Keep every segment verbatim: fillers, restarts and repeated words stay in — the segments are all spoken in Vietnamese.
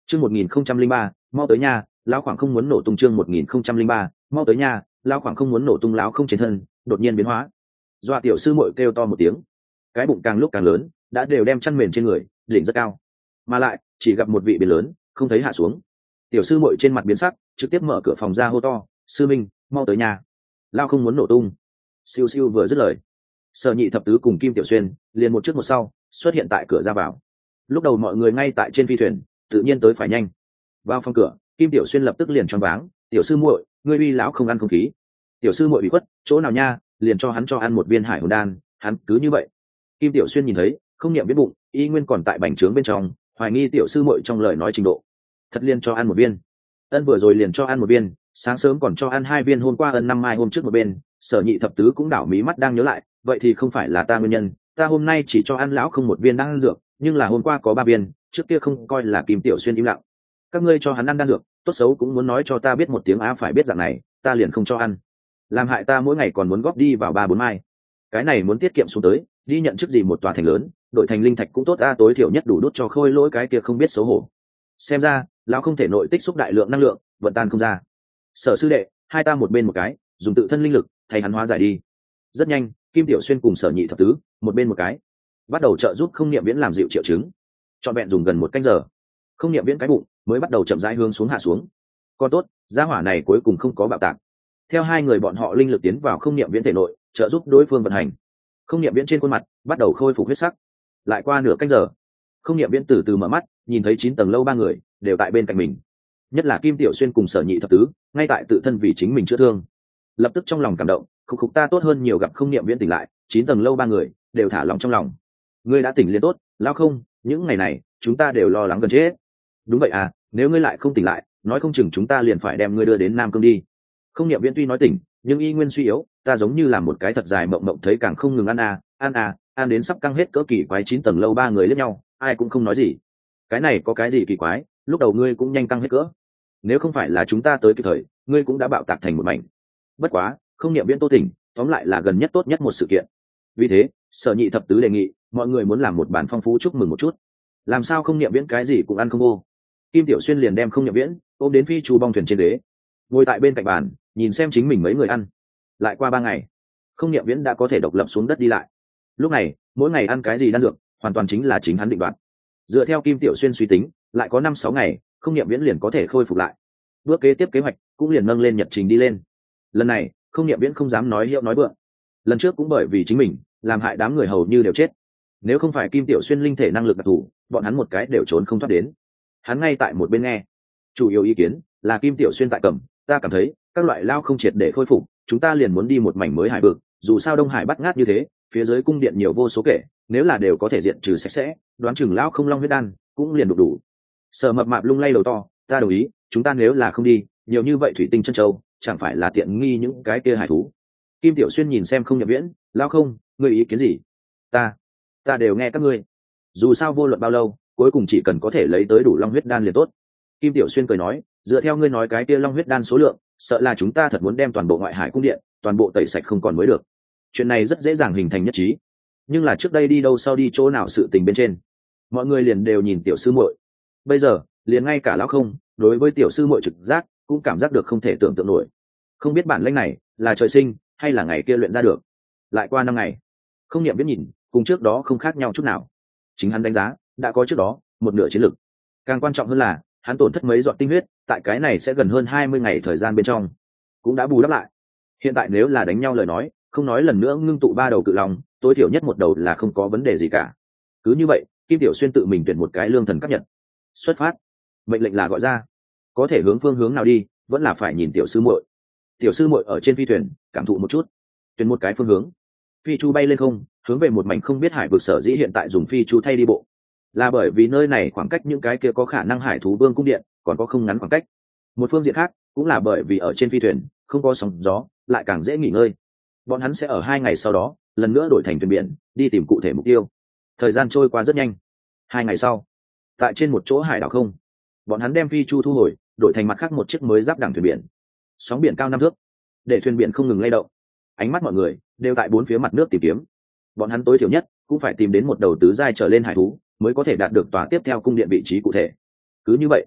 chương một nghìn không trăm linh ba mau tới nhà lão khoảng không muốn nổ tung. chương một nghìn không trăm linh ba mau tới nhà lão khoảng không muốn nổ tung. Lão không trên thân đột nhiên biến hóa, dọa tiểu sư muội kêu to một tiếng, cái bụng càng lúc càng lớn, đã đều đem chăn mền trên người đỉnh rất cao, mà lại chỉ gặp một vị biển lớn không thấy hạ xuống. Tiểu sư muội trên mặt biến sắc, trực tiếp mở cửa phòng ra hô to, sư minh mau tới nhà lão không muốn nổ tung. Siêu siêu vừa dứt lời, Sở Nhị thập tứ cùng Kim Tiểu Xuyên liền một trước một sau xuất hiện tại cửa ra vào. Lúc đầu mọi người ngay tại trên phi thuyền, tự nhiên tới phải nhanh. Vào phòng cửa, Kim Tiểu Xuyên lập tức liền choáng váng, tiểu sư muội, ngươi uy lão không ăn không khí. Tiểu sư muội bị khuất, chỗ nào nha, liền cho hắn cho ăn một viên hải hồn đan, hắn cứ như vậy. Kim Tiểu Xuyên nhìn thấy, không niệm biết bụng, y nguyên còn tại bành trướng bên trong, hoài nghi tiểu sư muội trong lời nói trình độ. Thật liền cho ăn một viên. Ân vừa rồi liền cho ăn một viên, sáng sớm còn cho ăn hai viên, hôm qua ân năm mai hôm trước một bên. Sở Nhị thập tứ cũng đảo mí mắt đang nhớ lại, vậy thì không phải là ta nguyên nhân, ta hôm nay chỉ cho ăn lão không một viên đan dược, nhưng là hôm qua có ba viên, trước kia không coi là. Kim Tiểu Xuyên im lặng. Các ngươi cho hắn ăn đan dược, tốt xấu cũng muốn nói cho ta biết một tiếng a, phải biết dạng này, ta liền không cho ăn. Làm hại ta mỗi ngày còn muốn góp đi vào ba bốn mai. Cái này muốn tiết kiệm xuống tới, đi nhận chức gì một tòa thành lớn, đội thành linh thạch cũng tốt a, tối thiểu nhất đủ đốt cho khôi lỗi cái kia không biết xấu hổ. Xem ra, lão không thể nội tích xúc đại lượng năng lượng, vận tan không ra. Sở sư đệ, hai ta một bên một cái, dùng tự thân linh lực thay hắn hóa giải đi. Rất nhanh, Kim Tiểu Xuyên cùng Sở Nhị thập tứ một bên một cái, bắt đầu trợ giúp không niệm viễn làm dịu triệu chứng. Trọn vẹn dùng gần một canh giờ, không niệm viễn cái bụng mới bắt đầu chậm rãi hướng xuống hạ xuống. Còn tốt, gia hỏa này cuối cùng không có bạo tạc. Theo hai người bọn họ linh lực tiến vào không niệm viễn thể nội, trợ giúp đối phương vận hành. Không niệm viễn trên khuôn mặt bắt đầu khôi phục huyết sắc. Lại qua nửa canh giờ, không niệm viễn từ từ mở mắt, nhìn thấy chín tầng lâu ba người đều tại bên cạnh mình. Nhất là Kim Tiểu Xuyên cùng Sở Nhị thập tứ, ngay tại tự thân vì chính mình chữa thương. Lập tức trong lòng cảm động, khúc khúc ta tốt hơn nhiều, gặp không niệm viễn tỉnh lại, chín tầng lâu ba người đều thả lòng trong lòng. Ngươi đã tỉnh liền tốt, lão không, những ngày này chúng ta đều lo lắng gần chết. Đúng vậy à, nếu ngươi lại không tỉnh lại, nói không chừng chúng ta liền phải đem ngươi đưa đến Nam Cương đi. Không niệm viễn tuy nói tỉnh, nhưng y nguyên suy yếu, ta giống như là một cái thật dài mộng mộng thấy càng không ngừng ăn à, ăn à, ăn đến sắp căng hết cỡ kỳ quái. Chín tầng lâu ba người liếc nhau, ai cũng không nói gì. Cái này có cái gì kỳ quái, lúc đầu ngươi cũng nhanh căng hết cỡ. Nếu không phải là chúng ta tới kịp thời, ngươi cũng đã bạo tạc thành một mảnh. Bất quá, không niệm viễn tô tỉnh, tóm lại là gần nhất tốt nhất một sự kiện. Vì thế, Sở Nhị thập tứ đề nghị mọi người muốn làm một bản phong phú chúc mừng một chút. Làm sao không niệm viễn cái gì cũng ăn không vô. Kim Tiểu Xuyên liền đem không niệm viễn ôm đến phi chu bong thuyền trên ghế, ngồi tại bên cạnh bàn nhìn xem chính mình mấy người ăn. Lại qua ba ngày, không niệm viễn đã có thể độc lập xuống đất đi lại. Lúc này mỗi ngày ăn cái gì đan dược hoàn toàn chính là chính hắn định đoạt. Dựa theo Kim Tiểu Xuyên suy tính, lại có năm sáu ngày không niệm viễn liền có thể khôi phục lại. Bước kế tiếp kế hoạch cũng liền nâng lên nhật trình đi lên. Lần này không niệm viễn không dám nói hiệu nói vượng. Lần trước cũng bởi vì chính mình làm hại đám người hầu như đều chết. Nếu không phải Kim Tiểu Xuyên linh thể năng lực đặc thù, bọn hắn một cái đều trốn không thoát đến. Hắn ngay tại một bên nghe, chủ yếu ý kiến là Kim Tiểu Xuyên tại cầm, ta cảm thấy các loại lao không triệt để khôi phục, chúng ta liền muốn đi một mảnh mới hải vực. Dù sao Đông Hải bắt ngát như thế, phía dưới cung điện nhiều vô số kể, nếu là đều có thể diện trừ sạch sẽ, đoán chừng lao không long huyết đan cũng liền đủ đủ. Sở Mập Mạp lung lay đầu to, ta đồng ý, chúng ta nếu là không đi, nhiều như vậy thủy tinh chân châu, chẳng phải là tiện nghi những cái kia hải thú. Kim Tiểu Xuyên nhìn xem không niệm viễn, lao không, ngươi ý kiến gì? Ta, ta đều nghe các ngươi. Dù sao vô luận bao lâu, cuối cùng chỉ cần có thể lấy tới đủ long huyết đan liền tốt. Kim Tiểu Xuyên cười nói, dựa theo ngươi nói cái kia long huyết đan số lượng, sợ là chúng ta thật muốn đem toàn bộ ngoại hải cung điện, toàn bộ tẩy sạch không còn mới được. Chuyện này rất dễ dàng hình thành nhất trí. Nhưng là trước đây đi đâu sau đi chỗ nào sự tình bên trên, mọi người liền đều nhìn tiểu sư muội. Bây giờ, liền ngay cả lão không, đối với tiểu sư muội trực giác, cũng cảm giác được không thể tưởng tượng nổi. Không biết bản lĩnh này là trời sinh hay là ngày kia luyện ra được. Lại qua năm ngày, không niệm biết nhìn, cùng trước đó không khác nhau chút nào. Chính hắn đánh giá, đã có trước đó một nửa chiến lực. Càng quan trọng hơn là, hắn tổn thất mấy giọt tinh huyết, tại cái này sẽ gần hơn hai mươi ngày thời gian bên trong, cũng đã bù đắp lại. Hiện tại nếu là đánh nhau lời nói, không nói lần nữa ngưng tụ ba đầu cự long, tối thiểu nhất một đầu là không có vấn đề gì cả. Cứ như vậy, Kim Tiểu Xuyên tự mình tuyển một cái lương thần cấp nhật. Xuất phát. Mệnh lệnh là gọi ra. Có thể hướng phương hướng nào đi, vẫn là phải nhìn tiểu sư muội. Tiểu sư muội ở trên phi thuyền, cảm thụ một chút. Tuyển một cái phương hướng. Phi chu bay lên không, hướng về một mảnh không biết hải vực. Sở dĩ hiện tại dùng phi chu thay đi bộ, là bởi vì nơi này khoảng cách những cái kia có khả năng hải thú vương cung điện còn có không ngắn khoảng cách. Một phương diện khác cũng là bởi vì ở trên phi thuyền không có sóng gió, lại càng dễ nghỉ ngơi. Bọn hắn sẽ ở hai ngày sau đó lần nữa đổi thành thuyền biển đi tìm cụ thể mục tiêu. Thời gian trôi qua rất nhanh. Hai ngày sau, tại trên một chỗ hải đảo không, bọn hắn đem phi chu thu hồi, đổi thành mặt khác một chiếc mới giáp đẳng thuyền biển. Sóng biển cao năm thước, để thuyền biển không ngừng lay động. Ánh mắt mọi người đều tại bốn phía mặt nước tìm kiếm. Bọn hắn tối thiểu nhất cũng phải tìm đến một đầu tứ giai trở lên hải thú, mới có thể đạt được tòa tiếp theo cung điện vị trí cụ thể. Cứ như vậy,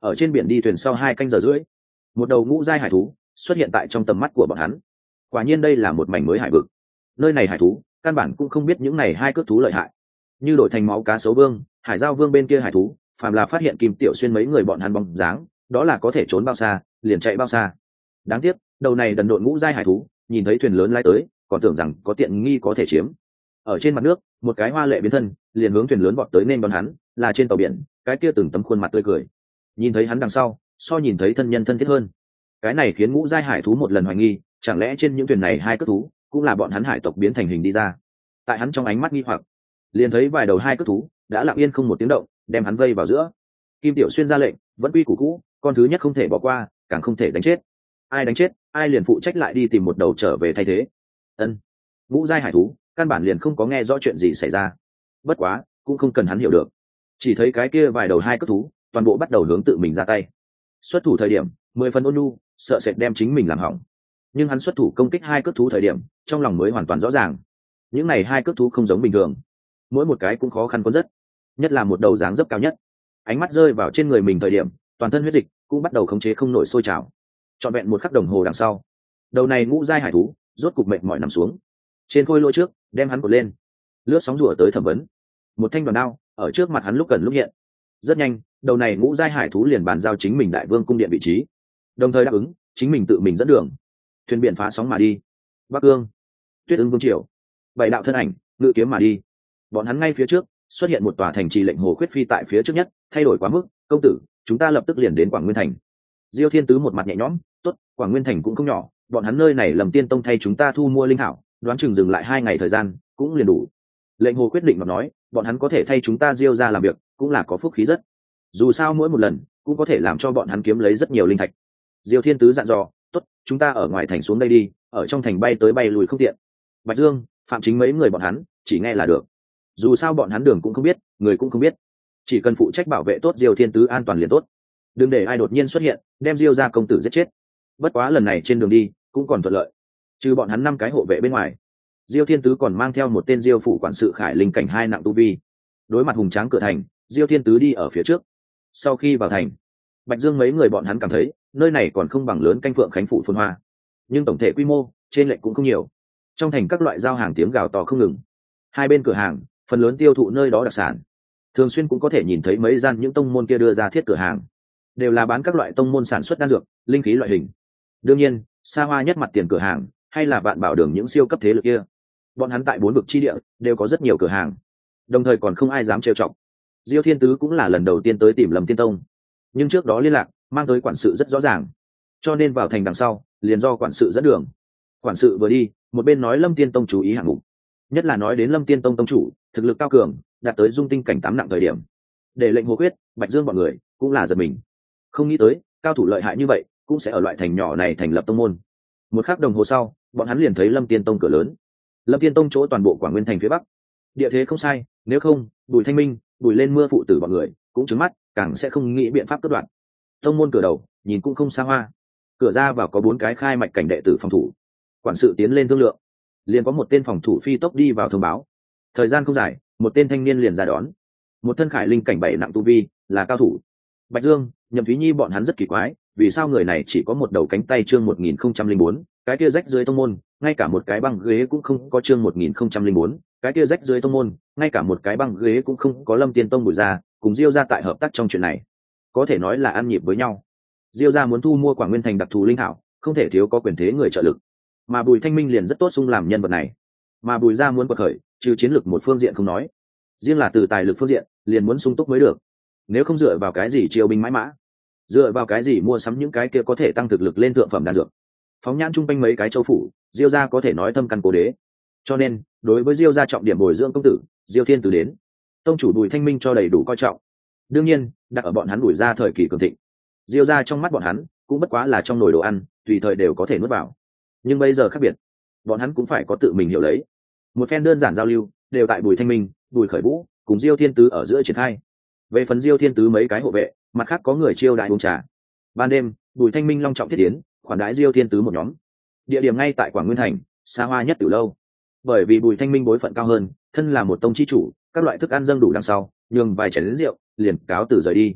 ở trên biển đi thuyền sau hai canh giờ rưỡi, một đầu ngũ giai hải thú xuất hiện tại trong tầm mắt của bọn hắn. Quả nhiên đây là một mảnh mới hải vực. Nơi này hải thú căn bản cũng không biết những này hai cước thú lợi hại, như đổi thành máu cá sấu vương, hải giao vương bên kia hải thú, phàm là phát hiện Kim Tiểu Xuyên mấy người bọn hắn bóng dáng, đó là có thể trốn bao xa liền chạy bao xa. Đáng tiếc đầu này đần độn ngũ giai hải thú nhìn thấy thuyền lớn lái tới, còn tưởng rằng có tiện nghi có thể chiếm. Ở trên mặt nước, một cái hoa lệ biến thân liền hướng thuyền lớn vọt tới nên đón hắn, là trên tàu biển cái kia từng tấm khuôn mặt tươi cười. Nhìn thấy hắn đằng sau, so nhìn thấy thân nhân thân thiết hơn. Cái này khiến ngũ giai hải thú một lần hoài nghi, chẳng lẽ trên những thuyền này hai cước thú cũng là bọn hắn hải tộc biến thành hình đi ra. Tại hắn trong ánh mắt nghi hoặc, liền thấy vài đầu hai cước thú đã lặng yên không một tiếng động đem hắn vây vào giữa. Kim Tiểu Xuyên ra lệnh, vẫn quy củ cũ, con thứ nhất không thể bỏ qua, càng không thể đánh chết. Ai đánh chết ai liền phụ trách lại đi tìm một đầu trở về thay thế. Ân. Ngũ giai hải thú căn bản liền không có nghe rõ chuyện gì xảy ra, bất quá cũng không cần hắn hiểu được, chỉ thấy cái kia vài đầu hai cước thú toàn bộ bắt đầu hướng tự mình ra tay. Xuất thủ thời điểm mười phần ôn nhu, sợ sệt đem chính mình làm hỏng, nhưng hắn xuất thủ công kích hai cước thú thời điểm trong lòng mới hoàn toàn rõ ràng, những này hai cước thú không giống bình thường, mỗi một cái cũng khó khăn cuốn rất, nhất là một đầu dáng dấp cao nhất. Ánh mắt rơi vào trên người mình thời điểm, toàn thân huyết dịch cũng bắt đầu khống chế không nổi sôi trào. Trọn vẹn một khắc đồng hồ đằng sau, đầu này ngũ giai hải thú rốt cục mệt mỏi nằm xuống trên khôi lỗi trước, đem hắn cột lên, lướt sóng rùa tới thẩm vấn. Một thanh đoàn đao ở trước mặt hắn lúc cần lúc hiện. Rất nhanh, đầu này ngũ giai hải thú liền bàn giao chính mình đại vương cung điện vị trí, đồng thời đáp ứng chính mình tự mình dẫn đường. Thuyền biển phá sóng mà đi. Bắc Ương, Tuyết Ưng vương triều, bảy đạo thân ảnh ngự kiếm mà đi. Bọn hắn ngay phía trước xuất hiện một tòa thành trì lệnh hồ khuyết phi tại phía trước nhất, thay đổi quá mức, công tử, chúng ta lập tức liền đến Quảng Nguyên thành. Diêu Thiên Tứ một mặt nhẹ nhõm, tốt, Quảng Nguyên thành cũng không nhỏ, bọn hắn nơi này lầm tiên tông thay chúng ta thu mua linh thảo, đoán chừng dừng lại hai ngày thời gian cũng liền đủ. Lệnh hồ quyết định mà nói, bọn hắn có thể thay chúng ta Diêu ra làm việc, cũng là có phúc khí rất. Dù sao mỗi một lần cũng có thể làm cho bọn hắn kiếm lấy rất nhiều linh thạch. Diêu Thiên Tứ dặn dò, tốt, chúng ta ở ngoài thành xuống đây đi, ở trong thành bay tới bay lùi không tiện. Bạch Dương, Phạm Chính mấy người bọn hắn chỉ nghe là được. Dù sao bọn hắn đường cũng không biết, người cũng không biết, chỉ cần phụ trách bảo vệ tốt Diêu Thiên Tứ an toàn liền tốt, đừng để ai đột nhiên xuất hiện đem Diêu ra công tử giết chết. Bất quá lần này trên đường đi cũng còn thuận lợi, trừ bọn hắn năm cái hộ vệ bên ngoài, Diêu Thiên Tứ còn mang theo một tên Diêu phủ quản sự Khải Linh cảnh hai nặng tu vi. Đối mặt hùng tráng cửa thành, Diêu Thiên Tứ đi ở phía trước. Sau khi vào thành, Bạch Dương mấy người bọn hắn cảm thấy nơi này còn không bằng lớn canh phượng khánh phủ phồn hoa, nhưng tổng thể quy mô trên lệch cũng không nhiều. Trong thành các loại giao hàng tiếng gào to không ngừng, hai bên cửa hàng phần lớn tiêu thụ nơi đó đặc sản, thường xuyên cũng có thể nhìn thấy mấy gian những tông môn kia đưa ra thiết cửa hàng, đều là bán các loại tông môn sản xuất đan dược, linh khí loại hình. Đương nhiên, xa hoa nhất mặt tiền cửa hàng hay là Vạn Bảo Đường những siêu cấp thế lực kia. Bọn hắn tại bốn vực chi địa đều có rất nhiều cửa hàng, đồng thời còn không ai dám trêu chọc. Diêu Thiên Tứ cũng là lần đầu tiên tới tìm Lâm Tiên Tông, nhưng trước đó liên lạc mang tới quản sự rất rõ ràng, cho nên vào thành đằng sau liền do quản sự dẫn đường. Quản sự vừa đi, một bên nói Lâm Tiên Tông chú ý hạng mục, nhất là nói đến Lâm Tiên Tông tông chủ thực lực cao cường, đạt tới dung tinh cảnh tám nặng thời điểm, để lệnh Hồ Quyết, Bạch Dương bọn người cũng là giật mình, không nghĩ tới cao thủ lợi hại như vậy cũng sẽ ở loại thành nhỏ này thành lập tông môn. Một khắc đồng hồ sau, bọn hắn liền thấy Lâm Tiên Tông cửa lớn. Lâm Tiên Tông chỗ toàn bộ Quảng Nguyên thành phía bắc, địa thế không sai, nếu không Bùi Thanh Minh, Bùi Lên Mưa phụ tử bọn người cũng trứng mắt, càng sẽ không nghĩ biện pháp cắt đoạn. Tông môn cửa đầu nhìn cũng không xa hoa, cửa ra vào có bốn cái khai mạch cảnh đệ tử phòng thủ. Quản sự tiến lên thương lượng, liền có một tên phòng thủ phi tốc đi vào thông báo. Thời gian không dài, một tên thanh niên liền ra đón, một thân khải linh cảnh bảy nặng tu vi, là cao thủ. Bạch Dương, Nhậm Thúy Nhi bọn hắn rất kỳ quái, vì sao người này chỉ có một đầu cánh tay chương một nghìn không trăm linh bốn, cái kia rách dưới tông môn, ngay cả một cái băng ghế cũng không có chương một nghìn không trăm linh bốn, cái kia rách dưới tông môn, ngay cả một cái băng ghế cũng không có. Lâm Tiên Tông Bùi gia cùng Diêu gia tại hợp tác trong chuyện này, có thể nói là ăn nhịp với nhau. Diêu gia muốn thu mua Quảng Nguyên thành đặc thù linh thảo, không thể thiếu có quyền thế người trợ lực, mà Bùi Thanh Minh liền rất tốt sung làm nhân vật này. Mà Bùi gia muốn quật khởi, trừ chiến lược một phương diện không nói, riêng là từ tài lực phương diện liền muốn sung túc mới được. Nếu không dựa vào cái gì triều binh mãi mã, dựa vào cái gì mua sắm những cái kia có thể tăng thực lực lên thượng phẩm đan dược. Phóng nhãn chung quanh mấy cái châu phủ, Diêu gia có thể nói thâm căn cố đế, cho nên đối với Diêu gia trọng điểm bồi dưỡng công tử Diêu Thiên Tứ đến, tông chủ Bùi Thanh Minh cho đầy đủ coi trọng. Đương nhiên đặt ở bọn hắn Bùi gia thời kỳ cường thịnh, Diêu gia trong mắt bọn hắn cũng bất quá là trong nồi đồ ăn, tùy thời đều có thể nuốt vào. Nhưng bây giờ khác biệt, bọn hắn cũng phải có tự mình hiểu lấy. Một phen đơn giản giao lưu đều tại Bùi Thanh Minh, Bùi Khởi Vũ cùng Diêu Thiên Tứ ở giữa triển khai. Về phần Diêu Thiên Tứ mấy cái hộ vệ, mặt khác có người chiêu đại uống trà. Ban đêm, Bùi Thanh Minh long trọng thiết tiến khoản đãi Diêu Thiên Tứ một nhóm. Địa điểm ngay tại Quảng Nguyên thành, xa hoa nhất từ lâu. Bởi vì Bùi Thanh Minh bối phận cao hơn, thân là một tông chi chủ, các loại thức ăn dâng đủ đằng sau, nhường vài chén rượu, liền cáo từ rời đi.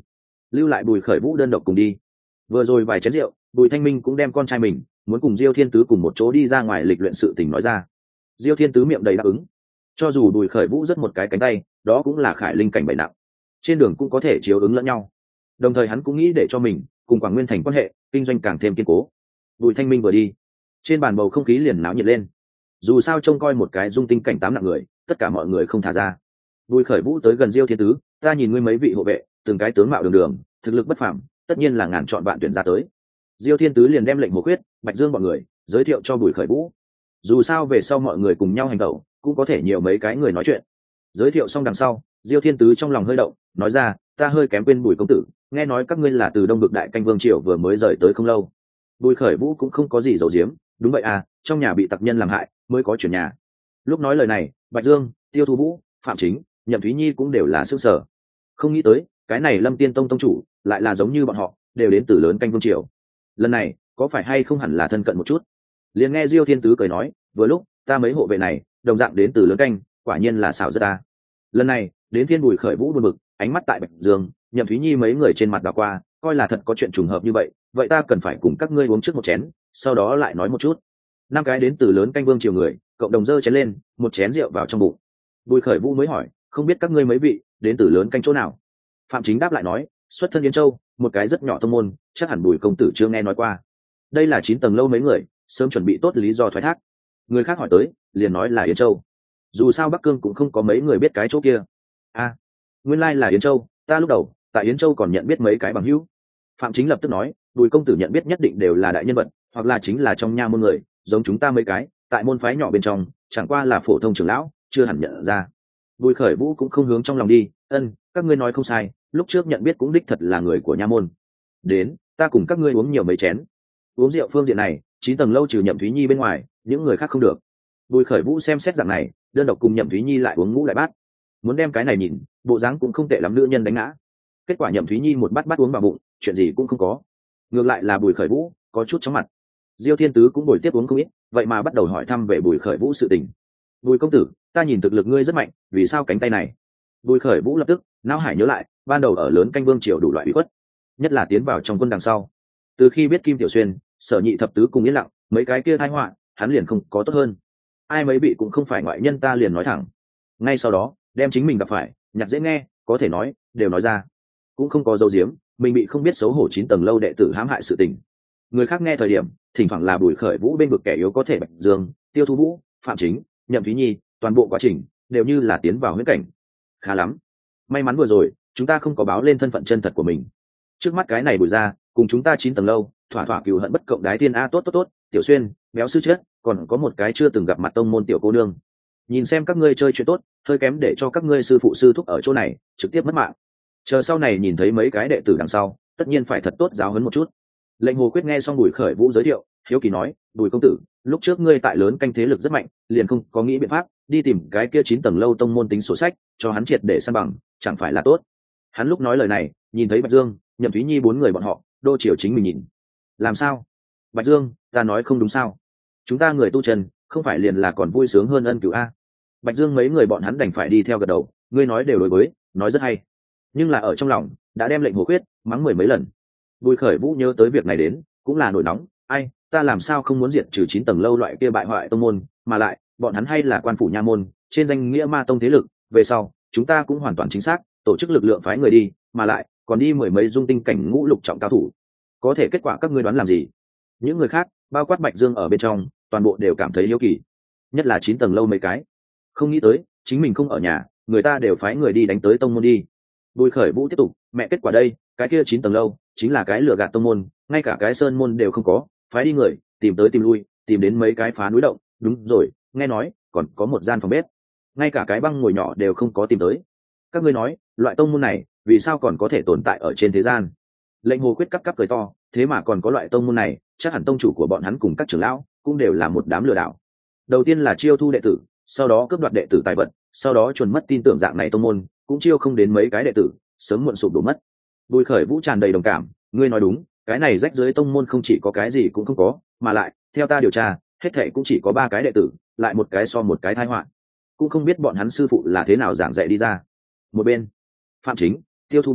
lưu lại Bùi Khởi Vũ đơn độc cùng đi. Vừa rồi vài chén rượu, Bùi Thanh Minh cũng đem con trai mình muốn cùng Diêu Thiên Tứ cùng một chỗ đi ra ngoài lịch luyện sự tình nói ra. Diêu Thiên Tứ miệng đầy đáp ứng. Cho dù Bùi Khởi Vũ rất một cái cánh tay, đó cũng là khải linh cảnh bảy nặng, trên đường cũng có thể chiếu ứng lẫn nhau. Đồng thời hắn cũng nghĩ để cho mình cùng Quảng Nguyên Thành quan hệ kinh doanh càng thêm kiên cố. Bùi Thanh Minh vừa đi, trên bàn bầu không khí liền náo nhiệt lên. Dù sao trông coi một cái dung tinh cảnh tám nặng người, tất cả mọi người không thả ra. Bùi Khởi Vũ tới gần Diêu Thiên Tứ, ta nhìn ngươi mấy vị hộ vệ, từng cái tướng mạo đường đường, thực lực bất phàm, tất nhiên là ngàn chọn vạn tuyển ra tới. Diêu Thiên Tứ liền đem lệnh Hồ Khuyết, Bạch Dương bọn người giới thiệu cho Bùi Khởi Vũ. Dù sao về sau mọi người cùng nhau hành động, cũng có thể nhiều mấy cái người nói chuyện. Giới thiệu xong đằng sau, Diêu Thiên Tứ trong lòng hơi động, nói ra, ta hơi kém quên Bùi công tử, nghe nói các ngươi là từ Đông Vực Đại Canh Vương triều vừa mới rời tới không lâu. Bùi Khởi Vũ cũng không có gì giấu giếm, đúng vậy à, trong nhà bị tặc nhân làm hại, mới có chuyển nhà. Lúc nói lời này, Bạch Dương, Tiêu Thu Vũ, Phạm Chính, Nhậm Thúy Nhi cũng đều là sửng sở. Không nghĩ tới, cái này Lâm Tiên Tông tông chủ, lại là giống như bọn họ, đều đến từ lớn Canh Vương triều. Lần này, có phải hay không hẳn là thân cận một chút? Liền nghe Diêu Thiên Tứ cười nói, vừa lúc, ta mấy hộ vệ này, đồng dạng đến từ lớn Canh, quả nhiên là xảo rất ta. Lần này, đến phiên Bùi Khởi Vũ buồn bực, ánh mắt tại Bạch Dương, Nhậm Thúy Nhi mấy người trên mặt đảo qua, coi là thật có chuyện trùng hợp như vậy, vậy ta cần phải cùng các ngươi uống trước một chén, sau đó lại nói một chút. Năm cái đến từ lớn Canh Vương triều người, cộng đồng dơ chén lên, một chén rượu vào trong bụng. Bùi Khởi Vũ mới hỏi, không biết các ngươi mấy vị đến từ lớn Canh chỗ nào? Phạm Chính đáp lại nói, xuất thân Yến Châu, một cái rất nhỏ tông môn, chắc hẳn Bùi công tử chưa nghe nói qua. Đây là chín tầng lâu mấy người, sớm chuẩn bị tốt lý do thoái thác. Người khác hỏi tới, liền nói là Yến Châu. Dù sao Bắc Cương cũng không có mấy người biết cái chỗ kia. A, à, nguyên lai là Yến Châu, ta lúc đầu tại Yến Châu còn nhận biết mấy cái bằng hữu. Phạm Chính lập tức nói, Bùi công tử nhận biết nhất định đều là đại nhân vật, hoặc là chính là trong nha môn người, giống chúng ta mấy cái, tại môn phái nhỏ bên trong, chẳng qua là phổ thông trưởng lão, chưa hẳn nhận ra. Bùi Khởi Vũ cũng không hướng trong lòng đi, ân, các ngươi nói không sai, lúc trước nhận biết cũng đích thật là người của nha môn. Đến, ta cùng các ngươi uống nhiều mấy chén. Uống rượu phương diện này, chín tầng lâu trừ Nhậm Thúy Nhi bên ngoài, những người khác không được. Bùi Khởi Vũ xem xét dạng này, đơn độc cùng Nhậm Thúy Nhi lại uống ngũ lại bát. Muốn đem cái này nhìn, bộ dáng cũng không tệ lắm, nữ nhân đánh ngã. Kết quả Nhậm Thúy Nhi một bát bát uống vào bụng, chuyện gì cũng không có. Ngược lại là Bùi Khởi Vũ có chút chóng mặt. Diêu Thiên Tứ cũng bồi tiếp uống không ít, vậy mà bắt đầu hỏi thăm về Bùi Khởi Vũ sự tình. Bùi công tử, ta nhìn thực lực ngươi rất mạnh, vì sao cánh tay này? Bùi Khởi Vũ lập tức não hải nhớ lại, ban đầu ở lớn Canh Vương triều đủ loại bị khuất, nhất là tiến vào trong quân đằng sau. Từ khi biết Kim Tiểu Xuyên, Sở Nhị thập tứ cùng Yên Lặng, mấy cái kia tai họa, hắn liền không có tốt hơn. Ai mấy bị cũng không phải ngoại nhân, ta liền nói thẳng. Ngay sau đó, đem chính mình gặp phải, nhạc dễ nghe, có thể nói, đều nói ra. Cũng không có dấu diếm, mình bị không biết xấu hổ chín tầng lâu đệ tử hãm hại sự tình. Người khác nghe thời điểm, thỉnh thoảng là Bùi Khởi Vũ bên vực kẻ yếu có thể Bạch Dương, Tiêu Thu Vũ, Phạm Chính, Nhậm Thúy Nhi, toàn bộ quá trình đều như là tiến vào huyễn cảnh. Khá lắm, may mắn vừa rồi chúng ta không có báo lên thân phận chân thật của mình. Trước mắt cái này Bùi ra, cùng chúng ta chín tầng lâu, thỏa thỏa cừu hận bất cộng đái thiên a, tốt tốt tốt, Tiểu Xuyên, béo sư chết, còn có một cái chưa từng gặp mặt tông môn tiểu cô nương. Nhìn xem các ngươi chơi chuyện tốt, hơi kém để cho các ngươi sư phụ sư thúc ở chỗ này trực tiếp mất mạng. Chờ sau này nhìn thấy mấy cái đệ tử đằng sau, tất nhiên phải thật tốt giáo huấn một chút. Lệnh Hồ Quyết nghe xong Bùi Khởi Vũ giới thiệu, hiếu kỳ nói, Bùi công tử, lúc trước ngươi tại lớn Canh thế lực rất mạnh, liền không có nghĩ biện pháp đi tìm cái kia chín tầng lâu tông môn tính sổ sách, cho hắn triệt để san bằng, chẳng phải là tốt? Hắn lúc nói lời này, nhìn thấy Bạch Dương, Nhậm Thúy Nhi bốn người bọn họ, đô chiều chính mình nhìn. Làm sao? Bạch Dương, ta nói không đúng sao? Chúng ta người tu chân, không phải liền là còn vui sướng hơn ân cửu a? Bạch Dương mấy người bọn hắn đành phải đi theo gật đầu, ngươi nói đều đối với, nói rất hay. Nhưng là ở trong lòng, đã đem Lệnh Hồ Quyết mắng mười mấy lần. Bùi Khởi Vũ nhớ tới việc này đến, cũng là nổi nóng, ai, ta làm sao không muốn diệt trừ chín tầng lâu loại kia bại hoại tông môn, mà lại, bọn hắn hay là quan phủ nha môn, trên danh nghĩa ma tông thế lực, về sau, chúng ta cũng hoàn toàn chính xác, tổ chức lực lượng phái người đi, mà lại, còn đi mười mấy dung tinh cảnh ngũ lục trọng cao thủ. Có thể kết quả các ngươi đoán làm gì? Những người khác, bao quát Bạch Dương ở bên trong, toàn bộ đều cảm thấy yếu kỳ. Nhất là chín tầng lâu mấy cái. Không nghĩ tới, chính mình không ở nhà, người ta đều phái người đi đánh tới tông môn đi. Bùi Khởi Vũ tiếp tục, mẹ kết quả đây, cái kia chín tầng lâu, chính là cái lừa gạt tông môn, ngay cả cái sơn môn đều không có, phái đi người, tìm tới tìm lui, tìm đến mấy cái phá núi động, đúng rồi, nghe nói, còn có một gian phòng bếp. Ngay cả cái băng ngồi nhỏ đều không có tìm tới. Các ngươi nói, loại tông môn này, vì sao còn có thể tồn tại ở trên thế gian? Lệnh Hồ Quyết cắp cắp cười to, thế mà còn có loại tông môn này, chắc hẳn tông chủ của bọn hắn cùng các trưởng lão cũng đều là một đám lừa đảo. Đầu tiên là chiêu thu đệ tử, sau đó cướp đoạt đệ tử tài vật, sau đó chuẩn mất tin tưởng dạng này tông môn, cũng chiêu không đến mấy cái đệ tử, sớm muộn sụp đổ mất. Bùi Khởi Vũ tràn đầy đồng cảm, ngươi nói đúng, cái này rách dưới tông môn không chỉ có cái gì cũng không có, mà lại, theo ta điều tra, hết thảy cũng chỉ có ba cái đệ tử, lại một cái so một cái tai họa. Cũng không biết bọn hắn sư phụ là thế nào giảng dạy đi ra. Một bên, Phạm Chính, Tiêu Thu Vũ,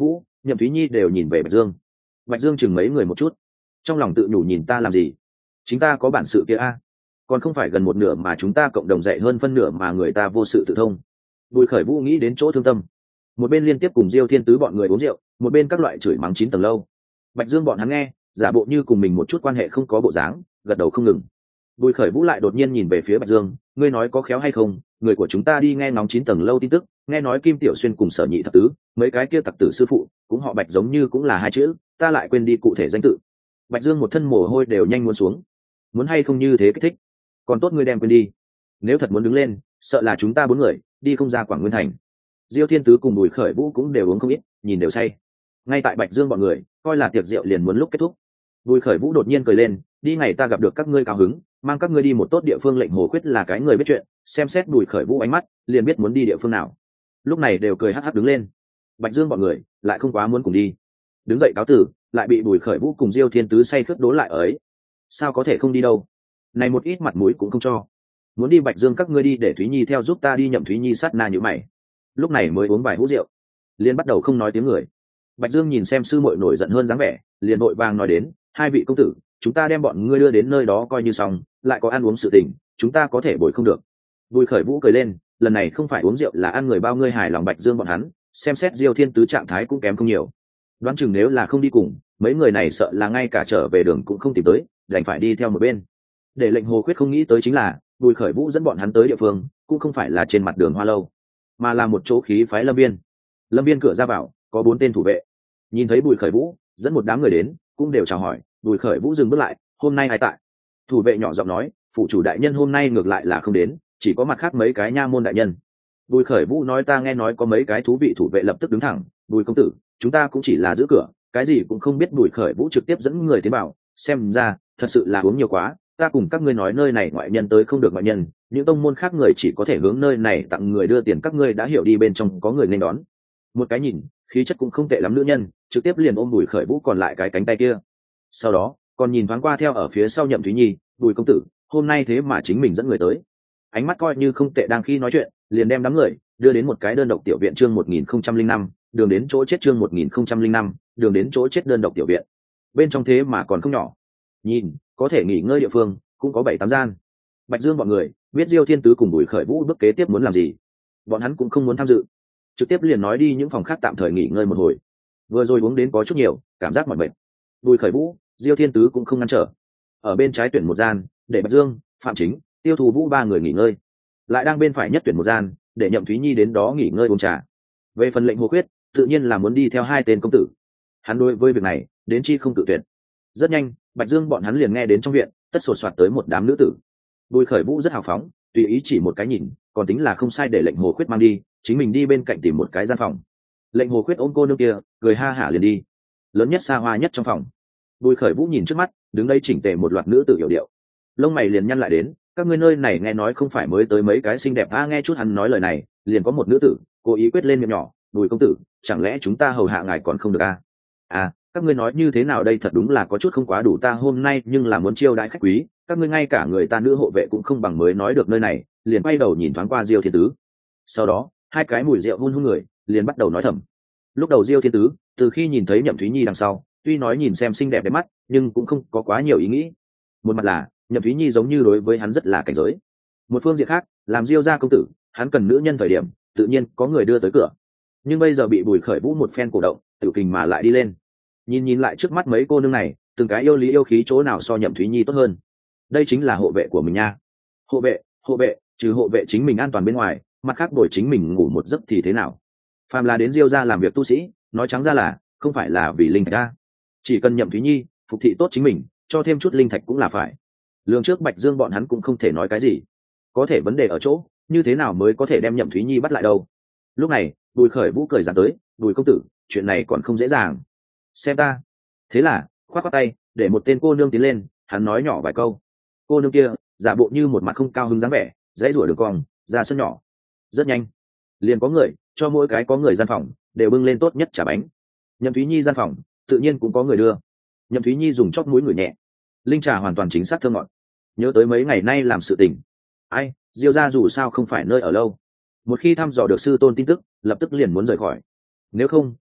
Nhậm Thúy Nhi đều nhìn về Bạch Dương. Bạch Dương chừng mấy người một chút, trong lòng tự nhủ nhìn ta làm gì, chính ta có bản sự kia a, còn không phải gần một nửa mà chúng ta cộng đồng dạy hơn phân nửa mà người ta vô sự tự thông. Bùi Khởi Vũ nghĩ đến chỗ thương tâm, một bên liên tiếp cùng Diêu Thiên Tứ bọn người uống rượu, một bên các loại chửi mắng chín tầng lâu. Bạch Dương bọn hắn nghe, giả bộ như cùng mình một chút quan hệ không có bộ dáng, gật đầu không ngừng. Bùi Khởi Vũ lại đột nhiên nhìn về phía Bạch Dương, ngươi nói có khéo hay không, người của chúng ta đi nghe ngóng chín tầng lâu tin tức, nghe nói Kim Tiểu Xuyên cùng Sở Nhị thập tứ, mấy cái kia tặc tử sư phụ, cũng họ Bạch giống như cũng là hai chữ, ta lại quên đi cụ thể danh tự. Bạch Dương một thân mồ hôi đều nhanh muốn xuống, muốn hay không như thế kích thích, còn tốt ngươi đem quên đi, nếu thật muốn đứng lên, sợ là chúng ta bốn người đi không ra Quảng Nguyên thành. Diêu Thiên Tứ cùng Bùi Khởi Vũ cũng đều uống không ít, nhìn đều say. Ngay tại Bạch Dương bọn người coi là tiệc rượu liền muốn lúc kết thúc, Bùi Khởi Vũ đột nhiên cười lên, đi ngày ta gặp được các ngươi cao hứng, mang các ngươi đi một tốt địa phương. Lệnh Hồ Khuyết là cái người biết chuyện, xem xét Bùi Khởi Vũ ánh mắt liền biết muốn đi địa phương nào, lúc này đều cười hắc hắc đứng lên. Bạch Dương bọn người lại không quá muốn cùng đi, đứng dậy cáo tử, lại bị Bùi Khởi Vũ cùng Diêu Thiên Tứ say khướt đố lại ở ấy. Sao có thể không đi đâu, này một ít mặt mũi cũng không cho. Muốn đi Bạch Dương các ngươi đi, để Thúy Nhi theo giúp ta đi. Nhậm Thúy Nhi sát na như mày, lúc này mới uống vài hũ rượu liền bắt đầu không nói tiếng người. Bạch Dương nhìn xem sư muội nổi giận hơn dáng vẻ, liền vội vàng nói đến, hai vị công tử, chúng ta đem bọn ngươi đưa đến nơi đó coi như xong, lại có ăn uống sự tình, chúng ta có thể bồi không được. Bùi Khởi Vũ cười lên, lần này không phải uống rượu là ăn người, bao ngươi hài lòng. Bạch Dương bọn hắn xem xét Diêu Thiên Tứ trạng thái cũng kém không nhiều, đoán chừng nếu là không đi cùng mấy người này sợ là ngay cả trở về đường cũng không tìm tới, đành phải đi theo một bên. Để Lệnh Hồ Khuyết không nghĩ tới chính là Bùi Khởi Vũ dẫn bọn hắn tới địa phương cũng không phải là trên mặt đường Hoa Lâu, mà là một chỗ khí phái lâm viên. Lâm viên cửa ra vào có bốn tên thủ vệ, nhìn thấy Bùi Khởi Vũ dẫn một đám người đến cũng đều chào hỏi. Bùi Khởi Vũ dừng bước lại, hôm nay ai tại? Thủ vệ nhỏ giọng nói, phụ chủ đại nhân hôm nay ngược lại là không đến, chỉ có mặt khác mấy cái nha môn đại nhân. Bùi Khởi Vũ nói, ta nghe nói có mấy cái thú vị. Thủ vệ lập tức đứng thẳng, Bùi công tử, chúng ta cũng chỉ là giữ cửa, cái gì cũng không biết. Bùi Khởi Vũ trực tiếp dẫn người tiến vào, xem ra thật sự là uống nhiều quá. Ta cùng các ngươi nói, nơi này ngoại nhân tới không được, ngoại nhân những tông môn khác người chỉ có thể hướng nơi này tặng người đưa tiền, các ngươi đã hiểu đi. Bên trong có người nên đón, một cái nhìn khí chất cũng không tệ lắm nữ nhân trực tiếp liền ôm Bùi Khởi Vũ còn lại cái cánh tay kia, sau đó còn nhìn thoáng qua theo ở phía sau Nhậm Thúy Nhi. Bùi công tử hôm nay thế mà chính mình dẫn người tới, ánh mắt coi như không tệ. Đang khi nói chuyện liền đem đám người đưa đến một cái đơn độc tiểu viện. Chương một nghìn không trăm linh năm đường đến chỗ chết. Chương một nghìn không trăm linh năm đường đến chỗ chết. Đơn độc tiểu viện bên trong thế mà còn không nhỏ, nhìn có thể nghỉ ngơi địa phương cũng có bảy tám gian. Bạch Dương bọn người biết Diêu Thiên Tứ cùng Bùi Khởi Vũ bước kế tiếp muốn làm gì, bọn hắn cũng không muốn tham dự, trực tiếp liền nói đi những phòng khác tạm thời nghỉ ngơi một hồi, vừa rồi uống đến có chút nhiều, cảm giác mỏi mệt. Bùi Khởi Vũ, Diêu Thiên Tứ cũng không ngăn trở, ở bên trái tuyển một gian để Bạch Dương, Phạm Chính, Tiêu Thù Vũ ba người nghỉ ngơi, lại đang bên phải nhất tuyển một gian để Nhậm Thúy Nhi đến đó nghỉ ngơi uống trà. Về phần Lệnh Hồ Khuyết tự nhiên là muốn đi theo hai tên công tử, hắn đối với việc này đến chi không tự tuyệt. Rất nhanh Bạch Dương bọn hắn liền nghe đến trong viện tất sột soạt tới một đám nữ tử. Bùi Khởi Vũ rất hào phóng, tùy ý chỉ một cái nhìn còn tính là không sai, để Lệnh Hồ Khuyết mang đi, chính mình đi bên cạnh tìm một cái gian phòng. Lệnh Hồ Khuyết ôm cô nương kia cười ha hả liền đi lớn nhất xa hoa nhất trong phòng. Bùi Khởi Vũ nhìn trước mắt đứng đây chỉnh tề một loạt nữ tử hiểu điệu, lông mày liền nhăn lại đến, các ngươi nơi này nghe nói không phải mới tới mấy cái xinh đẹp a? Nghe chút hắn nói lời này liền có một nữ tử cố ý quyết lên miệng nhỏ, Bùi công tử chẳng lẽ chúng ta hầu hạ ngài còn không được a? À các ngươi nói như thế nào đây, thật đúng là có chút không quá đủ, ta hôm nay nhưng là muốn chiêu đãi khách quý, các ngươi ngay cả người ta nữ hộ vệ cũng không bằng. Mới nói được nơi này liền quay đầu nhìn thoáng qua Diêu Thiên Tứ, sau đó hai cái mùi rượu hun hun người liền bắt đầu nói thầm. Lúc đầu Diêu Thiên Tứ từ khi nhìn thấy Nhậm Thúy Nhi đằng sau, tuy nói nhìn xem xinh đẹp đẹp mắt nhưng cũng không có quá nhiều ý nghĩ. Một mặt là Nhậm Thúy Nhi giống như đối với hắn rất là cảnh giới, một phương diện khác làm Diêu gia công tử hắn cần nữ nhân thời điểm tự nhiên có người đưa tới cửa, nhưng bây giờ bị Bùi Khởi Vũ một phen cổ động tự kình mà lại đi lên. Nhìn nhìn lại trước mắt mấy cô nương này, từng cái yêu lý yêu khí chỗ nào so Nhậm Thúy Nhi tốt hơn. Đây chính là hộ vệ của mình nha. Hộ vệ, hộ vệ, trừ hộ vệ chính mình an toàn bên ngoài, mặt khác đổi chính mình ngủ một giấc thì thế nào? Phàm là đến Diêu gia làm việc tu sĩ, nói trắng ra là không phải là vì linh thạch ra, chỉ cần Nhậm Thúy Nhi phục thị tốt chính mình, cho thêm chút linh thạch cũng là phải. Lương trước Bạch Dương bọn hắn cũng không thể nói cái gì, có thể vấn đề ở chỗ như thế nào mới có thể đem Nhậm Thúy Nhi bắt lại đâu. Lúc này Bùi Khởi Vũ cười dàn tới, Bùi công tử chuyện này còn không dễ dàng, xem ta. Thế là khoát khoát tay để một tên cô nương tiến lên, hắn nói nhỏ vài câu. Cô nương kia giả bộ như một mặt không cao hứng dáng vẻ, dãy rủa đường cong ra sân nhỏ. Rất nhanh liền có người cho mỗi cái có người gian phòng đều bưng lên tốt nhất trà bánh. Nhậm Thúy Nhi gian phòng tự nhiên cũng có người đưa. Nhậm Thúy Nhi dùng chóp mũi ngửi nhẹ, linh trà hoàn toàn chính xác thơm ngọt, nhớ tới mấy ngày nay làm sự tình. Ai, Diêu gia dù sao không phải nơi ở lâu, một khi thăm dò được sư tôn tin tức lập tức liền muốn rời khỏi, nếu không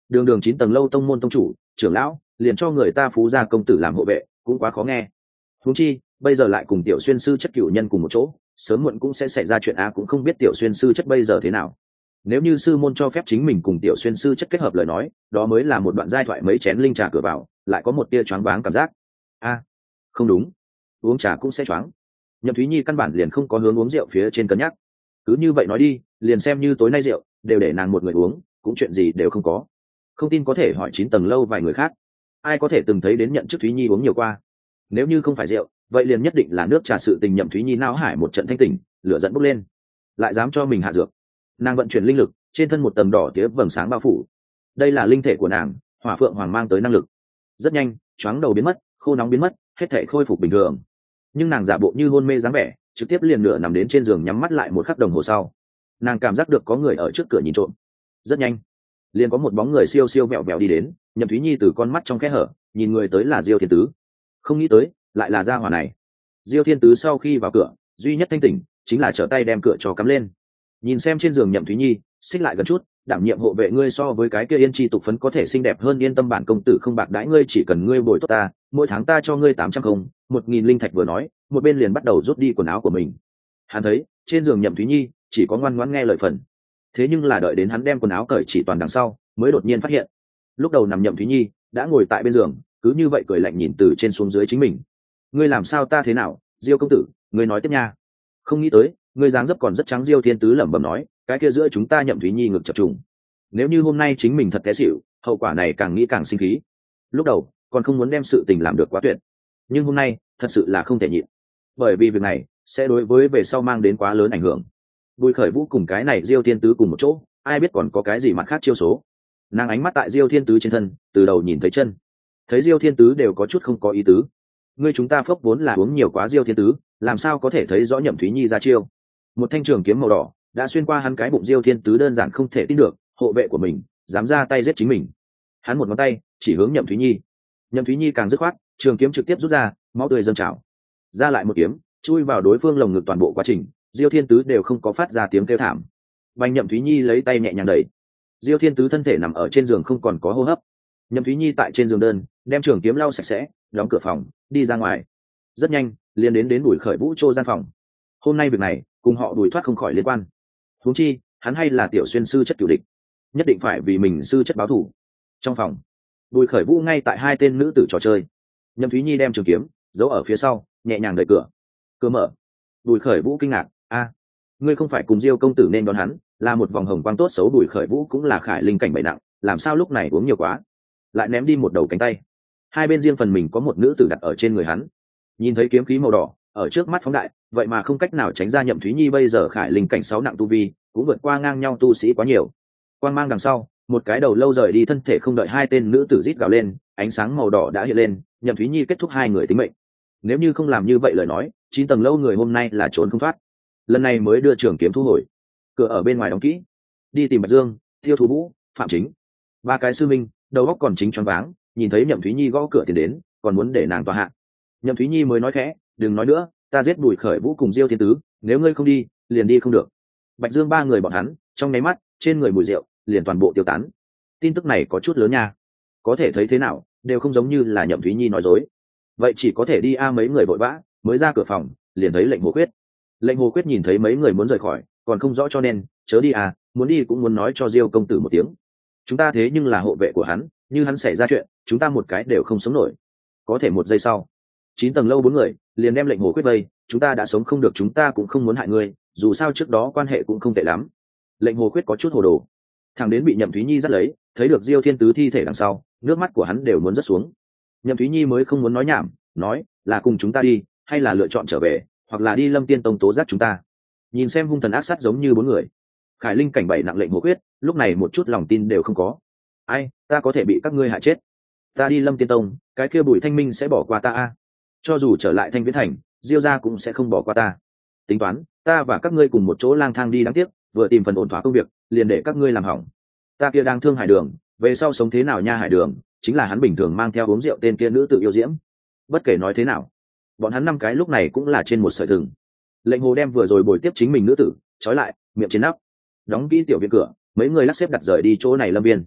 đường đường chín tầng lâu tông môn tông chủ trưởng lão liền cho người ta phú gia công tử làm hộ vệ cũng quá khó nghe. Huống chi bây giờ lại cùng tiểu xuyên sư chất cửu nhân cùng một chỗ, sớm muộn cũng sẽ xảy ra chuyện a, cũng không biết tiểu xuyên sư chất bây giờ thế nào. Nếu như sư môn cho phép chính mình cùng tiểu xuyên sư chất kết hợp lời nói, đó mới là một đoạn giai thoại, mấy chén linh trà cửa vào lại có một tia choáng váng cảm giác. A, không đúng, uống trà cũng sẽ choáng. Nhậm Thúy Nhi căn bản liền không có hướng uống rượu phía trên cân nhắc, cứ như vậy nói đi, liền xem như tối nay rượu đều để nàng một người uống, cũng chuyện gì đều không có. Không tin có thể hỏi chín tầng lâu vài người khác, ai có thể từng thấy đến nhận chức Thúy Nhi uống nhiều qua. Nếu như không phải rượu, vậy liền nhất định là nước trà. Sự tình Nhậm Thúy Nhi não hải một trận thanh tỉnh, lửa giận bốc lên, lại dám cho mình hạ dược. Nàng vận chuyển linh lực, trên thân một tầng đỏ tía vầng sáng bao phủ. Đây là linh thể của nàng, Hỏa Phượng Hoàng mang tới năng lực. Rất nhanh, choáng đầu biến mất, khô nóng biến mất, hết thảy khôi phục bình thường. Nhưng nàng giả bộ như hôn mê dáng vẻ, trực tiếp liền nửa nằm đến trên giường, nhắm mắt lại một khắc đồng hồ sau, nàng cảm giác được có người ở trước cửa nhìn trộm. Rất nhanh, liền có một bóng người siêu siêu vẹo vẹo đi đến. Nhậm Thúy Nhi từ con mắt trong kẽ hở nhìn người tới là Diêu Thiên Tứ, không nghĩ tới lại là gia hỏa này. Diêu Thiên Tứ sau khi vào cửa, duy nhất thanh tỉnh chính là trở tay đem cửa cho cắm lên. Nhìn xem trên giường Nhậm Thúy Nhi, xích lại gần chút, đảm nhiệm hộ vệ ngươi so với cái kia Yên Chi tục phấn có thể xinh đẹp hơn, yên tâm bản công tử không bạc đãi ngươi, chỉ cần ngươi bồi tốt ta, mỗi tháng ta cho ngươi tám trăm không một nghìn linh thạch. Vừa nói, một bên liền bắt đầu rút đi quần áo của mình. Hắn thấy trên giường Nhậm Thúy Nhi chỉ có ngoan ngoãn nghe lời phần, thế nhưng là đợi đến hắn đem quần áo cởi chỉ toàn đằng sau, mới đột nhiên phát hiện lúc đầu nằm Nhậm Thúy Nhi đã ngồi tại bên giường, cứ như vậy cười lạnh nhìn từ trên xuống dưới chính mình. Ngươi làm sao ta thế nào, Diêu công tử, ngươi nói tiếp nha. Không nghĩ tới ngươi dáng dấp còn rất trắng. Diêu Thiên Tứ lẩm bẩm nói, cái kia giữa chúng ta Nhậm Thúy Nhi ngực chập trùng, nếu như hôm nay chính mình thật té xỉu, hậu quả này càng nghĩ càng sinh khí. Lúc đầu còn không muốn đem sự tình làm được quá tuyệt, nhưng hôm nay thật sự là không thể nhịn, bởi vì việc này sẽ đối với về sau mang đến quá lớn ảnh hưởng. Bùi Khởi Vũ cùng cái này Diêu Thiên Tứ cùng một chỗ, ai biết còn có cái gì mặt khác chiêu số. Nàng ánh mắt tại Diêu Thiên Tứ trên thân, từ đầu nhìn thấy chân, thấy Diêu Thiên Tứ đều có chút không có ý tứ. Ngươi chúng ta phốc vốn là uống nhiều quá, Diêu Thiên Tứ làm sao có thể thấy rõ Nhậm Thúy Nhi ra chiêu. Một thanh trường kiếm màu đỏ đã xuyên qua hắn cái bụng. Diêu Thiên Tứ đơn giản không thể tin được, hộ vệ của mình dám ra tay giết chính mình. Hắn một ngón tay chỉ hướng Nhậm Thúy Nhi. Nhậm Thúy Nhi càng dứt khoát, trường kiếm trực tiếp rút ra, máu tươi dâng trào ra, lại một kiếm chui vào đối phương lồng ngực. Toàn bộ quá trình Diêu Thiên Tứ đều không có phát ra tiếng kêu thảm. Bành Nhậm Thúy Nhi lấy tay nhẹ nhàng đẩy, Diêu Thiên Tứ thân thể nằm ở trên giường không còn có hô hấp. Nhậm Thúy Nhi tại trên giường đơn đem trường kiếm lau sạch sẽ, đóng cửa phòng đi ra ngoài. Rất nhanh liền đến đến Bùi Khởi Vũ Trô gian phòng. Hôm nay việc này cùng họ Bùi thoát không khỏi liên quan, huống chi hắn hay là tiểu xuyên sư chất cửu địch, nhất định phải vì mình sư chất báo thù. Trong phòng, Bùi Khởi Vũ ngay tại hai tên nữ tử trò chơi. Nhậm Thúy Nhi đem trường kiếm giấu ở phía sau, nhẹ nhàng đẩy cửa. Cửa mở. Bùi Khởi Vũ kinh ngạc, a, ngươi không phải cùng Diêu công tử nên đón hắn, là một vòng hồng quang tốt xấu. Bùi Khởi Vũ cũng là khải linh cảnh bảy nặng, làm sao lúc này uống nhiều quá, lại ném đi một đầu cánh tay. Hai bên riêng phần mình có một nữ tử đặt ở trên người hắn. Nhìn thấy kiếm khí màu đỏ ở trước mắt phóng đại, vậy mà không cách nào tránh ra. Nhậm Thúy Nhi bây giờ khải linh cảnh sáu nặng tu vi, cũng vượt qua ngang nhau tu sĩ quá nhiều. Quang mang đằng sau, một cái đầu lâu rời đi thân thể, không đợi hai tên nữ tử rít gào lên, ánh sáng màu đỏ đã hiện lên. Nhậm Thúy Nhi kết thúc hai người tính mệnh. Nếu như không làm như vậy lời nói, chín tầng lâu người hôm nay là trốn không thoát. Lần này mới đưa trường kiếm thu hồi. Cửa ở bên ngoài đóng kỹ. Đi tìm Bạch Dương, Tiêu Thú Vũ, Phạm Chính, ba cái sư minh, đầu óc còn chính choáng váng, nhìn thấy Nhậm Thúy Nhi gõ cửa tiền đến, còn muốn để nàng tòa hạ. Nhậm Thúy Nhi mới nói khẽ, đừng nói nữa, ta giết Bùi Khởi Vũ cùng Diêu Thiên Tứ, nếu ngươi không đi liền đi không được. Bạch Dương ba người bọn hắn trong nháy mắt trên người mùi rượu liền toàn bộ tiêu tán. Tin tức này có chút lớn nha, có thể thấy thế nào đều không giống như là Nhậm Thúy Nhi nói dối. Vậy chỉ có thể đi a. Mấy người vội vã mới ra cửa phòng, liền thấy lệnh Hồ Quyết. Lệnh Hồ Quyết nhìn thấy mấy người muốn rời khỏi, còn không rõ cho nên chớ đi à, muốn đi cũng muốn nói cho Diêu công tử một tiếng. Chúng ta thế nhưng là hộ vệ của hắn, như hắn xảy ra chuyện, chúng ta một cái đều không sống nổi. Có thể một giây sau, chín tầng lâu bốn người liền đem lệnh Hồ Quyết vây. Chúng ta đã sống không được, chúng ta cũng không muốn hại ngươi, dù sao trước đó quan hệ cũng không tệ lắm. Lệnh Hồ Quyết có chút hồ đồ, thằng đến bị Nhậm Thúy Nhi dắt lấy, thấy được Diêu Thiên Tứ thi thể đằng sau, nước mắt của hắn đều muốn rớt xuống. Nhậm Thúy Nhi mới không muốn nói nhảm, nói là cùng chúng ta đi, hay là lựa chọn trở về, hoặc là đi Lâm Tiên Tông tố giác chúng ta. Nhìn xem hung thần ác sát giống như bốn người, khải linh cảnh bảy nặng lệnh Hồ Quyết lúc này một chút lòng tin đều không có. Ai, ta có thể bị các ngươi hại chết? Ta đi Lâm Tiên Tông, cái kia Bùi Thanh Minh sẽ bỏ qua ta a? Cho dù trở lại Thanh Viễn Thành, Diêu gia cũng sẽ không bỏ qua ta. Tính toán, ta và các ngươi cùng một chỗ lang thang đi, đáng tiếc vừa tìm phần ổn thỏa công việc, liền để các ngươi làm hỏng. Ta kia đang thương Hải Đường, về sau sống thế nào nha? Hải Đường chính là hắn bình thường mang theo uống rượu tên kia nữ tự yêu diễm. Bất kể nói thế nào, bọn hắn năm cái lúc này cũng là trên một sợi thừng. Lệnh Hồ đem vừa rồi bồi tiếp chính mình nữ tử trói lại, miệng trên nắp, đóng kỹ tiểu viện cửa, mấy người lắc xếp đặt rời đi chỗ này lâm viên.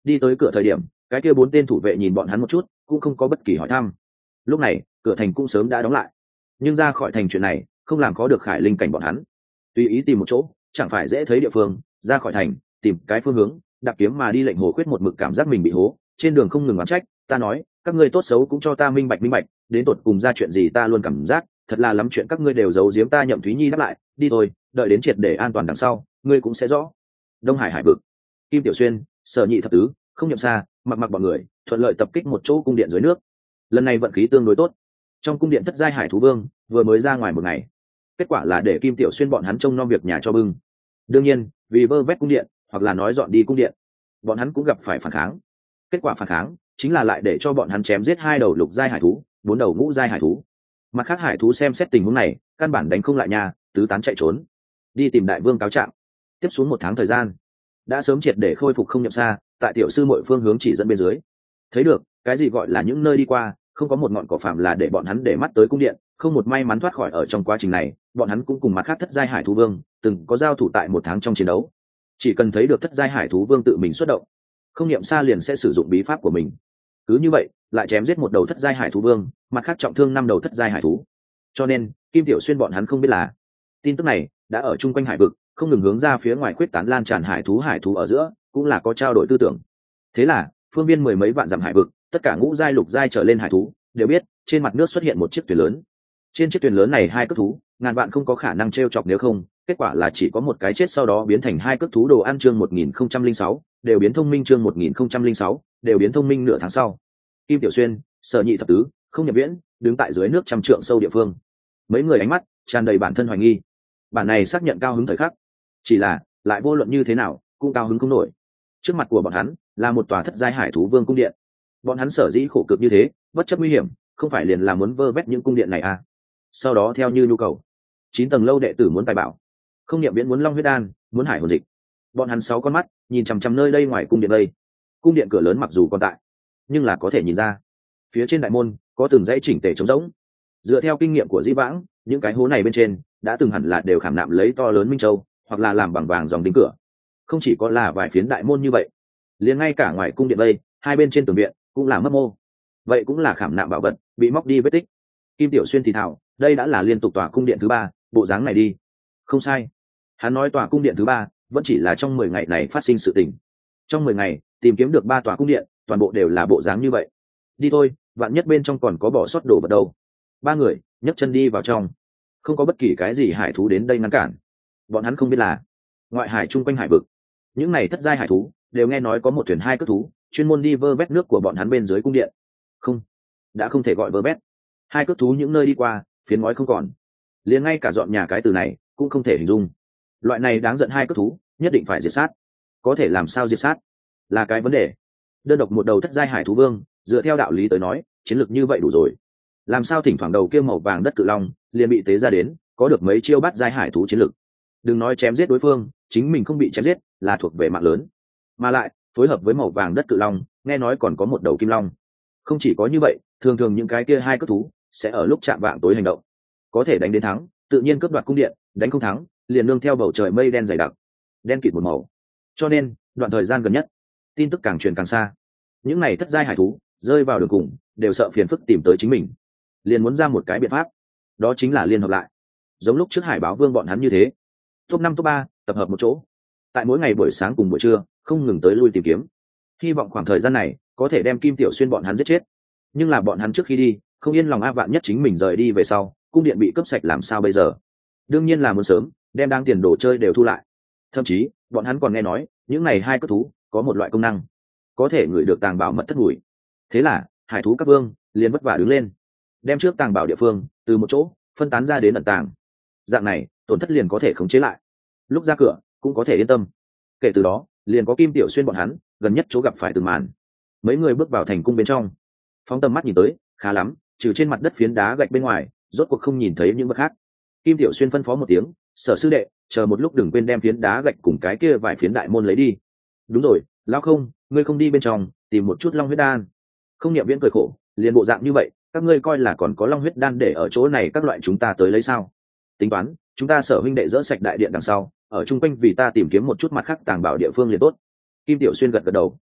Đi tới cửa thời điểm, cái kia bốn tên thủ vệ nhìn bọn hắn một chút, cũng không có bất kỳ hỏi thăm. Lúc này cửa thành cũng sớm đã đóng lại, nhưng ra khỏi thành chuyện này không làm khó được Khải Linh cảnh bọn hắn. Tùy ý tìm một chỗ chẳng phải dễ thấy địa phương, ra khỏi thành tìm cái phương hướng, đạp kiếm mà đi. Lệnh Hồ Khuyết một mực cảm giác mình bị hố, trên đường không ngừng oán trách, ta nói các ngươi tốt xấu cũng cho ta minh bạch minh bạch, đến tột cùng ra chuyện gì ta luôn cảm giác thật là lắm chuyện các ngươi đều giấu giếm ta. Nhậm Thúy Nhi đáp lại, đi thôi, đợi đến triệt để an toàn đằng sau ngươi cũng sẽ rõ. Đông Hải hải vực, Kim Tiểu Xuyên, Sở Nhị thập tứ, Không Nhậm Xa, mặc mặc bọn người thuận lợi tập kích một chỗ cung điện dưới nước. Lần này vận khí tương đối tốt, trong cung điện thất giai hải thú vương vừa mới ra ngoài một ngày, kết quả là để Kim Tiểu Xuyên bọn hắn trông nom việc nhà cho bưng. Đương nhiên vì vơ vét cung điện hoặc là nói dọn đi cung điện, bọn hắn cũng gặp phải phản kháng. Kết quả phản kháng chính là lại để cho bọn hắn chém giết hai đầu lục giai hải thú, bốn đầu ngũ giai hải thú. Mặt khác hải thú xem xét tình huống này căn bản đánh không lại nhà, tứ tán chạy trốn, đi tìm đại vương cáo trạng. Tiếp xuống một tháng thời gian đã sớm triệt để khôi phục Không Nhậm Xa tại tiểu sư mọi phương hướng chỉ dẫn bên dưới, thấy được cái gì gọi là những nơi đi qua không có một ngọn cỏ phạm là để bọn hắn để mắt tới cung điện. Không một may mắn thoát khỏi. Ở trong quá trình này bọn hắn cũng cùng mặt khác thất giai hải thú vương từng có giao thủ tại một tháng trong chiến đấu. Chỉ cần thấy được thất giai hải thú vương tự mình xuất động, Không Nhậm Xa liền sẽ sử dụng bí pháp của mình. Cứ như vậy lại chém giết một đầu thất giai hải thú vương, mặt khác trọng thương năm đầu thất giai hải thú. Cho nên Kim Tiểu Xuyên bọn hắn không biết là tin tức này đã ở chung quanh hải vực không ngừng hướng ra phía ngoài khuyết tán lan tràn. Hải thú hải thú ở giữa cũng là có trao đổi tư tưởng. Thế là phương viên mười mấy vạn dặm hải vực, tất cả ngũ giai lục giai trở lên hải thú đều biết trên mặt nước xuất hiện một chiếc thuyền lớn. Trên chiếc thuyền lớn này hai cước thú ngàn vạn không có khả năng t r e o chọc, nếu không kết quả là chỉ có một cái chết, sau đó biến thành hai cước thú đồ ăn. Chương một nghìn không trăm linh sáu đều biến thông minh. Chương một nghìn không trăm linh sáu đều biến thông minh. Nửa tháng sau, Kim Tiểu Xuyên, Sở Nhị thập tứ, Không Nhậm Viễn đứng tại dưới nước trăm trượng sâu địa phương. Mấy người ánh mắt tràn đầy bản thân hoài nghi. Bản này xác nhận cao hứng thời khắc, chỉ là lại vô luận như thế nào cũng cao hứng không nổi. Trước mặt của bọn hắn là một tòa thất giai hải thú vương cung điện. Bọn hắn sở dĩ khổ cực như thế, bất chấp nguy hiểm, không phải liền là muốn vơ vét những cung điện này à? Sau đó theo như nhu cầu, chín tầng lâu đệ tử muốn tài bảo, Không Niệm Viễn muốn long huyết đan, muốn hải hồn dịch. Bọn hắn sáu con mắt nhìn chằm chằm nơi đây ngoài cung điện đây. Cung điện cửa lớn mặc dù còn tại, nhưng là có thể nhìn ra phía trên đại môn có từng dãy chỉnh tề trống rỗng. Dựa theo kinh nghiệm của Dĩ Vãng, những cái hố này bên trên đã từng hẳn là đều khảm nạm lấy to lớn minh châu, hoặc là làm bằng vàng dòng đính cửa. Không chỉ có là vài phiến đại môn như vậy, liền ngay cả ngoài cung điện đây, hai bên trên tường viện cũng là mấp mô, vậy cũng là khảm nạm bảo vật bị móc đi vết tích. Kim Tiểu Xuyên thì thảo, đây đã là liên tục tòa cung điện thứ ba, bộ dáng này đi. Không sai, hắn nói tòa cung điện thứ ba vẫn chỉ là trong mười ngày này phát sinh sự tình. Trong mười ngày tìm kiếm được ba tòa cung điện, toàn bộ đều là bộ dáng như vậy. Đi thôi, vạn nhất bên trong còn có bỏ sót đồ vật đâu. Ba người nhấc chân đi vào trong, không có bất kỳ cái gì hải thú đến đây ngăn cản. Bọn hắn không biết là ngoại hải chung quanh hải vực, những này thất giai hải thú đều nghe nói có một thuyền hai cước thú chuyên môn đi vơ vét nước của bọn hắn bên dưới cung điện. Không, đã không thể gọi vơ vét. Hai cước thú những nơi đi qua phiến ngói không còn, liền ngay cả dọn nhà cái từ này cũng không thể hình dung. Loại này đáng giận, hai cước thú nhất định phải diệt sát. Có thể làm sao diệt sát là cái vấn đề. Đơn độc một đầu thất giai hải thú vương, dựa theo đạo lý tới nói chiến lược như vậy đủ rồi. Làm sao thỉnh thoảng đầu kia màu vàng đất cự long liền bị tế ra đến, có được mấy chiêu bắt giai hải thú chiến lược. Đừng nói chém giết đối phương, chính mình không bị chém giết là thuộc về mạng lớn. Mà lại phối hợp với màu vàng đất cự long, nghe nói còn có một đầu kim long. Không chỉ có như vậy, thường thường những cái kia hai cước thú sẽ ở lúc chạm vạng tối hành động. Có thể đánh đến thắng, tự nhiên cướp đoạt cung điện, đánh không thắng liền nương theo bầu trời mây đen dày đặc, đen kịt một màu. Cho nên đoạn thời gian gần nhất tin tức càng truyền càng xa, những này thất giai hải thú rơi vào đường cùng đều sợ phiền phức tìm tới chính mình, liền muốn ra một cái biện pháp, đó chính là liên hợp lại, giống lúc trước Hải Báo Vương bọn hắn như thế. Top năm top ba tập hợp một chỗ, tại mỗi ngày buổi sáng cùng buổi trưa không ngừng tới lui tìm kiếm, hy vọng khoảng thời gian này có thể đem Kim Tiểu Xuyên bọn hắn giết chết. Nhưng là bọn hắn trước khi đi không yên lòng, a vạn nhất chính mình rời đi về sau cung điện bị cướp sạch làm sao bây giờ. Đương nhiên là muốn sớm đem đang tiền đồ chơi đều thu lại. Thậm chí bọn hắn còn nghe nói những này hai cất thú có một loại công năng có thể ngửi được tàng bảo mật thất mùi. Thế là hải thú các vương liền vất vả đứng lên, đem trước tàng bảo địa phương từ một chỗ phân tán ra đến ẩn tàng. Dạng này tổn thất liền có thể khống chế lại, lúc ra cửa cũng có thể yên tâm. Kể từ đó liền có Kim Tiểu Xuyên bọn hắn gần nhất chỗ gặp phải từng màn. Mấy người bước vào thành cung bên trong, phóng tầm mắt nhìn tới, khá lắm, trừ trên mặt đất phiến đá gạch bên ngoài rốt cuộc không nhìn thấy những vật khác. Kim Tiểu Xuyên phân phó một tiếng, Sở sư đệ chờ một lúc đừng quên đem phiến đá gạch cùng cái kia vài phiến đại môn lấy đi. Đúng rồi, lão Không, ngươi không đi bên trong tìm một chút long huyết đan. Không Niệm Viễn cười khổ, liền bộ dạng như vậy các ngươi coi là còn có long huyết đan để ở chỗ này các loại chúng ta tới lấy sao? Tính toán chúng ta Sở huynh đệ dỡ sạch đại điện đằng sau, ở chung quanh vì ta tìm kiếm một chút mặt khác tàng bảo địa phương liền tốt. Kim Tiểu Xuyên gật gật đầu.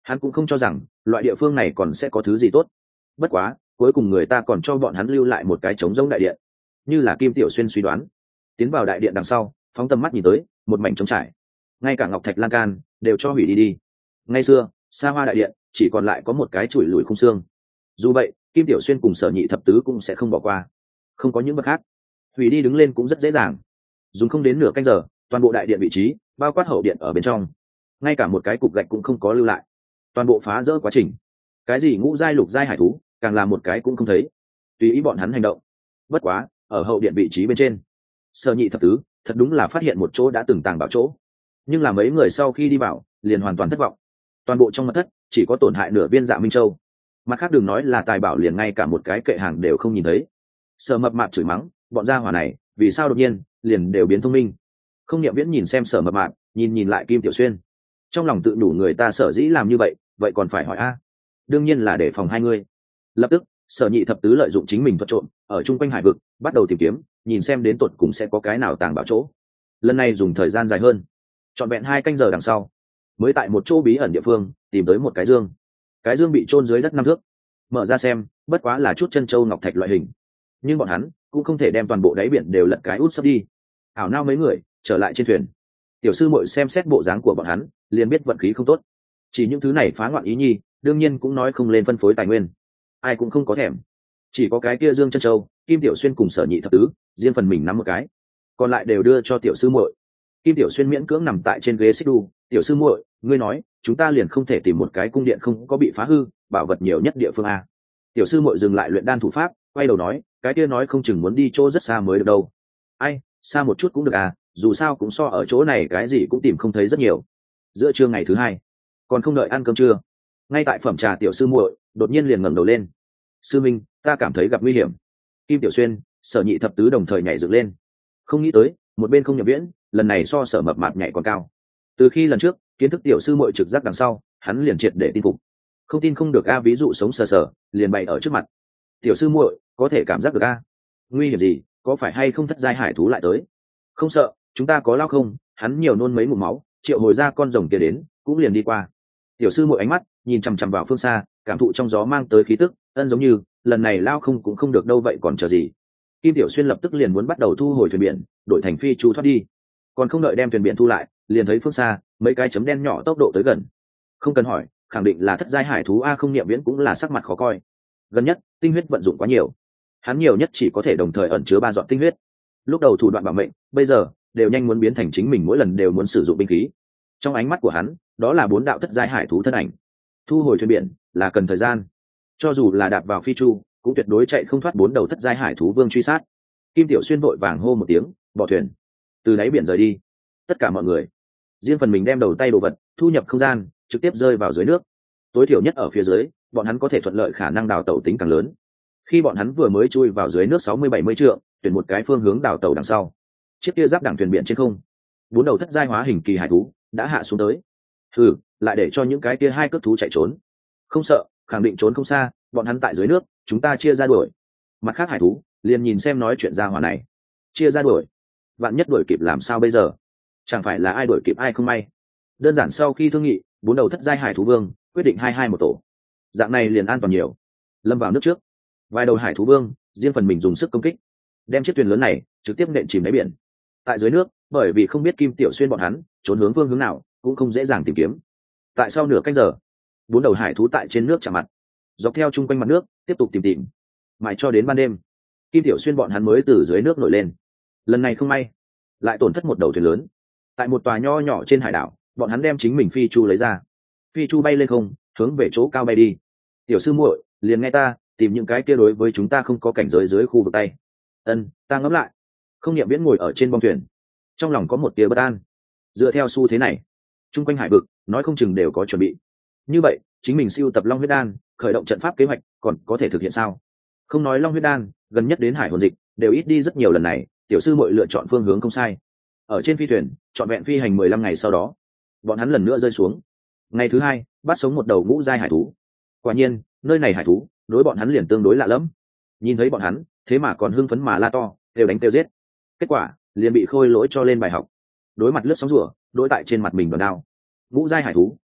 hắn cũng không cho rằng loại địa phương này còn sẽ có thứ gì tốt. Bất quá cuối cùng người ta còn cho bọn hắn lưu lại một cái trống rỗng đại điện, như là Kim Tiểu Xuyên suy đoán. Tiến vào đại điện đằng sau, phóng tầm mắt nhìn tới, một mảnh trống trải, ngay cả ngọc thạch lan can đều cho hủy đi đi. Ngày xưa xa hoa đại điện chỉ còn lại có một cái chùi lùi khung xương. Dù vậy Kim Tiểu Xuyên cùng Sở Nhị Thập Tứ cũng sẽ không bỏ qua. Không có những vật khác, hủy đi đứng lên cũng rất dễ dàng. Dùng không đến nửa canh giờ, toàn bộ đại điện vị trí, bao quát hậu điện ở bên trong, ngay cả một cái cục gạch cũng không có lưu lại. Toàn bộ phá rỡ quá trình. Cái gì ngũ giai lục giai hải thú, càng là một cái cũng không thấy. Tùy ý bọn hắn hành động. Bất quá, ở hậu điện vị trí bên trên, Sở Nhị Thập Tứ thật đúng là phát hiện một chỗ đã từng tàng bảo chỗ. Nhưng là mấy người sau khi đi vào, liền hoàn toàn thất vọng. Toàn bộ trong mật thất chỉ có tổn hại nửa viên Dạ Minh Châu. Mặt khác đừng nói là tài bảo, liền ngay cả một cái kệ hàng đều không nhìn thấy. Sở Mập Mạp chửi mắng, bọn gia hỏa này vì sao đột nhiên liền đều biến thông minh. Không Niệm Viễn nhìn xem Sở Mập Mạp, nhìn nhìn lại Kim Tiểu Xuyên, trong lòng tự đủ người ta sở dĩ làm như vậy, vậy còn phải hỏi a? Đương nhiên là để phòng hai người. Lập tức Sở Nhị Thập Tứ lợi dụng chính mình thuật trộm, ở trung quanh hải vực bắt đầu tìm kiếm, nhìn xem đến tột cùng sẽ có cái nào tàng bảo chỗ. Lần này dùng thời gian dài hơn, trọn vẹn hai canh giờ đằng sau, mới tại một chỗ bí ẩn địa phương tìm tới một cái dương. Cái dương bị chôn dưới đất năm thước, mở ra xem, bất quá là chút chân châu ngọc thạch loại hình. Nhưng bọn hắn cũng không thể đem toàn bộ đáy biển đều lật cái út sấp đi. Ảo nao mấy người trở lại trên thuyền. Tiểu sư muội xem xét bộ dáng của bọn hắn, liền biết vận khí không tốt. Chỉ những thứ này phá ngoạn ý nhi, đương nhiên cũng nói không lên phân phối tài nguyên, ai cũng không có thèm. Chỉ có cái kia dương chân châu, Kim Tiểu Xuyên cùng Sở Nhị Thập Tứ riêng phần mình nắm một cái, còn lại đều đưa cho tiểu sư muội. Kim Tiểu Xuyên miễn cưỡng nằm tại trên ghế xích đu. Tiểu sư muội, ngươi nói chúng ta liền không thể tìm một cái cung điện không có bị phá hư, bảo vật nhiều nhất địa phương a? Tiểu sư muội dừng lại luyện đan thủ pháp, quay đầu nói, cái kia nói không chừng muốn đi chỗ rất xa mới được đâu. Ai, xa một chút cũng được à, dù sao cũng so ở chỗ này cái gì cũng tìm không thấy rất nhiều. Giữa trưa ngày thứ hai, còn không đợi ăn cơm trưa, ngay tại phẩm trà tiểu sư muội đột nhiên liền ngẩng đầu lên. Sư minh, ta cảm thấy gặp nguy hiểm. Kim Tiểu Xuyên, Sở Nhị Thập Tứ đồng thời nhảy dựng lên. Không nghĩ tới một bên Không Niệm Viễn lần này so Sở Mập Mạp nhảy còn cao. Từ khi lần trước kiến thức tiểu sư muội trực giác đằng sau, hắn liền triệt để tin phục. Không tin không được a, ví dụ sống sờ sờ liền bày ở trước mặt. Tiểu sư muội có thể cảm giác được a? Nguy hiểm gì? Có phải hay không thất giai hải thú lại tới? Không sợ, chúng ta có lao không? Hắn nhiều nôn mấy ngụm máu, triệu hồi ra con rồng kia đến, cũng liền đi qua. Tiểu sư muội ánh mắt nhìn chằm chằm vào phương xa, cảm thụ trong gió mang tới khí tức, ân giống như lần này lao không cũng không được đâu, vậy còn chờ gì? Kim Tiểu Xuyên lập tức liền muốn bắt đầu thu hồi thuyền biển, đổi thành phi chu thoát đi. Còn không đợi đem thuyền biển thu lại, liền thấy phương xa mấy cái chấm đen nhỏ tốc độ tới gần. Không cần hỏi, khẳng định là thất giai hải thú a. Không Niệm Viễn cũng là sắc mặt khó coi. Gần nhất tinh huyết vận dụng quá nhiều, hắn nhiều nhất chỉ có thể đồng thời ẩn chứa ba giọt tinh huyết. Lúc đầu thủ đoạn bảo mệnh, bây giờ đều nhanh muốn biến thành chính mình mỗi lần đều muốn sử dụng binh khí. Trong ánh mắt của hắn, đó là bốn đạo thất giai hải thú thân ảnh. Thu hồi thuyền biển là cần thời gian, cho dù là đạp vào phi chu cũng tuyệt đối chạy không thoát bốn đầu thất giai hải thú vương truy sát. Kim Tiểu Xuyên vội vàng hô một tiếng, bỏ thuyền, từ đáy biển rời đi. Tất cả mọi người riêng phần mình đem đầu tay đồ vật thu nhập không gian, trực tiếp rơi vào dưới nước. Tối thiểu nhất ở phía dưới, bọn hắn có thể thuận lợi khả năng đào tẩu tính càng lớn. Khi bọn hắn vừa mới chui vào dưới nước sáu mươi bảy mươi trượng, tuyển một cái phương hướng đào tẩu đằng sau, chiếc kia giáp đảng thuyền biển trên không, bốn đầu thất giai hóa hình kỳ hải thú đã hạ xuống tới. Hừ, lại để cho những cái kia hai cước thú chạy trốn. Không sợ, khẳng định trốn không xa, bọn hắn tại dưới nước, chúng ta chia ra đuổi. Mặt khác hải thú liền nhìn xem nói chuyện ra hỏa này, chia ra đuổi, vạn nhất đuổi kịp làm sao bây giờ? Chẳng phải là ai đuổi kịp ai không may. Đơn giản sau khi thương nghị, bốn đầu thất giai hải thú vương quyết định hai hai một tổ, dạng này liền an toàn nhiều. Lâm vào nước trước, vài đầu hải thú vương riêng phần mình dùng sức công kích, đem chiếc thuyền lớn này trực tiếp nện chìm đáy biển. Tại dưới nước, bởi vì không biết Kim Tiểu Xuyên bọn hắn trốn hướng phương hướng nào, cũng không dễ dàng tìm kiếm. Tại sau nửa canh giờ, bốn đầu hải thú tại trên nước chạm mặt, dọc theo chung quanh mặt nước tiếp tục tìm tìm, mãi cho đến ban đêm, Kim Tiểu Xuyên bọn hắn mới từ dưới nước nổi lên. Lần này không may, lại tổn thất một đầu thuyền lớn. Tại một tòa nho nhỏ trên hải đảo, bọn hắn đem chính mình phi chu lấy ra, phi chu bay lên không, hướng về chỗ cao bay đi. Tiểu sư muội, liền nghe ta, tìm những cái kia đối với chúng ta không có cảnh giới dưới khu vực tay. Ân, ta ngẫm lại. Không Niệm Viễn ngồi ở trên bong thuyền, trong lòng có một tia bất an. Dựa theo xu thế này, chung quanh hải vực nói không chừng đều có chuẩn bị. Như vậy, chính mình siêu tập long huyết đan, khởi động trận pháp kế hoạch, còn có thể thực hiện sao? Không nói long huyết đan, gần nhất đến hải hồn dịch đều ít đi rất nhiều. Lần này tiểu sư muội lựa chọn phương hướng không sai. Ở trên phi thuyền trọn vẹn phi hành mười lăm ngày sau đó, bọn hắn lần nữa rơi xuống. Ngày thứ hai, bắt sống một đầu ngũ giai hải thú. Quả nhiên, nơi này hải thú đối bọn hắn liền tương đối lạ lẫm. Nhìn thấy bọn hắn, thế mà còn hưng phấn mà la to, kêu đánh kêu giết. Kết quả liền bị khôi lỗi cho lên bài học. Đối mặt lướt sóng rùa, đối tại trên mặt mình đòn đao. Ngũ giai hải thú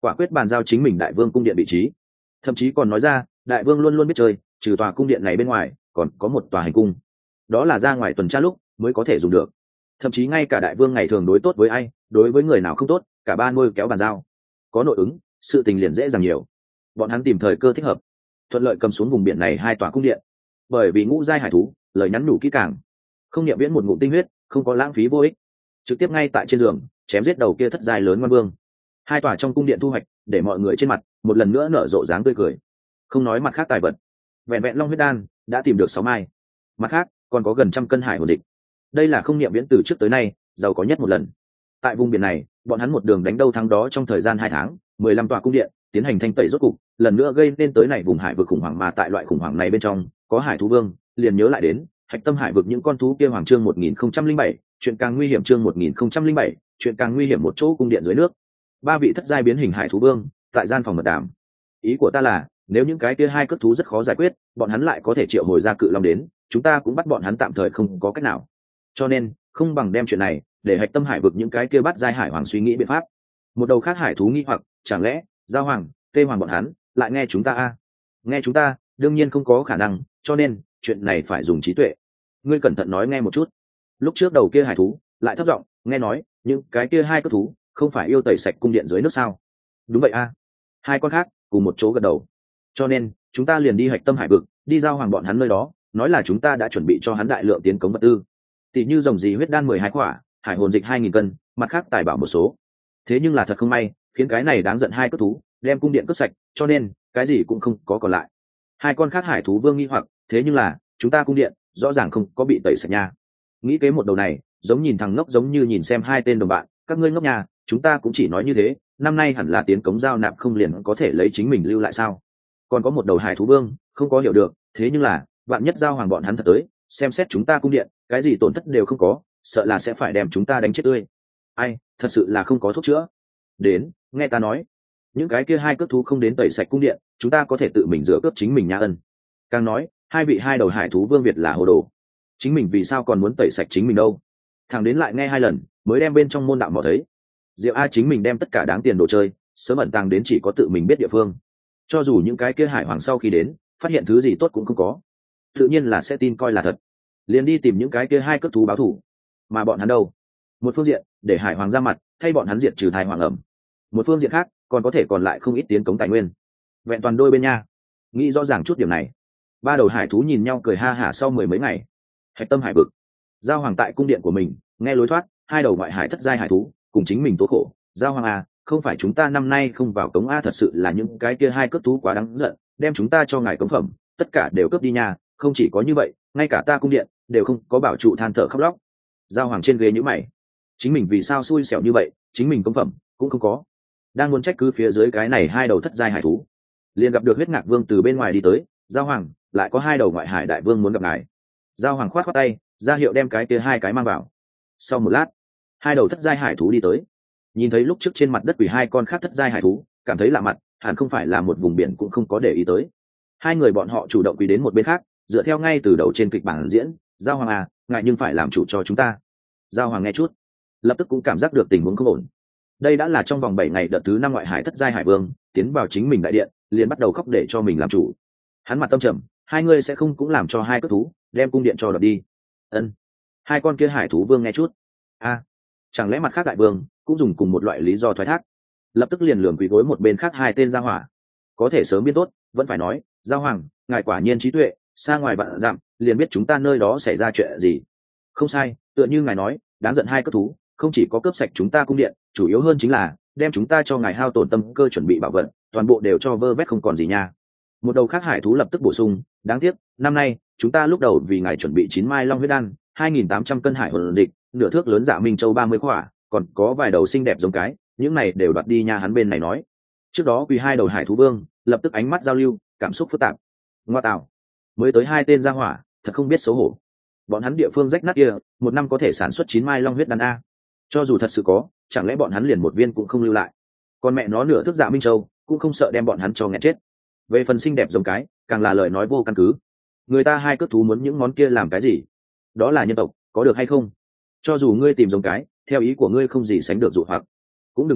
quả quyết bàn giao chính mình đại vương cung điện vị trí, thậm chí còn nói ra đại vương luôn luôn biết chơi, trừ tòa cung điện này bên ngoài còn có một tòa hành cung, đó là ra ngoài tuần tra lúc mới có thể dùng được. Thậm chí ngay cả đại vương ngày thường đối tốt với ai, đối với người nào không tốt, cả ba nuôi kéo bàn giao, có nội ứng, sự tình liền dễ dàng nhiều. Bọn hắn tìm thời cơ thích hợp, thuận lợi cầm xuống vùng biển này hai tòa cung điện. Bởi vì ngũ giai hải thú lời nhắn nhủ kỹ càng, không niệm viễn một ngụm tinh huyết, không có lãng phí vô ích, trực tiếp ngay tại trên giường chém giết đầu kia thất giai lớn ngoan vương. Hai tòa trong cung điện thu hoạch để mọi người trên mặt một lần nữa nở rộ dáng tươi cười. Không nói mặt khác tài vật, vẹn vẹn long huyết đan đã tìm được sáu mai, mặt khác còn có gần trăm cân hải hồn địch. Đây là không niệm viễn từ trước tới nay giàu có nhất một lần. Tại vùng biển này bọn hắn một đường đánh đâu thắng đó, trong thời gian hai tháng mười lăm tòa cung điện tiến hành thanh tẩy rốt cục, lần nữa gây nên tới này vùng hải vực khủng hoảng. Mà tại loại khủng hoảng này bên trong có hải thú vương, liền nhớ lại đến hạch tâm hải vực những con thú kia. Hoàng chương một nghìn không trăm linh bảy, chuyện càng nguy hiểm. Chương một nghìn không trăm linh bảy, chuyện càng nguy hiểm. Một chỗ cung điện dưới nước, ba vị thất giai biến hình hải thú vương tại gian phòng mật đàm. Ý của ta là nếu những cái kia hai cất thú rất khó giải quyết, bọn hắn lại có thể triệu hồi ra cự long đến, chúng ta cũng bắt bọn hắn tạm thời không có cách nào. Cho nên không bằng đem chuyện này để hạch tâm hải vực những cái kia bắt giai hải hoàng suy nghĩ biện pháp. Một đầu khác hải thú nghi hoặc, chẳng lẽ giao hoàng, tê hoàng bọn hắn lại nghe chúng ta a? Nghe chúng ta đương nhiên không có khả năng, cho nên chuyện này phải dùng trí tuệ. Ngươi cẩn thận nói nghe một chút. Lúc trước đầu kia hải thú lại thấp giọng, nghe nói những cái kia hai cất thú không phải yêu tẩy sạch cung điện dưới nước sao? Đúng vậy a. Hai con khác cùng một chỗ gật đầu. Cho nên chúng ta liền đi hạch tâm hải vực, đi giao hoàng bọn hắn nơi đó, nói là chúng ta đã chuẩn bị cho hắn đại lượng tiến cống vật tư, tỷ như rồng gì huyết đan mười hai quả, hải hồn dịch hai nghìn cân, mặt khác tài bảo một số. Thế nhưng là thật không may, khiến cái này đáng giận hai cất thú đem cung điện cướp sạch, cho nên cái gì cũng không có còn lại. Hai con khác hải thú vương nghi hoặc, thế nhưng là chúng ta cung điện rõ ràng không có bị tẩy sạch nha. Nghĩ kế một đầu này giống nhìn thằng ngốc, giống như nhìn xem hai tên đồng bạn, các ngươi ngốc nhà, chúng ta cũng chỉ nói như thế, năm nay hẳn là tiến cống giao nạp không liền có thể lấy chính mình lưu lại sao? Còn có một đầu hải thú vương không có hiểu được, thế nhưng là bạn nhất giao hoàng bọn hắn thật tới xem xét chúng ta cung điện, cái gì tổn thất đều không có, sợ là sẽ phải đem chúng ta đánh chết tươi. Ai, thật sự là không có thuốc chữa. Đến, nghe ta nói, những cái kia hai cướp thú không đến tẩy sạch cung điện, chúng ta có thể tự mình rửa cướp chính mình nha ân. Càng nói, hai vị hai đầu hải thú vương Việt là hồ đồ, chính mình vì sao còn muốn tẩy sạch chính mình đâu? Thằng đến lại nghe hai lần mới đem bên trong môn đạo mò thấy. Diệu A chính mình đem tất cả đáng tiền đồ chơi sớm ẩn tàng đến chỉ có tự mình biết địa phương. Cho dù những cái kia hải hoàng sau khi đến phát hiện thứ gì tốt cũng không có, tự nhiên là sẽ tin coi là thật, liền đi tìm những cái kia hai cướp thú báo thù. Mà bọn hắn đâu? Một phương diện để hải hoàng ra mặt thay bọn hắn diệt trừ thai hoàng ẩm, một phương diện khác còn có thể còn lại không ít tiến cống tài nguyên, vẹn toàn đôi bên nha. Nghĩ rõ ràng chút điểm này, ba đầu hải thú nhìn nhau cười ha hả. Sau mười mấy ngày, hạch tâm hải vực, giao hoàng tại cung điện của mình nghe lối thoát, hai đầu ngoại hải thất giai hải thú cùng chính mình tố khổ. Giao hoàng à, không phải chúng ta năm nay không vào cống a, thật sự là những cái kia hai cướp thú quá đáng giận, đem chúng ta cho ngài cống phẩm tất cả đều cướp đi nha. Không chỉ có như vậy, ngay cả ta cung điện đều không có bảo trụ, than thở khóc lóc. Giao hoàng trên ghế nhíu mày, chính mình vì sao xui xẻo như vậy, chính mình cống phẩm cũng không có. Đang muốn trách cứ phía dưới cái này hai đầu thất giai hải thú, liền gặp được huyết ngạc vương từ bên ngoài đi tới. Giao hoàng, lại có hai đầu ngoại hải đại vương muốn gặp ngài. Giao hoàng khoát khoát tay ra hiệu đem cái kia hai cái mang vào. Sau một lát, hai đầu thất giai hải thú đi tới, nhìn thấy lúc trước trên mặt đất quỷ hai con khác thất giai hải thú, cảm thấy lạ mặt, hẳn không phải là một vùng biển cũng không có để ý tới. Hai người bọn họ chủ động quỳ đến một bên khác, dựa theo ngay từ đầu trên kịch bản diễn. Giao hoàng à, ngài nhưng phải làm chủ cho chúng ta. Giao hoàng nghe chút, lập tức cũng cảm giác được tình huống không ổn. Đây đã là trong vòng bảy ngày đợt thứ năm ngoại hải thất giai hải vương tiến vào chính mình đại điện, liền bắt đầu khóc để cho mình làm chủ. Hắn mặt tâm trầm, hai ngươi sẽ không cũng làm cho hai cất thú đem cung điện cho đợt đi? Ân. Hai con kia hải thú vương nghe chút, a, à, chẳng lẽ mặt khác đại vương cũng dùng cùng một loại lý do thoái thác? Lập tức liền lườm quỳ gối một bên khác hai tên gia hỏa. Có thể sớm biết tốt, vẫn phải nói, giao hoàng, ngài quả nhiên trí tuệ, xa ngoài vạn dặm liền biết chúng ta nơi đó xảy ra chuyện gì. Không sai, tựa như ngài nói, đáng giận hai cất thú không chỉ có cướp sạch chúng ta cung điện, chủ yếu hơn chính là đem chúng ta cho ngài hao tổn tâm cơ chuẩn bị bảo vật toàn bộ đều cho vơ vét không còn gì nha. Một đầu khác hải thú lập tức bổ sung, đáng tiếc năm nay chúng ta lúc đầu vì ngài chuẩn bị chín mai long huyết đan, hai nghìn tám trăm cân hải hồn địch, nửa thước lớn dạ minh châu ba mươi khỏa, còn có vài đầu xinh đẹp giống cái, những này đều đoạt đi nha. Hắn bên này nói, trước đó vì hai đầu hải thú vương lập tức ánh mắt giao lưu, cảm xúc phức tạp. Ngoa tạo, mới tới hai tên gia hỏa thật không biết xấu hổ. Bọn hắn địa phương rách nát kia một năm có thể sản xuất chín mai long huyết đan a, cho dù thật sự có, chẳng lẽ bọn hắn liền một viên cũng không lưu lại? Còn mẹ nó nửa thước dạ minh châu cũng không sợ đem bọn hắn cho nghẹn chết. Về phần xinh đẹp giống cái, càng là lời nói vô căn cứ. Người ta hai cướp thú muốn những món kia làm cái gì? Đó là nhân tộc, có được hay không? Cho dù ngươi tìm giống cái, theo ý của ngươi không gì sánh được dụ hoặc, cũng đừng quên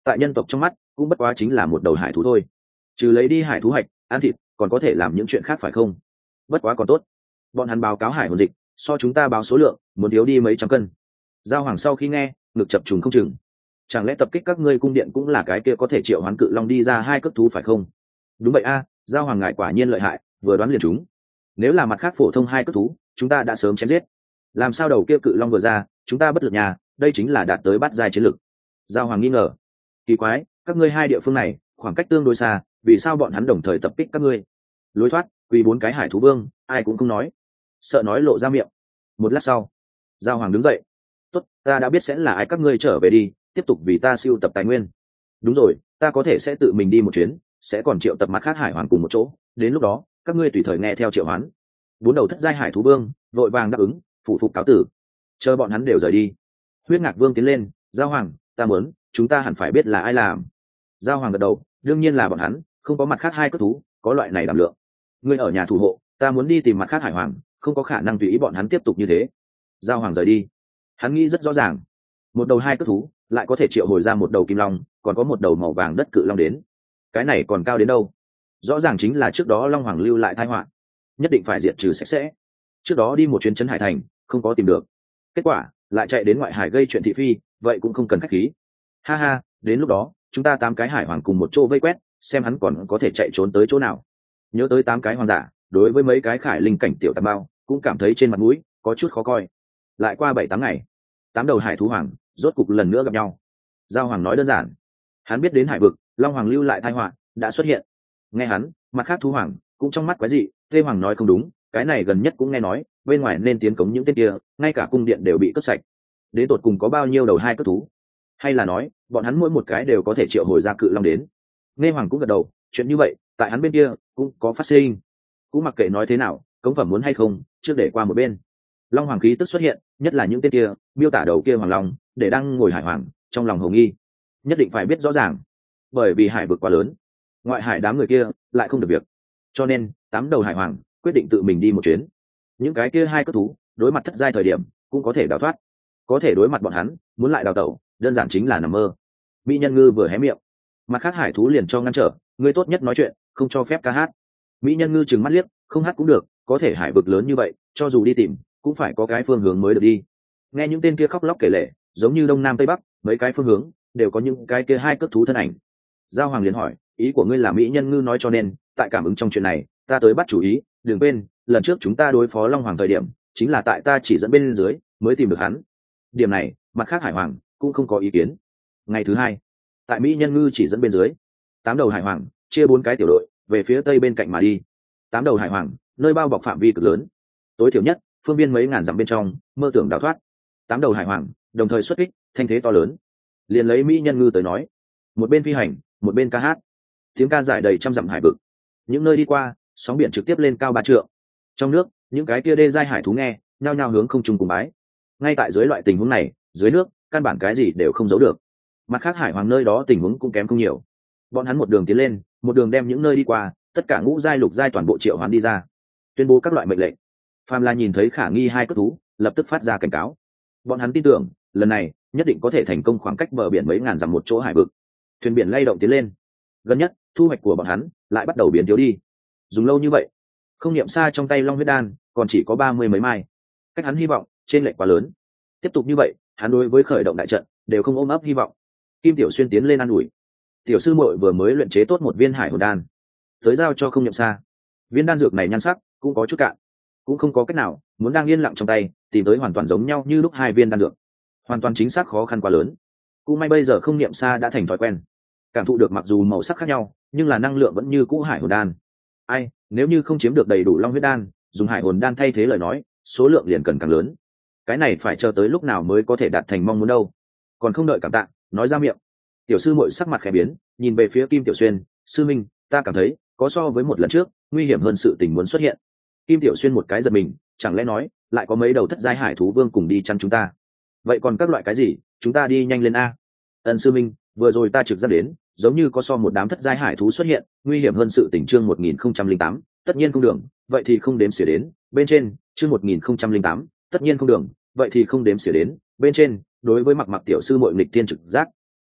tại nhân tộc trong mắt cũng bất quá chính là một đầu hải thú thôi, trừ lấy đi hải thú hạch ăn thịt còn có thể làm những chuyện khác phải không? Bất quá còn tốt, bọn hắn báo cáo hải hồn dịch so chúng ta báo số lượng muốn thiếu đi mấy trăm cân. Giao Hoàng sau khi nghe ngực chập trùng không chừng, chẳng lẽ tập kích các ngươi cung điện cũng là cái kia có thể triệu hoán cự long đi ra hai cước thú phải không? Đúng vậy a, à, Giao Hoàng ngài quả nhiên lợi hại, vừa đoán liền chúng. Nếu là mặt khác phổ thông hai cước thú chúng ta đã sớm chém giết, làm sao đầu kia cự long vừa ra chúng ta bất lực nhà, đây chính là đạt tới bát giai chiến lực. Giao Hoàng nghi ngờ, kỳ quái, các ngươi hai địa phương này khoảng cách tương đối xa, vì sao bọn hắn đồng thời tập kích các ngươi? Lối thoát quy bốn cái hải thú vương ai cũng không nói, sợ nói lộ ra miệng. Một lát sau Giao Hoàng đứng dậy, tốt, ta đã biết sẽ là ai, các ngươi trở về đi, tiếp tục vì ta siêu tập tài nguyên. Đúng rồi, ta có thể sẽ tự mình đi một chuyến, sẽ còn triệu tập mặt khác hải hoàng cùng một chỗ, đến lúc đó các ngươi tùy thời nghe theo triệu hoán. Bốn đầu thất giai hải thú vương vội vàng đáp ứng, phụ phục cáo tử. Chờ bọn hắn đều rời đi, Huyết Ngạc Vương tiến lên, Giao Hoàng, ta muốn, chúng ta hẳn phải biết là ai làm. Giao Hoàng gật đầu, đương nhiên là bọn hắn, không có mặt khác hai cất thú có loại này đảm lượng. Ngươi ở nhà thủ hộ, ta muốn đi tìm mặt khác hải hoàng, không có khả năng tùy ý bọn hắn tiếp tục như thế. Giao Hoàng rời đi, hắn nghĩ rất rõ ràng, một đầu hai cất thú lại có thể triệu hồi ra một đầu kim long, còn có một đầu màu vàng đất cự long đến, cái này còn cao đến đâu? Rõ ràng chính là trước đó Long Hoàng lưu lại tai họa, nhất định phải diệt trừ sạch sẽ. Trước đó đi một chuyến trấn hải thành không có tìm được, kết quả lại chạy đến ngoại hải gây chuyện thị phi, vậy cũng không cần khách khí. Ha ha, đến lúc đó chúng ta tám cái hải hoàng cùng một chỗ vây quét, xem hắn còn có thể chạy trốn tới chỗ nào. Nhớ tới tám cái hoàng giả đối với mấy cái khải linh cảnh tiểu tạp bao cũng cảm thấy trên mặt mũi có chút khó coi. Lại qua bảy tám ngày, tám đầu hải thú hoàng rốt cục lần nữa gặp nhau. Giao Hoàng nói đơn giản, hắn biết đến hải vực Long Hoàng lưu lại tai họa đã xuất hiện. Nghe hắn, mặt khác thú hoàng cũng trong mắt quái dị, Tê Hoàng nói không đúng, cái này gần nhất cũng nghe nói bên ngoài nên tiến cống những tên kia, ngay cả cung điện đều bị cướp sạch. Đến tột cùng có bao nhiêu đầu hai cất thú, hay là nói bọn hắn mỗi một cái đều có thể triệu hồi ra cự long đến? Nghe Hoàng cũng gật đầu, chuyện như vậy tại hắn bên kia cũng có phát sinh. Cũng mặc kệ nói thế nào, cống phẩm muốn hay không trước để qua một bên. Long Hoàng khí tức xuất hiện, nhất là những tên kia miêu tả đầu kia hoàng long để đang ngồi hải hoàng trong lòng hồ nghi, nhất định phải biết rõ ràng, bởi vì hải vực quá lớn, ngoại hải đám người kia lại không được việc, cho nên tám đầu hải hoàng quyết định tự mình đi một chuyến. Những cái kia hai cất thú đối mặt thất giai thời điểm cũng có thể đào thoát, có thể đối mặt bọn hắn muốn lại đào tẩu đơn giản chính là nằm mơ. Mỹ Nhân Ngư vừa hé miệng, mặt khác hải thú liền cho ngăn trở, ngươi tốt nhất nói chuyện, không cho phép ca hát. Mỹ Nhân Ngư trừng mắt liếc, không hát cũng được, có thể hải vực lớn như vậy, cho dù đi tìm cũng phải có cái phương hướng mới được đi. Nghe những tên kia khóc lóc kể lể, giống như đông nam tây bắc mấy cái phương hướng đều có những cái kia hai cất thú thân ảnh. Giao Hoàng liền hỏi, ý của ngươi là Mỹ Nhân Ngư nói cho nên tại cảm ứng trong chuyện này ta tới bắt chủ ý, đừng quên lần trước chúng ta đối phó Long Hoàng thời điểm chính là tại ta chỉ dẫn bên dưới mới tìm được hắn. Điểm này mặt khác hải hoàng cũng không có ý kiến. Ngày thứ hai, tại Mỹ Nhân Ngư chỉ dẫn bên dưới, tám đầu hải hoàng chia bốn cái tiểu đội về phía tây bên cạnh mà đi. Tám đầu hải hoàng nơi bao bọc phạm vi cực lớn, tối thiểu nhất phương viên mấy ngàn dặm bên trong mơ tưởng đào thoát. Tám đầu hải hoàng đồng thời xuất kích, thanh thế to lớn. Liền lấy Mỹ Nhân Ngư tới nói, một bên phi hành một bên ca hát, tiếng ca giải đầy trăm dặm hải vực. Những nơi đi qua sóng biển trực tiếp lên cao ba trượng. Trong nước những cái kia đê giai hải thú nghe nhao nhao hướng không trung cùng bái. Ngay tại dưới loại tình huống này, dưới nước căn bản cái gì đều không giấu được. Mặt khác hải hoàng nơi đó tình huống cũng kém không nhiều, bọn hắn một đường tiến lên một đường đem những nơi đi qua tất cả ngũ giai lục giai toàn bộ triệu hoán đi ra, tuyên bố các loại mệnh lệnh. Phàm là nhìn thấy khả nghi hai cất thú lập tức phát ra cảnh cáo. Bọn hắn tin tưởng lần này nhất định có thể thành công khoảng cách bờ biển mấy ngàn dặm một chỗ hải vực. Thuyền biển lay động tiến lên, gần nhất thu hoạch của bọn hắn lại bắt đầu biến thiếu đi. Dùng lâu như vậy, không niệm xa trong tay long huyết đan còn chỉ có ba mươi mấy mai, cách hắn hy vọng trên lệch quá lớn. Tiếp tục như vậy hắn đối với khởi động đại trận đều không ôm ấp hy vọng. Kim Tiểu Xuyên tiến lên an ủi, tiểu sư muội vừa mới luyện chế tốt một viên hải hồn đan, tới giao cho không niệm xa. Viên đan dược này nhan sắc cũng có chút cạn, cũng không có cách nào muốn đang yên lặng trong tay tìm tới hoàn toàn giống nhau như lúc hai viên đan dược, hoàn toàn chính xác khó khăn quá lớn. Cũng may bây giờ không niệm xa đã thành thói quen, cảm thụ được mặc dù màu sắc khác nhau nhưng là năng lượng vẫn như cũ hải hồn đan. Ai, nếu như không chiếm được đầy đủ long huyết đan, dùng hải hồn đan thay thế lời nói, số lượng liền cần càng lớn. Cái này phải chờ tới lúc nào mới có thể đạt thành mong muốn đâu. Còn không đợi cảm tạ, nói ra miệng. Tiểu sư muội sắc mặt khẽ biến, nhìn về phía Kim Tiểu Xuyên, sư minh, ta cảm thấy có so với một lần trước nguy hiểm hơn sự tình muốn xuất hiện. Kim Tiểu Xuyên một cái giật mình, chẳng lẽ nói lại có mấy đầu thất giai hải thú vương cùng đi chăn chúng ta? Vậy còn các loại cái gì, chúng ta đi nhanh lên a. Ân sư minh, vừa rồi ta trực giác đến giống như có so một đám thất giai hải thú xuất hiện, nguy hiểm hơn sự tình. Chương một nghìn không trăm linh tám, tất nhiên không đường, vậy thì không đếm xỉa đến bên trên. Chương một nghìn không trăm linh tám, tất nhiên không đường, vậy thì không đếm xỉa đến bên trên. Đối với Mặc Mặc tiểu sư muội nghịch thiên trực giác,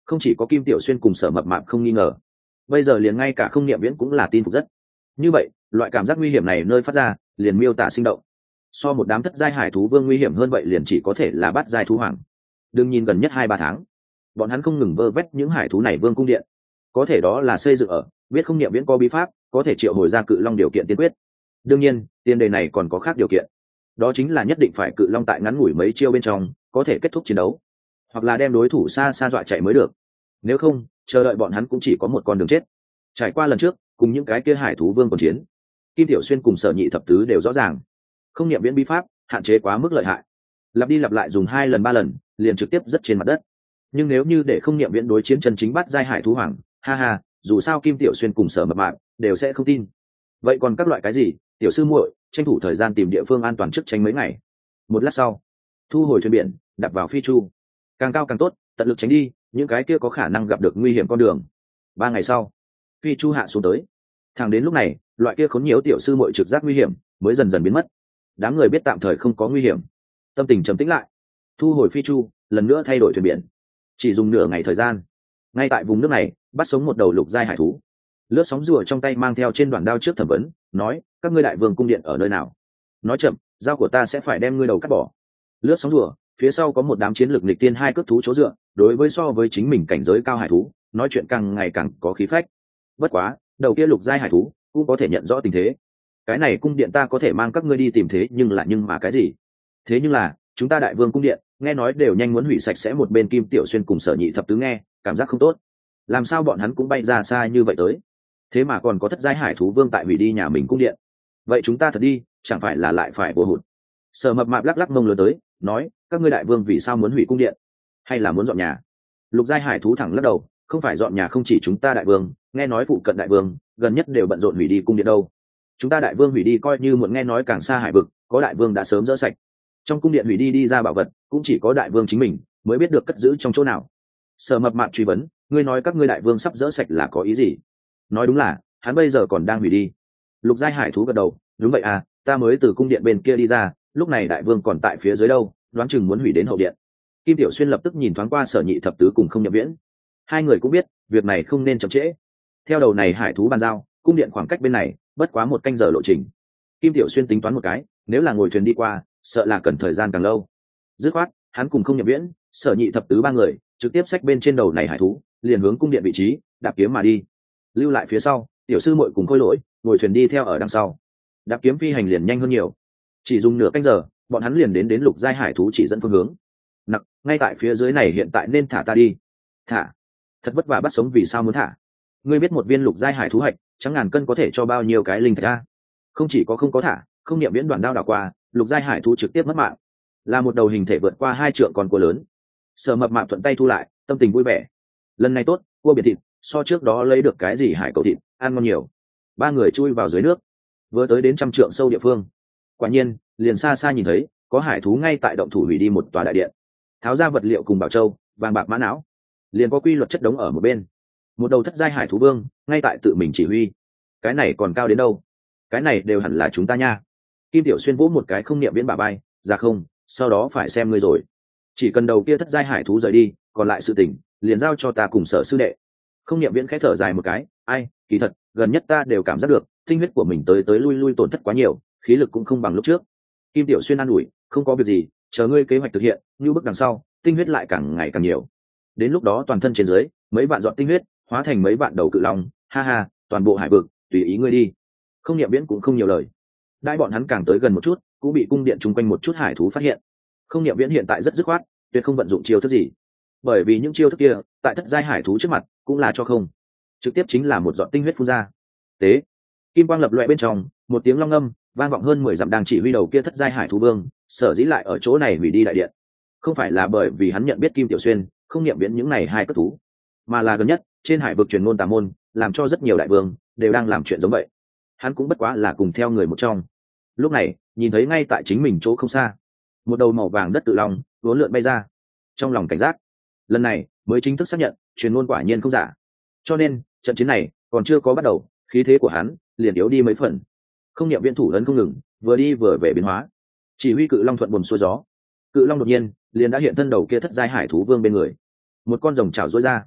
Không chỉ có Kim Tiểu Xuyên cùng Sở Mập Mạp không nghi ngờ, bây giờ liền ngay cả Không Niệm Viễn cũng là tin phục rất. Như vậy loại cảm giác nguy hiểm này nơi phát ra liền miêu tả sinh động, so một đám thất giai hải thú vương nguy hiểm hơn vậy liền chỉ có thể là bát giai thú hoàng. Đừng nhìn gần nhất hai ba tháng bọn hắn không ngừng vơ vét những hải thú này vương cung điện, có thể đó là xây dựng ở biết Không Niệm Viễn có bí pháp có thể triệu hồi ra cự long điều kiện tiên quyết. Đương nhiên tiền đề này còn có khác điều kiện, đó chính là nhất định phải cự long tại ngắn ngủi mấy chiêu bên trong có thể kết thúc chiến đấu, hoặc là đem đối thủ xa xa dọa chạy mới được. Nếu không chờ đợi bọn hắn cũng chỉ có một con đường chết. Trải qua lần trước cùng những cái kia hải thú vương còn chiến, Kim Tiểu Xuyên cùng Sở Nhị thập tứ đều rõ ràng Không Niệm Viễn bí pháp hạn chế quá mức lợi hại, lặp đi lặp lại dùng hai lần ba lần liền trực tiếp rất trên mặt đất. Nhưng nếu như để Không Niệm Viễn đối chiến chân chính bắt giai hải thú hoàng, ha ha, dù sao Kim Tiểu Xuyên cùng Sở Mập Mạp đều sẽ không tin. Vậy còn các loại cái gì, tiểu sư muội tranh thủ thời gian tìm địa phương an toàn trước tranh mấy ngày. Một lát sau thu hồi thuyền biển, đặt vào phi chu, càng cao càng tốt, tận lực tránh đi những cái kia có khả năng gặp được nguy hiểm con đường. Ba ngày sau phi chu hạ xuống tới, thẳng đến lúc này loại kia khốn nhiều tiểu sư muội trực giác nguy hiểm mới dần dần biến mất. Đám người biết tạm thời không có nguy hiểm, tâm tình trầm tĩnh lại, thu hồi phi chu, lần nữa thay đổi thuyền biển. Chỉ dùng nửa ngày thời gian, ngay tại vùng nước này bắt sống một đầu lục giai hải thú. Lướt sóng rùa trong tay mang theo trên đoạn đao trước thẩm vấn, nói: các ngươi đại vương cung điện ở nơi nào? Nói chậm, dao của ta sẽ phải đem ngươi đầu cắt bỏ. Lướt sóng rùa phía sau có một đám chiến lược nghịch tiên hai cước thú chỗ dựa, đối với so với chính mình cảnh giới cao hải thú nói chuyện càng ngày càng có khí phách. Bất quá đầu kia lục giai hải thú cũng có thể nhận rõ tình thế. Cái này cung điện ta có thể mang các ngươi đi tìm, thế nhưng là nhưng mà cái gì? Thế nhưng là chúng ta đại vương cung điện nghe nói đều nhanh muốn hủy sạch sẽ. Một bên Kim Tiểu Xuyên cùng Sở Nhị thập tứ nghe cảm giác không tốt, làm sao bọn hắn cũng bay ra xa như vậy tới, thế mà còn có thất giai hải thú vương tại hủy đi nhà mình cung điện. Vậy chúng ta thật đi chẳng phải là lại phải vô hụt? Sở Mập Mạp lắc lắc mông lớn tới, nói: các ngươi đại vương vì sao muốn hủy cung điện, hay là muốn dọn nhà? Lục giai hải thú thẳng lắc đầu, không phải dọn nhà, không chỉ chúng ta đại vương, nghe nói phụ cận đại vương gần nhất đều bận rộn hủy đi cung điện đâu. Chúng ta đại vương hủy đi coi như muộn, nghe nói càng xa hải vực có đại vương đã sớm dỡ sạch. Trong cung điện hủy đi đi ra bảo vật cũng chỉ có đại vương chính mình mới biết được cất giữ trong chỗ nào. Sở Mập Mạp truy vấn: ngươi nói các ngươi đại vương sắp dỡ sạch là có ý gì? Nói đúng là hắn bây giờ còn đang hủy đi. Lục giai hải thú gật đầu, đúng vậy à, ta mới từ cung điện bên kia đi ra, lúc này đại vương còn tại phía dưới đâu, đoán chừng muốn hủy đến hậu điện. Kim Tiểu Xuyên lập tức nhìn thoáng qua Sở Nhị thập tứ cùng Không Niệm Viễn, hai người cũng biết việc này không nên chậm trễ. Theo đầu này hải thú bàn giao, cung điện khoảng cách bên này bất quá một canh giờ lộ trình. Kim Tiểu Xuyên tính toán một cái, nếu là ngồi thuyền đi qua sợ là cần thời gian càng lâu. Dứt khoát hắn cùng Không Niệm Viễn, Sở Nhị thập tứ ba người trực tiếp xách bên trên đầu này hải thú, liền hướng cung điện vị trí đạp kiếm mà đi. Lưu lại phía sau tiểu sư muội cùng Khôi Lỗi ngồi thuyền đi theo ở đằng sau. Đạp kiếm phi hành liền nhanh hơn nhiều, chỉ dùng nửa canh giờ bọn hắn liền đến đến lục giai hải thú chỉ dẫn phương hướng. Nặc, ngay tại phía dưới này, hiện tại nên thả ta đi. Thả? Thật vất vả bắt sống vì sao muốn thả? Ngươi biết một viên lục giai hải thú hạch trắng ngàn cân có thể cho bao nhiêu cái linh thạch a? Không chỉ có không có thả, Không Niệm Viễn đoàn đao đảo qua, lục giai hải thú trực tiếp mất mạng, là một đầu hình thể vượt qua hai trượng con cua lớn. Sở Mập Mạp thuận tay thu lại, tâm tình vui vẻ. Lần này tốt, cua biển thịt so trước đó lấy được cái gì hải cầu thịt ăn ngon nhiều. Ba người chui vào dưới nước, vừa tới đến trăm trượng sâu địa phương, quả nhiên liền xa xa nhìn thấy có hải thú ngay tại động thủ hủy đi một tòa đại điện, tháo ra vật liệu cùng bảo châu vàng bạc mã não, liền có quy luật chất đống ở một bên. Một đầu thất giai hải thú vương ngay tại tự mình chỉ huy. Cái này còn cao đến đâu? Cái này đều hẳn là chúng ta nha. Kim Tiểu Xuyên vỗ một cái Không Niệm Viễn bả vai, ra không, sau đó phải xem ngươi rồi. Chỉ cần đầu kia thất giai hải thú rời đi, còn lại sự tình liền giao cho ta cùng Sở sư đệ. Không Niệm Viễn khẽ thở dài một cái, ai, kỳ thật gần nhất ta đều cảm giác được tinh huyết của mình tới tới lui lui tổn thất quá nhiều, khí lực cũng không bằng lúc trước. Kim Tiểu Xuyên an ủi, không có việc gì, chờ ngươi kế hoạch thực hiện, như bước đằng sau tinh huyết lại càng ngày càng nhiều, đến lúc đó toàn thân trên dưới mấy bạn dọn tinh huyết hóa thành mấy bạn đầu cự long, ha ha, toàn bộ hải vực tùy ý ngươi đi. Không Niệm Viễn cũng không nhiều lời. Đại bọn hắn càng tới gần một chút cũng bị cung điện chung quanh một chút hải thú phát hiện. Không Niệm Viễn hiện tại rất dứt khoát, tuyệt không vận dụng chiêu thức gì, bởi vì những chiêu thức kia tại thất giai hải thú trước mặt cũng là cho không, trực tiếp chính là một giọt tinh huyết phun ra. Tế, kim quang lập loè bên trong, một tiếng long âm vang vọng hơn mười dặm, đang chỉ huy đầu kia thất giai hải thú vương sở dĩ lại ở chỗ này hủy đi đại điện, không phải là bởi vì hắn nhận biết Kim Tiểu Xuyên, Không Niệm Viễn những này hai cấp thú, mà là gần nhất trên hải vực truyền ngôn tà môn làm cho rất nhiều đại vương đều đang làm chuyện giống vậy. Hắn cũng bất quá là cùng theo người một trong. Lúc này nhìn thấy ngay tại chính mình chỗ không xa một đầu màu vàng đất tự long vốn lượn bay ra, trong lòng cảnh giác, lần này mới chính thức xác nhận truyền ngôn quả nhiên không giả. Cho nên trận chiến này còn chưa có bắt đầu, khí thế của hắn liền yếu đi mấy phần. Không Niệm Viễn thủ ấn không ngừng, vừa đi vừa về biến hóa, chỉ huy cự long thuận buồm xuôi gió. Cự long đột nhiên liền đã hiện thân đầu kia thất giai hải thú vương bên người, một con rồng chảo rối ra,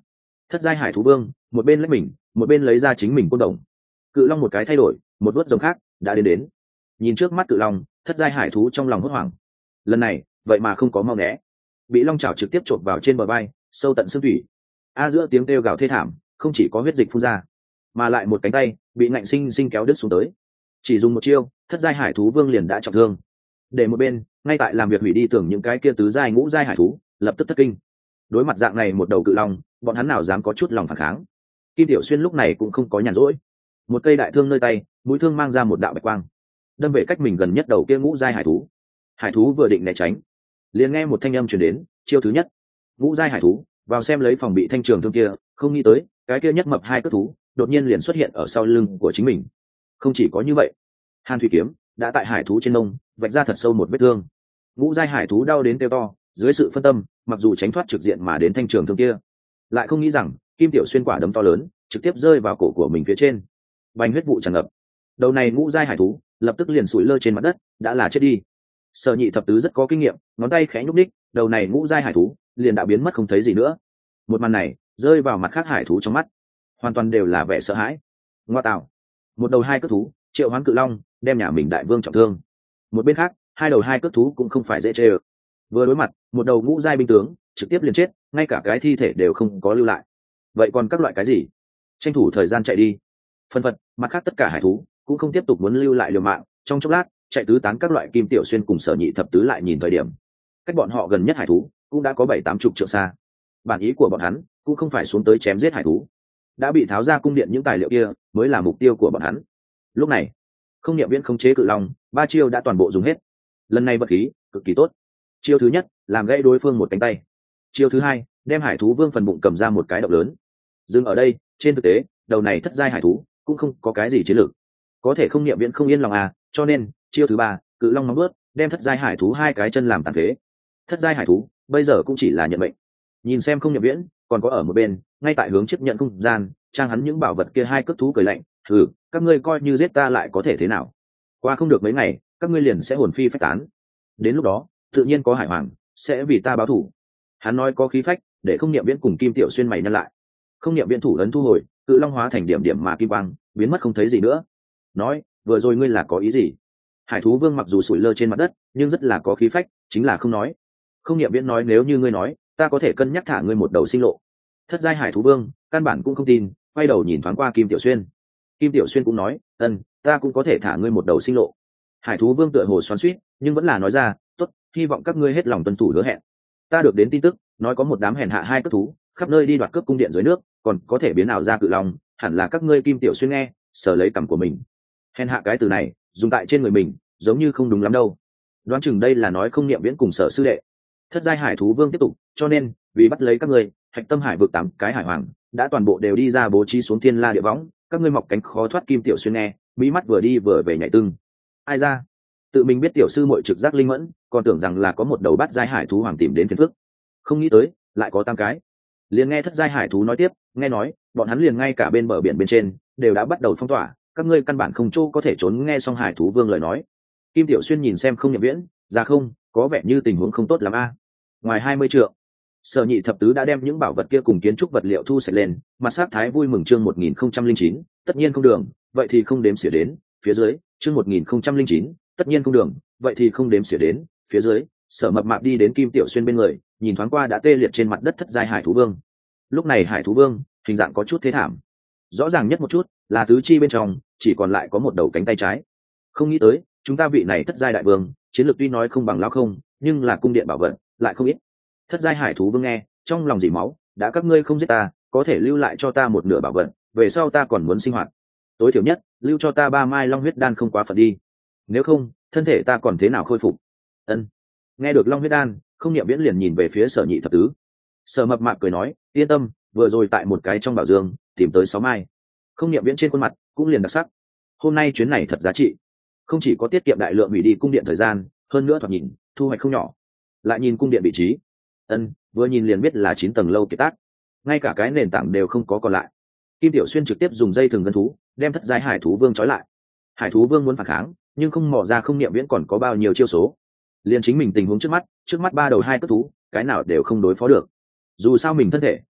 Thất giai hải thú vương một bên lấy mình một bên lấy ra chính mình côn đồng. Cự long một cái thay đổi, một vớt rồng khác đã đến đến. Nhìn trước mắt cự long, thất giai hải thú trong lòng hốt hoảng. Lần này vậy mà không có mau né, bị long chảo trực tiếp chộp vào trên bờ vai, sâu tận xương thủy. A giữa tiếng kêu gào thê thảm, không chỉ có huyết dịch phun ra, mà lại một cánh tay bị ngạnh sinh sinh kéo đứt xuống tới. Chỉ dùng một chiêu, thất giai hải thú vương liền đã trọng thương. Để một bên ngay tại làm việc hủy đi tưởng những cái kia tứ giai ngũ giai hải thú lập tức thất kinh. Đối mặt dạng này một đầu cự long, bọn hắn nào dám có chút lòng phản kháng. Kim Tiểu Xuyên lúc này cũng không có nhàn rỗi, một cây đại thương nơi tay, mũi thương mang ra một đạo bạch quang, đâm về cách mình gần nhất đầu kia ngũ giai hải thú. Hải thú vừa định né tránh, liền nghe một thanh âm truyền đến, chiêu thứ nhất. Ngũ giai hải thú vào xem lấy phòng bị thanh trường thương kia, không nghĩ tới cái kia nhất mập hai cước thú đột nhiên liền xuất hiện ở sau lưng của chính mình. Không chỉ có như vậy, Hàn Thủy kiếm đã tại hải thú trên mông vạch ra thật sâu một vết thương. Ngũ giai hải thú đau đến kêu to, dưới sự phân tâm, mặc dù tránh thoát trực diện mà đến thanh trường thương kia, lại không nghĩ rằng Kim Tiểu Xuyên quả đấm to lớn trực tiếp rơi vào cổ của mình phía trên, bành huyết vụ tràn ngập. Đầu này ngũ giai hải thú lập tức liền sủi lơ trên mặt đất, đã là chết đi. Sở Nhị thập tứ rất có kinh nghiệm, ngón tay khẽ nhúc đích, đầu này ngũ giai hải thú liền đã biến mất không thấy gì nữa. Một màn này rơi vào mặt khác hải thú trong mắt, hoàn toàn đều là vẻ sợ hãi. Ngoa tạo, một đầu hai cước thú triệu hoán cự long đem nhà mình đại vương trọng thương. Một bên khác, hai đầu hai cước thú cũng không phải dễ chê ơ. Vừa đối mặt, một đầu ngũ giai binh tướng trực tiếp liền chết, ngay cả cái thi thể đều không có lưu lại. Vậy còn các loại cái gì? Tranh thủ thời gian chạy đi. Phân phật, mặt khác tất cả hải thú cũng không tiếp tục muốn lưu lại liều mạng. Trong chốc lát, chạy tứ tán các loại Kim Tiểu Xuyên cùng Sở Nhị thập tứ lại nhìn thời điểm, cách bọn họ gần nhất hải thú cũng đã có bảy tám chục trượng xa. Bản ý của bọn hắn cũng không phải xuống tới chém giết hải thú, đã bị tháo ra cung điện những tài liệu kia mới là mục tiêu của bọn hắn. Lúc này, Không Niệm Viễn khống chế cự long, ba chiêu đã toàn bộ dùng hết. Lần này vật khí cực kỳ tốt. Chiêu thứ nhất, làm gãy đối phương một cánh tay. Chiêu thứ hai, đem hải thú vương phần bụng cầm ra một cái động lớn. Dừng ở đây, trên thực tế, đầu này thất giai hải thú cũng không có cái gì chiến lược, có thể Không Niệm Viễn không yên lòng à, cho nên chiêu thứ ba, cự long nóng bớt, đem thất giai hải thú hai cái chân làm tàn phế. Thất giai hải thú bây giờ cũng chỉ là nhận mệnh. Nhìn xem Không Niệm Viễn còn có ở một bên, ngay tại hướng chấp nhận không gian trang hắn những bảo vật kia hai cước thú cười lạnh, thử các ngươi coi như giết ta lại có thể thế nào? Qua không được mấy ngày, các ngươi liền sẽ hồn phi phách tán. Đến lúc đó, tự nhiên có hải hoàng sẽ vì ta báo thù. Hắn nói có khí phách, để Không Niệm Viễn cùng Kim Tiểu Xuyên mày nhăn lại. Không Niệm Viễn thủ ấn thu hồi, cự long hóa thành điểm điểm mà kim quang biến mất không thấy gì nữa. Nói, vừa rồi ngươi là có ý gì? Hải thú vương mặc dù sủi lơ trên mặt đất, nhưng rất là có khí phách, chính là không nói. Không Niệm Viễn nói, nếu như ngươi nói, ta có thể cân nhắc thả ngươi một đầu sinh lộ. Thất giai hải thú vương căn bản cũng không tin, quay đầu nhìn thoáng qua Kim Tiểu Xuyên. Kim Tiểu Xuyên cũng nói, ân, ta cũng có thể thả ngươi một đầu sinh lộ. Hải thú vương tựa hồ xoắn xuýt, nhưng vẫn là nói ra, tốt, hy vọng các ngươi hết lòng tuân thủ hứa hẹn. Ta được đến tin tức, nói có một đám hèn hạ hai cướp thú, khắp nơi đi đoạt cướp cung điện dưới nước, còn có thể biến ảo ra cự long, hẳn là các ngươi. Kim Tiểu Xuyên nghe, sờ lấy cằm của mình. Hèn hạ cái từ này, dùng tại trên người mình, giống như không đúng lắm đâu. Đoán chừng đây là nói Không Niệm Viễn cùng Sở sư đệ. Thất giai hải thú vương tiếp tục, cho nên, vì bắt lấy các ngươi, hạch tâm hải vực tám cái hải hoàng đã toàn bộ đều đi ra bố trí xuống thiên la địa võng, các ngươi mọc cánh khó thoát. Kim Tiểu Xuyên nghe, mỹ mắt vừa đi vừa về nhảy tưng. Ai ra? Tự mình biết tiểu sư muội trực giác linh mẫn, còn tưởng rằng là có một đầu bát giai hải thú hoàng tìm đến phiền phức, không nghĩ tới lại có tam cái. Liền nghe thất giai hải thú nói tiếp, nghe nói bọn hắn liền ngay cả bên bờ biển bên trên đều đã bắt đầu phong tỏa, các ngươi căn bản không chỗ có thể trốn. Nghe xong hải thú vương lời nói, Kim Tiểu Xuyên nhìn xem Không Niệm Viễn, ra không, có vẻ như tình huống không tốt lắm a. Ngoài hai mươi trượng, Sở Nhị thập tứ đã đem những bảo vật kia cùng kiến trúc vật liệu thu sạch lên, mặt sắc thái vui mừng. Chương một nghìn không trăm linh chín, tất nhiên không đường, vậy thì không đếm xỉa đến. Phía dưới, chương một nghìn không trăm linh chín, tất nhiên không đường, vậy thì không đếm xỉa đến. Phía dưới, Sở Mập Mạp đi đến Kim Tiểu Xuyên bên người, nhìn thoáng qua đã tê liệt trên mặt đất thất giai hải thú vương. Lúc này hải thú vương hình dạng có chút thế thảm, rõ ràng nhất một chút là tứ chi bên trong chỉ còn lại có một đầu cánh tay trái. Không nghĩ tới chúng ta vị này thất giai đại vương chiến lược tuy nói không bằng lão không, nhưng là cung điện bảo vật lại không ít. Thất giai hải thú vương nghe, trong lòng dỉ máu, đã các ngươi không giết ta, có thể lưu lại cho ta một nửa bảo vật, về sau ta còn muốn sinh hoạt, tối thiểu nhất lưu cho ta ba mai long huyết đan không quá phận đi, nếu không thân thể ta còn thế nào khôi phục. Ân. Nghe được long huyết đan, Không Niệm Viễn liền nhìn về phía Sở Nhị thập tứ. Sở Mập Mạp cười nói, yên tâm, vừa rồi tại một cái trong bảo dương tìm tới sáu mai. Không Niệm Viễn trên khuôn mặt cũng liền đặc sắc, hôm nay chuyến này thật giá trị, không chỉ có tiết kiệm đại lượng hủy đi cung điện thời gian, hơn nữa thoạt nhìn thu hoạch không nhỏ. Lại nhìn cung điện vị trí, ân, vừa nhìn liền biết là chín tầng lâu kiệt tác, ngay cả cái nền tảng đều không có còn lại. Kim Tiểu Xuyên trực tiếp dùng dây thừng gân thú đem thất giai hải thú vương trói lại. Hải thú vương muốn phản kháng, nhưng không mò ra Không Niệm Viễn còn có bao nhiêu chiêu số. Liền chính mình tình huống trước mắt, trước mắt ba đầu hai cất thú, cái nào đều không đối phó được. Dù sao mình thân thể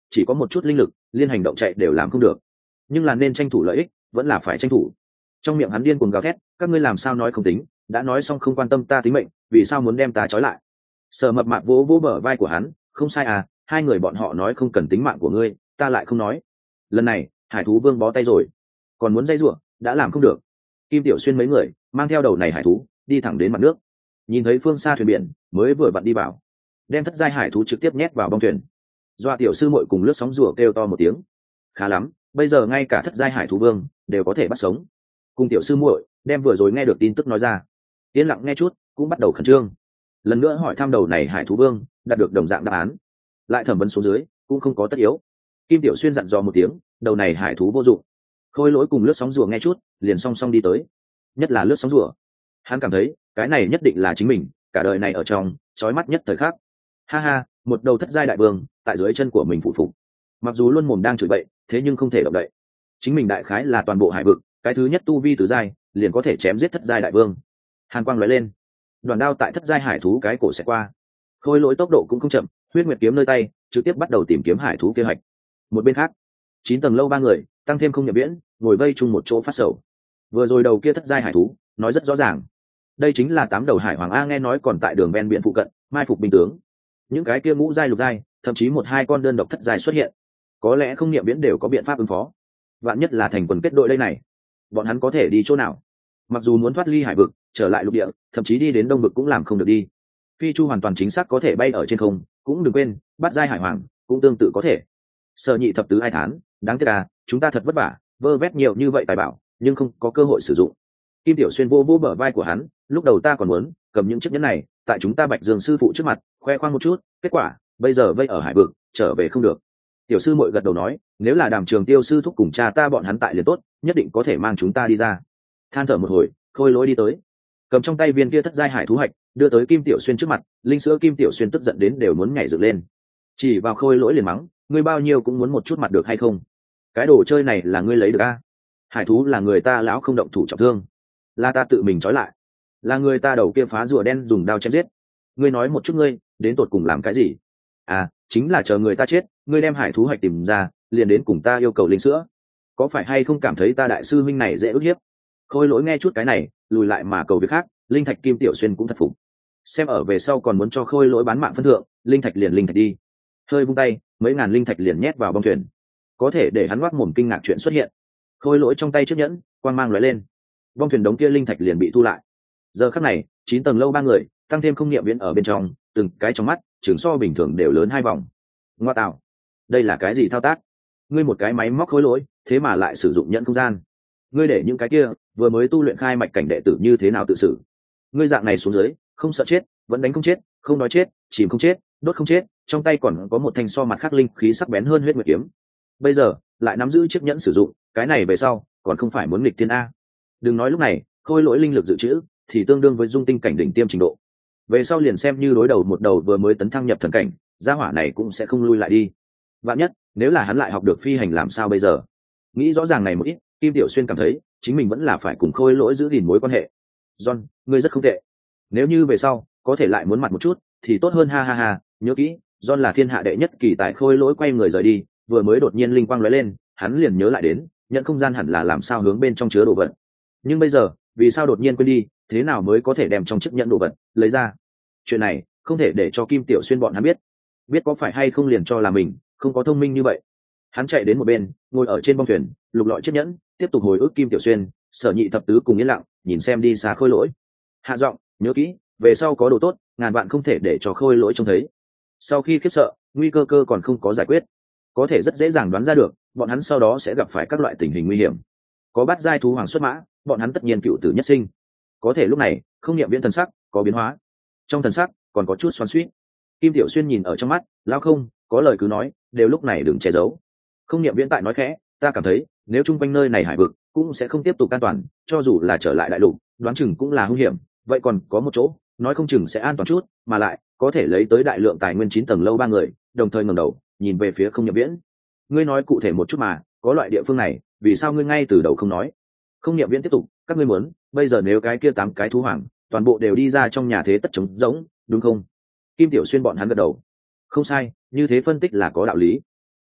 chỉ có một chút linh lực liên hành động chạy đều làm không được, nhưng là nên tranh thủ lợi ích vẫn là phải tranh thủ. Trong miệng hắn điên cuồng gào thét, các ngươi làm sao nói không tính, đã nói xong không quan tâm ta tính mệnh, vì sao muốn đem ta trói lại? Sở Mập Mạp vỗ vỗ bờ vai của hắn, không sai à, hai người bọn họ nói không cần tính mạng của ngươi, ta lại không nói. Lần này hải thú vương bó tay rồi, còn muốn dây rủa đã làm không được. Kim Tiểu Xuyên mấy người mang theo đầu này hải thú đi thẳng đến mặt nước, nhìn thấy phương xa thuyền biển mới vừa vặn đi vào, đem thất giai hải thú trực tiếp nhét vào bong thuyền. Doa tiểu sư muội cùng lướt sóng rùa kêu to một tiếng, khá lắm, bây giờ ngay cả thất giai hải thú vương đều có thể bắt sống. Cùng tiểu sư muội đem vừa rồi nghe được tin tức nói ra, yên lặng nghe chút cũng bắt đầu khẩn trương, lần nữa hỏi thăm đầu này hải thú vương đạt được đồng dạng đáp án, lại thẩm vấn xuống dưới cũng không có tất yếu. Kim Tiểu Xuyên dặn dò một tiếng, đầu này hải thú vô dụng. Khôi Lỗi cùng lướt sóng rùa nghe chút liền song song đi tới, nhất là lướt sóng rùa, hắn cảm thấy cái này nhất định là chính mình cả đời này ở trong chói mắt nhất thời khắc. Ha ha, một đầu thất giai đại vương tại dưới chân của mình phụ phục, mặc dù luôn mồm đang chửi bậy thế nhưng không thể động đậy. Chính mình đại khái là toàn bộ hải vực cái thứ nhất tu vi tứ giai liền có thể chém giết thất giai đại vương. Hàn quang lóe lên, đoàn đao tại thất giai hải thú cái cổ sẽ qua. Khôi Lỗi tốc độ cũng không chậm, huyết nguyệt kiếm nơi tay trực tiếp bắt đầu tìm kiếm hải thú kế hoạch. Một bên khác, chín tầng lâu ba người tăng thêm không nhập viễn ngồi vây chung một chỗ phát sầu. Vừa rồi đầu kia thất giai hải thú nói rất rõ ràng, đây chính là tám đầu hải hoàng a, nghe nói còn tại đường ven biển phụ cận mai phục binh tướng. Những cái kia ngũ giai lục giai thậm chí một hai con đơn độc thất giai xuất hiện, có lẽ không niệm viễn đều có biện pháp ứng phó. Vạn nhất là thành quần kết đội đây này, bọn hắn có thể đi chỗ nào? Mặc dù muốn thoát ly hải vực trở lại lục địa, thậm chí đi đến đông vực cũng làm không được đi. Phi chu hoàn toàn chính xác có thể bay ở trên không, cũng đừng quên bắt giai hải hoàng cũng tương tự có thể. Sở Nhị thập tứ ai thán, đáng tiếc à, chúng ta thật vất vả vơ vét nhiều như vậy tài bảo nhưng không có cơ hội sử dụng. Kim Tiểu Xuyên vô vô bờ vai của hắn, lúc đầu ta còn muốn cầm những chiếc nhẫn này tại chúng ta Bạch Dương sư phụ trước mặt khoe khoang một chút, kết quả bây giờ vây ở hải vực trở về không được. Tiểu sư muội gật đầu nói, nếu là Đàm Trường Tiêu sư thúc cùng cha ta bọn hắn tại liền tốt, nhất định có thể mang chúng ta đi ra. Than thở một hồi, Khôi Lỗi đi tới, cầm trong tay viên kia thất giai hải thú hạch đưa tới Kim Tiểu Xuyên trước mặt. Linh sữa Kim Tiểu Xuyên tức giận đến đều muốn nhảy dựng lên, chỉ vào Khôi Lỗi liền mắng, ngươi bao nhiêu cũng muốn một chút mặt được hay không? Cái đồ chơi này là ngươi lấy được a? Hải thú là người ta lão không động thủ trọng thương, là ta tự mình trói lại, là người ta đầu kia phá rùa đen dùng đao chém giết. Ngươi nói một chút, ngươi đến tột cùng làm cái gì? À, chính là chờ người ta chết, ngươi đem hải thú hạch tìm ra liền đến cùng ta yêu cầu linh sữa, có phải hay không cảm thấy ta đại sư minh này dễ ức hiếp? Khôi Lỗi nghe chút cái này lùi lại mà cầu việc khác. Linh thạch Kim Tiểu Xuyên cũng thật phục, xem ở về sau còn muốn cho Khôi Lỗi bán mạng phân thượng, linh thạch liền linh thạch đi. Hơi vung tay, mấy ngàn linh thạch liền nhét vào bong thuyền. Có thể để hắn ngoác mồm kinh ngạc chuyện xuất hiện. Khôi Lỗi trong tay chiếc nhẫn quang mang lóe lên, bong thuyền đống kia linh thạch liền bị thu lại. Giờ khắc này chín tầng lâu ba người tăng thêm không niệm viễn ở bên trong, từng cái trong mắt trường so bình thường đều lớn hai vòng. Ngoa tạo, đây là cái gì thao tác? Ngươi một cái máy móc Khôi Lỗi thế mà lại sử dụng nhẫn không gian. Ngươi để những cái kia vừa mới tu luyện khai mạch cảnh đệ tử như thế nào tự xử? Ngươi dạng này xuống dưới không sợ chết, vẫn đánh không chết, không nói chết chìm không chết, đốt không chết, trong tay còn có một thanh so mặt khắc linh khí sắc bén hơn huyết nguyệt kiếm, bây giờ lại nắm giữ chiếc nhẫn sử dụng, cái này về sau còn không phải muốn nghịch thiên a? Đừng nói lúc này Khôi Lỗi linh lực dự trữ thì tương đương với dung tinh cảnh đỉnh tiêm trình độ, về sau liền xem như đối đầu một đầu vừa mới tấn thăng nhập thần cảnh, gia hỏa này cũng sẽ không lui lại đi. Vạn nhất nếu là hắn lại học được phi hành làm sao bây giờ? Nghĩ rõ ràng này một ít, Kim Tiểu Xuyên cảm thấy chính mình vẫn là phải cùng Khôi Lỗi giữ gìn mối quan hệ. John, ngươi rất không tệ, nếu như về sau có thể lại muốn mặt một chút thì tốt hơn, ha ha ha. Nhớ kỹ, John là thiên hạ đệ nhất kỳ tài. Khôi Lỗi quay người rời đi, vừa mới đột nhiên linh quang lóe lên, hắn liền nhớ lại đến nhận không gian hẳn là làm sao hướng bên trong chứa đồ vật, nhưng bây giờ vì sao đột nhiên quên đi, thế nào mới có thể đem trong chiếc nhẫn đồ vật lấy ra? Chuyện này không thể để cho Kim Tiểu Xuyên bọn hắn biết, biết có phải hay không liền cho là mình không có thông minh như vậy. Hắn chạy đến một bên ngồi ở trên bong thuyền lục lọi chiếc nhẫn, tiếp tục hồi ức Kim Tiểu Xuyên. Sở Nhị thập tứ cùng yên lặng nhìn xem đi xa Khôi Lỗi, hạ giọng, nhớ kỹ, về sau có đồ tốt ngàn vạn không thể để cho Khôi Lỗi trông thấy. Sau khi khiếp sợ, nguy cơ cơ còn không có giải quyết, có thể rất dễ dàng đoán ra được bọn hắn sau đó sẽ gặp phải các loại tình hình nguy hiểm. Có bắt giai thú hoàng xuất mã, bọn hắn tất nhiên cựu tử nhất sinh. Có thể lúc này không niệm viễn thần sắc có biến hóa, trong thần sắc còn có chút xoắn xuýt. Kim Tiểu Xuyên nhìn ở trong mắt, lao không có lời cứ nói, đều lúc này đừng che giấu. Không niệm viễn tại nói khẽ, ta cảm thấy nếu chung quanh nơi này hải vực cũng sẽ không tiếp tục an toàn, cho dù là trở lại đại lục đoán chừng cũng là hung hiểm, vậy còn có một chỗ nói không chừng sẽ an toàn chút, mà lại có thể lấy tới đại lượng tài nguyên. Chín tầng lâu ba người đồng thời ngẩng đầu nhìn về phía không niệm viễn. Ngươi nói cụ thể một chút mà, có loại địa phương này vì sao ngươi ngay từ đầu không nói? Không niệm viễn tiếp tục, các ngươi muốn bây giờ nếu cái kia tám cái thú hoàng toàn bộ đều đi ra trong nhà thế tất trống rỗng, đúng không? Kim Tiểu Xuyên bọn hắn gật đầu, không sai, như thế phân tích là có đạo lý.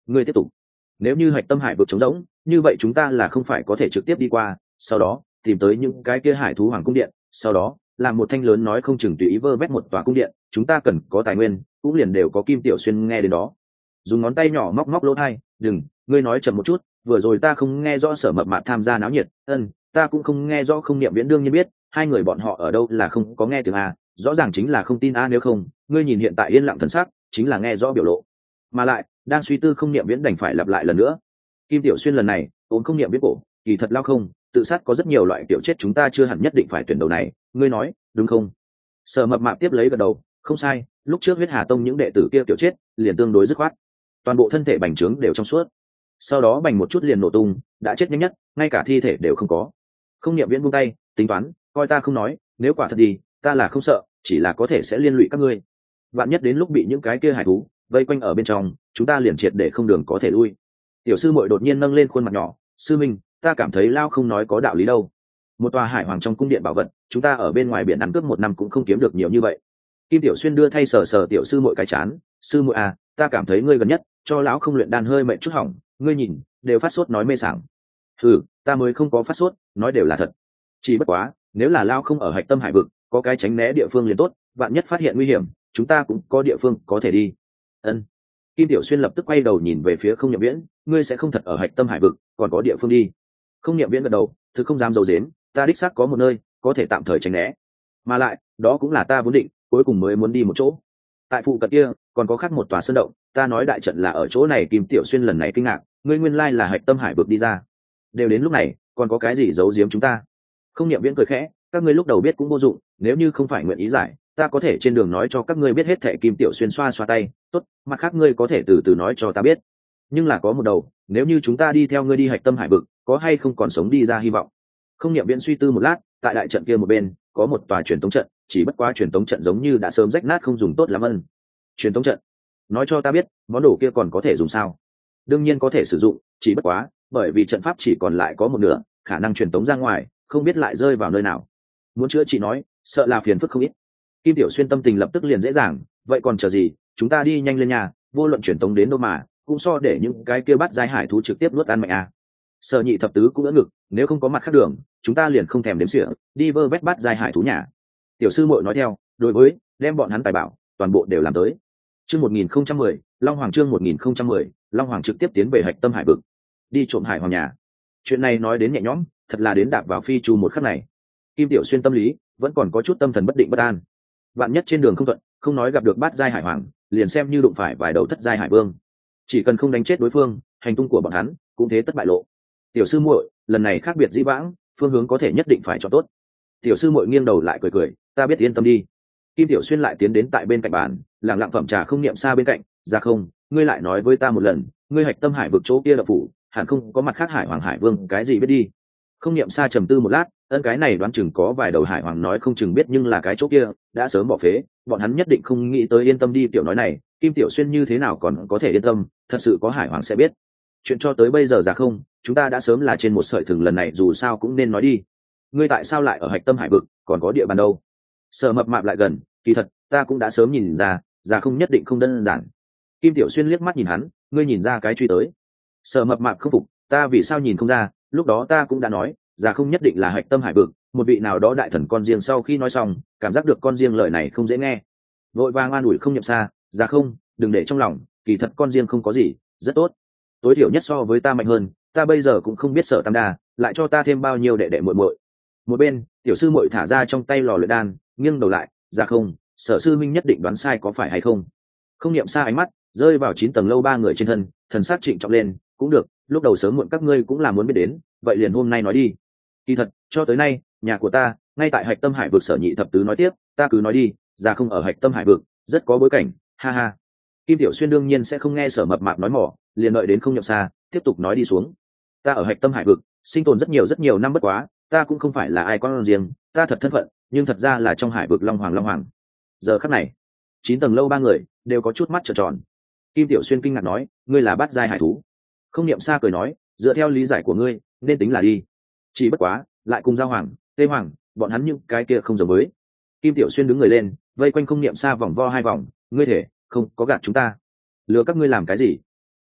ngươi tiếp tục. Nếu như hạch tâm hải vực trống rỗng, như vậy chúng ta là không phải có thể trực tiếp đi qua, sau đó tìm tới những cái kia hải thú hoàng cung điện, sau đó làm một thanh lớn nói không chừng tùy ý vơ vét một tòa cung điện. Chúng ta cần có tài nguyên, cũng liền đều có Kim Tiểu Xuyên nghe đến đó, dùng ngón tay nhỏ móc móc lỗ tai. Đừng, ngươi nói chậm một chút, vừa rồi ta không nghe rõ Sở Mập Mạp tham gia náo nhiệt. Ân, ta cũng không nghe rõ. Không Niệm Viễn đương nhiên biết, hai người bọn họ ở đâu là không có nghe tiếng a, rõ ràng chính là không tin a. Nếu không, ngươi nhìn hiện tại yên lặng thần sắc, chính là nghe rõ biểu lộ. Mà lại đang suy tư Không Niệm Viễn đành phải lặp lại lần nữa. Kim Tiểu Xuyên lần này ôm Không Niệm Viễn cổ, kỳ thật lao không, tự sát có rất nhiều loại kiểu chết, chúng ta chưa hẳn nhất định phải tuyển đầu này, ngươi nói đúng không? Sở Mập Mạp tiếp lấy gật đầu, không sai, lúc trước Huyết Hà Tông những đệ tử kia kiểu chết liền tương đối dứt khoát, toàn bộ thân thể bành trướng đều trong suốt, sau đó bành một chút liền nổ tung, đã chết nhanh nhất, ngay cả thi thể đều không có. Không Niệm Viễn buông tay, tính toán, coi ta không nói, nếu quả thật đi, ta là không sợ, chỉ là có thể sẽ liên lụy các ngươi. Vạn nhất đến lúc bị những cái kia hải thú vây quanh ở bên trong, chúng ta liền triệt để không đường có thể lui. Tiểu sư muội đột nhiên nâng lên khuôn mặt nhỏ, sư minh, ta cảm thấy lao không nói có đạo lý đâu. Một tòa hải hoàng trong cung điện bảo vật, chúng ta ở bên ngoài biển ăn cướp một năm cũng không kiếm được nhiều như vậy. Kim Tiểu Xuyên đưa thay sờ sờ tiểu sư muội cái chán, sư muội à, ta cảm thấy ngươi gần nhất cho lão không luyện đan hơi mệt chút hỏng, ngươi nhìn đều phát sốt nói mê sảng. Ừ, ta mới không có phát sốt, nói đều là thật. Chỉ bất quá, nếu là lao không ở hạch tâm hải vực, có cái tránh né địa phương liền tốt, vạn nhất phát hiện nguy hiểm, chúng ta cũng có địa phương có thể đi. Ân. Kim Tiểu Xuyên lập tức quay đầu nhìn về phía Không Niệm Viễn, ngươi sẽ không thật ở hạch tâm hải vực, còn có địa phương đi. Không Niệm Viễn gật đầu, thứ không dám dầu dếm, ta đích xác có một nơi có thể tạm thời tránh né, mà lại đó cũng là ta vốn định cuối cùng mới muốn đi một chỗ. Tại phụ cận kia còn có khác một tòa sơn động, ta nói đại trận là ở chỗ này. Kim Tiểu Xuyên lần này kinh ngạc, ngươi nguyên lai là hạch tâm hải vực đi ra, đều đến lúc này còn có cái gì giấu giếm chúng ta? Không Niệm Viễn cười khẽ, các ngươi lúc đầu biết cũng vô dụng, nếu như không phải nguyện ý giải, ta có thể trên đường nói cho các ngươi biết hết thảy. Kim Tiểu Xuyên xoa xoa tay, tốt, mặt khác ngươi có thể từ từ nói cho ta biết, nhưng là có một đầu, nếu như chúng ta đi theo ngươi đi hạch tâm hải vực, có hay không còn sống đi ra hy vọng? Không Niệm Viễn suy tư một lát, tại đại trận kia một bên có một tòa truyền tống trận, chỉ bất quá truyền tống trận giống như đã sớm rách nát không dùng tốt lắm. Ân, truyền tống trận, nói cho ta biết món đồ kia còn có thể dùng sao? Đương nhiên có thể sử dụng, chỉ bất quá bởi vì trận pháp chỉ còn lại có một nửa, khả năng truyền tống ra ngoài không biết lại rơi vào nơi nào. Muốn chữa trị nói, sợ là phiền phức không ít. Kim Tiểu Xuyên tâm tình lập tức liền dễ dàng, vậy còn chờ gì, chúng ta đi nhanh lên nhà, vô luận truyền tống đến đâu mà cũng so để những cái kia bắt giai hải thú trực tiếp nuốt ăn mạnh à. Sở Nhị thập tứ cũng đỡ ngực, nếu không có mặt khác đường, chúng ta liền không thèm đếm xỉa, đi vơ vét bắt giai hải thú nhà. Tiểu sư muội nói theo, đối với đem bọn hắn tài bảo toàn bộ đều làm tới. Chương một nghìn không trăm mười, Long Hoàng chương một nghìn không trăm mười, Long Hoàng trực tiếp tiến về hạch tâm hải vực, đi trộm hải hoàng nhà. Chuyện này nói đến nhẹ nhõm, thật là đến đạp vào phi chu một khắc này. Kim Tiểu Xuyên tâm lý vẫn còn có chút tâm thần bất định bất an. Vạn nhất trên đường không thuận, không nói gặp được bát giai hải hoàng, liền xem như đụng phải vài đầu thất giai hải vương, chỉ cần không đánh chết đối phương, hành tung của bọn hắn cũng thế tất bại lộ. Tiểu sư muội, lần này khác biệt dĩ vãng, phương hướng có thể nhất định phải chọn tốt. Tiểu sư muội nghiêng đầu lại cười cười, ta biết, yên tâm đi. Kim Tiểu Xuyên lại tiến đến tại bên cạnh bàn, lặng lặng phẩm trà. Không Niệm xa bên cạnh, ra không, ngươi lại nói với ta một lần, ngươi hạch tâm hải vực chỗ kia đập phủ, hẳn không có mặt khác hải hoàng hải vương cái gì biết đi. Không Niệm xa trầm tư một lát, ân, cái này đoán chừng có vài đầu hải hoàng nói không chừng biết, nhưng là cái chỗ kia đã sớm bỏ phế, bọn hắn nhất định không nghĩ tới. Yên tâm đi. Tiểu nói này, Kim Tiểu Xuyên như thế nào còn có thể yên tâm, thật sự có hải hoàng sẽ biết. Chuyện cho tới bây giờ ra không, chúng ta đã sớm là trên một sợi thừng, lần này dù sao cũng nên nói đi. Ngươi tại sao lại ở hạch tâm hải vực, còn có địa bàn đâu? Sở Mập Mạp lại gần, kỳ thật ta cũng đã sớm nhìn ra, ra không nhất định không đơn giản. Kim Tiểu Xuyên liếc mắt nhìn hắn, ngươi nhìn ra cái truy tới? Sở Mập Mạp không phục, ta vì sao nhìn không ra, lúc đó ta cũng đã nói, ra không nhất định là hạch tâm hải vực. Một vị nào đó đại thần con riêng sau khi nói xong, cảm giác được con riêng lời này không dễ nghe, vội vàng an ủi Không Niệm xa, ra không, đừng để trong lòng, kỳ thật con riêng không có gì, rất tốt, tối thiểu nhất so với ta mạnh hơn, ta bây giờ cũng không biết Sở Tam Đa lại cho ta thêm bao nhiêu đệ đệ muội muội. Một bên tiểu sư muội thả ra trong tay lò luyện đan, nghiêng đầu lại, ra không, Sở sư minh nhất định đoán sai có phải hay không? Không Niệm xa ánh mắt rơi vào chín tầng lâu ba người trên thân, thần sắc trịnh trọng lên, cũng được, lúc đầu sớm muộn các ngươi cũng là muốn biết đến, vậy liền hôm nay nói đi. Kỳ thật cho tới nay nhà của ta ngay tại hạch tâm hải vực. Sở Nhị thập tứ nói tiếp, ta cứ nói đi, ra không ở hạch tâm hải vực rất có bối cảnh, ha ha. Kim Tiểu Xuyên đương nhiên sẽ không nghe Sở Mập Mạp nói mỏ, liền đợi đến Không Niệm xa tiếp tục nói đi xuống. Ta ở hạch tâm hải vực sinh tồn rất nhiều rất nhiều năm, bất quá ta cũng không phải là ai con riêng, ta thật thân phận nhưng thật ra là trong hải vực Long Hoàng. Long Hoàng. Giờ khắc này chín tầng lâu ba người đều có chút mắt trợn tròn. Kim Tiểu Xuyên kinh ngạc nói, ngươi là bát giai hải thú? Không Niệm xa cười nói, dựa theo lý giải của ngươi nên tính là đi, chỉ bất quá lại cùng Giao Hoàng, Tê Hoàng bọn hắn những cái kia không giống với. Kim Tiểu Xuyên đứng người lên, vây quanh Không Niệm xa vòng vo hai vòng, ngươi thể không có gạt chúng ta, lừa các ngươi làm cái gì?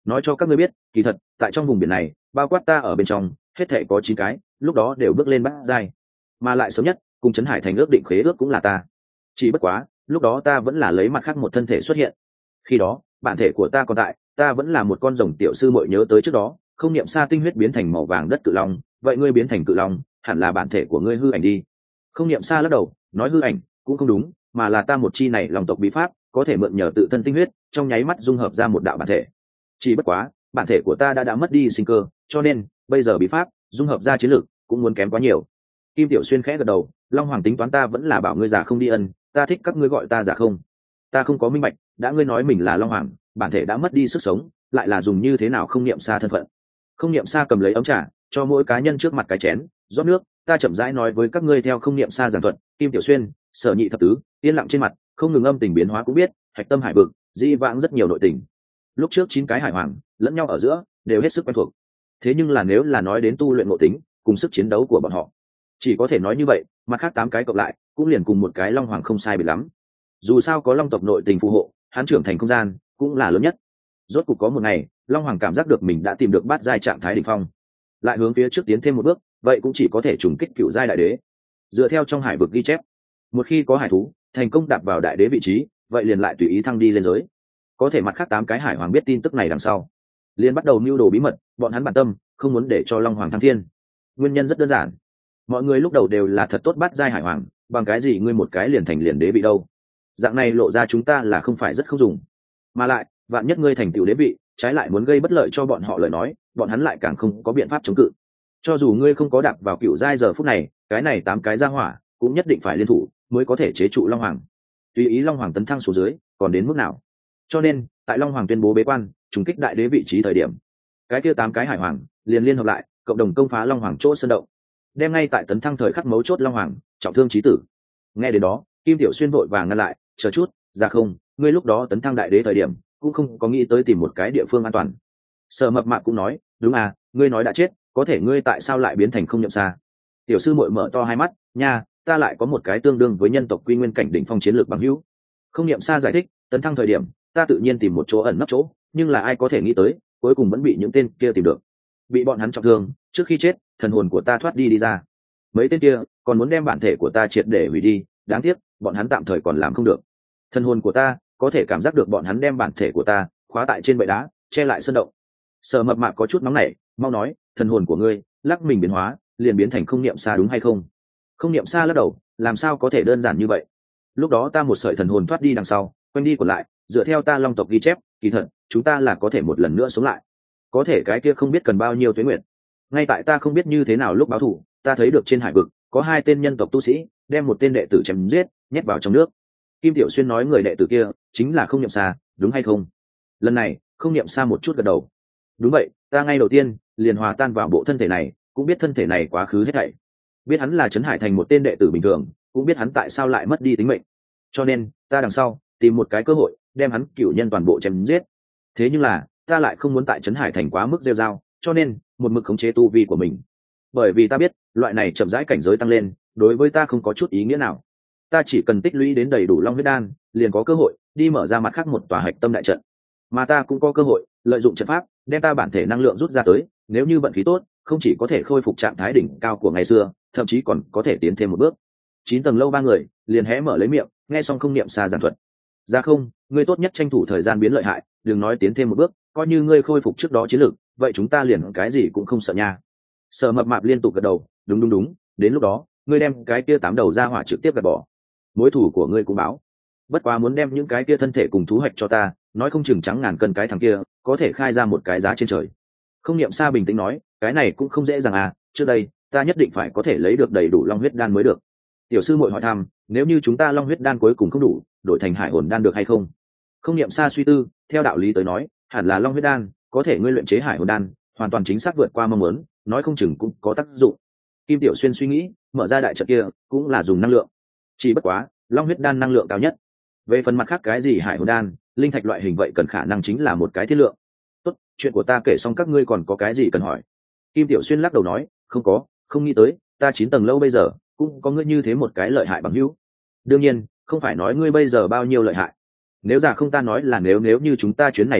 nói cho các ngươi biết, kỳ thật tại trong vùng biển này bao quát ta ở bên trong hết thể có chín cái, lúc đó đều bước lên bát giai, mà lại sớm nhất cùng trấn hải thành ước định khế ước cũng là ta. Chỉ bất quá lúc đó ta vẫn là lấy mặt khác một thân thể xuất hiện, khi đó bản thể của ta còn tại, ta vẫn là một con rồng. Tiểu sư muội nhớ tới trước đó không niệm xa tinh huyết biến thành màu vàng đất cự long, vậy ngươi biến thành cự long hẳn là bản thể của ngươi hư ảnh đi. Không niệm xa lắc đầu nói hư ảnh cũng không đúng, mà là ta một chi này lòng tộc bí pháp có thể mượn nhờ tự thân tinh huyết trong nháy mắt dung hợp ra một đạo bản thể. Chỉ bất quá bản thể của ta đã đã mất đi sinh cơ, cho nên bây giờ bí pháp dung hợp ra chiến lược cũng muốn kém quá nhiều. Kim Tiểu Xuyên khẽ gật đầu, Long Hoàng tính toán ta vẫn là bảo ngươi giả không đi ân, ta thích các ngươi gọi ta giả không. Ta không có minh bạch, đã ngươi nói mình là Long Hoàng, bản thể đã mất đi sức sống, lại là dùng như thế nào không niệm xa thân phận. Không niệm xa cầm lấy ấm trà, cho mỗi cá nhân trước mặt cái chén, rót nước, ta chậm rãi nói với các ngươi theo không niệm xa giảng thuật. Kim Tiểu Xuyên, Sở Nhị thập tứ, yên lặng trên mặt, không ngừng âm tình biến hóa cũng biết, hạch tâm hải vực, di vãng rất nhiều nội tình. Lúc trước chín cái hải hoàng, lẫn nhau ở giữa, đều hết sức quen thuộc. Thế nhưng là nếu là nói đến tu luyện ngộ tính, cùng sức chiến đấu của bọn họ, chỉ có thể nói như vậy, mặt khác tám cái cộng lại, cũng liền cùng một cái Long Hoàng không sai biệt lắm. Dù sao có Long tộc nội tình phù hộ, hắn trưởng thành không gian cũng là lớn nhất. Rốt cục có một ngày, Long Hoàng cảm giác được mình đã tìm được bát giai trạng thái đỉnh phong, lại hướng phía trước tiến thêm một bước, vậy cũng chỉ có thể trùng kích cựu giai đại đế. Dựa theo trong hải vực ghi chép, một khi có hải thú thành công đạp vào đại đế vị trí, vậy liền lại tùy ý thăng đi lên giới. Có thể mặt khác tám cái hải hoàng biết tin tức này đằng sau, liền bắt đầu mưu đồ bí mật, bọn hắn bản tâm không muốn để cho Long Hoàng thăng thiên. Nguyên nhân rất đơn giản, mọi người lúc đầu đều là thật tốt bát giai hải hoàng, bằng cái gì ngươi một cái liền thành liền đế vị đâu? Dạng này lộ ra chúng ta là không phải rất không dùng, mà lại vạn nhất ngươi thành tựu đế vị, trái lại muốn gây bất lợi cho bọn họ lời nói, bọn hắn lại càng không có biện pháp chống cự. Cho dù ngươi không có đạp vào cựu giai giờ phút này, cái này tám cái ra hỏa cũng nhất định phải liên thủ mới có thể chế trụ Long Hoàng. Tùy ý Long Hoàng tấn thăng xuống dưới, còn đến mức nào? Cho nên tại Long Hoàng tuyên bố bế quan trùng kích đại đế vị trí thời điểm, cái kia tám cái hải hoàng liền liên hợp lại, cộng đồng công phá Long Hoàng chỗ sơn động, đem ngay tại tấn thăng thời khắc mấu chốt Long Hoàng trọng thương chí tử. Nghe đến đó, Kim Tiểu Xuyên vội vàng ngăn lại, chờ chút, ra không, ngươi lúc đó tấn thăng đại đế thời điểm cũng không có nghĩ tới tìm một cái địa phương an toàn. Sở Mập Mạp cũng nói, đúng à, ngươi nói đã chết, có thể ngươi tại sao lại biến thành không nhậm xa? Tiểu sư muội mở to hai mắt, nha, ta lại có một cái tương đương với nhân tộc quy nguyên cảnh đỉnh phong chiến lược bằng hữu. Không nhậm xa giải thích, tấn thăng thời điểm ta tự nhiên tìm một chỗ ẩn nấp chỗ, nhưng là ai có thể nghĩ tới, cuối cùng vẫn bị những tên kia tìm được, bị bọn hắn trọng thương. Trước khi chết, thần hồn của ta thoát đi đi ra, mấy tên kia còn muốn đem bản thể của ta triệt để hủy đi, đáng tiếc bọn hắn tạm thời còn làm không được. Thần hồn của ta có thể cảm giác được bọn hắn đem bản thể của ta khóa tại trên bệ đá, che lại sơn động. Sở Mập Mạp có chút nóng nảy, mau nói, thần hồn của ngươi lắc mình biến hóa, liền biến thành không niệm xa đúng hay không? Không niệm xa lắc đầu, làm sao có thể đơn giản như vậy? Lúc đó ta một sợi thần hồn thoát đi đằng sau, quanh đi còn lại, dựa theo ta Long tộc ghi chép, kỳ thật chúng ta là có thể một lần nữa sống lại. Có thể cái kia không biết cần bao nhiêu tuế nguyệt. Ngay tại ta không biết như thế nào lúc báo thù, ta thấy được trên hải vực có hai tên nhân tộc tu sĩ đem một tên đệ tử chém giết, nhét vào trong nước. Kim Tiểu Xuyên nói người đệ tử kia chính là không niệm xa, đúng hay không? Lần này không niệm xa một chút gật đầu, đúng vậy, ta ngay đầu tiên liền hòa tan vào bộ thân thể này, cũng biết thân thể này quá khứ hết thảy, biết hắn là trấn hải thành một tên đệ tử bình thường, cũng biết hắn tại sao lại mất đi tính mệnh, cho nên ta đằng sau tìm một cái cơ hội đem hắn cửu nhân toàn bộ chém giết. Thế nhưng là ta lại không muốn tại trấn hải thành quá mức rêu rao, cho nên một mực khống chế tu vi của mình, bởi vì ta biết loại này chậm rãi cảnh giới tăng lên đối với ta không có chút ý nghĩa nào. Ta chỉ cần tích lũy đến đầy đủ long huyết đan, liền có cơ hội đi mở ra mặt khác một tòa hạch tâm đại trận, mà ta cũng có cơ hội lợi dụng trận pháp đem ta bản thể năng lượng rút ra tới. Nếu như vận khí tốt, không chỉ có thể khôi phục trạng thái đỉnh cao của ngày xưa, thậm chí còn có thể tiến thêm một bước. Chín tầng lâu ba người liền hé mở lấy miệng, nghe xong không niệm xa giảng thuật. Ra không, ngươi tốt nhất tranh thủ thời gian biến lợi hại, đừng nói tiến thêm một bước, coi như ngươi khôi phục trước đó chiến lược, vậy chúng ta liền cái gì cũng không sợ nha. Sở Mập Mạp liên tục gật đầu, đúng đúng đúng, đến lúc đó ngươi đem cái kia tám đầu ra hỏa trực tiếp gạt bỏ, mối thù của ngươi cũng báo. Bất quá muốn đem những cái kia thân thể cùng thú hoạch cho ta, nói không chừng trắng ngàn cân cái thằng kia có thể khai ra một cái giá trên trời. Không niệm xa bình tĩnh nói, cái này cũng không dễ dàng à, trước đây ta nhất định phải có thể lấy được đầy đủ long huyết đan mới được. Tiểu sư muội hỏi thăm, nếu như chúng ta long huyết đan cuối cùng không đủ, đổi thành hải hồn đan được hay không? Không niệm xa suy tư, theo đạo lý tới nói hẳn là long huyết đan có thể ngươi luyện chế hải hồn đan hoàn toàn chính xác vượt qua mong muốn, nói không chừng cũng có tác dụng. Kim Tiểu Xuyên suy nghĩ, mở ra đại trận kia cũng là dùng năng lượng, chỉ bất quá long huyết đan năng lượng cao nhất. Về phần mặt khác cái gì hải hồn đan, linh thạch loại hình vậy cần khả năng chính là một cái thiết lượng. Tốt, chuyện của ta kể xong, các ngươi còn có cái gì cần hỏi? Kim Tiểu Xuyên lắc đầu nói, không có, không nghĩ tới ta chín tầng lâu bây giờ cũng có ngươi như thế một cái lợi hại bằng hữu. Đương nhiên không phải nói ngươi bây giờ bao nhiêu lợi hại, nếu giả không ta nói là nếu nếu như chúng ta chuyến này thuận lợi,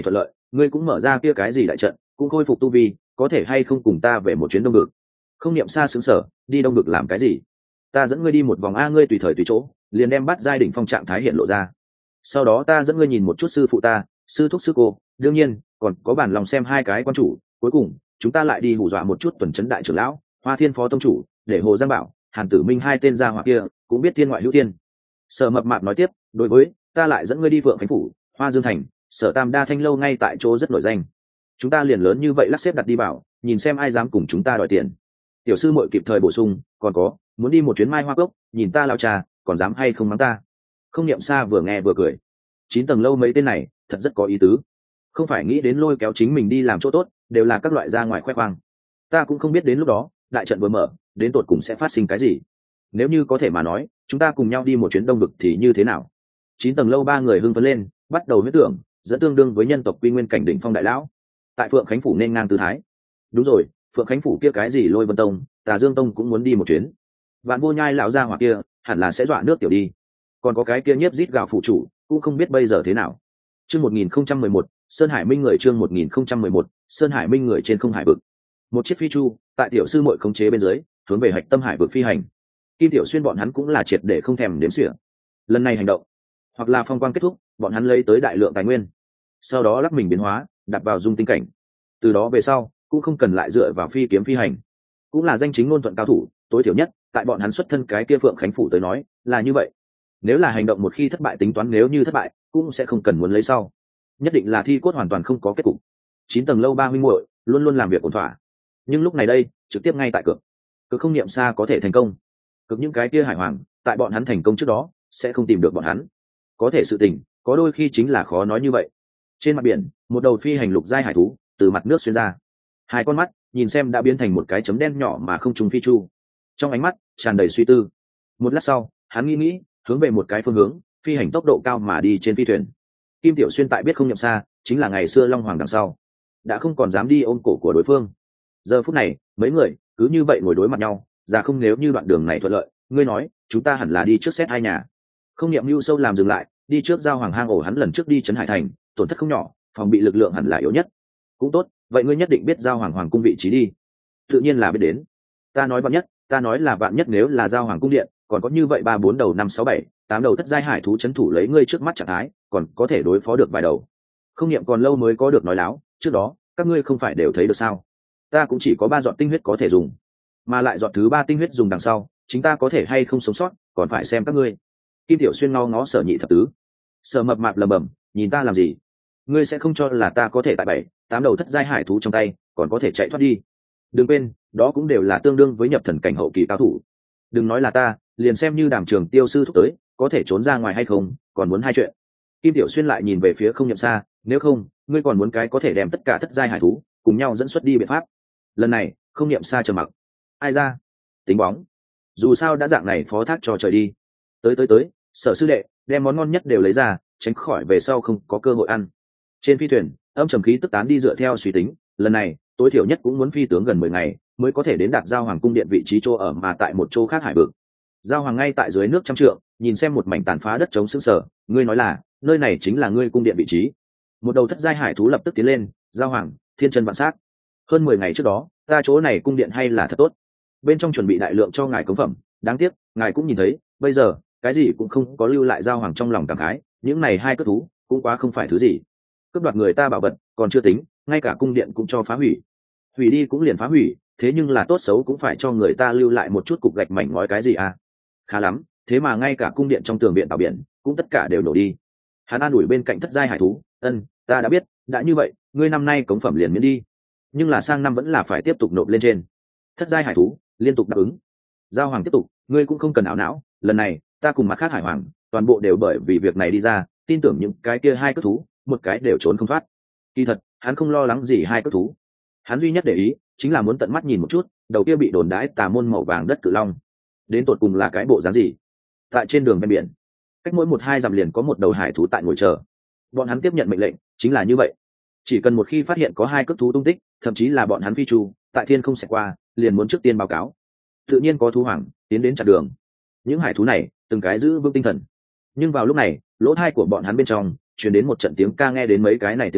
ngươi cũng mở ra kia cái gì đại trận, cũng khôi phục tu vi, có thể hay không cùng ta về một chuyến đông vực? Không niệm xa xứng sở, đi đông vực làm cái gì? Ta dẫn ngươi đi một vòng a, ngươi tùy thời tùy chỗ liền đem bắt giai đỉnh phong trạng thái hiện lộ ra. Sau đó ta dẫn ngươi nhìn một chút sư phụ ta, sư thúc sư cô, đương nhiên còn có bản lòng xem hai cái quan chủ. Cuối cùng chúng ta lại đi hù dọa một chút tuần trấn đại trưởng lão, Hoa Thiên phó tông chủ, để Hồ Giang Bảo, Hàn Tử Minh hai tên gia hỏa kia cũng biết thiên ngoại hữu thiên. Sở Mập Mạp nói tiếp, đối với ta lại dẫn ngươi đi Phượng Khánh phủ, Hoa Dương thành, Sở Tam Đa Thanh lâu ngay tại chỗ rất nổi danh. Chúng ta liền lớn như vậy lắc xếp đặt đi bảo, nhìn xem ai dám cùng chúng ta đòi tiền. Tiểu sư muội kịp thời bổ sung, còn có muốn đi một chuyến Mai Hoa Cốc, nhìn ta lão trà còn dám hay không mắng ta. Không niệm xa vừa nghe vừa cười, chín tầng lâu mấy tên này thật rất có ý tứ, không phải nghĩ đến lôi kéo chính mình đi làm chỗ tốt, đều là các loại ra ngoài khoe khoang. Ta cũng không biết đến lúc đó đại trận vừa mở đến tột cùng sẽ phát sinh cái gì. Nếu như có thể mà nói, chúng ta cùng nhau đi một chuyến đông vực thì như thế nào? Chín tầng lâu ba người hưng phấn lên, bắt đầu huyết tưởng dẫn tương đương với nhân tộc quy nguyên cảnh đỉnh phong đại lão tại Phượng Khánh phủ nên ngang tư thái. Đúng rồi, Phượng Khánh phủ kia cái gì Lôi Vân tông, Tà Dương tông cũng muốn đi một chuyến. Vạn Vô Nhai lão gia hỏa kia hẳn là sẽ dọa nước tiểu đi. Còn có cái kia nhiếp rít gào phụ chủ, cũng không biết bây giờ thế nào. Chương một nghìn không trăm mười một, Sơn Hải Minh người chương một nghìn không trăm mười một, Sơn Hải Minh người trên không hải vực. Một chiếc phi chu, tại tiểu sư muội khống chế bên dưới, hướng về hạch tâm hải vực phi hành. Kim Tiểu Xuyên bọn hắn cũng là triệt để không thèm đếm xỉa. Lần này hành động, hoặc là phong quang kết thúc, bọn hắn lấy tới đại lượng tài nguyên, sau đó lắc mình biến hóa, đặt vào dung tinh cảnh. Từ đó về sau, cũng không cần lại dựa vào phi kiếm phi hành, cũng là danh chính ngôn thuận cao thủ, tối thiểu nhất, tại bọn hắn xuất thân cái kia Phượng Khánh phủ tới nói, là như vậy. Nếu là hành động một khi thất bại, tính toán nếu như thất bại, cũng sẽ không cần muốn lấy sau. Nhất định là thi cốt hoàn toàn không có kết cục. Chín tầng lâu ba huynh muội luôn luôn làm việc ổn thỏa, nhưng lúc này đây, trực tiếp ngay tại cửa, cứ không niệm xa có thể thành công. Cực những cái kia hải hoàng, tại bọn hắn thành công trước đó, sẽ không tìm được bọn hắn. Có thể sự tình, có đôi khi chính là khó nói như vậy. Trên mặt biển, một đầu phi hành lục giai hải thú từ mặt nước xuyên ra, hai con mắt nhìn xem đã biến thành một cái chấm đen nhỏ mà không trùng phi chu, trong ánh mắt tràn đầy suy tư. Một lát sau, hắn nghĩ nghĩ, hướng về một cái phương hướng, phi hành tốc độ cao mà đi trên phi thuyền. Kim Tiểu Xuyên tại biết không nhầm xa, chính là ngày xưa Long Hoàng đằng sau, đã không còn dám đi ôm cổ của đối phương. Giờ phút này, mấy người cứ như vậy ngồi đối mặt nhau, ra không nếu như đoạn đường này thuận lợi, ngươi nói, chúng ta hẳn là đi trước xét hai nhà. Không niệm lưu sâu làm dừng lại, đi trước giao hoàng hang ổ, hắn lần trước đi trấn Hải thành, tổn thất không nhỏ, phòng bị lực lượng hẳn là yếu nhất. Cũng tốt, vậy ngươi nhất định biết giao hoàng hoàng cung vị trí đi. Tự nhiên là biết đến. Ta nói vạn nhất, ta nói là vạn nhất, nếu là giao hoàng cung điện, còn có như vậy ba bốn đầu năm sáu bảy tám đầu thất giai hải thú trấn thủ lấy ngươi trước mắt trạng thái, còn có thể đối phó được vài đầu. Không niệm còn lâu mới có được nói láo, trước đó các ngươi không phải đều thấy được sao? Ta cũng chỉ có ba giọt tinh huyết có thể dùng, mà lại giọt thứ ba tinh huyết dùng đằng sau, chính ta có thể hay không sống sót, còn phải xem các ngươi. Kim Tiểu Xuyên ngó ngó Sở Nhị thập tứ, Sở Mập Mạp lầm bầm, nhìn ta làm gì? Ngươi sẽ không cho là ta có thể tại bảy tám đầu thất giai hải thú trong tay còn có thể chạy thoát đi? Đừng quên, đó cũng đều là tương đương với nhập thần cảnh hậu kỳ cao thủ. Đừng nói là ta, liền xem như Đàm Trường Tiêu sư thúc tới, có thể trốn ra ngoài hay không, còn muốn hai chuyện. Kim Tiểu Xuyên lại nhìn về phía không nhậm xa, nếu không, ngươi còn muốn cái có thể đem tất cả thất giai hải thú cùng nhau dẫn xuất đi biện pháp. Lần này, không nhậm xa trầm mặc. Ai ra? Tính bóng. Dù sao đã dạng này, phó thác cho trời đi. Tới tới tới, Sở sư đệ, đem món ngon nhất đều lấy ra, tránh khỏi về sau không có cơ hội ăn. Trên phi thuyền, âm trầm khí tức tán đi, dựa theo suy tính, lần này tối thiểu nhất cũng muốn phi tướng gần mười ngày mới có thể đến đạt giao hoàng cung điện vị trí chỗ ở, mà tại một chỗ khác hải vực. Giao hoàng ngay tại dưới nước trăm trượng, nhìn xem một mảnh tàn phá đất trống sững sờ. Ngươi nói là nơi này chính là ngươi cung điện vị trí? Một đầu thất giai hải thú lập tức tiến lên. Giao hoàng, thiên chân vạn sát, hơn mười ngày trước đó ta chỗ này cung điện hay là thật tốt, bên trong chuẩn bị đại lượng cho ngài cống phẩm, đáng tiếc ngài cũng nhìn thấy, bây giờ cái gì cũng không có lưu lại. Giao hoàng trong lòng cảm khái, những này hai cất thú cũng quá không phải thứ gì, cướp đoạt người ta bảo vật còn chưa tính, ngay cả cung điện cũng cho phá hủy. Hủy đi cũng liền phá hủy, thế nhưng là tốt xấu cũng phải cho người ta lưu lại một chút cục gạch mảnh ngói cái gì à. Khá lắm, thế mà ngay cả cung điện trong tường viện tàu biển cũng tất cả đều đổ đi. Hắn an ủi bên cạnh thất giai hải thú, ân, ta đã biết, đã như vậy ngươi năm nay cống phẩm liền miễn đi, nhưng là sang năm vẫn là phải tiếp tục nộp lên trên. Thất giai hải thú liên tục đáp ứng. Giao hoàng tiếp tục, ngươi cũng không cần ảo não, lần này ta cùng mặt khác hải hoàng toàn bộ đều bởi vì việc này đi ra, tin tưởng những cái kia hai cất thú một cái đều trốn không thoát. Kỳ thật hắn không lo lắng gì hai cất thú, hắn duy nhất để ý chính là muốn tận mắt nhìn một chút đầu kia bị đồn đãi tà môn màu vàng đất cự long đến tột cùng là cái bộ dáng gì. Tại trên đường ven biển, cách mỗi một hai dặm liền có một đầu hải thú tại ngồi chờ. Bọn hắn tiếp nhận mệnh lệnh chính là như vậy, chỉ cần một khi phát hiện có hai cất thú tung tích, thậm chí là bọn hắn phi chu tại thiên không sẽ qua, liền muốn trước tiên báo cáo. Tự nhiên có thú hoàng tiến đến chặn đường. Những hải thú này từng cái giữ vững tinh thần, nhưng vào lúc này lỗ tai của bọn hắn bên trong truyền đến một trận tiếng ca. Nghe đến mấy cái này tiếng ca,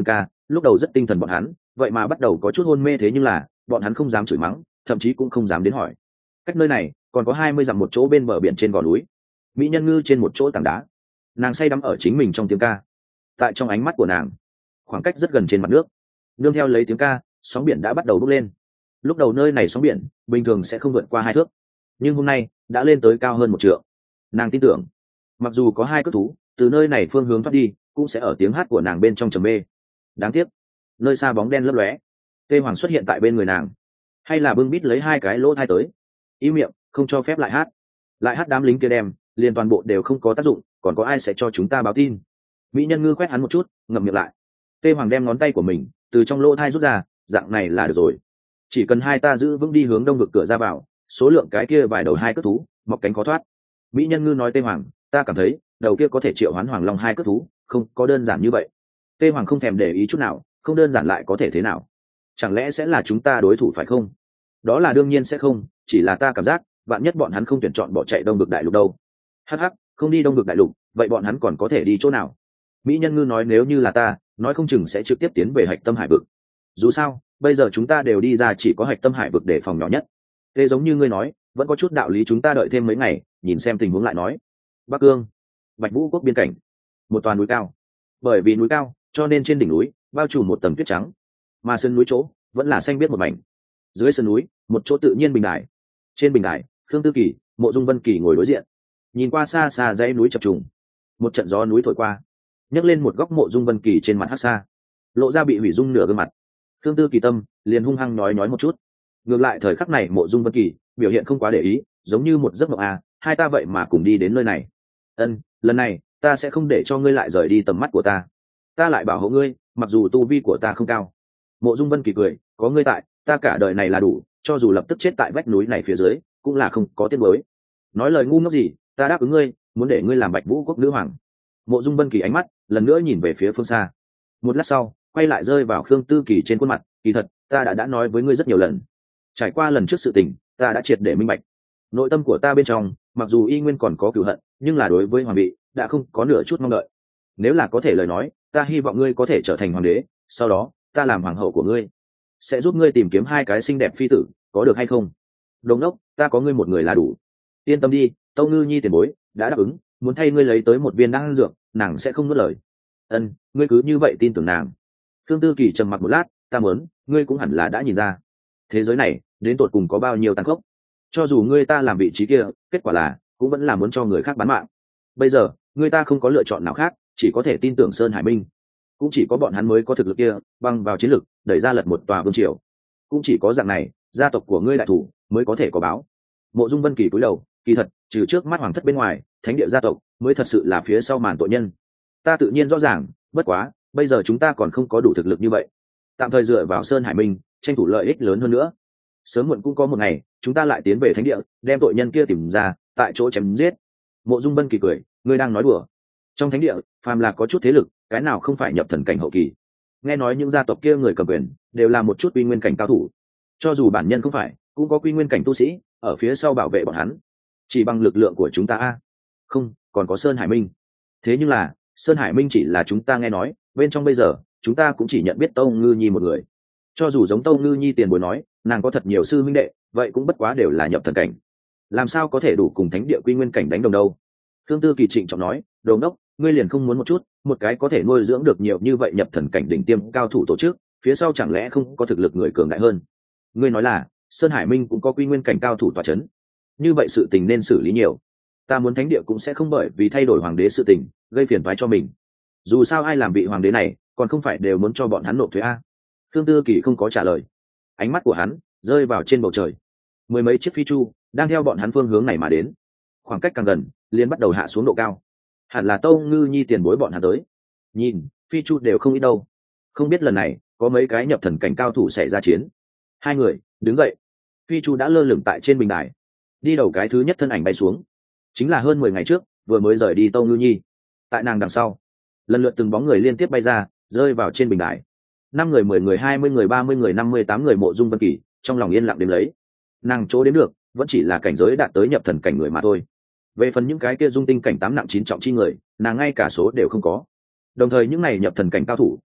lúc đầu rất tinh thần bọn hắn vậy mà bắt đầu có chút hôn mê, thế nhưng là bọn hắn không dám chửi mắng, thậm chí cũng không dám đến hỏi. Cách nơi này còn có hai mươi dặm một chỗ bên bờ biển trên gò núi, mỹ nhân ngư trên một chỗ tảng đá, nàng say đắm ở chính mình trong tiếng ca. Tại trong ánh mắt của nàng, khoảng cách rất gần trên mặt nước, nương theo lấy tiếng ca, sóng biển đã bắt đầu bốc lên. Lúc đầu nơi này sóng biển bình thường sẽ không vượt qua hai thước, nhưng hôm nay đã lên tới cao hơn một trượng. Nàng tin tưởng mặc dù có hai cước thú từ nơi này phương hướng thoát đi, cũng sẽ ở tiếng hát của nàng bên trong trầm mê. Đáng tiếc nơi xa bóng đen lấp lóe, tê hoàng xuất hiện tại bên người nàng, hay là bưng bít lấy hai cái lỗ thai tới, ý miệng không cho phép lại hát. Lại hát đám lính kia đem liền toàn bộ đều không có tác dụng, còn có ai sẽ cho chúng ta báo tin? Mỹ nhân ngư quét hắn một chút, ngậm miệng lại. Tê hoàng đem ngón tay của mình từ trong lỗ thai rút ra, dạng này là được rồi, chỉ cần hai ta giữ vững đi hướng đông vực cửa ra vào, số lượng cái kia vài đầu hai cất thú mọc cánh khó thoát. Mỹ nhân ngư nói. Tê hoàng, ta cảm thấy đầu kia có thể triệu hoán hoàng long hai cất thú không có đơn giản như vậy. Tê hoàng không thèm để ý chút nào, không đơn giản lại có thể thế nào? Chẳng lẽ sẽ là chúng ta đối thủ phải không? Đó là đương nhiên sẽ không, chỉ là ta cảm giác vạn nhất bọn hắn không tuyển chọn bỏ chạy đông vực đại lục đâu. Hh, không đi đông vực đại lục, vậy bọn hắn còn có thể đi chỗ nào? Mỹ nhân ngư nói. Nếu như là ta, nói không chừng sẽ trực tiếp tiến về hạch tâm hải vực. Dù sao bây giờ chúng ta đều đi ra chỉ có hạch tâm hải vực để phòng nhỏ nhất. Thế giống như ngươi nói, vẫn có chút đạo lý, chúng ta đợi thêm mấy ngày nhìn xem tình huống lại nói. Bắc cương, bạch vũ quốc biên cảnh, một toàn núi cao. Bởi vì núi cao cho nên trên đỉnh núi bao trùm một tầng tuyết trắng, mà sân núi chỗ vẫn là xanh biếc một mảnh. Dưới sân núi một chỗ tự nhiên bình đài, trên bình đài Khương Tư Kỳ, Mộ Dung Vân Kỳ ngồi đối diện, nhìn qua xa xa dãy núi chập trùng. Một trận gió núi thổi qua, nhấc lên một góc Mộ Dung Vân Kỳ trên mặt hắc xa, lộ ra bị hủy dung nửa gương mặt. Khương Tư Kỳ tâm liền hung hăng nói nói một chút. Ngược lại thời khắc này Mộ Dung Vân Kỳ biểu hiện không quá để ý, giống như một giấc mộng à, hai ta vậy mà cùng đi đến nơi này. Ân, lần này ta sẽ không để cho ngươi lại rời đi tầm mắt của ta, ta lại bảo hộ ngươi, mặc dù tu vi của ta không cao. Mộ Dung Vân Kỳ cười, có ngươi tại, ta cả đời này là đủ, cho dù lập tức chết tại vách núi này phía dưới cũng là không có tiếc nuối. Nói lời ngu ngốc gì, ta đáp ứng ngươi, muốn để ngươi làm Bạch Vũ quốc nữ hoàng. Mộ Dung Vân Kỳ ánh mắt lần nữa nhìn về phía phương xa, một lát sau quay lại rơi vào Khương Tư Kỳ trên khuôn mặt. Kỳ thật ta đã đã nói với ngươi rất nhiều lần, trải qua lần trước sự tình ta đã triệt để minh bạch. Nội tâm của ta bên trong mặc dù y nguyên còn có cửu hận, nhưng là đối với hoàng vị đã không có nửa chút mong đợi. Nếu là có thể lời nói, ta hy vọng ngươi có thể trở thành hoàng đế, sau đó ta làm hoàng hậu của ngươi, sẽ giúp ngươi tìm kiếm hai cái xinh đẹp phi tử, có được hay không? Đồng đốc, ta có ngươi một người là đủ. Yên tâm đi, Tâu Ngư Nhi tiền bối đã đáp ứng, muốn thay ngươi lấy tới một viên đan dược, nàng sẽ không nuốt lời. Ân, ngươi cứ như vậy tin tưởng nàng. Khương Tư Kỳ trầm mặc một lát, ta muốn, ngươi cũng hẳn là đã nhìn ra, thế giới này đến tột cùng có bao nhiêu tàn khốc. Cho dù ngươi ta làm vị trí kia, kết quả là cũng vẫn là muốn cho người khác bán mạng. Bây giờ ngươi ta không có lựa chọn nào khác, chỉ có thể tin tưởng Sơn Hải Minh. Cũng chỉ có bọn hắn mới có thực lực kia, băng vào chiến lực đẩy ra lật một tòa vương triều. Cũng chỉ có dạng này, gia tộc của ngươi đại thủ mới có thể có báo. Mộ Dung Vân Kỳ cúi đầu, kỳ thật trừ trước mắt hoàng thất bên ngoài, thánh địa gia tộc mới thật sự là phía sau màn tội nhân. Ta tự nhiên rõ ràng, bất quá bây giờ chúng ta còn không có đủ thực lực như vậy, tạm thời dựa vào Sơn Hải Minh tranh thủ lợi ích lớn hơn nữa. Sớm muộn cũng có một ngày chúng ta lại tiến về thánh địa, đem tội nhân kia tìm ra, tại chỗ chém giết. Mộ Dung Vân Kỳ cười, ngươi đang nói đùa. Trong thánh địa phàm là có chút thế lực, cái nào không phải nhập thần cảnh hậu kỳ. Nghe nói những gia tộc kia người cầm quyền đều là một chút quy nguyên cảnh cao thủ, cho dù bản nhân không phải, cũng có quy nguyên cảnh tu sĩ ở phía sau bảo vệ bọn hắn. Chỉ bằng lực lượng của chúng ta a không, còn có Sơn Hải Minh. Thế nhưng là Sơn Hải Minh chỉ là chúng ta nghe nói, bên trong bây giờ chúng ta cũng chỉ nhận biết Tâu Ngư Nhi một người. Cho dù giống Tâu Ngư Nhi tiền bối nói, nàng có thật nhiều sư minh đệ, vậy cũng bất quá đều là nhập thần cảnh, làm sao có thể đủ cùng thánh địa quy nguyên cảnh đánh đồng đâu. Thương Tư Kỳ trịnh trọng nói, đồ ngốc, ngươi liền không muốn một chút, một cái có thể nuôi dưỡng được nhiều như vậy nhập thần cảnh đỉnh tiêm cao thủ tổ chức, phía sau chẳng lẽ không có thực lực người cường đại hơn? Ngươi nói là Sơn Hải Minh cũng có quy nguyên cảnh cao thủ tọa chấn, như vậy sự tình nên xử lý nhiều. Ta muốn thánh địa cũng sẽ không bởi vì thay đổi hoàng đế sự tình gây phiền toái cho mình. Dù sao ai làm vị hoàng đế này, còn không phải đều muốn cho bọn hắn nộp thuế a? Thương Tư Kỳ không có trả lời, ánh mắt của hắn rơi vào trên bầu trời. Mười mấy chiếc phi chu đang theo bọn hắn phương hướng này mà đến, khoảng cách càng gần liền bắt đầu hạ xuống độ cao. Hẳn là Tâu Ngư Nhi tiền bối bọn hắn tới. Nhìn phi chu đều không ít đâu, không biết lần này có mấy cái nhập thần cảnh cao thủ xảy ra chiến. Hai người đứng dậy, phi chu đã lơ lửng tại trên bình đài. Đi đầu cái thứ nhất thân ảnh bay xuống, chính là hơn mười ngày trước vừa mới rời đi Tâu Ngư Nhi. Tại nàng đằng sau lần lượt từng bóng người liên tiếp bay ra, rơi vào trên bình đài. Năm người, mười người, hai mươi người, ba mươi người, năm mươi tám người. Mộ Dung Vân Kỳ trong lòng yên lặng đếm lấy, nàng chỗ đếm được vẫn chỉ là cảnh giới đạt tới nhập thần cảnh người mà thôi. Về phần những cái kia dung tinh cảnh tám nặng chín trọng chi người, nàng ngay cả số đều không có. Đồng thời những này nhập thần cảnh cao thủ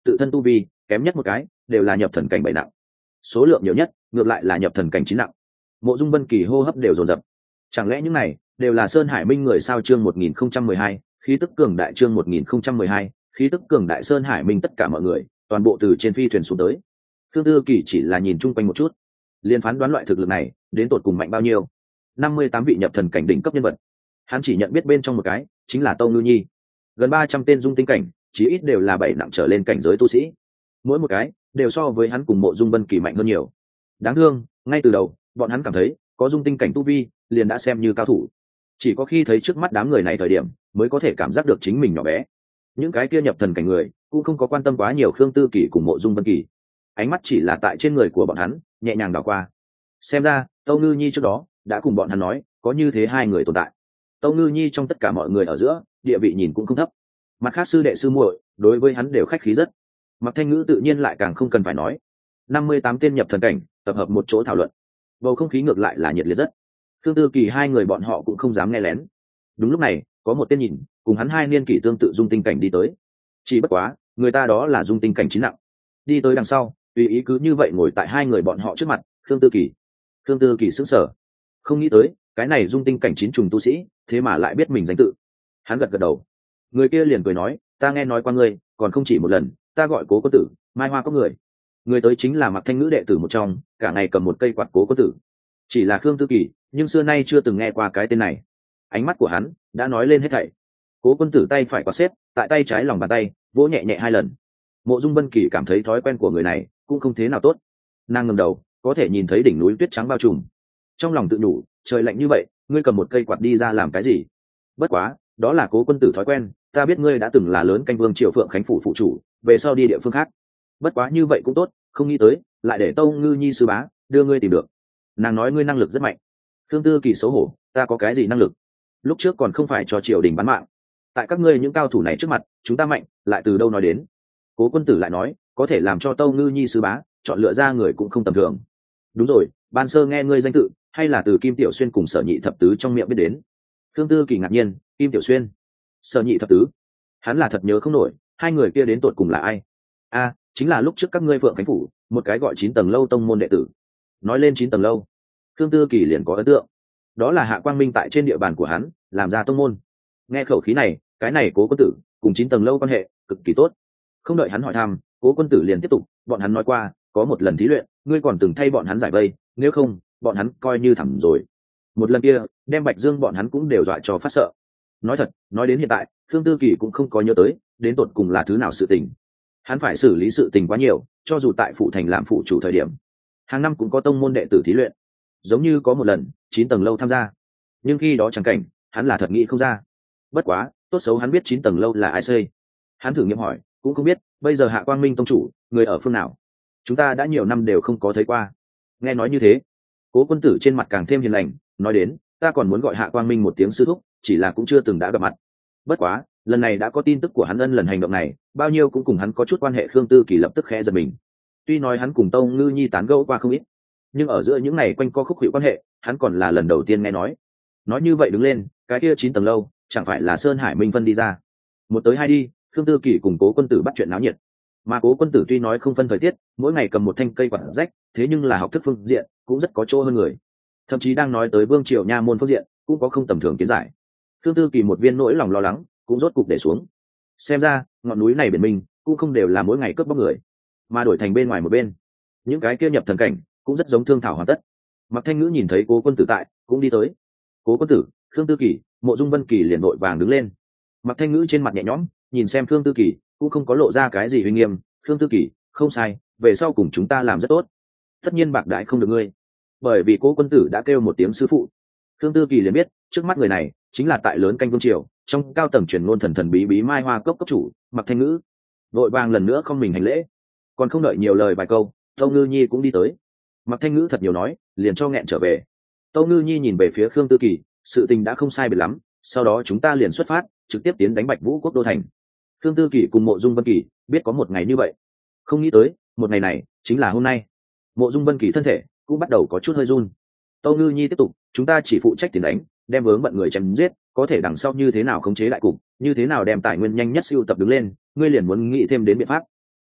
tự thân tu vi kém nhất một cái đều là nhập thần cảnh bảy nặng, số lượng nhiều nhất ngược lại là nhập thần cảnh chín nặng. Mộ Dung Vân Kỳ hô hấp đều dồn dập. Chẳng lẽ những này đều là Sơn Hải Minh người sao? Chương một nghìn không trăm mười hai, khí tức cường đại. Chương một nghìn không trăm mười hai, khí tức cường đại. Sơn Hải Minh tất cả mọi người toàn bộ từ trên phi thuyền xuống tới. Khương Tư Kỳ chỉ là nhìn chung quanh một chút, liền phán đoán loại thực lực này đến tột cùng mạnh bao nhiêu. năm mươi tám vị nhập thần cảnh đỉnh cấp nhân vật, hắn chỉ nhận biết bên trong một cái chính là Tâu Ngư Nhi. Gần ba trăm tên dung tinh cảnh, chí ít đều là bảy nặng trở lên cảnh giới tu sĩ, mỗi một cái đều so với hắn cùng Mộ Dung Vân Kỳ mạnh hơn nhiều. Đáng thương, ngay từ đầu bọn hắn cảm thấy có dung tinh cảnh tu vi liền đã xem như cao thủ, chỉ có khi thấy trước mắt đám người này thời điểm mới có thể cảm giác được chính mình nhỏ bé. Những cái kia nhập thần cảnh người cũng không có quan tâm quá nhiều Khương Tư Kỳ cùng Mộ Dung Vân Kỳ, ánh mắt chỉ là tại trên người của bọn hắn nhẹ nhàng đảo qua. Xem ra Tâu Ngư Nhi trước đó đã cùng bọn hắn nói có như thế hai người tồn tại. Tâu Ngư Nhi trong tất cả mọi người ở giữa địa vị nhìn cũng không thấp, mặt khác sư đệ sư muội đối với hắn đều khách khí rất. Mặc Thanh Ngữ tự nhiên lại càng không cần phải nói. năm mươi tám tên nhập thần cảnh tập hợp một chỗ thảo luận, bầu không khí ngược lại là nhiệt liệt rất. Khương Tư Kỳ hai người bọn họ cũng không dám nghe lén. Đúng lúc này có một tên nhìn cùng hắn hai niên kỷ tương tự dung tinh cảnh đi tới, chỉ bất quá người ta đó là dung tinh cảnh chín nặng. Đi tới đằng sau tùy ý cứ như vậy ngồi tại hai người bọn họ trước mặt. Khương Tư Kỳ Khương Tư Kỳ sững sờ, không nghĩ tới cái này dung tinh cảnh chín trùng tu sĩ thế mà lại biết mình danh tự. Hắn gật gật đầu. Người kia liền cười nói, ta nghe nói qua ngươi còn không chỉ một lần, ta gọi Cố Quân Tử, Mai Hoa có người. Người tới chính là Mặc Thanh Ngữ đệ tử một trong, cả ngày cầm một cây quạt Cố Quân Tử. Chỉ là Khương Tư Kỳ nhưng xưa nay chưa từng nghe qua cái tên này. Ánh mắt của hắn đã nói lên hết thảy. Cố Quân Tử tay phải quạt xếp tại tay trái lòng bàn tay vỗ nhẹ nhẹ hai lần. Mộ Dung Vân Kỳ cảm thấy thói quen của người này cũng không thế nào tốt. Nàng ngẩng đầu có thể nhìn thấy đỉnh núi tuyết trắng bao trùm, trong lòng tự nhủ, trời lạnh như vậy ngươi cầm một cây quạt đi ra làm cái gì? Bất quá đó là Cố Quân Tử thói quen, ta biết ngươi đã từng là lớn canh vương triều Phượng Khánh phủ phụ chủ, về sau đi địa phương khác. Bất quá như vậy cũng tốt, không nghĩ tới lại để Tâu Ngư Nhi sư bá đưa ngươi tìm được. Nàng nói ngươi năng lực rất mạnh. Khương Tư Kỳ xấu hổ, ta có cái gì năng lực? Lúc trước còn không phải cho triều đình bán mạng, tại các ngươi những cao thủ này trước mặt chúng ta mạnh lại từ đâu nói đến? Cố Quân Tử lại nói, có thể làm cho Tâu Ngư Nhi sư bá chọn lựa ra người cũng không tầm thường. Đúng rồi, ban sơ nghe ngươi danh tự hay là từ Kim Tiểu Xuyên cùng Sở Nhị thập tứ trong miệng biết đến. Khương Tư Kỳ ngạc nhiên, Kim Tiểu Xuyên, Sở Nhị thập tứ, hắn là thật nhớ không nổi hai người kia đến tột cùng là ai. A à, chính là lúc trước các ngươi Phượng Khánh phủ một cái gọi chín tầng lâu tông môn đệ tử. Nói lên chín tầng lâu, Khương Tư Kỳ liền có ấn tượng, đó là Hạ Quang Minh tại trên địa bàn của hắn làm ra tông môn. Nghe khẩu khí này, cái này Cố Quân Tử cùng chín tầng lâu quan hệ cực kỳ tốt. Không đợi hắn hỏi thăm, Cố Quân Tử liền tiếp tục, bọn hắn nói qua có một lần thí luyện ngươi còn từng thay bọn hắn giải vây, nếu không bọn hắn coi như thẳm rồi. Một lần kia đem Bạch Dương bọn hắn cũng đều dọa cho phát sợ. Nói thật, nói đến hiện tại Khương Tư Kỳ cũng không có nhớ tới đến tột cùng là thứ nào sự tình. Hắn phải xử lý sự tình quá nhiều, cho dù tại phụ thành làm phụ chủ thời điểm hàng năm cũng có tông môn đệ tử thí luyện, giống như có một lần chín tầng lâu tham gia, nhưng khi đó chẳng cảnh hắn là thật nghĩ không ra. Bất quá tốt xấu hắn biết chín tầng lâu là ai xây. Hắn thử nghiệm hỏi, cũng không biết bây giờ Hạ Quang Minh tông chủ người ở phương nào, chúng ta đã nhiều năm đều không có thấy qua. Nghe nói như thế, Cố Quân Tử trên mặt càng thêm hiền lành, nói đến, ta còn muốn gọi Hạ Quang Minh một tiếng sư thúc, chỉ là cũng chưa từng đã gặp mặt. Bất quá lần này đã có tin tức của hắn, ân lần hành động này bao nhiêu cũng cùng hắn có chút quan hệ. Khương Tư Kỳ lập tức khẽ giật mình. Tuy nói hắn cùng Tâu Ngư Nhi tán gẫu qua không ít, nhưng ở giữa những này quanh co khúc hiệu quan hệ hắn còn là lần đầu tiên nghe nói. Nói như vậy đứng lên, cái kia chín tầng lâu chẳng phải là Sơn Hải Minh phân đi ra. Một tới hai đi, Khương Tư Kỳ cùng Cố Quân Tử bắt chuyện náo nhiệt. Mà Cố Quân Tử tuy nói không phân thời tiết, mỗi ngày cầm một thanh cây quạt rách, thế nhưng là học thức phương diện cũng rất có chỗ hơn người, thậm chí đang nói tới vương triều nha môn phương diện cũng có không tầm thường kiến giải. Khương Tư Kỳ một viên nỗi lòng lo lắng cũng rốt cục để xuống. Xem ra ngọn núi này biển minh cũng không đều là mỗi ngày cướp bóc người, mà đổi thành bên ngoài một bên những cái kia nhập thần cảnh cũng rất giống Thương Thảo hoàn tất. Mặc Thanh Ngữ nhìn thấy Cố Quân Tử tại cũng đi tới. Cố Quân Tử, Khương Tư Kỳ, Mộ Dung Vân Kỳ liền vội vàng đứng lên. Mặc Thanh Ngữ trên mặt nhẹ nhõm nhìn xem Khương Tư Kỳ cũng không có lộ ra cái gì uy nghiêm. Khương Tư Kỳ, không sai, về sau cùng chúng ta làm rất tốt, tất nhiên bạc đãi không được ngươi. Bởi vì Cố Quân Tử đã kêu một tiếng sư phụ, Khương Tư Kỳ liền biết trước mắt người này chính là tại lớn canh vương triều trong cao tầng truyền ngôn thần thần bí bí Mai Hoa cốc cốc chủ Mặc Thanh Ngữ. Vội vàng lần nữa không mình hành lễ, còn không đợi nhiều lời vài câu, Tâu Ngư Nhi cũng đi tới. Mặc Thanh Ngữ thật nhiều nói liền cho nghẹn trở về. Tâu Ngư Nhi nhìn về phía Khương Tư Kỳ, sự tình đã không sai biệt lắm, sau đó chúng ta liền xuất phát trực tiếp tiến đánh Bạch Vũ quốc đô thành. Khương Tư Kỳ cùng Mộ Dung Vân Kỳ biết có một ngày như vậy, không nghĩ tới một ngày này chính là hôm nay. Mộ Dung Vân Kỳ thân thể cũng bắt đầu có chút hơi run. Tâu Ngư Nhi tiếp tục, chúng ta chỉ phụ trách tiền đánh, đem vướng bận người chém giết, có thể đằng sau như thế nào khống chế đại cục, như thế nào đem tài nguyên nhanh nhất siêu tập đứng lên, ngươi liền muốn nghĩ thêm đến biện pháp.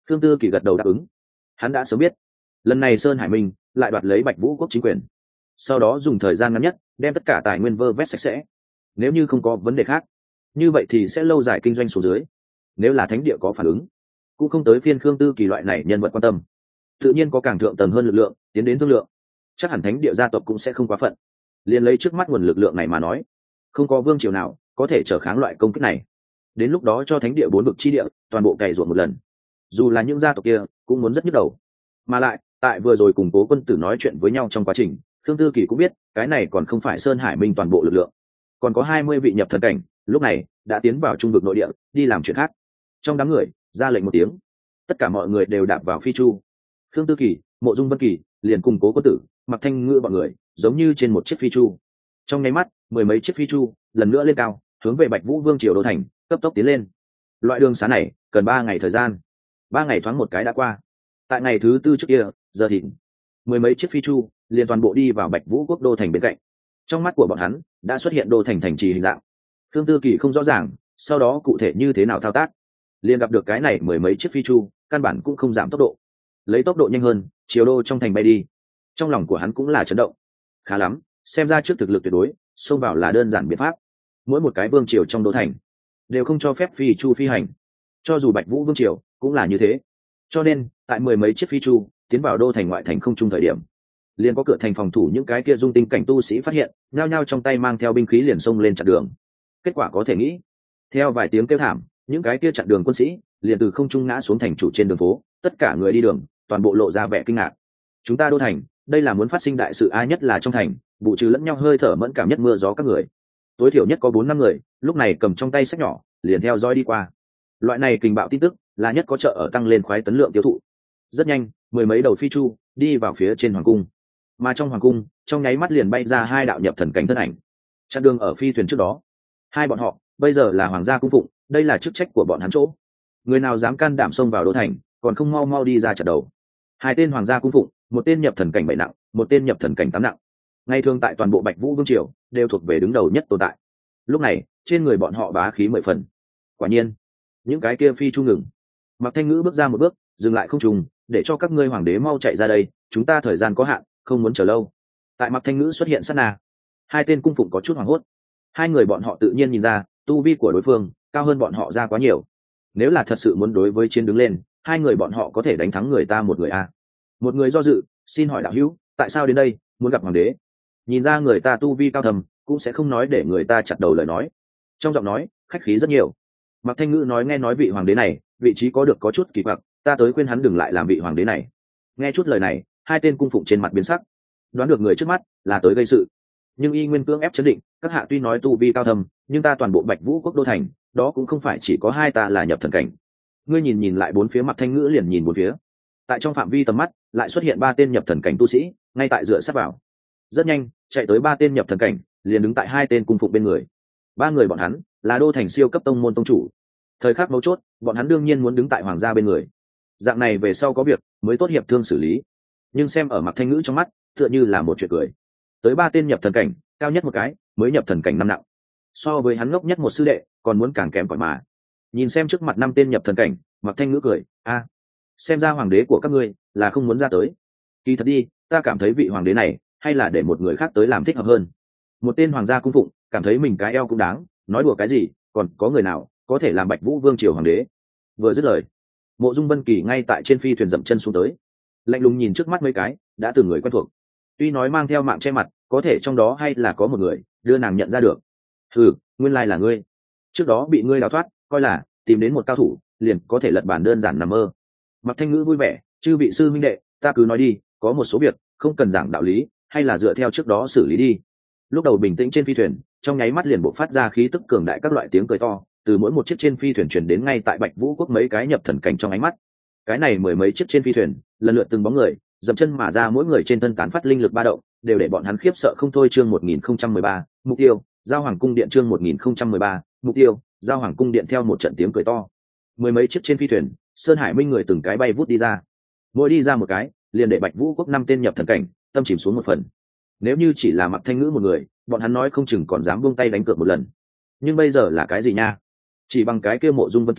Khương Tư Kỳ gật đầu đáp ứng. Hắn đã sớm biết lần này Sơn Hải Minh lại đoạt lấy Bạch Vũ quốc chính quyền, sau đó dùng thời gian ngắn nhất đem tất cả tài nguyên vơ vét sạch sẽ. Nếu như không có vấn đề khác, như vậy thì sẽ lâu dài kinh doanh xuống dưới. Nếu là thánh địa có phản ứng, cũng không tới phiên Khương Tư Kỳ loại này nhân vật quan tâm, tự nhiên có càng thượng tầng hơn lực lượng tiến đến thương lượng, chắc hẳn thánh địa gia tộc cũng sẽ không quá phận. Liên lấy trước mắt nguồn lực lượng này mà nói, không có vương triều nào có thể trở kháng loại công kích này. Đến lúc đó cho thánh địa bốn vực chi địa toàn bộ cày ruộng một lần, dù là những gia tộc kia cũng muốn rất nhức đầu. Mà lại tại vừa rồi cùng Cố Quân Tử nói chuyện với nhau trong quá trình, Khương Tư Kỳ cũng biết cái này còn không phải Sơn Hải Minh toàn bộ lực lượng, còn có hai mươi vị nhập thần cảnh lúc này đã tiến vào trung vực nội địa đi làm chuyện khác. Trong đám người ra lệnh một tiếng, tất cả mọi người đều đạp vào phi chu. Khương Tư Kỳ, Mộ Dung Vân Kỳ liền cùng Cố Quân Tử, Mặc Thanh Ngữ bọn người giống như trên một chiếc phi chu. Trong nháy mắt mười mấy chiếc phi chu lần nữa lên cao, hướng về Bạch Vũ Vương triều đô thành cấp tốc tiến lên. Loại đường xá này cần ba ngày thời gian, ba ngày thoáng một cái đã qua. Tại ngày thứ tư trước kia giờ thì mười mấy chiếc phi chu liền toàn bộ đi vào Bạch Vũ quốc đô thành bên cạnh. Trong mắt của bọn hắn đã xuất hiện đô thành thành trì hình dạng. Khương Tư Kỳ không rõ ràng sau đó cụ thể như thế nào thao tác, liền gặp được cái này mười mấy chiếc phi chu căn bản cũng không giảm tốc độ, lấy tốc độ nhanh hơn chiều đô trong thành bay đi. Trong lòng của hắn cũng là chấn động. Khá lắm, xem ra trước thực lực tuyệt đối xông vào là đơn giản biện pháp. Mỗi một cái vương triều trong đô thành đều không cho phép phi chu phi hành, cho dù Bạch Vũ vương triều cũng là như thế. Cho nên tại mười mấy chiếc phi chu tiến vào đô thành ngoại thành không trung thời điểm, liền có cửa thành phòng thủ những cái kia dung tinh cảnh tu sĩ phát hiện, nhao nhao trong tay mang theo binh khí liền xông lên chặn đường. Kết quả có thể nghĩ, theo vài tiếng kêu thảm, những cái kia chặn đường quân sĩ liền từ không trung ngã xuống thành chủ trên đường phố. Tất cả người đi đường toàn bộ lộ ra vẻ kinh ngạc. Chúng ta đô thành đây là muốn phát sinh đại sự ai, nhất là trong thành vụ trừ lẫn nhau hơi thở mẫn cảm nhất mưa gió các người, tối thiểu nhất có bốn năm người lúc này cầm trong tay sách nhỏ liền theo dõi đi qua. Loại này kình bạo tin tức là nhất có trợ ở tăng lên khoái tấn lượng tiêu thụ. Rất nhanh mười mấy đầu phi chu đi vào phía trên hoàng cung, mà trong hoàng cung trong nháy mắt liền bay ra hai đạo nhập thần cảnh thân ảnh chặn đường ở phi thuyền trước đó. Hai bọn họ bây giờ là hoàng gia cung phụng, đây là chức trách của bọn hắn chỗ. Người nào dám can đảm xông vào đô thành còn không mau mau đi ra trận đầu. Hai tên hoàng gia cung phụng, một tên nhập thần cảnh bảy nặng, một tên nhập thần cảnh tám nặng, ngày thường tại toàn bộ Bạch Vũ vương triều đều thuộc về đứng đầu nhất tồn tại. Lúc này trên người bọn họ bá khí mười phần. Quả nhiên những cái kia phi chu ngừng. Mặc Thanh Ngữ bước ra một bước, dừng lại không trùng, để cho các ngươi hoàng đế mau chạy ra đây, chúng ta thời gian có hạn, không muốn chờ lâu. Tại Mặc Thanh Ngữ xuất hiện sát na, hai tên cung phụng có chút hoảng hốt. Hai người bọn họ tự nhiên nhìn ra tu vi của đối phương cao hơn bọn họ ra quá nhiều. Nếu là thật sự muốn đối với chiến đứng lên, hai người bọn họ có thể đánh thắng người ta một người a. Một người do dự, xin hỏi đạo hữu, tại sao đến đây, muốn gặp hoàng đế? Nhìn ra người ta tu vi cao thầm, cũng sẽ không nói để người ta chặt đầu lời nói. Trong giọng nói khách khí rất nhiều. Mặc Thanh Ngữ nói, nghe nói vị hoàng đế này vị trí có được có chút kỳ quặc, ta tới khuyên hắn đừng lại làm vị hoàng đế này. Nghe chút lời này, hai tên cung phụng trên mặt biến sắc, đoán được người trước mắt là tới gây sự, nhưng y nguyên cưỡng ép chấn định. Các hạ tuy nói tu vi cao thầm, nhưng ta toàn bộ Bạch Vũ quốc đô thành đó cũng không phải chỉ có hai ta là nhập thần cảnh. Ngươi nhìn nhìn lại bốn phía. Mặc Thanh Ngữ liền nhìn bốn phía. Tại trong phạm vi tầm mắt lại xuất hiện ba tên nhập thần cảnh tu sĩ ngay tại dựa sát vào. Rất nhanh chạy tới ba tên nhập thần cảnh liền đứng tại hai tên cung phụng bên người. Ba người bọn hắn là đô thành siêu cấp tông môn tông chủ. Thời khắc mấu chốt bọn hắn đương nhiên muốn đứng tại hoàng gia bên người, dạng này về sau có việc mới tốt hiệp thương xử lý. Nhưng xem ở Mặc Thanh Ngữ trong mắt tựa như là một chuyện cười. Tới ba tên nhập thần cảnh, cao nhất một cái mới nhập thần cảnh năm nặng, so với hắn ngốc nhất một sư đệ còn muốn càng kém cỏi mà. Nhìn xem trước mặt năm tên nhập thần cảnh, Mặc Thanh Ngữ cười, a, xem ra hoàng đế của các ngươi là không muốn ra tới. Kỳ thật đi, ta cảm thấy vị hoàng đế này hay là để một người khác tới làm thích hợp hơn. Một tên hoàng gia cung phụng cảm thấy mình cái eo cũng đáng, nói đùa cái gì, còn có người nào có thể làm Bạch Vũ vương triều hoàng đế. Vừa dứt lời, Mộ Dung Vân Kỳ ngay tại trên phi thuyền dậm chân xuống tới, lạnh lùng nhìn trước mắt mấy cái đã từng người quen thuộc. Tuy nói mang theo mạng che mặt, có thể trong đó hay là có một người đưa nàng nhận ra được. Ừ, nguyên lai là ngươi. Trước đó bị ngươi đào thoát, coi là tìm đến một cao thủ liền có thể lật bản đơn giản nằm mơ. Mặc Thanh Ngữ vui vẻ, chư vị sư minh đệ, ta cứ nói đi, có một số việc không cần giảng đạo lý, hay là dựa theo trước đó xử lý đi. Lúc đầu bình tĩnh trên phi thuyền, trong nháy mắt liền bộc phát ra khí tức cường đại, các loại tiếng cười to từ mỗi một chiếc trên phi thuyền truyền đến ngay tại Bạch Vũ quốc mấy cái nhập thần cảnh trong ánh mắt. Cái này mười mấy chiếc trên phi thuyền lần lượt từng bóng người dậm chân mà ra, mỗi người trên thân tán phát linh lực ba động, đều để bọn hắn khiếp sợ không thôi. Chương một nghìn không trăm mười ba, mục tiêu giao hoàng cung điện. Chương một nghìn không trăm mười ba, mục tiêu giao hoàng cung điện. Theo một trận tiếng cười to, mười mấy chiếc trên phi thuyền Sơn Hải Minh người từng cái bay vút đi ra. Mỗi đi ra một cái liền để Bạch Vũ quốc năm tên nhập thần cảnh tâm chìm xuống một phần. Nếu như chỉ là Mặc Thanh Ngữ một người, bọn hắn nói không chừng còn dám buông tay đánh cược một lần. Nhưng bây giờ là cái gì nha? Chỉ bằng cái kia Mộ Dung Vân Kỳ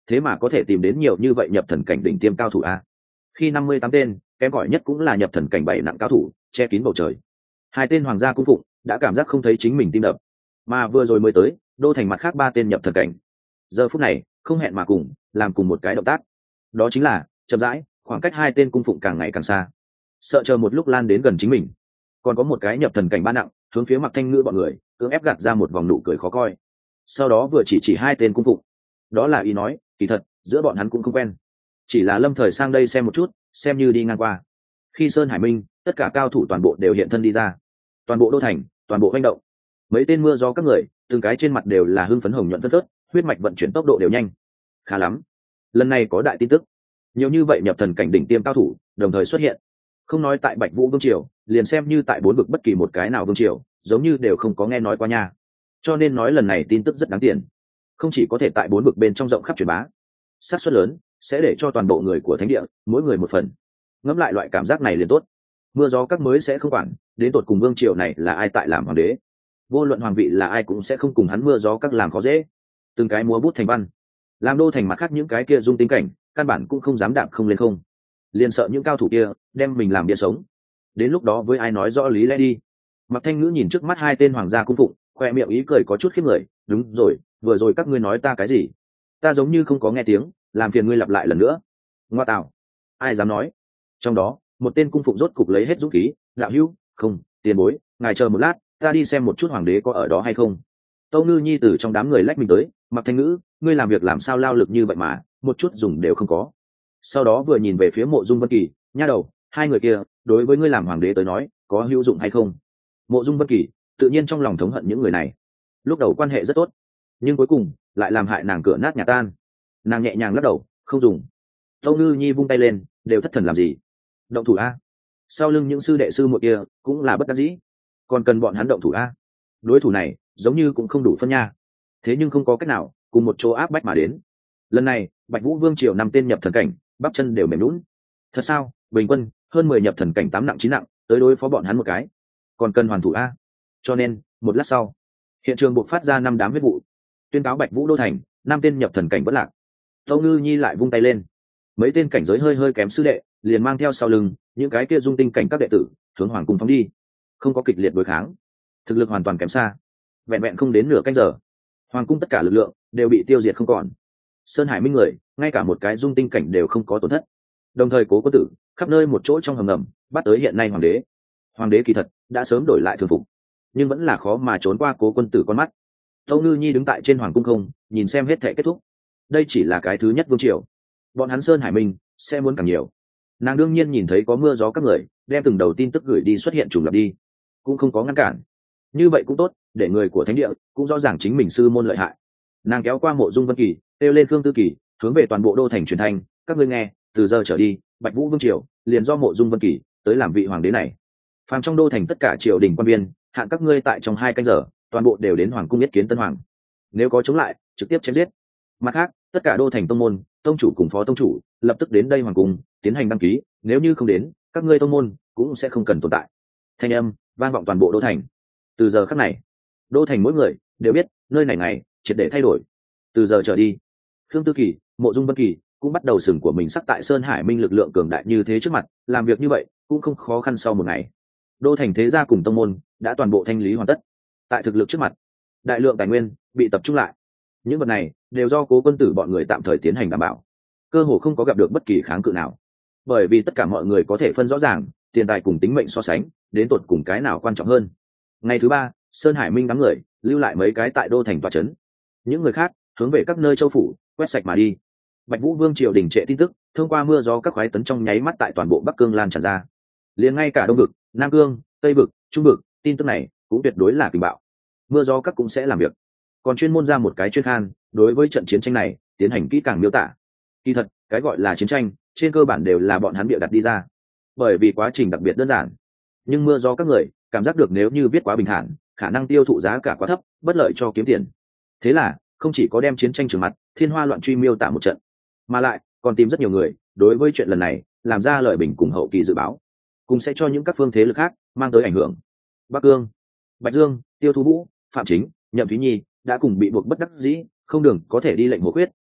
thế mà có thể tìm đến nhiều như vậy nhập thần cảnh đỉnh tiêm cao thủ a. Khi năm mươi tám tên, kém cỏi nhất cũng là nhập thần cảnh bảy nặng cao thủ, che kín bầu trời. Hai tên hoàng gia cung phụng đã cảm giác không thấy chính mình tim đập, mà vừa rồi mới tới, đô thành mặt khác ba tên nhập thần cảnh. Giờ phút này, không hẹn mà cùng, làm cùng một cái động tác. Đó chính là, chậm rãi, khoảng cách hai tên cung phụng càng ngày càng xa. Sợ chờ một lúc lan đến gần chính mình. Còn có một cái nhập thần cảnh ba nặng, hướng phía Mặc Thanh Ngữ bọn người, cưỡng ép gạt ra một vòng nụ cười khó coi. Sau đó vừa chỉ chỉ hai tên cung phụng. Đó là ý nói, kỳ thật, giữa bọn hắn cũng không quen. Chỉ là lâm thời sang đây xem một chút, xem như đi ngang qua. Khi Sơn Hải Minh, tất cả cao thủ toàn bộ đều hiện thân đi ra. Toàn bộ đô thành, toàn bộ hành động. Mấy tên mưa gió các người, từng cái trên mặt đều là hưng phấn hồng nhuận phất phớt, huyết mạch vận chuyển tốc độ đều nhanh. Khá lắm. Lần này có đại tin tức. Nhiều như vậy nhập thần cảnh đỉnh tiêm cao thủ, đồng thời xuất hiện. Không nói tại Bạch Vũ vương triều, liền xem như tại bốn vực bất kỳ một cái nào vương triều, giống như đều không có nghe nói qua nha. Cho nên nói lần này tin tức rất đáng tiền. Không chỉ có thể tại bốn vực bên trong rộng khắp truyền bá, xác suất lớn sẽ để cho toàn bộ người của thánh địa, mỗi người một phần. Ngẫm lại loại cảm giác này liền tốt. Mưa gió các mới sẽ không quản, đến tột cùng vương triều này là ai tại làm hoàng đế. Vô luận hoàng vị là ai cũng sẽ không cùng hắn mưa gió các làm khó dễ. Từng cái múa bút thành văn, làm đô thành mặt khác những cái kia dung tính cảnh, căn bản cũng không dám đạp không lên không. Liền sợ những cao thủ kia đem mình làm bia sống. Đến lúc đó với ai nói rõ lý lẽ đi. Mặc Thanh Ngữ nhìn trước mắt hai tên hoàng gia cung phụng, khoe miệng ý cười có chút khiếp người. Đúng rồi, vừa rồi các ngươi nói ta cái gì? Ta giống như không có nghe tiếng, làm phiền ngươi lặp lại lần nữa. Ngoa tạo, ai dám nói? Trong đó, một tên cung phụng rốt cục lấy hết dũng khí, đạo hữu, không, tiền bối, ngài chờ một lát, ta đi xem một chút hoàng đế có ở đó hay không. Tâu Ngư Nhi từ trong đám người lách mình tới, Mặc Thanh Ngữ, ngươi làm việc làm sao lao lực như vậy mà, một chút dùng đều không có. Sau đó vừa nhìn về phía Mộ Dung Vân Kỳ, nha đầu, hai người kia, đối với ngươi làm hoàng đế tới nói, có hữu dụng hay không? Mộ Dung Vân Kỳ, tự nhiên trong lòng thống hận những người này. Lúc đầu quan hệ rất tốt, nhưng cuối cùng lại làm hại nàng cửa nát nhà tan. Nàng nhẹ nhàng lắc đầu, không dùng. Tâu Ngư Nhi vung tay lên, đều thất thần làm gì? Động thủ a! Sau lưng những sư đệ sư muội kia cũng là bất đắc dĩ, còn cần bọn hắn động thủ a. Đối thủ này giống như cũng không đủ phân nha. Thế nhưng không có cách nào, cùng một chỗ áp bách mà đến. Lần này, Bạch Vũ vương triều năm tên nhập thần cảnh, bắp chân đều mềm lún. Thật sao? Bình quân hơn mười nhập thần cảnh tám nặng chín nặng, tới đối phó bọn hắn một cái, còn cần hoàn thủ a. Cho nên, một lát sau, hiện trường buộc phát ra năm đám huyết vụ, tuyên cáo Bạch Vũ đô thành, năm tên nhập thần cảnh bất lạc. Tâu Ngư Nhi lại vung tay lên, mấy tên cảnh giới hơi hơi kém sư đệ liền mang theo sau lưng những cái kia dung tinh cảnh các đệ tử hướng hoàng cung phóng đi. Không có kịch liệt đối kháng, thực lực hoàn toàn kém xa, vẹn vẹn không đến nửa canh giờ, hoàng cung tất cả lực lượng đều bị tiêu diệt không còn. Sơn Hải Minh người, ngay cả một cái dung tinh cảnh đều không có tổn thất. Đồng thời Cố Quân Tử khắp nơi một chỗ trong hầm ngầm bắt tới hiện nay hoàng đế. Hoàng đế kỳ thật đã sớm đổi lại thường phục, nhưng vẫn là khó mà trốn qua Cố Quân Tử con mắt. Tâu Ngư Nhi đứng tại trên hoàng cung không, nhìn xem hết thảy kết thúc. Đây chỉ là cái thứ nhất vương triều, bọn hắn Sơn Hải Minh sẽ muốn càng nhiều. Nàng đương nhiên nhìn thấy có mưa gió các người đem từng đầu tin tức gửi đi xuất hiện trùng lập đi, cũng không có ngăn cản. Như vậy cũng tốt, để người của thánh địa cũng rõ ràng chính mình sư môn lợi hại. Nàng kéo qua Mộ Dung Vân Kỳ, kêu lên Khương Tư Kỳ, hướng về toàn bộ đô thành truyền thanh, các ngươi nghe, từ giờ trở đi, Bạch Vũ vương triều liền do Mộ Dung Vân Kỳ tới làm vị hoàng đế này. Phàm trong đô thành tất cả triều đình quan viên, hạn các ngươi tại trong hai canh giờ, toàn bộ đều đến hoàng cung yết kiến tân hoàng. Nếu có chống lại, trực tiếp chém giết. Mặt khác, tất cả đô thành tông môn, tông chủ cùng phó tông chủ lập tức đến đây hoàng cung tiến hành đăng ký, nếu như không đến, các ngươi tông môn cũng sẽ không cần tồn tại. Thanh âm vang vọng toàn bộ đô thành. Từ giờ khắc này, đô thành mỗi người đều biết nơi này ngày triệt để thay đổi. Từ giờ trở đi, Khương Tư Kỳ, Mộ Dung Vân Kỳ cũng bắt đầu sừng của mình sắc tại Sơn Hải Minh lực lượng cường đại như thế trước mặt, làm việc như vậy cũng không khó khăn. Sau một ngày, đô thành thế gia cùng tông môn đã toàn bộ thanh lý hoàn tất. Tại thực lực trước mặt, đại lượng tài nguyên bị tập trung lại. Những vật này đều do Cố Quân Tử bọn người tạm thời tiến hành đảm bảo, cơ hồ không có gặp được bất kỳ kháng cự nào, bởi vì tất cả mọi người có thể phân rõ ràng tiền tài cùng tính mệnh so sánh, đến tột cùng cái nào quan trọng hơn. Ngày thứ ba, Sơn Hải Minh đám người lưu lại mấy cái tại đô thành tòa trấn, những người khác hướng về các nơi châu phủ quét sạch mà đi. Bạch Vũ vương triều đình trệ tin tức thông qua mưa gió các khoái tấn trong nháy mắt tại toàn bộ Bắc Cương lan tràn ra, liền ngay cả Đông vực, Nam Cương, Tây vực, Trung vực, tin tức này cũng tuyệt đối là tình bạo. Mưa gió các cũng sẽ làm việc, còn chuyên môn ra một cái chuyên khan đối với trận chiến tranh này tiến hành kỹ càng miêu tả. Kỳ thật, cái gọi là chiến tranh trên cơ bản đều là bọn hắn bịa đặt đi ra, bởi vì quá trình đặc biệt đơn giản. Nhưng mưa gió các người cảm giác được nếu như viết quá bình thản, khả năng tiêu thụ giá cả quá thấp, bất lợi cho kiếm tiền. Thế là không chỉ có đem chiến tranh trừng mặt, thiên hoa loạn truy miêu tả một trận, mà lại còn tìm rất nhiều người đối với chuyện lần này làm ra lời bình cùng hậu kỳ dự báo, cũng sẽ cho những các phương thế lực khác mang tới ảnh hưởng. Bắc Cương, Bạch Dương, Tiêu Thu Vũ, Phạm Chính, Nhậm Thúy Nhi đã cùng bị buộc bất đắc dĩ, không đường có thể đi lệnh hồ quyết,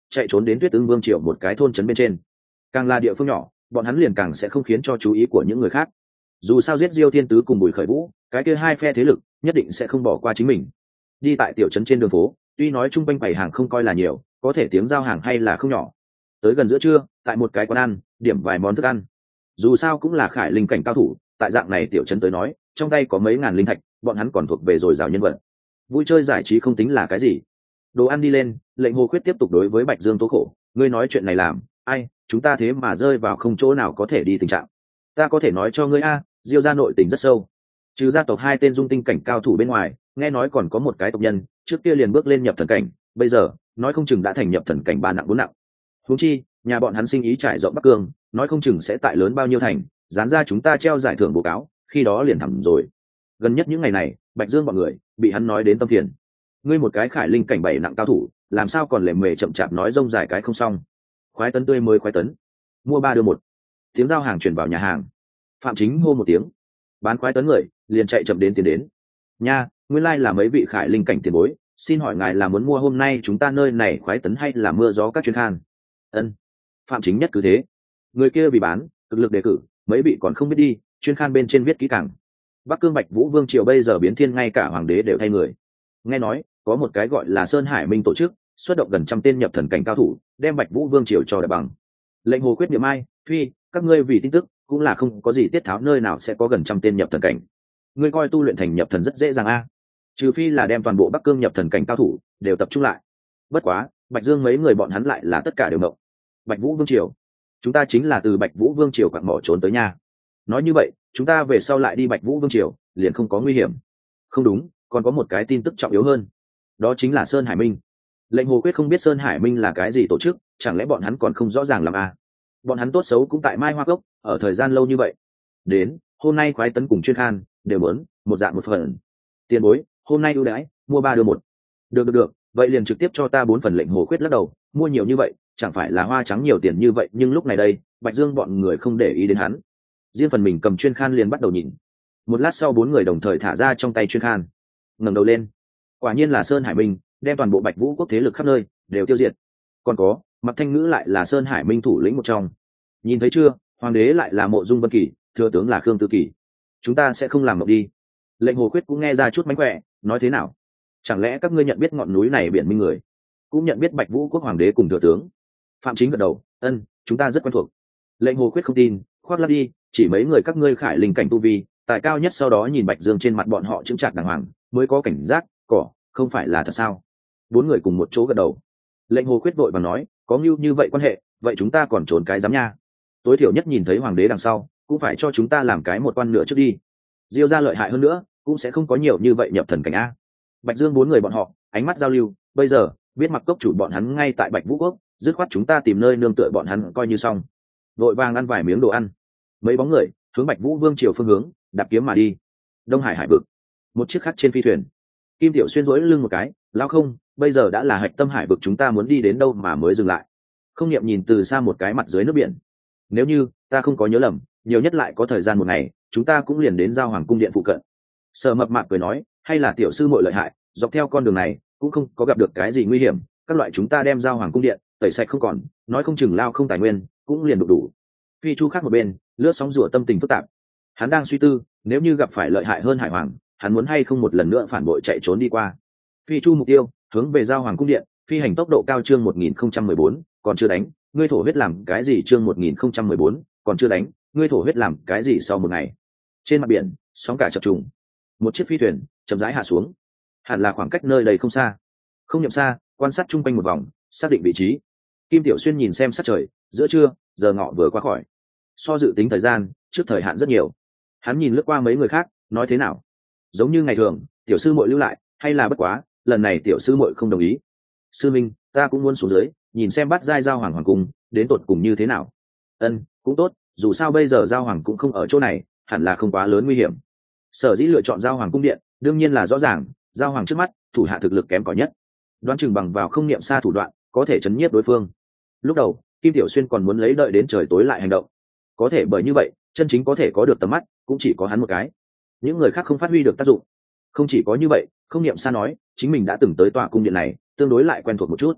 chạy trốn đến Tuyết Ưng Vương triều một cái thôn trấn bên trên. Càng là địa phương nhỏ, bọn hắn liền càng sẽ không khiến cho chú ý của những người khác. Dù sao giết Diêu Thiên Tứ cùng Bùi Khởi Vũ, cái kia hai phe thế lực nhất định sẽ không bỏ qua chính mình. Đi tại tiểu trấn trên đường phố, tuy nói trung quanh bày hàng không coi là nhiều, có thể tiếng giao hàng hay là không nhỏ. Tới gần giữa trưa, tại một cái quán ăn, điểm vài món thức ăn. Dù sao cũng là khải linh cảnh cao thủ, tại dạng này tiểu trấn tới nói, trong tay có mấy ngàn linh thạch, bọn hắn còn thuộc về dồi dào nhân vật. Vui chơi giải trí không tính là cái gì. Đồ ăn đi lên, Lệnh Hồ Khuyết tiếp tục đối với Bạch Dương tố khổ, ngươi nói chuyện này làm, ai, chúng ta thế mà rơi vào không chỗ nào có thể đi tình trạng. Ta có thể nói cho ngươi a, Diêu gia nội tình rất sâu. Trừ gia tộc hai tên dung tinh cảnh cao thủ bên ngoài, nghe nói còn có một cái tộc nhân, trước kia liền bước lên nhập thần cảnh, bây giờ, nói không chừng đã thành nhập thần cảnh ba nặng bốn nặng. Huống chi, nhà bọn hắn sinh ý trải rộng Bắc Cương, nói không chừng sẽ tại lớn bao nhiêu thành, dán ra chúng ta treo giải thưởng báo cáo, khi đó liền thẳm rồi. Gần nhất những ngày này, Bạch Dương bọn người bị hắn nói đến tâm phiền. Ngươi một cái khải linh cảnh bảy nặng cao thủ, làm sao còn lề mề chậm chạp nói rông dài cái không xong. Khoái tấn tươi mới khoái tấn, mua ba đưa một. Tiếng giao hàng chuyển vào nhà hàng. Phạm Chính hô một tiếng, bán khoái tấn người liền chạy chậm đến tiến đến. Nha, nguyên lai like là mấy vị khải linh cảnh tiền bối, xin hỏi ngài là muốn mua hôm nay chúng ta nơi này khoái tấn hay là mưa gió các chuyên khan? Ân. Phạm Chính nhất cứ thế. Người kia vì bán, cực lực đề cử, mấy vị còn không biết đi, chuyên khan bên trên viết kỹ càng. Bắc Cương Bạch Vũ Vương triều bây giờ biến thiên, ngay cả hoàng đế đều thay người. Nghe nói có một cái gọi là Sơn Hải Minh tổ chức, xuất động gần trăm tên nhập thần cảnh cao thủ, đem Bạch Vũ Vương triều cho đại bằng. Lệnh Hồ Quyết niệm ai, phi, các ngươi vì tin tức cũng là không có gì tiết tháo, nơi nào sẽ có gần trăm tên nhập thần cảnh. Ngươi coi tu luyện thành nhập thần rất dễ dàng a, trừ phi là đem toàn bộ Bắc Cương nhập thần cảnh cao thủ đều tập trung lại. Bất quá, Bạch Dương mấy người bọn hắn lại là tất cả đều mộng. Bạch Vũ Vương triều, chúng ta chính là từ Bạch Vũ Vương triều quặng mỏ trốn tới nhà. Nói như vậy, chúng ta về sau lại đi Bạch Vũ Vương triều, liền không có nguy hiểm. Không đúng, còn có một cái tin tức trọng yếu hơn, đó chính là Sơn Hải Minh. Lệnh Hồ Quyết không biết Sơn Hải Minh là cái gì tổ chức, chẳng lẽ bọn hắn còn không rõ ràng làm à? Bọn hắn tốt xấu cũng tại Mai Hoa Cốc ở thời gian lâu như vậy. Đến hôm nay khoái tấn cùng chuyên khan đều muốn một dạng một phần. Tiền bối, hôm nay ưu đãi mua ba đưa một. Được được được, vậy liền trực tiếp cho ta bốn phần. Lệnh Hồ Quyết lắc đầu, mua nhiều như vậy chẳng phải là hoa trắng nhiều tiền như vậy. Nhưng lúc này đây, Bạch Dương bọn người không để ý đến hắn, riêng phần mình cầm chuyên khan liền bắt đầu nhìn. Một lát sau, bốn người đồng thời thả ra trong tay chuyên khan, ngẩng đầu lên, quả nhiên là Sơn Hải Minh, đem toàn bộ Bạch Vũ quốc thế lực khắp nơi đều tiêu diệt. Còn có Mặc Thanh Ngữ lại là Sơn Hải Minh thủ lĩnh một trong. Nhìn thấy chưa, hoàng đế lại là Mộ Dung Vân Kỳ, thừa tướng là Khương Tư Kỳ. Chúng ta sẽ không làm mộng đi. Lệnh Hồ Quyết cũng nghe ra chút mánh khỏe, nói thế nào, chẳng lẽ các ngươi nhận biết ngọn núi này biển minh người, cũng nhận biết Bạch Vũ quốc hoàng đế cùng thừa tướng? Phạm Chính gật đầu, ân, chúng ta rất quen thuộc. Lệnh Hồ Quyết không tin, khoác lắp đi, chỉ mấy người các ngươi khải linh cảnh tu vi, tại cao nhất, sau đó nhìn Bạch Dương trên mặt bọn họ chững chạc đàng hoàng, mới có cảnh giác, cỏ, không phải là thật sao? Bốn người cùng một chỗ gật đầu. Lệnh Hồ Quyết vội vàng nói, có ngưu như vậy quan hệ, vậy chúng ta còn trốn cái dám nha? Tối thiểu nhất nhìn thấy hoàng đế đằng sau, cũng phải cho chúng ta làm cái một quan nữa trước đi. Diêu gia lợi hại hơn nữa, cũng sẽ không có nhiều như vậy nhập thần cảnh a. Bạch Dương bốn người bọn họ ánh mắt giao lưu, bây giờ biết Mặc Cốc chủ bọn hắn ngay tại Bạch Vũ quốc, dứt khoát chúng ta tìm nơi nương tựa bọn hắn coi như xong. Vội vàng ăn vài miếng đồ ăn, mấy bóng người hướng Bạch Vũ Vương triều phương hướng đạp kiếm mà đi. Đông Hải hải vực, một chiếc khác trên phi thuyền, Kim Tiểu Xuyên rỗi lưng một cái, lão không, bây giờ đã là hạch tâm hải vực, chúng ta muốn đi đến đâu mà mới dừng lại? Không Niệm nhìn từ xa một cái mặt dưới nước biển, nếu như ta không có nhớ lầm, nhiều nhất lại có thời gian một ngày, chúng ta cũng liền đến Giao Hoàng cung điện phụ cận. Sở Mập Mạp cười nói, hay là tiểu sư muội lợi hại, dọc theo con đường này cũng không có gặp được cái gì nguy hiểm, các loại chúng ta đem Giao Hoàng cung điện tẩy sạch không còn, nói không chừng lao không tài nguyên cũng liền đủ đủ. Phi Chu khác một bên lướt sóng rủa, tâm tình phức tạp, hắn đang suy tư, nếu như gặp phải lợi hại hơn hải hoàng, hắn muốn hay không một lần nữa phản bội chạy trốn đi qua. Phi Chu mục tiêu hướng về Giao Hoàng cung điện, phi hành tốc độ cao. Chương một nghìn không trăm mười bốn, còn chưa đánh, ngươi thổ huyết làm cái gì? Chương một nghìn không trăm mười bốn, còn chưa đánh, ngươi thổ huyết làm cái gì? Sau một ngày, trên mặt biển sóng cả chập trùng, một chiếc phi thuyền chậm rãi hạ xuống, hẳn là khoảng cách nơi đây không xa. Không Nhậm xa, quan sát chung quanh một vòng, xác định vị trí. Kim Tiểu Xuyên nhìn xem sắc trời, giữa trưa, giờ ngọ vừa qua khỏi, so dự tính thời gian trước thời hạn rất nhiều. Hắn nhìn lướt qua mấy người khác, nói thế nào, giống như ngày thường, tiểu sư muội lưu lại, hay là bất quá lần này tiểu sư muội không đồng ý? Sư minh, ta cũng muốn xuống dưới nhìn xem bắt giai Giao Hoàng hoàng cung đến tột cùng như thế nào. Ân, cũng tốt, dù sao bây giờ Giao Hoàng cũng không ở chỗ này, hẳn là không quá lớn nguy hiểm. Sở dĩ lựa chọn Giao Hoàng cung điện, đương nhiên là rõ ràng, Giao Hoàng trước mắt thủ hạ thực lực kém cỏi nhất, đoán chừng bằng vào Không Niệm xa thủ đoạn có thể chấn nhiếp đối phương. Lúc đầu Kim Tiểu Xuyên còn muốn lấy đợi đến trời tối lại hành động, có thể bởi như vậy chân chính có thể có được tầm mắt cũng chỉ có hắn một cái, những người khác không phát huy được tác dụng. Không chỉ có như vậy, Không Niệm xa nói chính mình đã từng tới tòa cung điện này, tương đối lại quen thuộc một chút.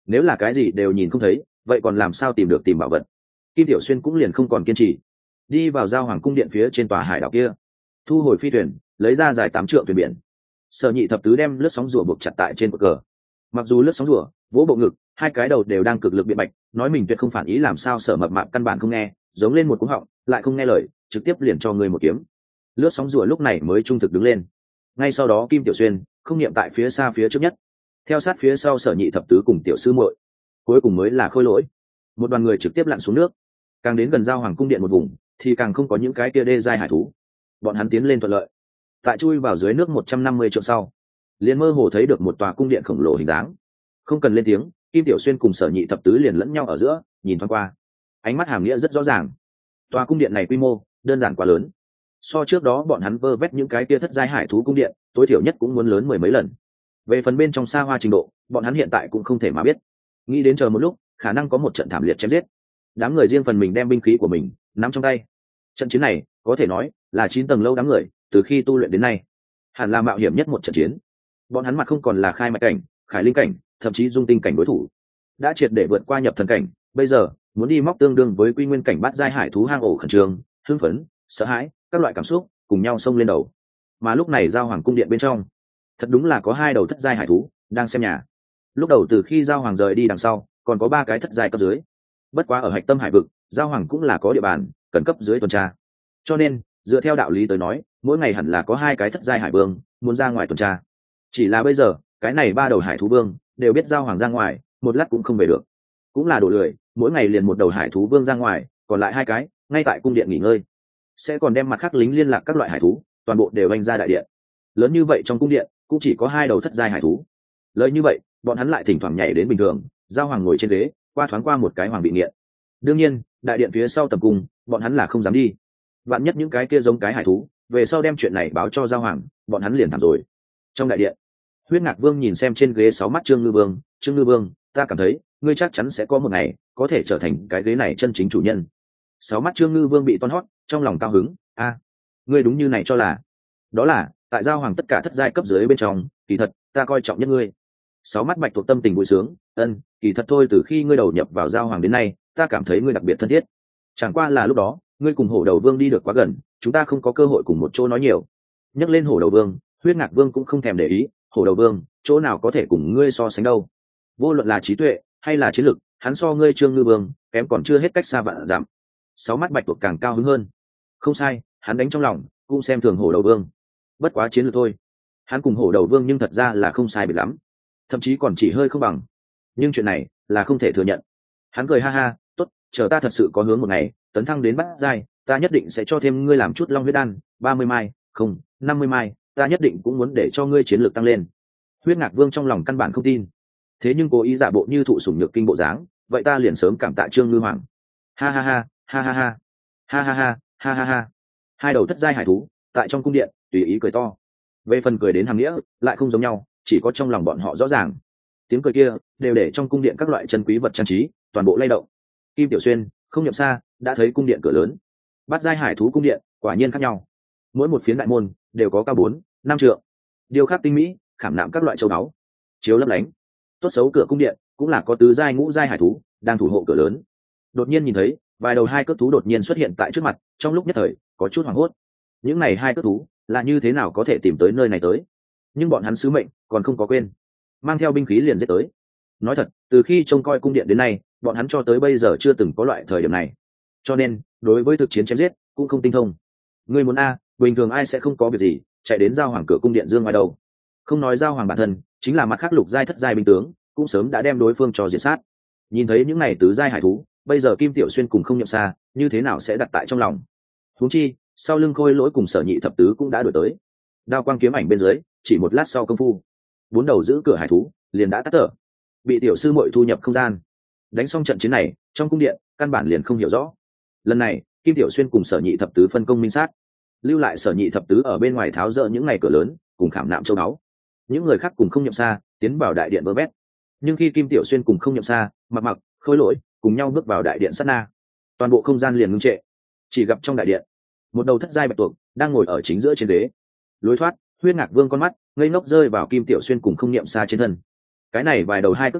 nếu là cái gì đều nhìn không thấy vậy còn làm sao tìm được tìm bảo vật. Kim Tiểu Xuyên cũng liền không còn kiên trì, đi vào giao hoàng cung điện phía trên tòa hải đảo kia, thu hồi phi thuyền, lấy ra dài tám trượng thuyền biển. Sở Nhị thập tứ đem lướt sóng rùa buộc chặt tại trên cột cờ. Mặc dù lướt sóng rùa vỗ bộ ngực, hai cái đầu đều đang cực lực biện bạch, nói mình tuyệt không phản ý, làm sao Sở Mập Mạp căn bản không nghe, giống lên một cú họng, lại không nghe lời, trực tiếp liền cho người một kiếm. Lướt sóng rùa lúc này mới trung thực đứng lên. Ngay sau đó Kim Tiểu Xuyên không niệm tại phía xa phía trước nhất, theo sát phía sau Sở Nhị thập tứ cùng tiểu sư muội, cuối cùng mới là Khôi Lỗi. Một đoàn người trực tiếp lặn xuống nước. Càng đến gần giao hoàng cung điện một vùng thì càng không có những cái kia đê giai hải thú, bọn hắn tiến lên thuận lợi. Tại chui vào dưới nước một trăm năm mươi trượng sau, liền mơ hồ thấy được một tòa cung điện khổng lồ hình dáng. Không cần lên tiếng, Kim Tiểu Xuyên cùng Sở Nhị thập tứ liền lẫn nhau ở giữa, nhìn thoáng qua, ánh mắt hàm nghĩa rất rõ ràng. Tòa cung điện này quy mô đơn giản quá lớn, so trước đó bọn hắn vơ vét những cái kia thất giai hải thú cung điện tối thiểu nhất cũng muốn lớn mười mấy lần. Về phần bên trong xa hoa trình độ, bọn hắn hiện tại cũng không thể mà biết. Nghĩ đến chờ một lúc khả năng có một trận thảm liệt chém giết, đám người riêng phần mình đem binh khí của mình nắm trong tay. Trận chiến này có thể nói là chín tầng lâu đám người từ khi tu luyện đến nay hẳn là mạo hiểm nhất một trận chiến. Bọn hắn mặt không còn là khai mạch cảnh, khải linh cảnh, thậm chí dung tinh cảnh đối thủ, đã triệt để vượt qua nhập thần cảnh, bây giờ muốn đi móc tương đương với quy nguyên cảnh bát giai hải thú hang ổ, khẩn trương, hưng phấn, sợ hãi, các loại cảm xúc cùng nhau xông lên đầu. Mà lúc này giao hoàng cung điện bên trong thật đúng là có hai đầu thất giai hải thú đang xem nhà. Lúc đầu từ khi giao hoàng rời đi đằng sau còn có ba cái thất giai cấp dưới, bất quá ở hạch tâm hải vực giao hoàng cũng là có địa bàn cần cấp dưới tuần tra, cho nên dựa theo đạo lý tới nói mỗi ngày hẳn là có hai cái thất giai hải vương muốn ra ngoài tuần tra. Chỉ là bây giờ cái này ba đầu hải thú vương đều biết giao hoàng ra ngoài một lát cũng không về được, cũng là đổ lười, mỗi ngày liền một đầu hải thú vương ra ngoài, còn lại hai cái ngay tại cung điện nghỉ ngơi, sẽ còn đem mặt khác lính liên lạc các loại hải thú toàn bộ đều anh ra đại điện. Lớn như vậy trong cung điện cũng chỉ có hai đầu thất giai hải thú, lợi như vậy bọn hắn lại thỉnh thoảng nhảy đến bình thường, giao hoàng ngồi trên ghế qua thoáng qua một cái hoàng bị nghiện. Đương nhiên đại điện phía sau tầm cung bọn hắn là không dám đi, vạn nhất những cái kia giống cái hải thú về sau đem chuyện này báo cho giao hoàng, bọn hắn liền thảm rồi. Trong đại điện, Huyết Ngạc Vương nhìn xem trên ghế sáu mắt Trương Ngư Vương, Trương Ngư Vương, ta cảm thấy ngươi chắc chắn sẽ có một ngày có thể trở thành cái ghế này chân chính chủ nhân. Sáu mắt Trương Ngư Vương bị toan hót, trong lòng cao hứng. A, ngươi đúng như này cho là? Đó là tại giao hoàng tất cả thất giai cấp dưới bên trong, kỳ thật ta coi trọng nhất ngươi. Sáu mắt Bạch thuộc tâm tình vui sướng, ân, kỳ thật thôi, từ khi ngươi đầu nhập vào giao hoàng đến nay ta cảm thấy ngươi đặc biệt thân thiết, chẳng qua là lúc đó ngươi cùng hổ đầu vương đi được quá gần, chúng ta không có cơ hội cùng một chỗ nói nhiều. Nhắc lên hổ đầu vương, Huyết Ngạc Vương cũng không thèm để ý, hổ đầu vương chỗ nào có thể cùng ngươi so sánh đâu, vô luận là trí tuệ hay là chiến lực, hắn so ngươi Trương Ngư Vương kém còn chưa hết cách xa vạn dặm. Sáu mắt Bạch thuộc càng cao hứng hơn, không sai, hắn đánh trong lòng cũng xem thường hổ đầu vương, bất quá chiến lược thôi, hắn cùng hổ đầu vương nhưng thật ra là không sai biệt lắm, thậm chí còn chỉ hơi không bằng, nhưng chuyện này là không thể thừa nhận. Hắn cười ha ha, tốt, chờ ta thật sự có hướng một ngày tấn thăng đến bát giai, ta nhất định sẽ cho thêm ngươi làm chút long huyết đan, ba mươi mai, không, năm mươi mai, ta nhất định cũng muốn để cho ngươi chiến lược tăng lên. Huyết Ngạc Vương trong lòng căn bản không tin, thế nhưng cố ý giả bộ như thụ sủng nhược kinh bộ dáng, vậy ta liền sớm cảm tạ Trương Ngư Hoàng. Ha ha ha, ha ha ha, ha ha ha, ha ha ha. Hai đầu thất giai hải thú tại trong cung điện tùy ý cười to. Về phần cười đến hàm nghĩa lại không giống nhau, chỉ có trong lòng bọn họ rõ ràng. Tiếng cười kia đều để trong cung điện các loại chân quý vật trang trí toàn bộ lay động. Kim Tiểu Xuyên không nhậm xa đã thấy cung điện cửa lớn. Bát giai hải thú cung điện quả nhiên khác nhau, mỗi một phiến đại môn đều có cao bốn năm trượng, điêu khắc tinh mỹ, khảm nạm các loại châu báu, chiếu lấp lánh. Tốt xấu cửa cung điện cũng là có tứ giai ngũ giai hải thú đang thủ hộ cửa lớn. Đột nhiên nhìn thấy vài đầu hai cước thú đột nhiên xuất hiện tại trước mặt, trong lúc nhất thời có chút hoảng hốt. Những này hai cước thú là như thế nào có thể tìm tới nơi này tới? Nhưng bọn hắn sứ mệnh còn không có quên, mang theo binh khí liền giết tới. Nói thật, từ khi trông coi cung điện đến nay, bọn hắn cho tới bây giờ chưa từng có loại thời điểm này, cho nên đối với thực chiến chém giết cũng không tinh thông. Người muốn a, bình thường ai sẽ không có việc gì chạy đến giao hoàng cửa cung điện dương ngoài đầu. Không nói giao hoàng bản thân, chính là mặt khác lục giai thất giai binh tướng cũng sớm đã đem đối phương cho diệt sát. Nhìn thấy những này tứ giai hải thú, bây giờ Kim Tiểu Xuyên cùng không nhậm xa như thế nào sẽ đặt tại trong lòng. Huống chi sau lưng Khôi Lỗi cùng Sở Nhị thập tứ cũng đã đuổi tới, đao quang kiếm ảnh bên dưới, chỉ một lát sau công phu, bốn đầu giữ cửa hải thú liền đã tắt thở, bị tiểu sư muội thu nhập không gian. Đánh xong trận chiến này, trong cung điện căn bản liền không hiểu rõ. Lần này Kim Tiểu Xuyên cùng Sở Nhị thập tứ phân công minh sát, lưu lại Sở Nhị thập tứ ở bên ngoài tháo dỡ những ngày cửa lớn cùng khảm nạm châu báu. Những người khác cùng không nhậm xa tiến vào đại điện vơ vét. Nhưng khi Kim Tiểu Xuyên cùng không nhậm xa, Mặc Mặc, Khôi Lỗi cùng nhau bước vào đại điện sát na, toàn bộ không gian liền ngưng trệ. Chỉ gặp trong đại điện, một đầu thất giai bạch tuộc đang ngồi ở chính giữa trên ghế. Lối thoát, Huyết Ngạc Vương con mắt ngây ngốc rơi vào Kim Tiểu Xuyên cùng không niệm xa trên thân. Cái này vài đầu hai cước thú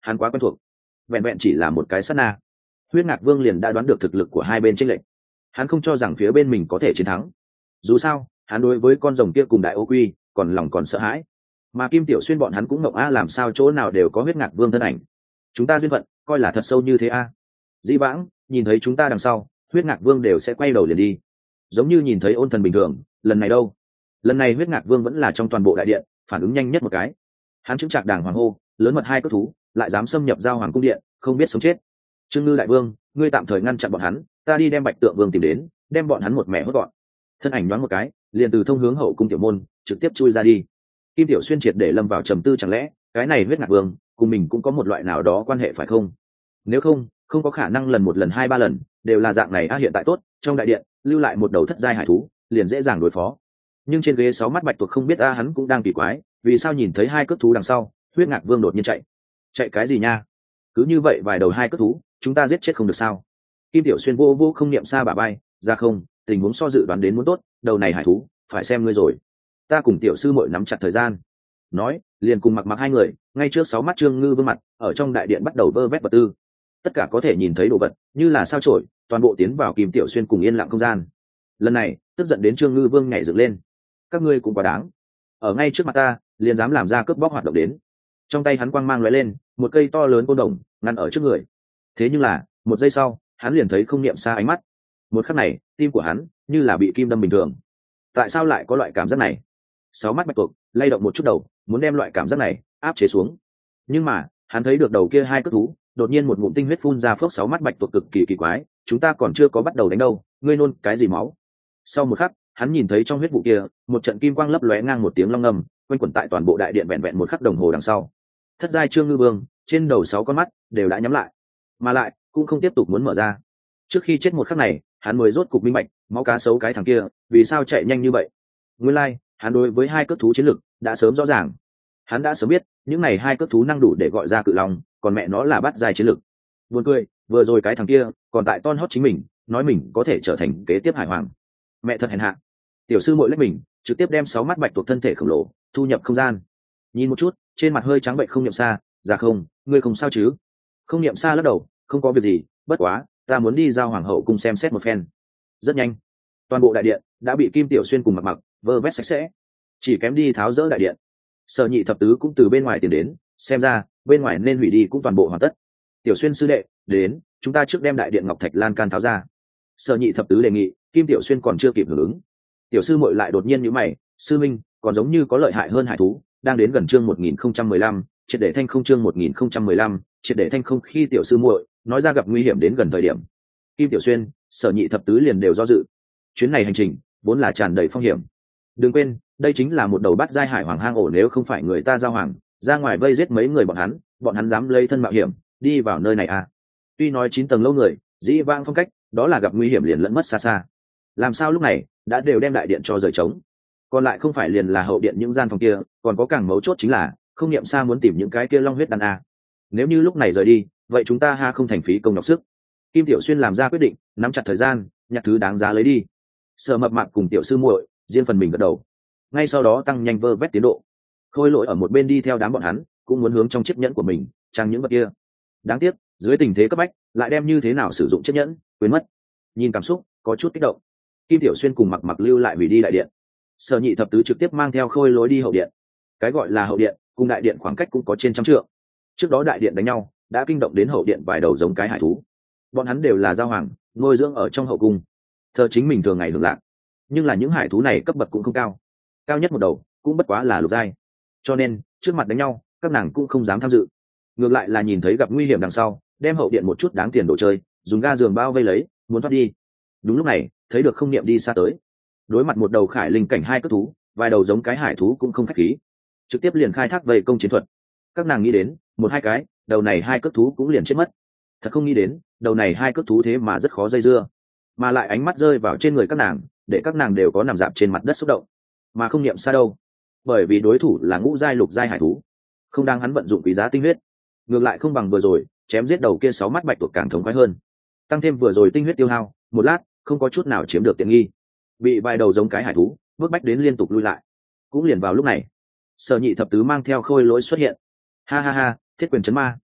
hắn quá quen thuộc. Vẹn vẹn chỉ là một cái sát na, huyết ngạc vương liền đã đoán được thực lực của hai bên tranh lệch. Hắn không cho rằng phía bên mình có thể chiến thắng, dù sao hắn đối với con rồng kia cùng đại ô quy còn lòng còn sợ hãi. Mà Kim Tiểu Xuyên bọn hắn cũng ngộng a, làm sao chỗ nào đều có huyết ngạc vương thân ảnh. Chúng ta duyên phận coi là thật sâu như thế a. Dĩ vãng nhìn thấy chúng ta đằng sau, huyết ngạc vương đều sẽ quay đầu liền đi, giống như nhìn thấy ôn thần bình thường. Lần này đâu, lần này huyết ngạc vương vẫn là trong toàn bộ đại điện phản ứng nhanh nhất một cái. Hắn chứng trạc đàng hoàng hô lớn mật, hai cước thú lại dám xâm nhập giao hoàng cung điện, không biết sống chết. Trương Ngư đại vương, ngươi tạm thời ngăn chặn bọn hắn, ta đi đem Bạch Tượng vương tìm đến, đem bọn hắn một mẹ hốt gọn. Thân ảnh nhoáng một cái, liền từ thông hướng hậu cung tiểu môn trực tiếp chui ra đi. Kim Tiểu Xuyên triệt để lâm vào trầm tư, chẳng lẽ cái này huyết ngạc vương cùng mình cũng có một loại nào đó quan hệ phải không? Nếu không, không có khả năng lần một lần hai ba lần đều là dạng này a. Hiện tại tốt, trong đại điện lưu lại một đầu thất giai hải thú liền dễ dàng đối phó. Nhưng trên ghế sáu mắt bạch tuộc không biết a, hắn cũng đang kỳ quái, vì sao nhìn thấy hai cước thú đằng sau, huyết ngạc vương đột nhiên chạy. Chạy cái gì nha? Cứ như vậy vài đầu hai cước thú, chúng ta giết chết không được sao? Kim Tiểu Xuyên vô vô không niệm xa bà bay ra, không, tình huống so dự đoán đến muốn tốt, đầu này hải thú phải xem ngươi rồi. Ta cùng tiểu sư muội nắm chặt thời gian, nói liền cùng mặc mặc hai người ngay trước sáu mắt Trương Ngư vương mặt, ở trong đại điện bắt đầu vơ vét vật tư. Tất cả có thể nhìn thấy đồ vật như là sao chổi, toàn bộ tiến vào Kim Tiểu Xuyên cùng yên lặng không gian. Lần này tức giận đến Trương Ngư vương nhảy dựng lên. Các ngươi cũng quá đáng, ở ngay trước mặt ta liền dám làm ra cướp bóc hoạt động đến. Trong tay hắn quang mang lóe lên, một cây to lớn côn đồng ngăn ở trước người. Thế nhưng là một giây sau, hắn liền thấy không niệm xa ánh mắt. Một khắc này, tim của hắn như là bị kim đâm bình thường. Tại sao lại có loại cảm giác này? Sáu mắt bạch tuộc lay động một chút đầu, muốn đem loại cảm giác này áp chế xuống. Nhưng mà hắn thấy được đầu kia hai cước thú đột nhiên một ngụm tinh huyết phun ra, phước. Sáu mắt bạch tuộc cực kỳ kỳ quái, chúng ta còn chưa có bắt đầu đánh đâu, ngươi nôn cái gì máu? Sau một khắc, hắn nhìn thấy trong huyết vụ kia một trận kim quang lấp lóe ngang một tiếng long ngầm quanh quẩn tại toàn bộ đại điện. Vẹn vẹn một khắc đồng hồ đằng sau, thất giai Trương Ngư vương trên đầu sáu con mắt đều đã nhắm lại, mà lại cũng không tiếp tục muốn mở ra. Trước khi chết một khắc này, hắn mới rốt cục minh bạch máu cá sấu cái thằng kia vì sao chạy nhanh như vậy. Nguyên lai like, hắn đối với hai cước thú chiến lực đã sớm rõ ràng. Hắn đã sớm biết những này hai cước thú năng đủ để gọi ra cự long, còn mẹ nó là bắt giai chiến lực. Buồn cười, vừa rồi cái thằng kia còn tại ton hót chính mình, nói mình có thể trở thành kế tiếp hải hoàng. Mẹ thật hèn hạ. Tiểu sư muội lách mình trực tiếp đem sáu mắt bạch tuộc thân thể khổng lồ thu nhập không gian. Nhìn một chút trên mặt hơi trắng bệnh không niệm xa, ra không, ngươi không sao chứ? Không niệm xa lắc đầu, không có việc gì, bất quá ta muốn đi giao hoàng hậu cùng xem xét một phen. Rất nhanh, toàn bộ đại điện đã bị Kim Tiểu Xuyên cùng mặc mặc vơ vét sạch sẽ, chỉ kém đi tháo rỡ đại điện. Sở Nhị thập tứ cũng từ bên ngoài tiến đến, xem ra bên ngoài nên hủy đi cũng toàn bộ hoàn tất. Tiểu Xuyên sư đệ, đến, chúng ta trước đem đại điện ngọc thạch lan can tháo ra. Sở Nhị thập tứ đề nghị. Kim Tiểu Xuyên còn chưa kịp hưởng ứng, tiểu sư muội lại đột nhiên nhíu mày, sư minh, còn giống như có lợi hại hơn hải thú đang đến gần. Chương một nghìn không trăm mười lăm, triệt để thanh không. Chương một nghìn không trăm mười lăm, triệt để thanh không. Khi tiểu sư muội nói ra gặp nguy hiểm đến gần thời điểm, Kim Tiểu Xuyên, Sở Nhị thập tứ liền đều do dự. Chuyến này hành trình vốn là tràn đầy phong hiểm. Đừng quên, đây chính là một đầu bát giai hải hoàng hang ổ, nếu không phải người ta giao hoàng ra ngoài vây giết mấy người bọn hắn, bọn hắn dám lấy thân mạo hiểm đi vào nơi này à? Tuy nói chín tầng lâu người dĩ vãng phong cách đó là gặp nguy hiểm liền lẫn mất xa xa, làm sao lúc này đã đều đem đại điện cho rời trống, còn lại không phải liền là hậu điện những gian phòng kia, còn có càng mấu chốt chính là không niệm xa muốn tìm những cái kia long huyết đàn a. Nếu như lúc này rời đi, vậy chúng ta ha không thành phí công nhọc sức. Kim Tiểu Xuyên làm ra quyết định, nắm chặt thời gian nhặt thứ đáng giá lấy đi. Sở Mập Mạp cùng tiểu sư muội riêng phần mình gật đầu, ngay sau đó tăng nhanh vơ vét tiến độ. Khôi Lỗi ở một bên đi theo đám bọn hắn, cũng muốn hướng trong chiếc nhẫn của mình trang những vật kia. Đáng tiếc dưới tình thế cấp bách lại đem như thế nào sử dụng chiếc nhẫn quên mất. Nhìn cảm xúc có chút kích động, Kim Tiểu Xuyên cùng mặc mặc lưu lại hủy đi đại điện. Sở Nhị thập tứ trực tiếp mang theo Khôi Lỗi đi hậu điện. Cái gọi là hậu điện cùng đại điện khoảng cách cũng có trên trăm trượng. Trước đó đại điện đánh nhau đã kinh động đến hậu điện vài đầu giống cái hải thú. Bọn hắn đều là giao hoàng nuôi dưỡng ở trong hậu cung, thờ chính mình thường ngày hưởng lạc. Nhưng là những hải thú này cấp bậc cũng không cao, cao nhất một đầu cũng bất quá là lục giai, cho nên trước mặt đánh nhau các nàng cũng không dám tham dự. Ngược lại là nhìn thấy gặp nguy hiểm đằng sau, đem hậu điện một chút đáng tiền đồ chơi dùng ga giường bao vây lấy, muốn thoát đi. Đúng lúc này thấy được không niệm đi xa tới, đối mặt một đầu khải linh cảnh hai cước thú, vài đầu giống cái hải thú cũng không khách khí, trực tiếp liền khai thác vây công chiến thuật. Các nàng nghĩ đến một hai cái đầu này hai cước thú cũng liền chết mất, thật không nghĩ đến đầu này hai cước thú thế mà rất khó dây dưa, mà lại ánh mắt rơi vào trên người các nàng, để các nàng đều có nằm dạp trên mặt đất xúc động. Mà không niệm xa đâu, bởi vì đối thủ là ngũ giai lục giai hải thú, không đang hắn vận dụng quý giá tinh huyết, ngược lại không bằng vừa rồi chém giết đầu kia sáu mắt bạch tuộc càng thống khoái hơn. Tăng thêm vừa rồi tinh huyết tiêu hao, một lát không có chút nào chiếm được tiện nghi, bị vài đầu giống cái hải thú bước bách đến liên tục lui lại. Cũng liền vào lúc này, Sở Nhị thập tứ mang theo Khôi Lỗi xuất hiện. Ha ha ha, thiết quyền chấn ma.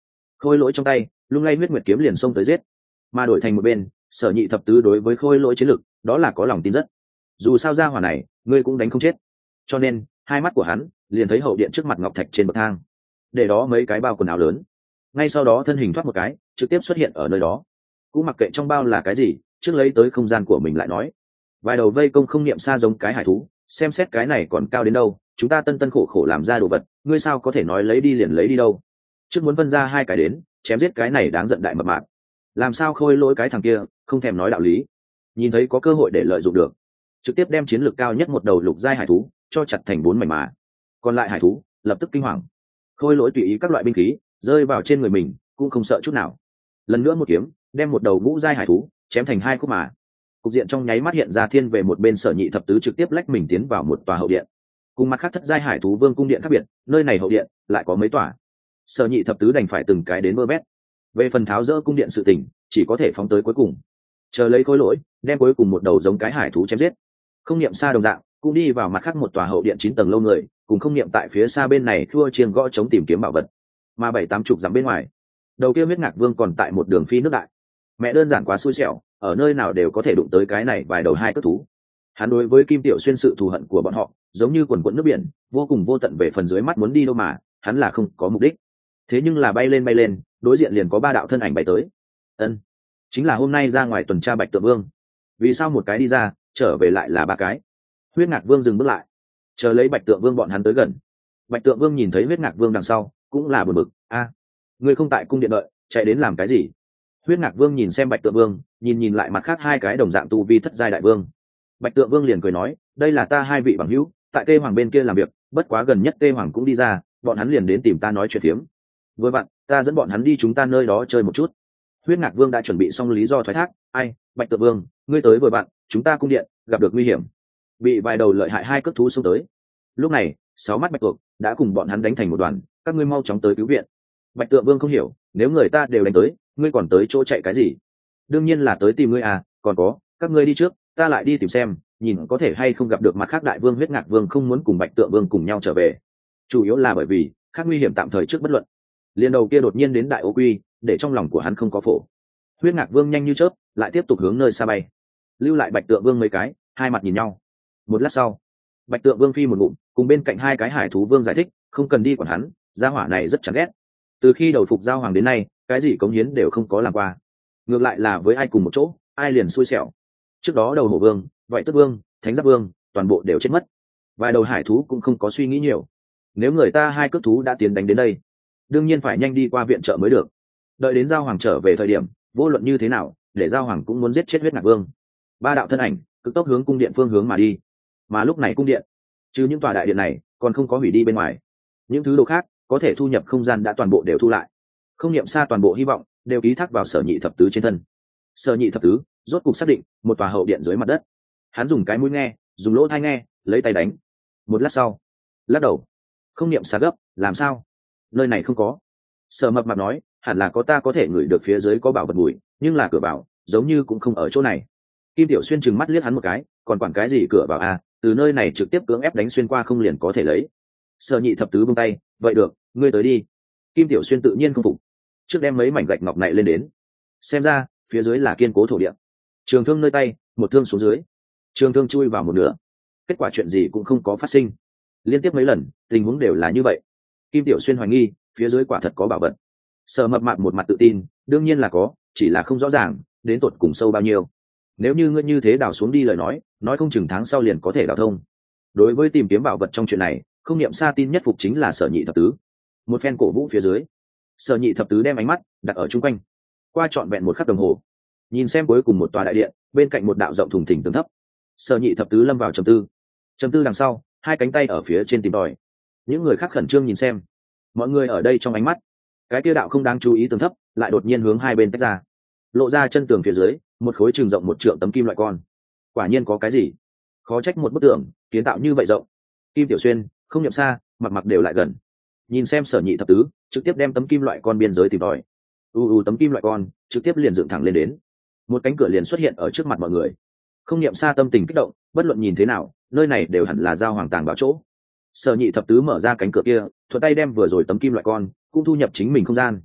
khôi lỗi trong tay lung lay huyết nguyệt kiếm liền xông tới giết, mà đổi thành một bên Sở Nhị thập tứ đối với khôi lỗi chiến lực đó là có lòng tin rất, dù sao ra hỏa này ngươi cũng đánh không chết, cho nên hai mắt của hắn liền thấy hậu điện trước mặt ngọc thạch trên bậc thang để đó mấy cái bao quần áo lớn, ngay sau đó thân hình thoát một cái trực tiếp xuất hiện ở nơi đó, cũng mặc kệ trong bao là cái gì, trước lấy tới không gian của mình lại nói. Vài đầu vây công không niệm xa giống cái hải thú, xem xét cái này còn cao đến đâu, chúng ta tân tân khổ khổ làm ra đồ vật, ngươi sao có thể nói lấy đi liền lấy đi đâu. Trước muốn phân ra hai cái đến chém giết cái này đáng giận đại mập mạp, làm sao khôi lỗi cái thằng kia không thèm nói đạo lý, nhìn thấy có cơ hội để lợi dụng được, trực tiếp đem chiến lược cao nhất một đầu lục giai hải thú cho chặt thành bốn mảnh mà, còn lại hải thú lập tức kinh hoàng. Khôi lỗi tùy ý các loại binh khí rơi vào trên người mình cũng không sợ chút nào, lần nữa một kiếm đem một đầu ngũ giai hải thú chém thành hai khúc mà. Cục diện trong nháy mắt hiện ra thiên về một bên Sở Nhị thập tứ trực tiếp lách mình tiến vào một tòa hậu điện, cùng mặt khác thất giai hải thú vương cung điện khác biệt, nơi này hậu điện lại có mấy tòa. Sở Nhị thập tứ đành phải từng cái đến vơ vét, về phần tháo rỡ cung điện sự tình chỉ có thể phóng tới cuối cùng, chờ lấy khối lỗi đem cuối cùng một đầu giống cái hải thú chém giết. Không niệm xa đồng dạng cũng đi vào mặt khác một tòa hậu điện chín tầng lâu người, cùng không niệm tại phía xa bên này thua chiêng gõ chống tìm kiếm bảo vật, mà bảy tám chục dặm bên ngoài đầu kia huyết ngạc vương còn tại một đường phi nước đại. Mẹ đơn giản quá xui xẻo, ở nơi nào đều có thể đụng tới cái này vài đầu hai cất thú. Hắn đối với Kim Tiểu Xuyên sự thù hận của bọn họ giống như quần quận nước biển, vô cùng vô tận về phần dưới mắt muốn đi đâu mà hắn là không có mục đích. Thế nhưng là bay lên bay lên, đối diện liền có ba đạo thân ảnh bay tới. Ân, chính là hôm nay ra ngoài tuần tra Bạch Tượng Vương. Vì sao một cái đi ra, trở về lại là ba cái? Huyết Ngạc Vương dừng bước lại, chờ lấy Bạch Tượng Vương bọn hắn tới gần. Bạch Tượng Vương nhìn thấy Huyết Ngạc Vương đằng sau, cũng là buồn bực, a, à, ngươi không tại cung điện đợi, chạy đến làm cái gì? Huyết Ngạc Vương nhìn xem Bạch Tượng Vương, nhìn nhìn lại mặt khác hai cái đồng dạng tu vi thất giai đại vương. Bạch Tượng Vương liền cười nói, đây là ta hai vị bằng hữu, tại Tê Hoàng bên kia làm việc, bất quá gần nhất Tê Hoàng cũng đi ra, bọn hắn liền đến tìm ta nói chuyện phiếm. Vừa vặn, ta dẫn bọn hắn đi chúng ta nơi đó chơi một chút. Huyết Ngạc Vương đã chuẩn bị xong lý do thoái thác, ai, Bạch Tượng Vương, ngươi tới vừa vặn, chúng ta cung điện gặp được nguy hiểm, bị vài đầu lợi hại hai cước thú xông tới. Lúc này, sáu mắt Bạch Tuộc đã cùng bọn hắn đánh thành một đoàn, các ngươi mau chóng tới cứu viện. Bạch Tượng Vương không hiểu, nếu người ta đều đánh tới, ngươi còn tới chỗ chạy cái gì? Đương nhiên là tới tìm ngươi à, còn có, các ngươi đi trước, ta lại đi tìm xem, nhìn có thể hay không gặp được mặt khác đại vương. Huyết Ngạc Vương không muốn cùng Bạch Tượng Vương cùng nhau trở về, chủ yếu là bởi vì khác nguy hiểm tạm thời trước bất luận. Liên đầu kia đột nhiên đến đại ô quy, để trong lòng của hắn không có phổ. Huyết Ngạc Vương nhanh như chớp, lại tiếp tục hướng nơi xa bay, lưu lại Bạch Tượng Vương mấy cái, hai mặt nhìn nhau. Một lát sau, Bạch Tượng Vương phi một ngụm, cùng bên cạnh hai cái hải thú vương giải thích, không cần đi quản hắn, gia hỏa này rất chán ghét. Từ khi đầu phục giao hoàng đến nay, cái gì cống hiến đều không có làm qua, ngược lại là với ai cùng một chỗ ai liền xui xẻo. Trước đó đầu hổ vương, vậy tức vương, thánh giáp vương toàn bộ đều chết mất, vài đầu hải thú cũng không có suy nghĩ nhiều, nếu người ta hai cước thú đã tiến đánh đến đây, đương nhiên phải nhanh đi qua viện trợ mới được. Đợi đến giao hoàng trở về thời điểm, vô luận như thế nào để giao hoàng cũng muốn giết chết Huyết Ngạc Vương. Ba đạo thân ảnh cực tốc hướng cung điện phương hướng mà đi, mà lúc này cung điện chứ những tòa đại điện này còn không có hủy đi bên ngoài, những thứ đồ khác có thể thu nhập không gian đã toàn bộ đều thu lại. Không niệm xa toàn bộ hy vọng đều ký thác vào Sở Nhị thập tứ trên thân. Sở Nhị thập tứ rốt cục xác định một tòa hậu điện dưới mặt đất, hắn dùng cái mũi nghe, dùng lỗ tai nghe, lấy tay đánh. Một lát sau lắc đầu, không niệm xa gấp, làm sao nơi này không có? Sở Mập Mạp nói, hẳn là có, ta có thể ngửi được phía dưới có bảo vật mùi, nhưng là cửa bảo giống như cũng không ở chỗ này. Kim Tiểu Xuyên trừng mắt liếc hắn một cái, còn quản cái gì cửa bảo à, từ nơi này trực tiếp cưỡng ép đánh xuyên qua không liền có thể lấy. Sở Nhị thập tứ buông tay, vậy được, ngươi tới đi. Kim Tiểu Xuyên tự nhiên không phục, trước đem mấy mảnh gạch ngọc này lên đến, xem ra phía dưới là kiên cố thổ địa. Trường thương nơi tay, một thương xuống dưới, trường thương chui vào một nửa, kết quả chuyện gì cũng không có phát sinh. Liên tiếp mấy lần tình huống đều là như vậy. Kim Tiểu Xuyên hoài nghi phía dưới quả thật có bảo vật. Sở Mập Mạp một mặt tự tin, đương nhiên là có, chỉ là không rõ ràng đến tột cùng sâu bao nhiêu. Nếu như ngươi như thế đào xuống đi lời nói, nói không chừng tháng sau liền có thể đào thông. Đối với tìm kiếm bảo vật trong chuyện này, không niệm xa tin nhất phục chính là Sở Nhị thập tứ. Một phen cổ vũ phía dưới, Sở Nhị thập tứ đem ánh mắt đặt ở chung quanh, qua trọn vẹn một khắc đồng hồ, nhìn xem cuối cùng một tòa đại điện, bên cạnh một đạo rộng thùng thình tường thấp. Sở Nhị thập tứ lâm vào trầm tư. Trầm tư đằng sau, hai cánh tay ở phía trên tìm tòi. Những người khác khẩn trương nhìn xem. Mọi người ở đây trong ánh mắt, cái kia đạo không đáng chú ý tường thấp lại đột nhiên hướng hai bên tách ra, lộ ra chân tường phía dưới một khối trường rộng một trượng tấm kim loại con. Quả nhiên có cái gì, khó trách một bức tường kiến tạo như vậy rộng. Kim Tiểu Xuyên, không niệm xa, mặc mặc đều lại gần, nhìn xem Sở Nhị thập tứ trực tiếp đem tấm kim loại con biên giới tìm tòi. u u tấm kim loại con trực tiếp liền dựng thẳng lên đến, một cánh cửa liền xuất hiện ở trước mặt mọi người. Không niệm xa tâm tình kích động, bất luận nhìn thế nào nơi này đều hẳn là giao hoàng tàng bảo chỗ. Sở Nhị thập tứ mở ra cánh cửa kia, thuận tay đem vừa rồi tấm kim loại con cũng thu nhập chính mình không gian.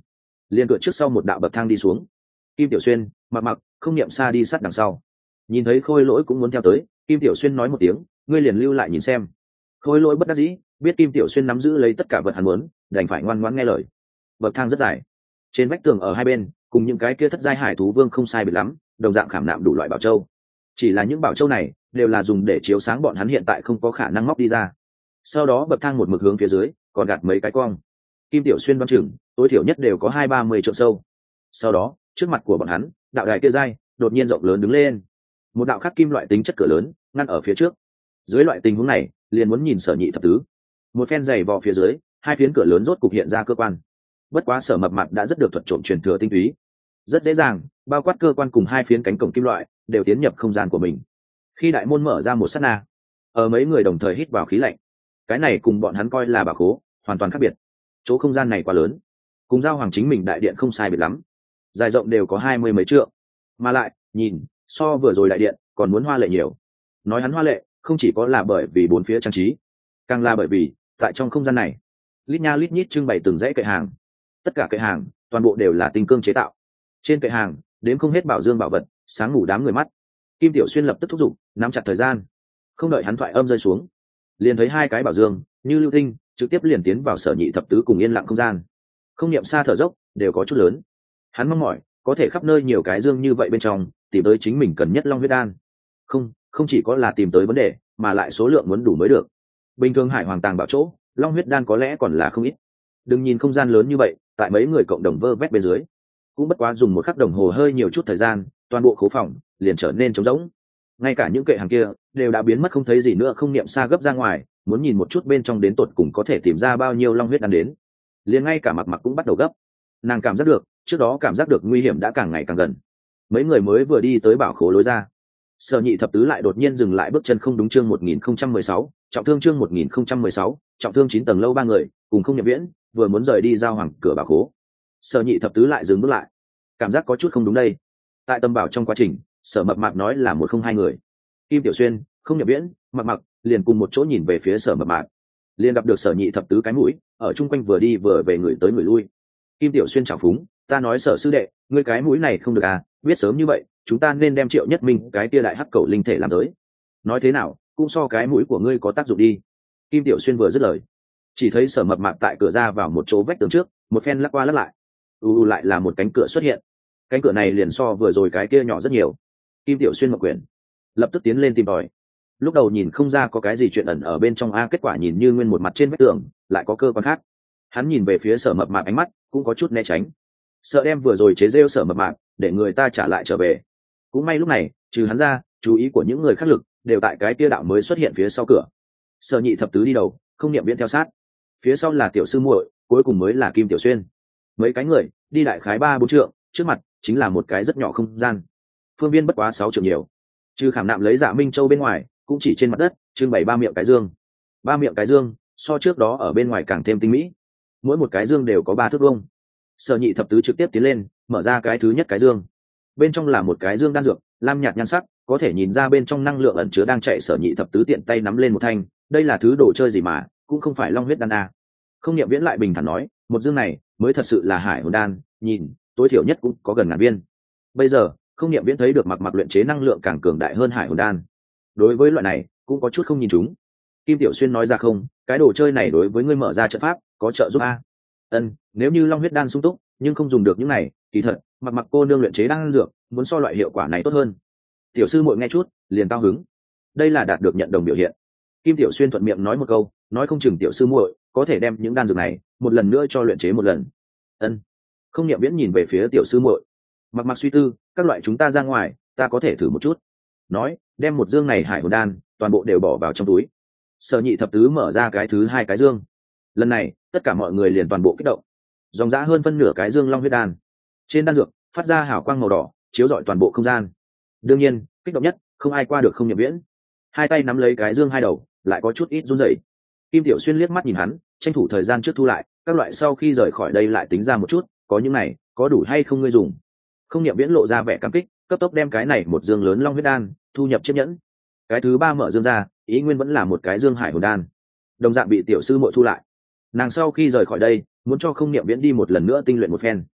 liền cửa trước sau một đạo bậc thang đi xuống. Kim Tiểu Xuyên mặc mặc không niệm xa đi sát đằng sau, nhìn thấy Khôi Lỗi cũng muốn theo tới, Kim Tiểu Xuyên nói một tiếng, ngươi liền lưu lại nhìn xem. Khôi Lỗi bất đắc dĩ, biết Kim Tiểu Xuyên nắm giữ lấy tất cả vật hắn muốn, đành phải ngoan ngoãn nghe lời. Bậc thang rất dài, trên vách tường ở hai bên cùng những cái kia thất giai hải thú vương không sai biệt lắm, đồng dạng khảm nạm đủ loại bảo châu. Chỉ là những bảo châu này đều là dùng để chiếu sáng bọn hắn hiện tại không có khả năng móc đi ra. Sau đó bậc thang một mực hướng phía dưới, còn gạt mấy cái cong. Kim Tiểu Xuyên đoán chừng tối thiểu nhất đều có hai ba mươi trượng sâu. Sau đó trước mặt của bọn hắn, đạo đài kia dai đột nhiên rộng lớn đứng lên, một đạo khắc kim loại tính chất cửa lớn ngăn ở phía trước. Dưới loại tình huống này liền muốn nhìn Sở Nhị thập tứ. Một phen giày vò phía dưới, hai phiến cửa lớn rốt cục hiện ra cơ quan. Bất quá Sở Mập Mạp đã rất được thuật trộm truyền thừa tinh túy, rất dễ dàng bao quát cơ quan cùng hai phiến cánh cổng kim loại đều tiến nhập không gian của mình. Khi đại môn mở ra một sát na, ở mấy người đồng thời hít vào khí lạnh. Cái này cùng bọn hắn coi là bảo khố hoàn toàn khác biệt. Chỗ không gian này quá lớn, cùng giao hoàng chính mình đại điện không sai biệt lắm, dài rộng đều có hai mươi mấy trượng, mà lại nhìn so vừa rồi đại điện còn muốn hoa lệ nhiều. Nói hắn hoa lệ không chỉ có là bởi vì bốn phía trang trí, càng là bởi vì tại trong không gian này lít nha lít nhít trưng bày từng dãy kệ hàng. Tất cả kệ hàng toàn bộ đều là tinh cương chế tạo. Trên kệ hàng đến không hết bảo dương bảo vật, sáng ngủ đám người mắt. Kim Tiểu Xuyên lập tức thúc giục, nắm chặt thời gian. Không đợi hắn thoại âm rơi xuống, liền thấy hai cái bảo dương như lưu tinh trực tiếp liền tiến vào Sở Nhị thập tứ cùng yên lặng không gian. Không niệm xa thở dốc đều có chút lớn. Hắn mong mỏi có thể khắp nơi nhiều cái dương như vậy bên trong tìm tới chính mình cần nhất long huyết đan. Không, không chỉ có là tìm tới vấn đề, mà lại số lượng muốn đủ mới được. Bình thường hải hoàng tàng bảo chỗ, long huyết đan có lẽ còn là không ít. Đừng nhìn không gian lớn như vậy, tại mấy người cộng đồng vơ vét bên dưới, cũng bất quá dùng một khắc đồng hồ hơi nhiều chút thời gian, toàn bộ khố phòng liền trở nên trống rỗng. Ngay cả những kệ hàng kia đều đã biến mất không thấy gì nữa. Không niệm xa gấp ra ngoài, muốn nhìn một chút bên trong đến tột cùng có thể tìm ra bao nhiêu long huyết đan đến. Liền ngay cả mặc mặc cũng bắt đầu gấp. Nàng cảm giác được trước đó cảm giác được nguy hiểm đã càng ngày càng gần. Mấy người mới vừa đi tới bảo khố lối ra, Sở Nhị thập tứ lại đột nhiên dừng lại bước chân. Không đúng, chương một nghìn không trăm mười sáu trọng thương, chương một nghìn không trăm mười sáu trọng thương. Chín tầng lâu ba người cùng Không Niệm Viễn vừa muốn rời đi giao hoàng cửa bảo khố, Sở Nhị thập tứ lại dừng bước lại, cảm giác có chút không đúng đây. Tại tâm bảo trong quá trình, Sở Mập Mạp nói là một không hai người. Kim Tiểu Xuyên, Không Niệm Viễn, mặc mặc liền cùng một chỗ nhìn về phía Sở Mập Mạp, liền gặp được Sở Nhị thập tứ cái mũi ở chung quanh vừa đi vừa về người tới người lui. Kim Tiểu Xuyên chào phúng, ta nói Sở sư đệ, ngươi cái mũi này không được à, biết sớm như vậy chúng ta nên đem Triệu Nhất Minh cái kia đại hắc cầu linh thể làm tới, nói thế nào cũng so cái mũi của ngươi có tác dụng đi. Kim Tiểu Xuyên vừa dứt lời, chỉ thấy Sở Mập Mạp tại cửa ra vào một chỗ vách tường trước một phen lắc qua lắc lại, u u lại là một cánh cửa xuất hiện. Cánh cửa này liền so vừa rồi cái kia nhỏ rất nhiều. Kim Tiểu Xuyên mặc quyền lập tức tiến lên tìm tòi. Lúc đầu nhìn không ra có cái gì chuyện ẩn ở bên trong a, kết quả nhìn như nguyên một mặt trên vách tường lại có cơ quan khác. Hắn nhìn về phía Sở Mập Mạp, ánh mắt cũng có chút né tránh, sợ đem vừa rồi chế rêu Sở Mập Mạp để người ta trả lại trở về. Cũng may lúc này trừ hắn ra, chú ý của những người khác lực đều tại cái kia đạo mới xuất hiện phía sau cửa. Sở Nhị thập tứ đi đầu, Không Niệm Viễn theo sát, phía sau là Tiểu sư muội, cuối cùng mới là Kim Tiểu Xuyên. Mấy cái người đi đại khái ba bốn trượng, trước mặt chính là một cái rất nhỏ không gian, phương viên bất quá sáu trượng nhiều. Trừ khảm nạm lấy Dạ Minh Châu bên ngoài, cũng chỉ trên mặt đất trưng bày ba miệng cái dương. Ba miệng cái dương so trước đó ở bên ngoài càng thêm tinh mỹ, mỗi một cái dương đều có ba thước vuông. Sở Nhị thập tứ trực tiếp tiến lên, mở ra cái thứ nhất cái dương. Bên trong là một cái dương đan dược, lam nhạt nhan sắc, có thể nhìn ra bên trong năng lượng ẩn chứa đang chạy. Sở Nhị thập tứ tiện tay nắm lên một thanh, đây là thứ đồ chơi gì mà, cũng không phải long huyết đan a. Không Niệm Viễn lại bình thản nói, một dương này mới thật sự là hải hồn đan, nhìn tối thiểu nhất cũng có gần ngàn viên. Bây giờ Không Niệm Viễn thấy được mặc mặc luyện chế năng lượng càng cường đại hơn hải hồn đan, đối với loại này cũng có chút không nhìn chúng. Kim Tiểu Xuyên nói ra, không, cái đồ chơi này đối với ngươi mở ra trận pháp có trợ giúp a. Ân, nếu như long huyết đan sung túc nhưng không dùng được những này, kỳ thật mặc mặc cô nương luyện chế đan dược muốn so loại hiệu quả này tốt hơn. Tiểu sư muội nghe chút liền cao hứng, đây là đạt được nhận đồng biểu hiện. Kim Tiểu Xuyên thuận miệng nói một câu, nói không chừng tiểu sư muội có thể đem những đan dược này một lần nữa cho luyện chế một lần. Ân. Không Niệm Viễn nhìn về phía tiểu sư muội, mặc mặc suy tư, các loại chúng ta ra ngoài, ta có thể thử một chút. Nói, đem một dương này hải hồn đan toàn bộ đều bỏ vào trong túi. Sở Nhị thập tứ mở ra cái thứ hai cái dương. Lần này tất cả mọi người liền toàn bộ kích động, dòng dã hơn phân nửa cái dương long huyết đan. Trên đan dược phát ra hào quang màu đỏ, chiếu rọi toàn bộ không gian. Đương nhiên kích động nhất không ai qua được Không Niệm Viễn, hai tay nắm lấy cái dương hai đầu lại có chút ít run rẩy. Kim Tiểu Xuyên liếc mắt nhìn hắn, tranh thủ thời gian trước thu lại, các loại sau khi rời khỏi đây lại tính ra một chút, có những này có đủ hay không ngươi dùng. Không Niệm Viễn lộ ra vẻ cảm kích, cấp tốc đem cái này một dương lớn long huyết đan thu nhập chiếc nhẫn. Cái thứ ba mở dương ra, ý nguyên vẫn là một cái dương hải hồn đan, đồng dạng bị tiểu sư muội thu lại. Nàng sau khi rời khỏi đây muốn cho Không Niệm Viễn đi một lần nữa tinh luyện một phen.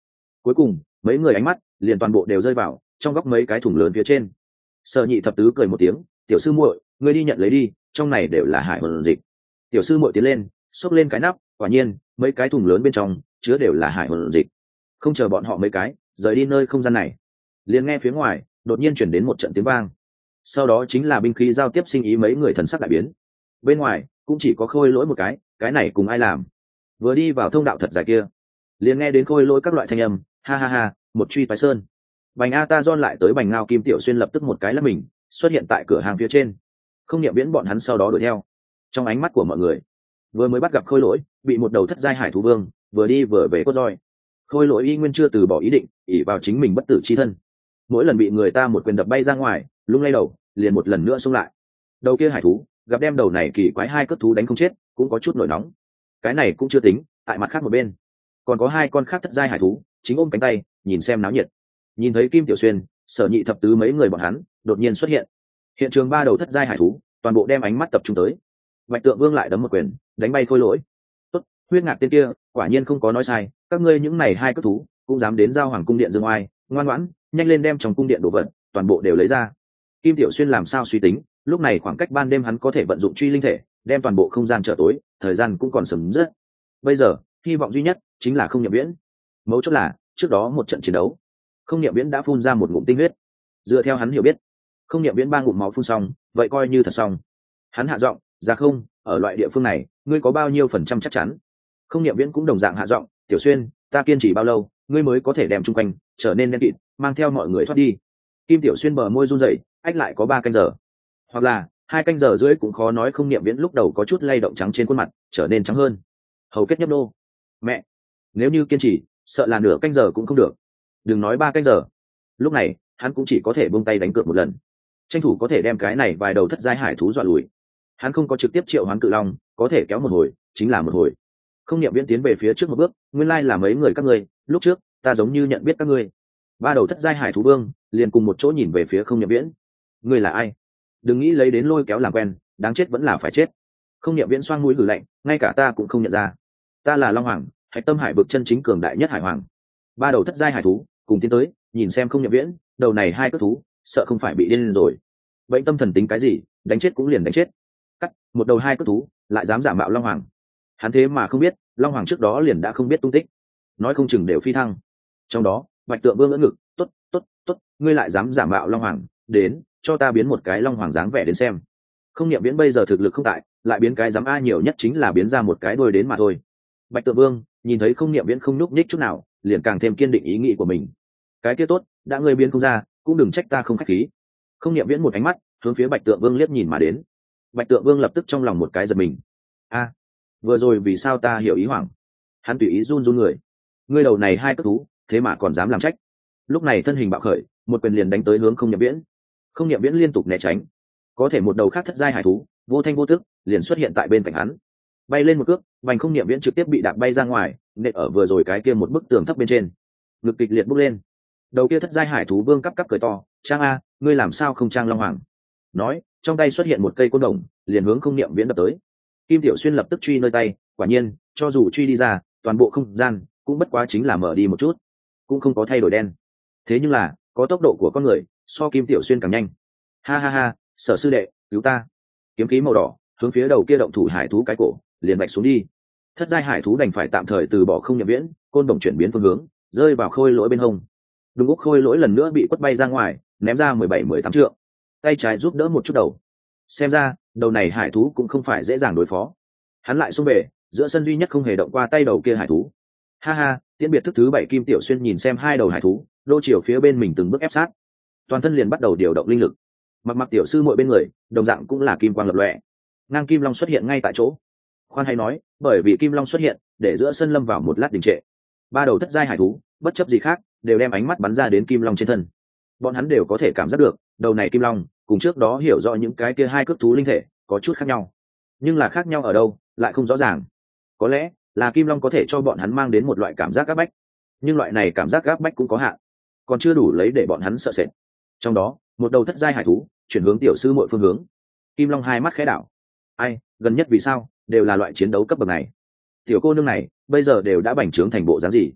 Cuối cùng mấy người ánh mắt liền toàn bộ đều rơi vào trong góc mấy cái thùng lớn phía trên. Sở nhị thập tứ cười một tiếng, tiểu sư muội, ngươi đi nhận lấy đi, trong này đều là hải hồn dịch. Tiểu sư muội tiến lên xốc lên cái nắp, quả nhiên mấy cái thùng lớn bên trong chứa đều là hải hồn dịch. Không chờ bọn họ mấy cái rời đi nơi không gian này, liền nghe phía ngoài đột nhiên chuyển đến một trận tiếng vang. Sau đó chính là binh khí giao tiếp sinh ý, mấy người thần sắc đại biến. Bên ngoài cũng chỉ có Khôi Lỗi một cái, cái này cùng ai làm? Vừa đi vào thông đạo thật dài kia, liền nghe đến Khôi Lỗi các loại thanh âm, ha ha ha, một truy phái sơn. Bành A Ta Don lại tới Bành Ngao Kim Tiểu Xuyên lập tức một cái lắp mình xuất hiện tại cửa hàng phía trên. Không Niệm Viễn bọn hắn sau đó đuổi theo. Trong ánh mắt của mọi người, vừa mới bắt gặp Khôi Lỗi bị một đầu thất giai hải thú vương vừa đi vừa về cốt roi. Khôi Lỗi y nguyên chưa từ bỏ ý định ỷ vào chính mình bất tử chi thân, mỗi lần bị người ta một quyền đập bay ra ngoài, lung lay đầu liền một lần nữa xông lại. Đầu kia hải thú gặp đem đầu này kỳ quái hai cất thú đánh không chết, cũng có chút nổi nóng. Cái này cũng chưa tính, tại mặt khác một bên còn có hai con khác thất giai hải thú chính ôm cánh tay nhìn xem náo nhiệt. Nhìn thấy Kim Tiểu Xuyên, Sở Nhị thập tứ mấy người bọn hắn đột nhiên xuất hiện, hiện trường ba đầu thất giai hải thú toàn bộ đem ánh mắt tập trung tới. Bạch Tượng Vương lại đấm một quyền đánh bay Khôi Lỗi. Tốt, huyết ngạc tên kia quả nhiên không có nói sai, các ngươi những này hai cất thú cũng dám đến giao hoàng cung điện dương oai, ngoan ngoãn nhanh lên đem trong cung điện đồ vật toàn bộ đều lấy ra. Kim Tiểu Xuyên làm sao suy tính, lúc này khoảng cách ban đêm hắn có thể vận dụng truy linh thể đem toàn bộ không gian trở tối, thời gian cũng còn sớm rất. Bây giờ hy vọng duy nhất chính là Không Niệm Viễn. Mấu chốt là trước đó một trận chiến đấu, Không Niệm Viễn đã phun ra một ngụm tinh huyết. Dựa theo hắn hiểu biết, Không Niệm Viễn ba ngụm máu phun xong, vậy coi như thật xong. Hắn hạ giọng, "Ra Không, ở loại địa phương này, ngươi có bao nhiêu phần trăm chắc chắn?" Không Niệm Viễn cũng đồng dạng hạ giọng, "Tiểu Xuyên, ta kiên trì bao lâu, ngươi mới có thể đem chung quanh trở nên đen kịt, mang theo mọi người thoát đi?" Kim Tiểu Xuyên bờ môi run rẩy, ách lại có ba canh giờ, hoặc là hai canh giờ rưỡi cũng khó nói. Không Niệm Viễn lúc đầu có chút lay động trắng trên khuôn mặt trở nên trắng hơn, hầu kết nhấp nô. Mẹ, nếu như kiên trì, sợ là nửa canh giờ cũng không được, đừng nói ba canh giờ. Lúc này hắn cũng chỉ có thể buông tay đánh cược một lần, tranh thủ có thể đem cái này vài đầu thất giai hải thú dọa lùi. Hắn không có trực tiếp triệu hoán cự long, có thể kéo một hồi chính là một hồi. Không Niệm Viễn tiến về phía trước một bước, nguyên lai là mấy người các ngươi, lúc trước ta giống như nhận biết các ngươi. Ba đầu thất giai hải thú vương liền cùng một chỗ nhìn về phía Không Niệm Viễn. Ngươi là ai? Đừng nghĩ lấy đến lôi kéo làm quen, đáng chết vẫn là phải chết. Không Niệm Viễn xoang mũi hừ lạnh, ngay cả ta cũng không nhận ra. Ta là Long Hoàng, Hạch Tâm Hải vực chân chính cường đại nhất hải hoàng. Ba đầu thất giai hải thú cùng tiến tới, nhìn xem Không Niệm Viễn, đầu này hai cất thú, sợ không phải bị điên lên rồi. Bệnh tâm thần tính cái gì, đánh chết cũng liền đánh chết. Cắt, một đầu hai cất thú, lại dám giả mạo Long Hoàng. Hắn thế mà không biết, Long Hoàng trước đó liền đã không biết tung tích, nói không chừng đều phi thăng. Trong đó, Bạch Tượng Vương ưỡn ngực, "Tốt, tốt, tốt, ngươi lại dám giả mạo Long Hoàng, đến, cho ta biến một cái Long Hoàng dáng vẻ đến xem." Không Niệm Viễn bây giờ thực lực không tại, lại biến cái dám a nhiều nhất chính là biến ra một cái đôi đến mà thôi. Bạch Tượng Vương nhìn thấy Không Niệm Viễn không nhúc nhích chút nào, liền càng thêm kiên định ý nghĩ của mình. Cái kia tốt, đã ngươi biến không ra, cũng đừng trách ta không khách khí. Không Niệm Viễn một ánh mắt hướng phía Bạch Tượng Vương liếc nhìn mà đến. Bạch Tượng Vương lập tức trong lòng một cái giật mình. A, vừa rồi vì sao ta hiểu ý hoảng? Hắn tùy ý run run người. Ngươi đầu này hai cất thú, thế mà còn dám làm trách. Lúc này thân hình bạo khởi, một quyền liền đánh tới hướng Không Niệm Viễn. Không Niệm Viễn liên tục né tránh, có thể một đầu khác thất giai hải thú vô thanh vô tức liền xuất hiện tại bên cạnh hắn, bay lên một cước, Bành Không Niệm Viễn trực tiếp bị đạp bay ra ngoài, nện ở vừa rồi cái kia một bức tường thấp bên trên, ngực kịch liệt bốc lên. Đầu kia thất giai hải thú vương cắp cắp cười to, "Trang a, ngươi làm sao không trang Long Hoàng?" Nói, trong tay xuất hiện một cây côn đồng, liền hướng Không Niệm Viễn đập tới. Kim Tiểu Xuyên lập tức truy nơi tay, quả nhiên, cho dù truy đi ra, toàn bộ không gian cũng bất quá chính là mở đi một chút, cũng không có thay đổi đen. Thế nhưng là, có tốc độ của con người, so Kim Tiểu Xuyên càng nhanh. Ha ha ha, Sở sư đệ, cứu ta! Kiếm khí màu đỏ hướng phía đầu kia động thủ hải thú cái cổ liền bạch xuống đi. Thất giai hải thú đành phải tạm thời từ bỏ Không Niệm Viễn, côn đồng chuyển biến phương hướng, rơi vào Khôi Lỗi bên hông. Đúng lúc Khôi Lỗi lần nữa bị quất bay ra ngoài, ném ra mười bảy mười tám trượng, tay trái giúp đỡ một chút đầu. Xem ra đầu này hải thú cũng không phải dễ dàng đối phó. Hắn lại xông về giữa sân, duy nhất không hề động qua tay đầu kia hải thú. Ha ha, tiễn biệt thức thứ bảy. Kim Tiểu Xuyên nhìn xem hai đầu hải thú đô chiều phía bên mình từng bước ép sát, toàn thân liền bắt đầu điều động linh lực. Mặc mặc tiểu sư mỗi bên người đồng dạng cũng là kim quang lập lòe, ngang kim long xuất hiện ngay tại chỗ. Khoan hay nói, bởi vì kim long xuất hiện để giữa sân lâm vào một lát đình trệ. Ba đầu thất giai hải thú bất chấp gì khác đều đem ánh mắt bắn ra đến kim long trên thân. Bọn hắn đều có thể cảm giác được đầu này kim long cùng trước đó hiểu rõ những cái kia hai cước thú linh thể có chút khác nhau, nhưng là khác nhau ở đâu lại không rõ ràng. Có lẽ là kim long có thể cho bọn hắn mang đến một loại cảm giác áp bách, nhưng loại này cảm giác áp bách cũng có hạn, còn chưa đủ lấy để bọn hắn sợ sệt. Trong đó một đầu thất giai hải thú chuyển hướng tiểu sư mọi phương hướng. Kim long hai mắt khẽ đảo, ai gần nhất vì sao đều là loại chiến đấu cấp bậc này? Tiểu cô nương này bây giờ đều đã bành trướng thành bộ dáng gì?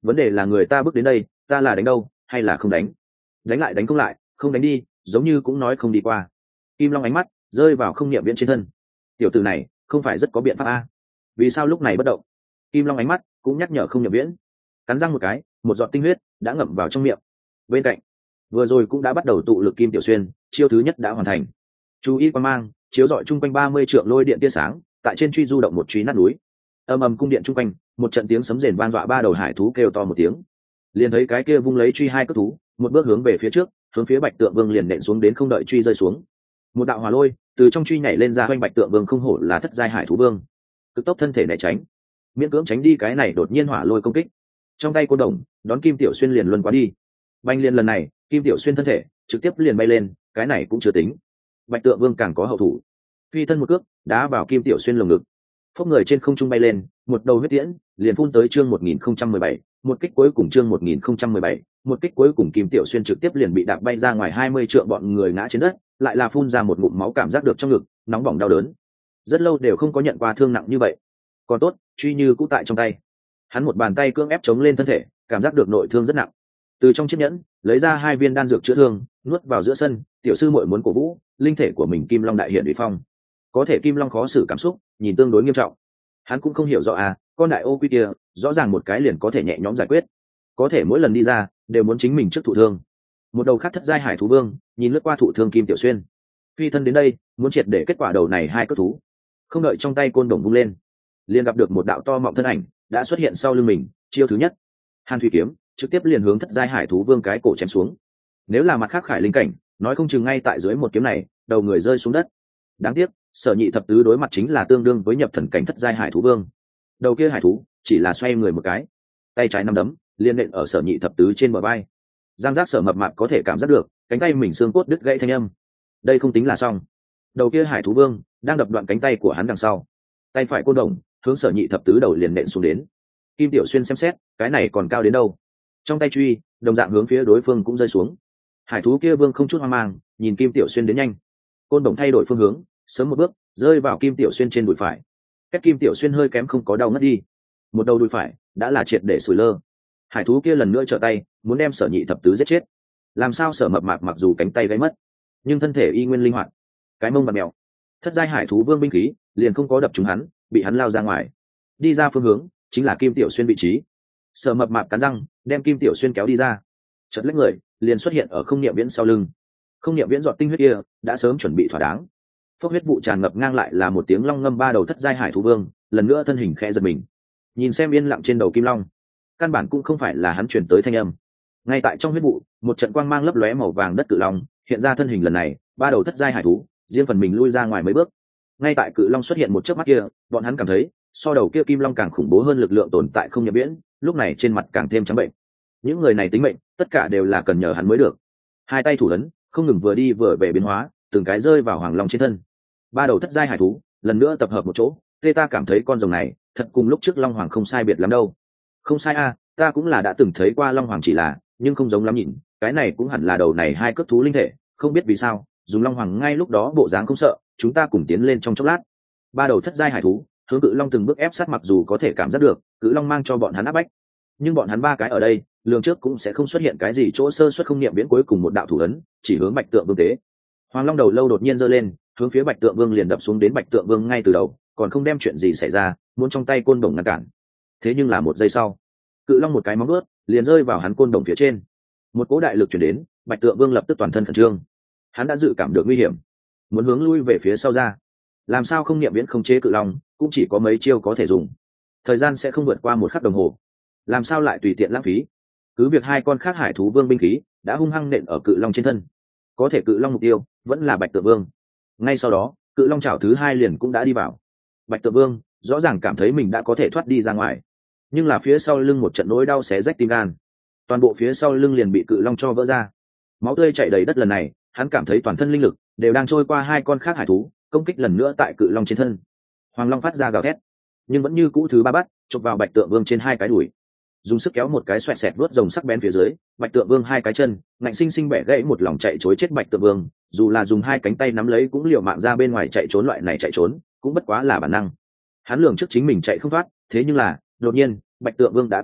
vấn đề là người ta bước đến đây, ta là đánh đâu hay là không đánh? Đánh lại đánh không lại, không đánh đi, giống như cũng nói không đi qua. Kim Long ánh mắt rơi vào không niệm viễn trên thân. Tiểu tử này không phải rất có biện pháp a? Vì sao lúc này bất động? Kim Long ánh mắt cũng nhắc nhở không niệm viễn. Cắn răng một cái, một giọt tinh huyết đã ngậm vào trong miệng. Bên cạnh, vừa rồi cũng đã bắt đầu tụ lực Kim Tiểu Xuyên, chiêu thứ nhất đã hoàn thành. Chú ý quan mang, chiếu rọi chung quanh ba mươi trượng lôi điện tia sáng, tại trên truy du động một truy nát núi. Ầm ầm cung điện chung quanh, một trận tiếng sấm rền vang dọa ba đầu hải thú kêu to một tiếng. Liền thấy cái kia vung lấy truy hai cất thú, một bước hướng về phía trước, hướng phía Bạch Tượng Vương liền nện xuống đến không đợi truy rơi xuống. Một đạo hỏa lôi từ trong truy nhảy lên ra quanh Bạch Tượng Vương, không hổ là thất giai hải thú vương. Cực tốc thân thể né tránh, miễn cưỡng tránh đi cái này đột nhiên hỏa lôi công kích. Trong tay côn đồng đón Kim Tiểu Xuyên liền luân quá đi. Banh liên lần này, Kim Tiểu Xuyên thân thể trực tiếp liền bay lên, cái này cũng chưa tính. Bạch Tượng Vương càng có hậu thủ, phi thân một cước đá vào Kim Tiểu Xuyên lồng ngực, phốc người trên không trung bay lên, một đầu huyết tiễn liền phun tới chương một nghìn không trăm mười bảy, một kích cuối cùng chương một nghìn không trăm mười bảy, một kích cuối cùng Kim Tiểu Xuyên trực tiếp liền bị đạp bay ra ngoài hai mươi trượng, bọn người ngã trên đất, lại là phun ra một ngụm máu, cảm giác được trong ngực nóng bỏng đau đớn. Rất lâu đều không có nhận qua thương nặng như vậy. Còn tốt, truy như cũ tại trong tay. Hắn một bàn tay cưỡng ép chống lên thân thể, cảm giác được nội thương rất nặng. Từ trong chiếc nhẫn lấy ra hai viên đan dược chữa thương, nuốt vào giữa sân. Tiểu sư muội muốn cổ vũ linh thể của mình Kim Long đại hiện uy phong. Có thể Kim Long khó xử cảm xúc, nhìn tương đối nghiêm trọng. Hắn cũng không hiểu rõ à, con đại ô quy kia rõ ràng một cái liền có thể nhẹ nhõm giải quyết, có thể mỗi lần đi ra đều muốn chính mình trước thụ thương. Một đầu khác thất giai hải thú vương nhìn lướt qua thụ thương Kim Tiểu Xuyên, phi thân đến đây muốn triệt để kết quả đầu này hai cất thú. Không đợi trong tay côn đồng vung lên, liền gặp được một đạo to mọng thân ảnh đã xuất hiện sau lưng mình. Chiêu thứ nhất, Hàn Thủy kiếm trực tiếp liền hướng thất giai hải thú vương cái cổ chém xuống. Nếu là mặt khác khải linh cảnh, nói không chừng ngay tại dưới một kiếm này đầu người rơi xuống đất. Đáng tiếc Sở Nhị thập tứ đối mặt chính là tương đương với nhập thần cảnh thất giai hải thú vương. Đầu kia hải thú chỉ là xoay người một cái, tay trái nắm đấm liên nện ở Sở Nhị thập tứ trên bờ vai. Giang giác Sở Mập Mạp có thể cảm giác được cánh tay mình xương cốt đứt gãy thanh âm. Đây không tính là xong, đầu kia hải thú vương đang đập đoạn cánh tay của hắn đằng sau, tay phải côn đồng hướng Sở Nhị thập tứ đầu liền nện xuống đến. Kim Tiểu Xuyên xem xét, cái này còn cao đến đâu, trong tay truy đồng dạng hướng phía đối phương cũng rơi xuống. Hải thú kia vương không chút hoang mang, nhìn Kim Tiểu Xuyên đến nhanh, côn đồng thay đổi phương hướng, sớm một bước rơi vào Kim Tiểu Xuyên trên đùi phải. Cách Kim Tiểu Xuyên hơi kém không có đau ngất đi, một đầu đùi phải đã là triệt để sủi lơ. Hải thú kia lần nữa trở tay muốn đem Sở Nhị thập tứ giết chết. Làm sao Sở Mập Mạp mặc dù cánh tay gãy mất, nhưng thân thể y nguyên linh hoạt, cái mông bạt mèo. Thất giai hải thú vương binh khí liền không có đập trúng hắn, bị hắn lao ra ngoài. Đi ra phương hướng chính là Kim Tiểu Xuyên vị trí. Sở Mập Mạp cắn răng đem Kim Tiểu Xuyên kéo đi ra, chợt lách người liền xuất hiện ở không niệm viễn sau lưng. Không niệm viễn giọt tinh huyết kia đã sớm chuẩn bị thỏa đáng. Phốc huyết vụ tràn ngập ngang, lại là một tiếng long ngâm, ba đầu thất giai hải thú vương lần nữa thân hình khẽ giật mình, nhìn xem yên lặng trên đầu Kim Long, căn bản cũng không phải là hắn truyền tới thanh âm. Ngay tại trong huyết vụ, một trận quang mang lấp lóe màu vàng đất cự long hiện ra thân hình, lần này ba đầu thất giai hải thú riêng phần mình lui ra ngoài mấy bước. Ngay tại cự long xuất hiện một chớp mắt kia, bọn hắn cảm thấy so đầu kia Kim Long càng khủng bố hơn lực lượng tồn tại không nhập viễn, lúc này trên mặt càng thêm trắng bệnh. Những người này tính mệnh tất cả đều là cần nhờ hắn mới được. Hai tay thủ ấn không ngừng vừa đi vừa về biến hóa, từng cái rơi vào Hoàng Long trên thân. Ba đầu thất giai hải thú lần nữa tập hợp một chỗ. Tê ta cảm thấy con rồng này thật cùng lúc trước Long Hoàng không sai biệt lắm đâu. Không sai a, ta cũng là đã từng thấy qua Long Hoàng, chỉ là nhưng không giống lắm, nhìn cái này cũng hẳn là đầu này hai cất thú linh thể, không biết vì sao dùng Long Hoàng ngay lúc đó bộ dáng không sợ. Chúng ta cùng tiến lên trong chốc lát. Ba đầu thất giai hải thú hướng cự long từng bước ép sát, mặc dù có thể cảm giác được cự long mang cho bọn hắn áp bách, nhưng bọn hắn ba cái ở đây lường trước cũng sẽ không xuất hiện cái gì chỗ sơ xuất. Không niệm viễn cuối cùng một đạo thủ ấn chỉ hướng Bạch Tượng Vương tế. Hoàng Long đầu lâu đột nhiên giơ lên, hướng phía Bạch Tượng Vương liền đập xuống đến. Bạch Tượng Vương ngay từ đầu còn không đem chuyện gì xảy ra, muốn trong tay côn đồng ngăn cản. Thế nhưng là một giây sau, cự long một cái móng vuốt liền rơi vào hắn côn đồng phía trên. Một cỗ đại lực chuyển đến, Bạch Tượng Vương lập tức toàn thân khẩn trương. Hắn đã dự cảm được nguy hiểm, muốn hướng lui về phía sau ra. Làm sao không niệm viễn không chế cự long, cũng chỉ có mấy chiêu có thể dùng, thời gian sẽ không vượt qua một khắc đồng hồ, làm sao lại tùy tiện lãng phí. Cứ việc hai con khác hải thú vương binh khí đã hung hăng nện ở cự long trên thân, có thể cự long mục tiêu vẫn là Bạch Tượng Vương. Ngay sau đó cự long chảo thứ hai liền cũng đã đi vào. Bạch Tượng Vương rõ ràng cảm thấy mình đã có thể thoát đi ra ngoài, nhưng là phía sau lưng một trận nỗi đau xé rách tim gan, toàn bộ phía sau lưng liền bị cự long cho vỡ ra, máu tươi chảy đầy đất. Lần này hắn cảm thấy toàn thân linh lực đều đang trôi qua hai con khác hải thú, công kích lần nữa tại cự long trên thân. Hoàng Long phát ra gào thét, nhưng vẫn như cũ thứ ba bắt chụp vào Bạch Tượng Vương trên hai cái đùi, dùng sức kéo một cái xoẹt xẹt vuốt rồng sắc bén phía dưới. Bạch Tượng Vương hai cái chân ngạnh sinh sinh bẻ gãy, một lòng chạy chối chết Bạch Tượng Vương dù là dùng hai cánh tay nắm lấy cũng liều mạng ra bên ngoài chạy trốn. Loại này chạy trốn cũng bất quá là bản năng, hắn lường trước chính mình chạy không thoát. Thế nhưng là đột nhiên Bạch Tượng Vương đã cảm thấy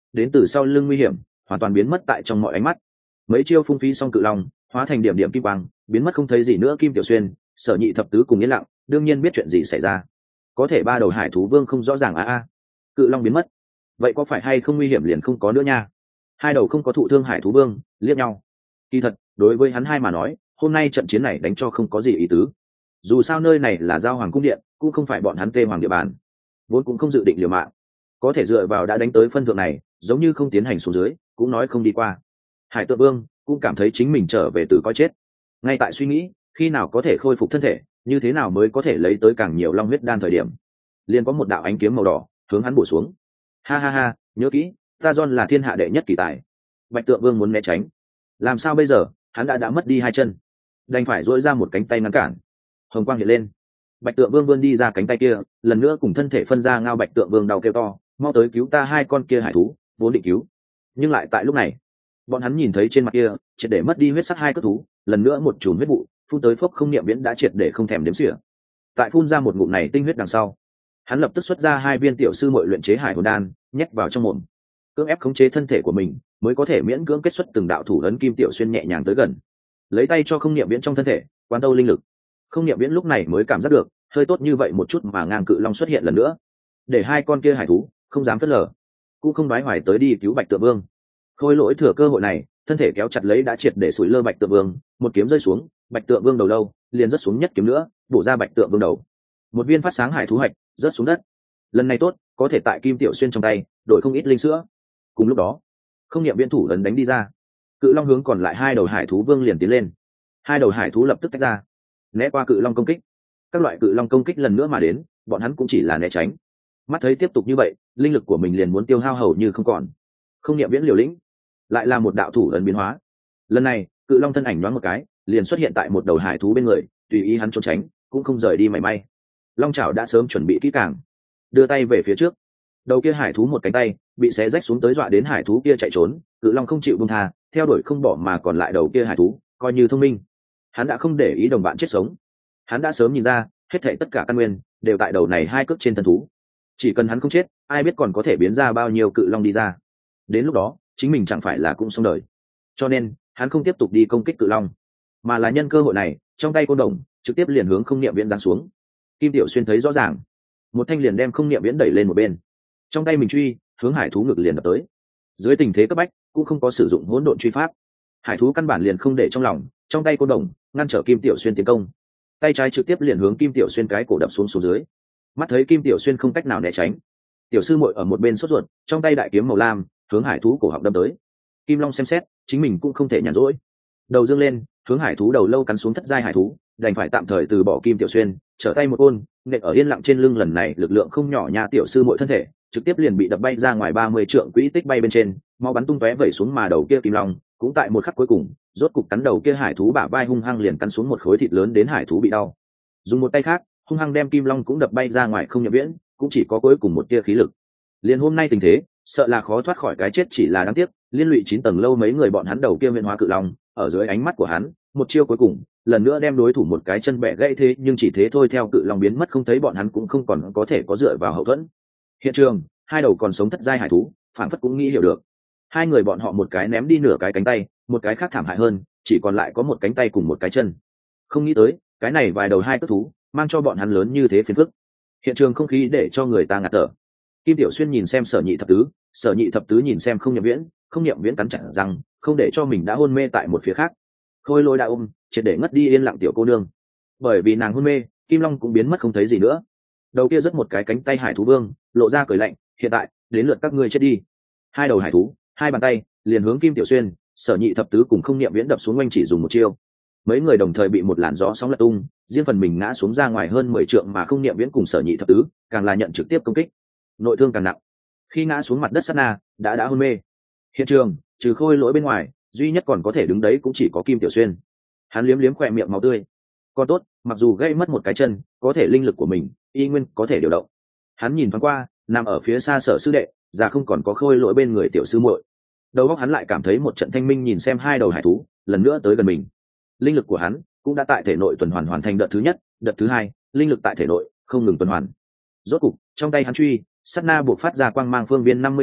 đến từ sau lưng nguy hiểm hoàn toàn biến mất tại trong mọi ánh mắt. Mấy chiêu phung phí xong cự long hóa thành điểm điểm kim quang biến mất không thấy gì nữa. Kim Tiểu Xuyên, Sở Nhị thập tứ cùng yên lặng đương nhiên biết chuyện gì xảy ra. Có thể ba đầu hải thú vương không rõ ràng a a cự long biến mất, vậy có phải hay không nguy hiểm liền không có nữa nha. Hai đầu không có thụ thương hải thú vương liếc nhau. Kỳ thật đối với hắn hai mà nói, hôm nay trận chiến này đánh cho không có gì ý tứ. Dù sao nơi này là giao hoàng cung điện, cũng không phải bọn hắn Tê Hoàng địa bàn, vốn cũng không dự định liều mạng. Có thể dựa vào đã đánh tới phân thượng này, giống như không tiến hành xuống dưới cũng nói không đi qua. Hải Tượng Vương cũng cảm thấy chính mình trở về từ coi chết. Ngay tại suy nghĩ khi nào có thể khôi phục thân thể, như thế nào mới có thể lấy tới càng nhiều long huyết đan thời điểm, liền có một đạo ánh kiếm màu đỏ hướng hắn bổ xuống. Ha ha ha, nhớ kỹ, ta John là thiên hạ đệ nhất kỳ tài. Bạch Tượng Vương muốn né tránh, làm sao bây giờ, hắn đã đã mất đi hai chân, đành phải duỗi ra một cánh tay ngăn cản. Hồng quang hiện lên, Bạch Tượng Vương vươn đi ra cánh tay kia, lần nữa cùng thân thể phân ra ngao. Bạch Tượng Vương đau kêu to, mau tới cứu ta, hai con kia hải thú vốn định cứu, nhưng lại tại lúc này bọn hắn nhìn thấy trên mặt kia triệt để mất đi huyết sắc hai cất thú, lần nữa một chùm huyết vụ phun tới. Phốc Không Niệm Viễn đã triệt để không thèm đếm xỉa. Tại phun ra một ngụm này tinh huyết đằng sau, hắn lập tức xuất ra hai viên tiểu sư muội luyện chế hải hồn đan nhét vào trong mồm, cưỡng ép khống chế thân thể của mình mới có thể miễn cưỡng kết xuất từng đạo thủ ấn. Kim Tiểu Xuyên nhẹ nhàng tới gần, lấy tay cho Không Niệm Viễn trong thân thể quán tâu linh lực. Không Niệm Viễn lúc này mới cảm giác được hơi tốt như vậy một chút mà ngang cự long xuất hiện lần nữa, để hai con kia hải thú không dám phớt lờ, cũng không đoái hoài tới đi cứu Bạch Tượng Vương. Khôi Lỗi thừa cơ hội này thân thể kéo chặt lấy đã triệt để sủi lơ Bạch Tượng Vương, một kiếm rơi xuống, Bạch Tượng Vương đầu lâu liền rớt xuống nhất kiếm nữa bổ ra Bạch Tượng Vương đầu. Một viên phát sáng hải thú hạch rớt xuống đất. Lần này tốt, có thể tại Kim Tiểu Xuyên trong tay đổi không ít linh sữa. Cùng lúc đó Không Niệm Viễn thủ ấn đánh đi ra, cự long hướng còn lại hai đầu hải thú vương liền tiến lên. Hai đầu hải thú lập tức tách ra, né qua cự long công kích. Các loại cự long công kích lần nữa mà đến, bọn hắn cũng chỉ là né tránh. Mắt thấy tiếp tục như vậy, linh lực của mình liền muốn tiêu hao hầu như không còn. Không Niệm Viễn liều lĩnh, lại là một đạo thủ ấn biến hóa. Lần này cự long thân ảnh nhoáng một cái liền xuất hiện tại một đầu hải thú bên người, tùy ý hắn trốn tránh cũng không rời đi mảy may. Long chảo đã sớm chuẩn bị kỹ càng, đưa tay về phía trước. Đầu kia hải thú một cánh tay bị xé rách xuống tới, dọa đến hải thú kia chạy trốn. Cự long không chịu buông tha, theo đuổi không bỏ, mà còn lại đầu kia hải thú coi như thông minh, hắn đã không để ý đồng bạn chết sống. Hắn đã sớm nhìn ra hết thảy tất cả căn nguyên đều tại đầu này hai cước trên thân thú. Chỉ cần hắn không chết, ai biết còn có thể biến ra bao nhiêu cự long đi ra. Đến lúc đó chính mình chẳng phải là cũng xong đời. Cho nên hắn không tiếp tục đi công kích cự long, mà là nhân cơ hội này trong tay côn đồng trực tiếp liền hướng Không Niệm Viễn giáng xuống. Kim Tiểu Xuyên thấy rõ ràng, một thanh liền đem Không Niệm Viễn đẩy lên một bên, trong tay mình truy hướng hải thú ngực liền đập tới. Dưới tình thế cấp bách cũng không có sử dụng hỗn độn truy pháp, hải thú căn bản liền không để trong lòng, trong tay côn đồng ngăn trở Kim Tiểu Xuyên tiến công, tay trái trực tiếp liền hướng Kim Tiểu Xuyên cái cổ đập xuống xuống dưới. Mắt thấy Kim Tiểu Xuyên không cách nào né tránh, tiểu sư muội ở một bên sốt ruột, trong tay đại kiếm màu lam hướng hải thú cổ họng đâm tới. Kim Long xem xét chính mình cũng không thể nhàn rỗi, đầu dương lên hướng hải thú đầu lâu cắn xuống. Thất giai hải thú đành phải tạm thời từ bỏ Kim Tiểu Xuyên, trở tay một côn nện ở yên lặng trên lưng. Lần này lực lượng không nhỏ nha, tiểu sư muội thân thể trực tiếp liền bị đập bay ra ngoài ba mươi trượng quỹ tích bay bên trên, máu bắn tung tóe vẩy xuống. Mà đầu kia Kim Long cũng tại một khắc cuối cùng rốt cục cắn đầu kia hải thú bả vai, hung hăng liền cắn xuống một khối thịt lớn, đến hải thú bị đau, dùng một tay khác hung hăng đem Kim Long cũng đập bay ra ngoài. Không Niệm Viễn cũng chỉ có cuối cùng một tia khí lực. Liền hôm nay tình thế sợ là khó thoát khỏi cái chết, chỉ là đáng tiếc liên lụy chín tầng lâu mấy người bọn hắn. Đầu kia nguyên hóa cự long ở dưới ánh mắt của hắn, một chiêu cuối cùng lần nữa đem đối thủ một cái chân bẻ gãy. Thế nhưng chỉ thế thôi, theo cự long biến mất không thấy, bọn hắn cũng không còn có thể có dựa vào hậu thuẫn. Hiện trường hai đầu còn sống thất giai hải thú phản phất cũng nghĩ hiểu được, hai người bọn họ một cái ném đi nửa cái cánh tay, một cái khác thảm hại hơn chỉ còn lại có một cánh tay cùng một cái chân. Không nghĩ tới cái này vài đầu hai cất thú mang cho bọn hắn lớn như thế phiền phức. Hiện trường không khí để cho người ta ngạt thở. Kim Tiểu Xuyên nhìn xem Sở Nhị thập tứ, Sở Nhị thập tứ nhìn xem Không Niệm Viễn. Không Niệm Viễn cắn chặt răng không để cho mình đã hôn mê tại một phía khác. Khôi Lỗi đã ôm triệt để ngất đi yên lặng tiểu cô nương, bởi vì nàng hôn mê, Kim Long cũng biến mất không thấy gì nữa. Đầu kia rất một cái cánh tay hải thú vương lộ ra cười lạnh, hiện tại đến lượt các ngươi chết đi. Hai đầu hải thú hai bàn tay liền hướng Kim Tiểu Xuyên, Sở Nhị thập tứ cùng Không Niệm Viễn đập xuống, oanh chỉ dùng một chiêu. Mấy người đồng thời bị một làn gió sóng lật tung, riêng phần mình ngã xuống ra ngoài hơn mười trượng, mà Không Niệm Viễn cùng Sở Nhị thập tứ càng là nhận trực tiếp công kích, nội thương càng nặng. Khi ngã xuống mặt đất sát na đã đã hôn mê. Hiện trường trừ Khôi Lỗi bên ngoài, duy nhất còn có thể đứng đấy cũng chỉ có Kim Tiểu Xuyên. Hắn liếm liếm khỏe miệng máu tươi. Còn tốt, mặc dù gây mất một cái chân, có thể linh lực của mình y nguyên có thể điều động. Hắn nhìn thoáng qua nằm ở phía xa Sở sư đệ, già không còn có Khôi Lỗi bên người tiểu sư muội. Đầu óc hắn lại cảm thấy một trận thanh minh, nhìn xem hai đầu hải thú lần nữa tới gần mình. Linh lực của hắn cũng đã tại thể nội tuần hoàn hoàn thành đợt thứ nhất, đợt thứ hai linh lực tại thể nội không ngừng tuần hoàn. Rốt cục trong tay hắn truy sát na buộc phát ra quang mang phương viên năm mươi trượng,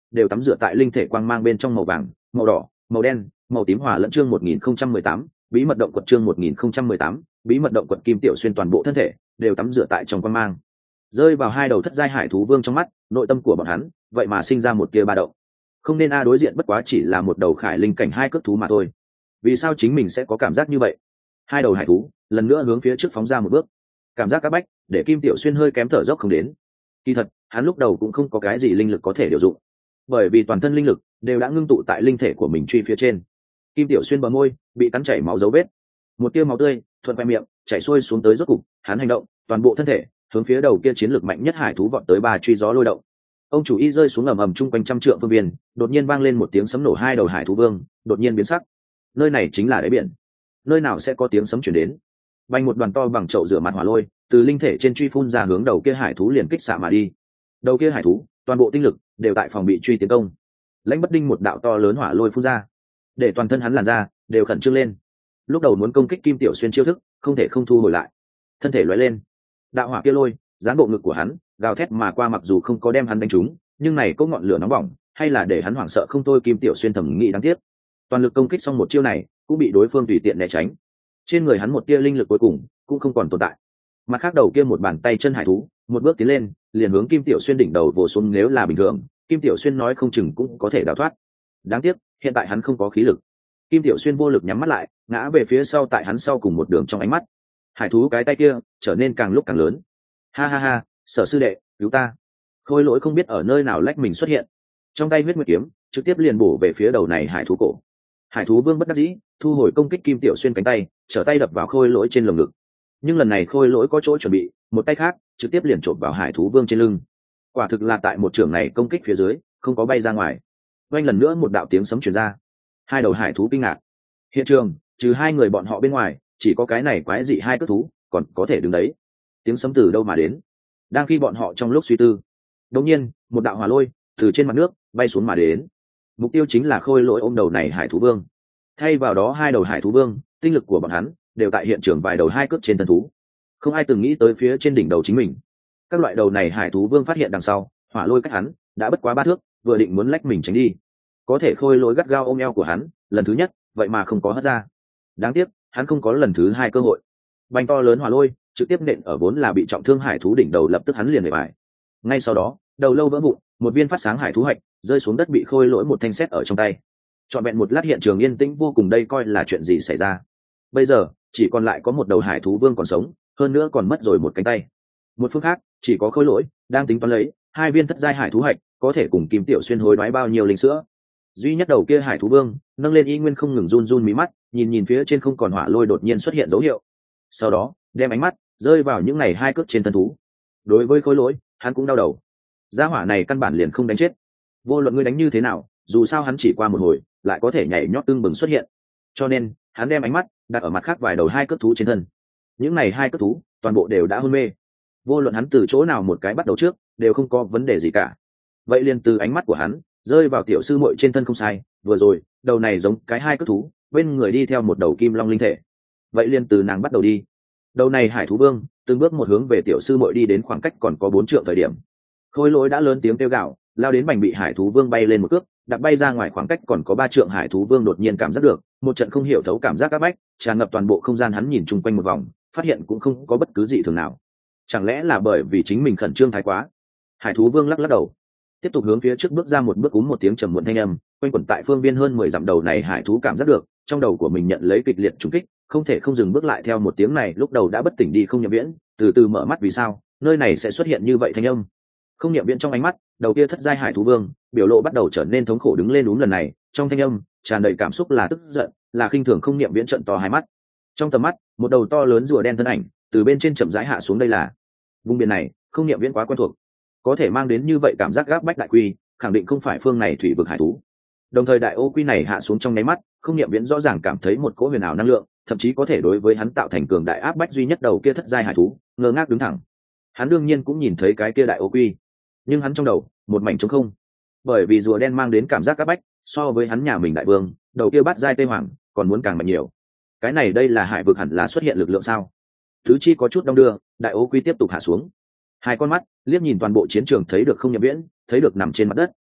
đều tắm rửa tại linh thể quang mang bên trong màu vàng, màu đỏ, màu đen, màu tím hòa lẫn. Chương một nghìn không trăm mười tám bí mật động quật. Chương một nghìn không trăm mười tám bí mật động quật. Kim Tiểu Xuyên toàn bộ thân thể đều tắm rửa tại trong quang mang, rơi vào hai đầu thất giai hải thú vương trong mắt, nội tâm của bọn hắn vậy mà sinh ra một tia ba động. Không nên a, đối diện bất quá chỉ là một đầu khải linh cảnh hai cước thú mà thôi, vì sao chính mình sẽ có cảm giác như vậy? Hai đầu hải thú lần nữa hướng phía trước phóng ra một bước, cảm giác áp bách để Kim Tiểu Xuyên hơi kém thở dốc không đến. Kỳ thật hắn lúc đầu cũng không có cái gì linh lực có thể điều dụng, bởi vì toàn thân linh lực đều đã ngưng tụ tại linh thể của mình truy phía trên. Kim Tiểu Xuyên bờ môi bị cắn chảy máu dấu vết, một tia máu tươi thuận khoe miệng chảy xuôi xuống tới. Rốt cục hắn hành động, toàn bộ thân thể hướng phía đầu kia chiến lược mạnh nhất hải thú vọt tới. Ba truy gió lôi động, ông chủ y rơi xuống ầm ầm chung quanh trăm trượng phương viên, đột nhiên vang lên một tiếng sấm nổ. Hai đầu hải thú vương đột nhiên biến sắc. Nơi này chính là đáy biển, nơi nào sẽ có tiếng sấm chuyển đến? Bay một đoàn to bằng chậu rửa mặt hỏa lôi từ linh thể trên truy phun ra, hướng đầu kia hải thú liền kích xạ mà đi. Đầu kia hải thú toàn bộ tinh lực đều tại phòng bị truy tiến công. Lãnh Bất Đinh một đạo to lớn hỏa lôi phun ra, để toàn thân hắn làn ra đều khẩn trương lên. Lúc đầu muốn công kích Kim Tiểu Xuyên chiêu thức, không thể không thu hồi lại, thân thể lóe lên, đạo hỏa kia lôi dán bộ ngực của hắn gào thét mà qua. Mặc dù không có đem hắn đánh trúng, nhưng này có ngọn lửa nóng bỏng hay là để hắn hoảng sợ không thôi. Kim Tiểu Xuyên thầm nghĩ đáng tiếc, toàn lực công kích xong một chiêu này cũng bị đối phương tùy tiện né tránh. Trên người hắn một tia linh lực cuối cùng cũng không còn tồn tại. Mặt khác đầu kia một bàn tay chân hải thú một bước tiến lên, liền hướng Kim Tiểu Xuyên đỉnh đầu vồ xuống. Nếu là bình thường, Kim Tiểu Xuyên nói không chừng cũng có thể đào thoát, đáng tiếc hiện tại hắn không có khí lực. Kim Tiểu Xuyên vô lực nhắm mắt lại, ngã về phía sau. Tại hắn sau cùng một đường trong ánh mắt, hải thú cái tay kia trở nên càng lúc càng lớn. Ha ha ha, Sở sư đệ, cứu ta! Khôi Lỗi không biết ở nơi nào lách mình xuất hiện, trong tay huyết nguyệt kiếm trực tiếp liền bổ về phía đầu này hải thú cổ. Hải thú vương bất đắc dĩ thu hồi công kích Kim Tiểu Xuyên cánh tay, trở tay đập vào Khôi Lỗi trên lồng ngực. Nhưng lần này Khôi Lỗi có chỗ chuẩn bị, một tay khác trực tiếp liền chộp vào hải thú vương trên lưng. Quả thực là tại một trường này công kích phía dưới không có bay ra ngoài. Vang lần nữa một đạo tiếng sấm truyền ra. Hai đầu hải thú kinh ngạc. Hiện trường trừ hai người bọn họ bên ngoài, chỉ có cái này quái dị hai cước thú còn có thể đứng đấy. Tiếng sấm từ đâu mà đến? Đang khi bọn họ trong lúc suy tư, đột nhiên một đạo hỏa lôi từ trên mặt nước bay xuống mà đến. Mục tiêu chính là Khôi Lỗi ôm đầu này hải thú vương. Thay vào đó hai đầu hải thú vương, tinh lực của bọn hắn đều tại hiện trường vài đầu hai cước trên thân thú. Không ai từng nghĩ tới phía trên đỉnh đầu chính mình. Các loại đầu này hải thú vương phát hiện đằng sau, hỏa lôi cách hắn đã bất quá ba thước, vừa định muốn lách mình tránh đi, có thể Khôi Lỗi gắt gao ôm eo của hắn, lần thứ nhất vậy mà không có hất ra. Đáng tiếc hắn không có lần thứ hai cơ hội. Bành to lớn hỏa lôi trực tiếp nện ở vốn là bị trọng thương hải thú đỉnh đầu, lập tức hắn liền bề bài. Ngay sau đó đầu lâu vỡ vụn, một viên phát sáng hải thú hạch rơi xuống đất, bị Khôi Lỗi một thanh sét ở trong tay. Trọn vẹn một lát hiện trường yên tĩnh vô cùng. Đây coi là chuyện gì xảy ra? Bây giờ chỉ còn lại có một đầu hải thú vương còn sống, hơn nữa còn mất rồi một cánh tay. Một phương khác chỉ có Khôi Lỗi đang tính toán lấy hai viên thất giai hải thú hạch có thể cùng Kim Tiểu Xuyên hối đoái bao nhiêu linh sữa. Duy nhất đầu kia hải thú vương nâng lên y nguyên không ngừng run run mí mắt, nhìn nhìn phía trên không còn hỏa lôi đột nhiên xuất hiện dấu hiệu, sau đó đem ánh mắt rơi vào những ngày hai cước trên thân thú. Đối với Khôi Lỗi, hắn cũng đau đầu. Gia hỏa này căn bản liền không đánh chết, vô luận ngươi đánh như thế nào, dù sao hắn chỉ qua một hồi lại có thể nhảy nhót tương bừng xuất hiện, cho nên hắn đem ánh mắt đặt ở mặt khác vài đầu hai cước thú trên thân. Những ngày hai cước thú toàn bộ đều đã hôn mê, vô luận hắn từ chỗ nào một cái bắt đầu trước đều không có vấn đề gì cả. Vậy liền từ ánh mắt của hắn rơi vào tiểu sư muội trên thân không sai, vừa rồi đầu này giống cái hai cước thú bên người đi theo một đầu kim long linh thể, vậy liền từ nàng bắt đầu đi. Đầu này hải thú vương từng bước một hướng về tiểu sư muội đi đến khoảng cách còn có bốn trượng thời điểm, Khôi Lỗi đã lớn tiếng kêu gào, lao đến bành bị hải thú vương bay lên một cước đạp bay ra ngoài. Khoảng cách còn có ba trượng, hải thú vương đột nhiên cảm giác được một trận không hiểu thấu cảm giác áp bách tràn ngập toàn bộ không gian. Hắn nhìn chung quanh một vòng, phát hiện cũng không có bất cứ gì thường nào. Chẳng lẽ là bởi vì chính mình khẩn trương thái quá? Hải thú vương lắc lắc đầu, tiếp tục hướng phía trước bước ra một bước. Úm một tiếng trầm muộn thanh âm quanh quẩn tại phương viên hơn mười dặm. Đầu này hải thú cảm giác được trong đầu của mình nhận lấy kịch liệt trùng kích, không thể không dừng bước lại. Theo một tiếng này, lúc đầu đã bất tỉnh đi Không Niệm Viễn từ từ mở mắt. Vì sao nơi này sẽ xuất hiện như vậy thanh âm? Không Niệm Viễn trong ánh mắt đầu kia thất giai hải thú vương biểu lộ bắt đầu trở nên thống khổ, đứng lên. Đúng lần này trong thanh âm tràn đầy cảm xúc là tức giận, là khinh thường. Không Niệm Viễn trợn to hai mắt, trong tầm mắt một đầu to lớn rùa đen thân ảnh từ bên trên chậm rãi hạ xuống. Đây là vùng biển này Không Niệm Viễn quá quen thuộc, có thể mang đến như vậy cảm giác gáp bách đại quy, khẳng định không phải phương này thủy vực hải thú. Đồng thời đại ô quy này hạ xuống trong nháy mắt, Không Niệm Viễn rõ ràng cảm thấy một cỗ huyền ảo năng lượng, thậm chí có thể đối với hắn tạo thành cường đại áp bách. Duy nhất đầu kia thất giai hải thú ngơ ngác đứng thẳng, hắn đương nhiên cũng nhìn thấy cái kia đại ô quy, nhưng hắn trong đầu một mảnh trống không, bởi vì rùa đen mang đến cảm giác áp bách so với hắn nhà mình đại vương đầu kia bát giai tây hoàng còn muốn càng mạnh nhiều. Cái này đây là hải vực hẳn là xuất hiện lực lượng sao? Thứ chi có chút đong đưa, đại ô quy tiếp tục hạ xuống. Hai con mắt liếc nhìn toàn bộ chiến trường, thấy được Không Niệm Viễn, thấy được nằm trên mặt đất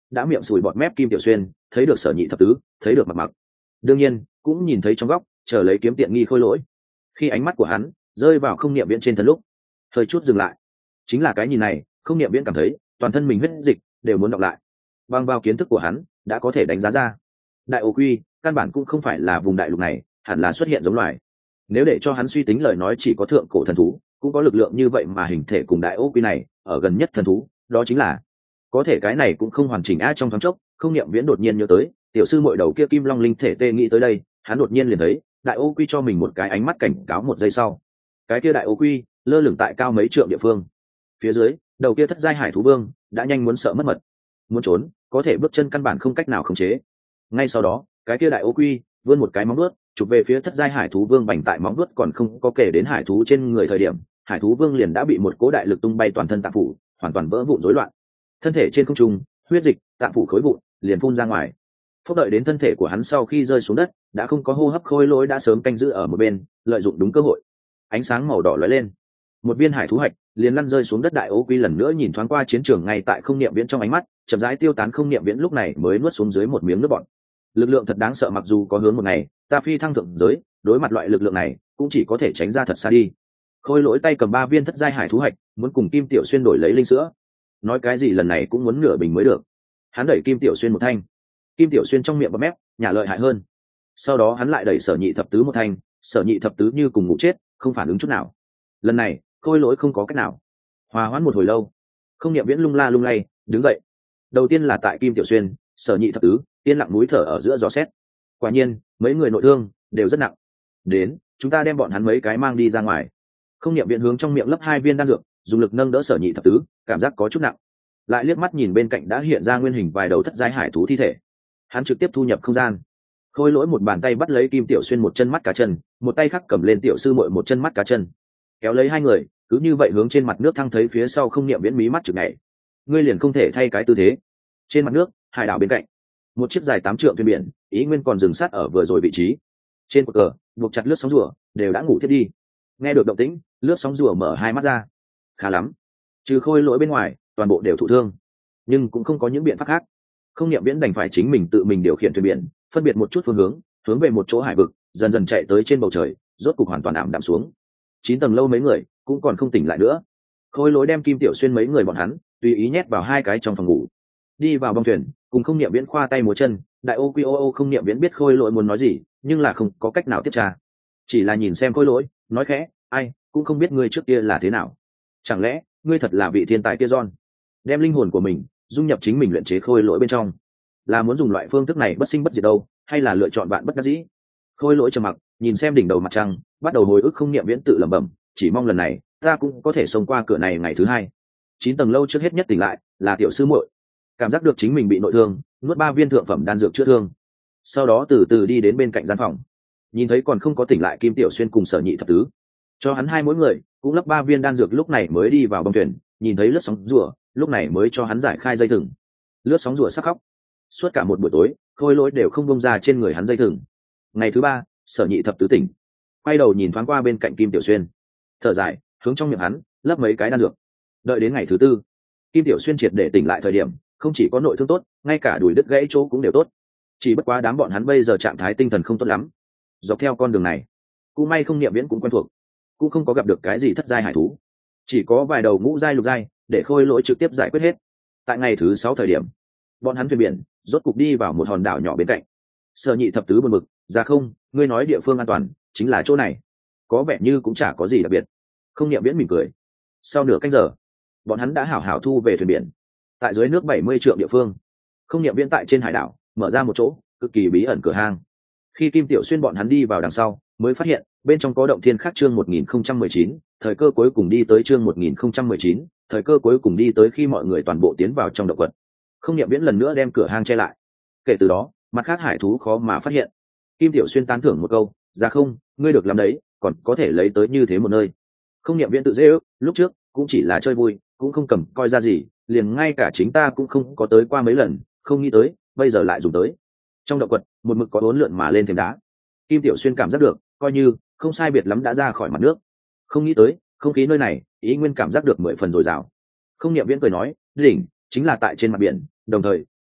đã miệng sùi bọt mép Kim Tiểu Xuyên thấy được Sở Nhị thập tứ, thấy được Mặc Mặc, đương nhiên cũng nhìn thấy trong góc chờ lấy kiếm tiện nghi Khôi Lỗi. Khi ánh mắt của hắn rơi vào Không Niệm Viễn trên thân lúc, hơi chút dừng lại. Chính là cái nhìn này, Không Niệm Viễn cảm thấy toàn thân mình huyết dịch đều muốn đọc lại. Bằng vào kiến thức của hắn đã có thể đánh giá ra, đại ô quy căn bản cũng không phải là vùng đại lục này hẳn là xuất hiện giống loài. Nếu để cho hắn suy tính lời nói, chỉ có thượng cổ thần thú cũng có lực lượng như vậy, mà hình thể cùng đại ô quy này ở gần nhất thần thú đó chính là có thể cái này cũng không hoàn chỉnh. A trong thoáng chốc, Không Niệm Viễn đột nhiên nhớ tới tiểu sư muội đầu kia kim long linh thể tê, nghĩ tới đây hắn đột nhiên liền thấy đại ô quy cho mình một cái ánh mắt cảnh cáo. Một giây sau, cái kia đại ô quy lơ lửng tại cao mấy trượng địa phương, phía dưới đầu kia thất giai hải thú vương đã nhanh muốn sợ mất mật, muốn trốn có thể bước chân căn bản không cách nào khống chế. Ngay sau đó, cái kia đại ô quy vươn một cái móng vuốt chụp về phía thất giai hải thú vương. Bành tại móng vuốt còn không có kể đến hải thú trên người thời điểm, hải thú vương liền đã bị một cố đại lực tung bay toàn thân tạng phủ, hoàn toàn vỡ vụn rối loạn. Thân thể trên không trung, huyết dịch tạng phủ khối vụn liền phun ra ngoài. Phốc đợi đến thân thể của hắn sau khi rơi xuống đất, đã không có hô hấp. Khôi Lỗi đã sớm canh giữ ở một bên, lợi dụng đúng cơ hội, ánh sáng màu đỏ lóe lên, một viên hải thú hạch liền lăn rơi xuống đất. Đại ô quy lần nữa nhìn thoáng qua chiến trường, ngay tại Không Niệm Viễn trong ánh mắt chậm rãi tiêu tán. Không Niệm Viễn lúc này mới nuốt xuống dưới một miếng nước bọt. Lực lượng thật đáng sợ, mặc dù có hướng một ngày ta phi thăng thượng giới, đối mặt loại lực lượng này cũng chỉ có thể tránh ra thật xa đi. Khôi Lỗi tay cầm ba viên thất giai hải thú hạch, muốn cùng Kim Tiểu Xuyên đổi lấy linh sữa. Nói cái gì lần này cũng muốn nửa bình mới được. Hắn đẩy Kim Tiểu Xuyên một thanh, Kim Tiểu Xuyên trong miệng bọt mép nhả lợi hại hơn. Sau đó hắn lại đẩy Sở Nhị thập tứ một thanh, Sở Nhị thập tứ như cùng ngủ chết, không phản ứng chút nào. Lần này Khôi Lỗi không có cách nào. Hòa hoãn một hồi lâu, Không Niệm Viễn lung la lung lay đứng dậy. Đầu tiên là tại Kim Tiểu Xuyên, Sở Nhị thập tứ yên lặng núi thở ở giữa gió xét. Quả nhiên mấy người nội thương đều rất nặng. Đến, chúng ta đem bọn hắn mấy cái mang đi ra ngoài. Không Niệm Viễn hướng trong miệng lấp hai viên đan dược, dùng lực nâng đỡ Sở Nhị thập tứ, cảm giác có chút nặng. Lại liếc mắt nhìn bên cạnh đã hiện ra nguyên hình vài đầu thất giai hải thú thi thể, hắn trực tiếp thu nhập không gian. Khôi Lỗi một bàn tay bắt lấy Kim Tiểu Xuyên một chân mắt cá chân, một tay khác cầm lên tiểu sư muội một chân mắt cá chân, kéo lấy hai người cứ như vậy hướng trên mặt nước thăng. Thấy phía sau Không Niệm Viễn mí mắt chực nhảy, ngươi liền không thể thay cái tư thế. Trên mặt nước, hải đảo bên cạnh, một chiếc dài tám trượng thuyền biển ý nguyên còn dừng sát ở vừa rồi vị trí. Trên cột cờ buộc chặt lướt sóng rùa đều đã ngủ thiết đi. Nghe được động tĩnh, lướt sóng rùa mở hai mắt ra. Khá lắm, trừ Khôi Lỗi bên ngoài toàn bộ đều thụ thương, nhưng cũng không có những biện pháp khác. Không Niệm Viễn đành phải chính mình tự mình điều khiển thuyền biển, phân biệt một chút phương hướng, hướng về một chỗ hải vực, dần dần chạy tới trên bầu trời, rốt cục hoàn toàn ảm đạm xuống. Chín tầng lâu mấy người cũng còn không tỉnh lại nữa. Khôi Lỗi đem Kim Tiểu Xuyên mấy người bọn hắn tùy ý nhét vào hai cái trong phòng ngủ, đi vào bong thuyền, cùng Không Niệm Viễn khoa tay múa chân. Đại ô quy ô ô Không Niệm Viễn biết Khôi Lỗi muốn nói gì, nhưng là không có cách nào tiếp tra, chỉ là nhìn xem Khôi Lỗi, nói khẽ, ai cũng không biết ngươi trước kia là thế nào. Chẳng lẽ ngươi thật là vị thiên tài kia John, đem linh hồn của mình dung nhập chính mình luyện chế Khôi Lỗi bên trong, là muốn dùng loại phương thức này bất sinh bất diệt đâu, hay là lựa chọn bạn bất đắc dĩ? Khôi Lỗi trầm mặc, nhìn xem đỉnh đầu mặt trăng, bắt đầu hồi ức. Không Niệm Viễn tự lẩm bẩm, chỉ mong lần này ta cũng có thể xông qua cửa này ngày thứ hai. Chín tầng lâu trước hết nhất tỉnh lại là tiểu sư muội, cảm giác được chính mình bị nội thương, nuốt ba viên thượng phẩm đan dược chữa thương, sau đó từ từ đi đến bên cạnh gian phòng, nhìn thấy còn không có tỉnh lại Kim Tiểu Xuyên cùng Sở Nhị thập tứ, cho hắn hai mỗi người cũng lấp ba viên đan dược. Lúc này mới đi vào bong thuyền, nhìn thấy lướt sóng rùa, lúc này mới cho hắn giải khai dây thừng. Lướt sóng rùa sắc khóc, suốt cả một buổi tối Khôi Lỗi đều không bông ra trên người hắn dây thừng. Ngày thứ ba, Sở Nhị thập tứ tỉnh, quay đầu nhìn thoáng qua bên cạnh Kim Tiểu Xuyên, thở dài, hướng trong miệng hắn lấp mấy cái đan dược. Đợi đến ngày thứ tư, Kim Tiểu Xuyên triệt để tỉnh lại thời điểm, không chỉ có nội thương tốt, ngay cả đùi đứt gãy chỗ cũng đều tốt. Chỉ bất quá đám bọn hắn bây giờ trạng thái tinh thần không tốt lắm. Dọc theo con đường này, cũng may Không Niệm Viễn cũng quen thuộc, cũng không có gặp được cái gì thất giai hải thú, chỉ có vài đầu ngũ giai lục giai, để Khôi Lỗi trực tiếp giải quyết hết. Tại ngày thứ sáu thời điểm, bọn hắn thuyền biển rốt cục đi vào một hòn đảo nhỏ bên cạnh. Sở Nhị thập tứ buồn bực, ra không, ngươi nói địa phương an toàn chính là chỗ này, có vẻ như cũng chả có gì đặc biệt. Không Niệm Viễn mỉm cười. Sau nửa canh giờ, bọn hắn đã hảo hảo thu về thuyền biển. Tại dưới nước bảy mươi trượng địa phương, Không Niệm Viễn tại trên hải đảo mở ra một chỗ cực kỳ bí ẩn cửa hang. Khi Kim Tiểu Xuyên bọn hắn đi vào đằng sau, mới phát hiện bên trong có động thiên khác. Chương một nghìn không trăm mười chín, thời cơ cuối cùng đi tới. Chương một nghìn không trăm mười chín, thời cơ cuối cùng đi tới. Khi mọi người toàn bộ tiến vào trong động quật, Không Niệm Viễn lần nữa đem cửa hang che lại. Kể từ đó, mặt khác hải thú khó mà phát hiện. Kim Tiểu Xuyên tán thưởng một câu, ra không, ngươi được làm đấy, còn có thể lấy tới như thế một nơi. Không Niệm Viễn tự dễ ước, lúc trước cũng chỉ là chơi vui, cũng không cầm coi ra gì, liền ngay cả chính ta cũng không có tới qua mấy lần, không nghĩ tới bây giờ lại dùng tới. Trong động quật, một mực có uốn lượn mà lên thềm đá. Kim Tiểu Xuyên cảm giác được, coi như không sai biệt lắm đã ra khỏi mặt nước. Không nghĩ tới, không khí nơi này, ý nguyên cảm giác được mười phần dồi dào. Không Niệm Viễn cười nói, đỉnh chính là tại trên mặt biển, đồng thời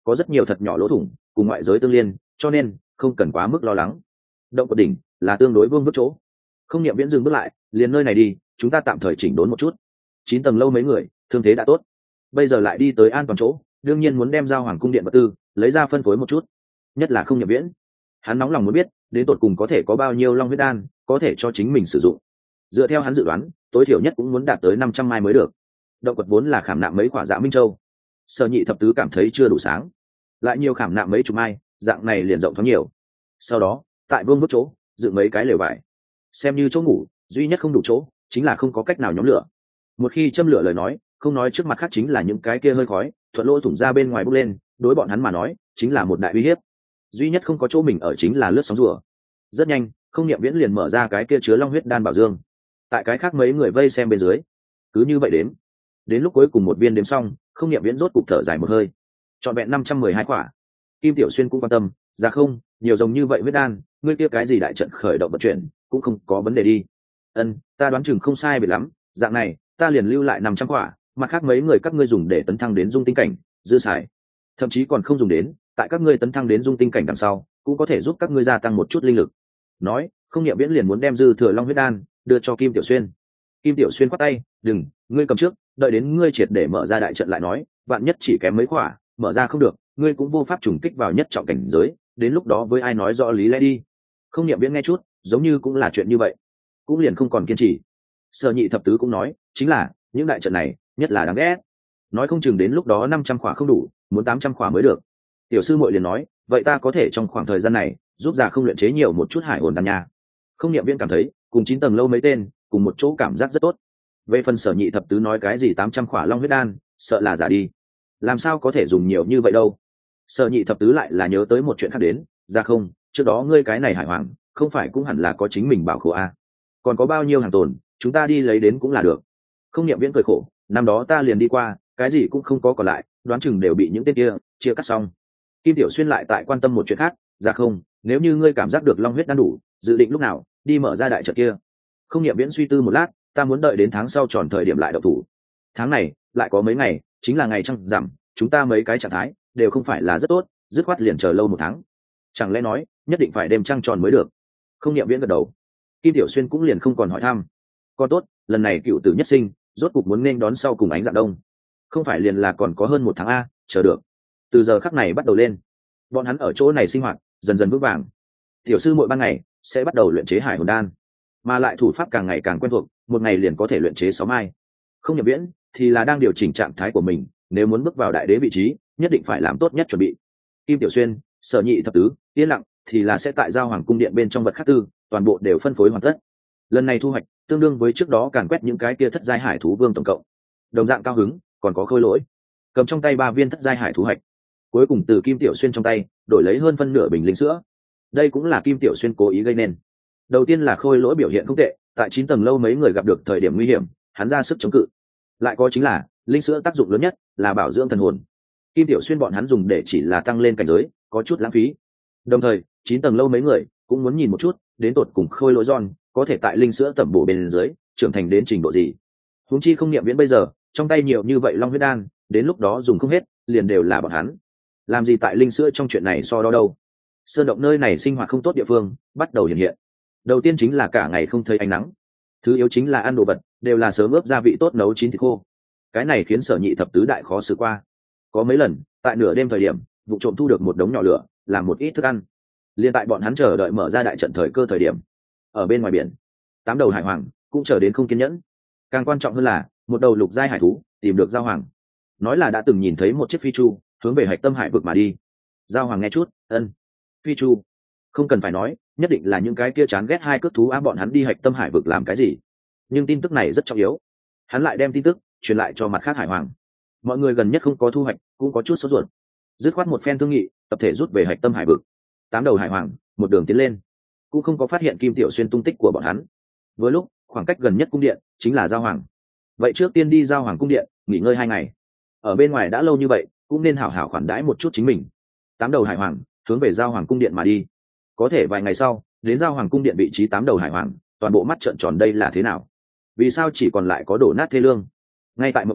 có rất nhiều thật nhỏ lỗ thủng cùng ngoại giới tương liên, cho nên không cần quá mức lo lắng. Động quật đỉnh là tương đối vương vức chỗ. Không Niệm Viễn dừng bước lại, liền nơi này đi, chúng ta tạm thời chỉnh đốn một chút. Chín tầng lâu mấy người thương thế đã tốt, bây giờ lại đi tới an toàn chỗ, đương nhiên muốn đem giao hoàng cung điện vật tư lấy ra phân phối một chút. Nhất là Không Niệm Viễn, hắn nóng lòng muốn biết đến tột cùng có thể có bao nhiêu long huyết đan có thể cho chính mình sử dụng. Dựa theo hắn dự đoán, tối thiểu nhất cũng muốn đạt tới năm trăm mai mới được. Động quật vốn là khảm nạm mấy quả Dạ Minh Châu, Sở Nhị thập tứ cảm thấy chưa đủ sáng, lại nhiều khảm nạm mấy chục mai, dạng này liền rộng thoáng nhiều. Sau đó tại vương vức chỗ dựng mấy cái lều vải, xem như chỗ ngủ, duy nhất không đủ chỗ chính là không có cách nào nhóm lửa. Một khi châm lửa lời nói, không nói trước mặt khác chính là những cái kia hơi khói thuận lỗ thủng ra bên ngoài bốc lên, đối bọn hắn mà nói chính là một đại uy hiếp. Duy nhất không có chỗ mình ở chính là lướt sóng rùa. Rất nhanh, Không Niệm Viễn liền mở ra cái kia chứa long huyết đan bảo dương. Tại cái khác mấy người vây xem bên dưới, cứ như vậy đếm, đến lúc cuối cùng một viên đếm xong, Không Niệm Viễn rốt cục thở dài một hơi. Trọn vẹn năm trăm mười hai quả. Kim Tiểu Xuyên cũng quan tâm, ra không, nhiều rồng như vậy huyết đan, ngươi kia cái gì đại trận khởi động vận chuyển, cũng không có vấn đề đi. Ân, ta đoán chừng không sai biệt lắm, dạng này, ta liền lưu lại năm trăm quả, mặt khác mấy người các ngươi dùng để tấn thăng đến dung tinh cảnh, dư xài. Thậm chí còn không dùng đến, tại các ngươi tấn thăng đến dung tinh cảnh đằng sau, cũng có thể giúp các ngươi gia tăng một chút linh lực. Nói, Không Niệm Viễn liền muốn đem dư thừa long huyết đan đưa cho Kim Tiểu Xuyên. Kim Tiểu Xuyên quát tay, đừng, ngươi cầm trước, đợi đến ngươi triệt để mở ra đại trận lại nói, vạn nhất chỉ kém mấy quả, mở ra không được, ngươi cũng vô pháp trùng kích vào nhất trọng cảnh giới, đến lúc đó với ai nói rõ lý lẽ đi. Không Niệm Viễn nghe chút, giống như cũng là chuyện như vậy, cũng liền không còn kiên trì. Sở Nhị thập tứ cũng nói, chính là những đại trận này nhất là đáng ghét, nói không chừng đến lúc đó năm trăm khỏa không đủ, muốn tám trăm khỏa mới được. Tiểu sư muội liền nói, vậy ta có thể trong khoảng thời gian này giúp già không luyện chế nhiều một chút hải hồn đan nha. Không Niệm Viễn cảm thấy cùng chín tầng lâu mấy tên cùng một chỗ cảm giác rất tốt. Về phần Sở Nhị thập tứ nói cái gì tám trăm khỏa long huyết đan, sợ là giả đi, làm sao có thể dùng nhiều như vậy đâu. Sở Nhị thập tứ lại là nhớ tới một chuyện khác đến, ra không, trước đó ngươi cái này hải hoàng không phải cũng hẳn là có chính mình bảo khổ a, còn có bao nhiêu hàng tồn, chúng ta đi lấy đến cũng là được. Không Niệm Viễn cười khổ, năm đó ta liền đi qua, cái gì cũng không có còn lại, đoán chừng đều bị những tên kia chia cắt xong. Kim Tiểu Xuyên lại tại quan tâm một chuyện khác, ra không, nếu như ngươi cảm giác được long huyết đan đủ, dự định lúc nào đi mở ra đại trận kia. Không Niệm Viễn suy tư một lát, ta muốn đợi đến tháng sau tròn thời điểm lại đậu thủ. Tháng này lại có mấy ngày, chính là ngày trăng rằm, chúng ta mấy cái trạng thái đều không phải là rất tốt, dứt khoát liền chờ lâu một tháng. Chẳng lẽ nói nhất định phải đêm trăng tròn mới được? Không Niệm Viễn gật đầu. Kim Tiểu Xuyên cũng liền không còn hỏi thăm. Con tốt, lần này cựu tử nhất sinh rốt cục muốn nên đón sau cùng ánh dạng đông, không phải liền là còn có hơn một tháng a, chờ được. Từ giờ khắc này bắt đầu lên, bọn hắn ở chỗ này sinh hoạt dần dần vững vàng. Tiểu sư mỗi ban ngày sẽ bắt đầu luyện chế hải hồn đan, mà lại thủ pháp càng ngày càng quen thuộc, một ngày liền có thể luyện chế sáu mai. Không Niệm Viễn thì là đang điều chỉnh trạng thái của mình, nếu muốn bước vào đại đế vị trí nhất định phải làm tốt nhất chuẩn bị. Kim Tiểu Xuyên, Sở Nhị thập tứ, Yên Lặng thì là sẽ tại giao hoàng cung điện bên trong vật khắc tư toàn bộ đều phân phối hoàn tất. Lần này thu hoạch tương đương với trước đó càn quét những cái kia thất giai hải thú vương tổng cộng. Đồng dạng cao hứng còn có Khôi Lỗi, cầm trong tay ba viên thất giai hải thú hạch, cuối cùng từ Kim Tiểu Xuyên trong tay đổi lấy hơn phân nửa bình linh sữa. Đây cũng là Kim Tiểu Xuyên cố ý gây nên. Đầu tiên là Khôi Lỗi biểu hiện không tệ, tại chín tầng lâu mấy người gặp được thời điểm nguy hiểm hắn ra sức chống cự. Lại có chính là linh sữa tác dụng lớn nhất là bảo dưỡng thần hồn, Kim Tiểu Xuyên bọn hắn dùng để chỉ là tăng lên cảnh giới, có chút lãng phí. Đồng thời chín tầng lâu mấy người cũng muốn nhìn một chút đến tột cùng Khôi Lỗi John có thể tại linh sữa tẩm bổ bên dưới trưởng thành đến trình độ gì. Huống chi Không Niệm Viễn bây giờ trong tay nhiều như vậy long huyết đan, đến lúc đó dùng không hết liền đều là bọn hắn. Làm gì tại linh sữa trong chuyện này so đo đâu. Sơn động nơi này sinh hoạt không tốt địa phương bắt đầu hiện hiện. Đầu tiên chính là cả ngày không thấy ánh nắng, thứ yếu chính là ăn đồ vật đều là sớm ướp gia vị tốt nấu chín thịt khô. Cái này khiến Sở Nhị thập tứ đại khó xử qua. Có mấy lần tại nửa đêm thời điểm vụ trộm thu được một đống nhỏ lửa làm một ít thức ăn. Liên tại bọn hắn chờ đợi mở ra đại trận thời cơ thời điểm, ở bên ngoài biển tám đầu hải hoàng cũng chờ đến không kiên nhẫn. Càng quan trọng hơn là một đầu lục giai hải thú tìm được giao hoàng, nói là đã từng nhìn thấy một chiếc phi chu hướng về hạch tâm hải vực mà đi. Giao hoàng nghe chút, ân, phi chu, không cần phải nói, nhất định là những cái kia chán ghét hai cước thú á bọn hắn đi hạch tâm hải vực làm cái gì. Nhưng tin tức này rất trọng yếu, hắn lại đem tin tức truyền lại cho mặt khác hải hoàng. Mọi người gần nhất không có thu hoạch cũng có chút sốt ruột, dứt khoát một phen thương nghị tập thể rút về hạch tâm hải vực. Tám đầu hải hoàng một đường tiến lên, cũng không có phát hiện Kim Tiểu Xuyên tung tích của bọn hắn. Với lúc khoảng cách gần nhất cung điện chính là giao hoàng, vậy trước tiên đi giao hoàng cung điện nghỉ ngơi hai ngày. Ở bên ngoài đã lâu như vậy cũng nên hảo hảo khoản đãi một chút chính mình. Tám đầu hải hoàng hướng về giao hoàng cung điện mà đi. Có thể vài ngày sau đến giao hoàng cung điện vị trí tám đầu hải hoàng toàn bộ mắt trợn tròn, đây là thế nào? Vì sao chỉ còn lại có đổ nát thê lương? Ngay tại mộng quyển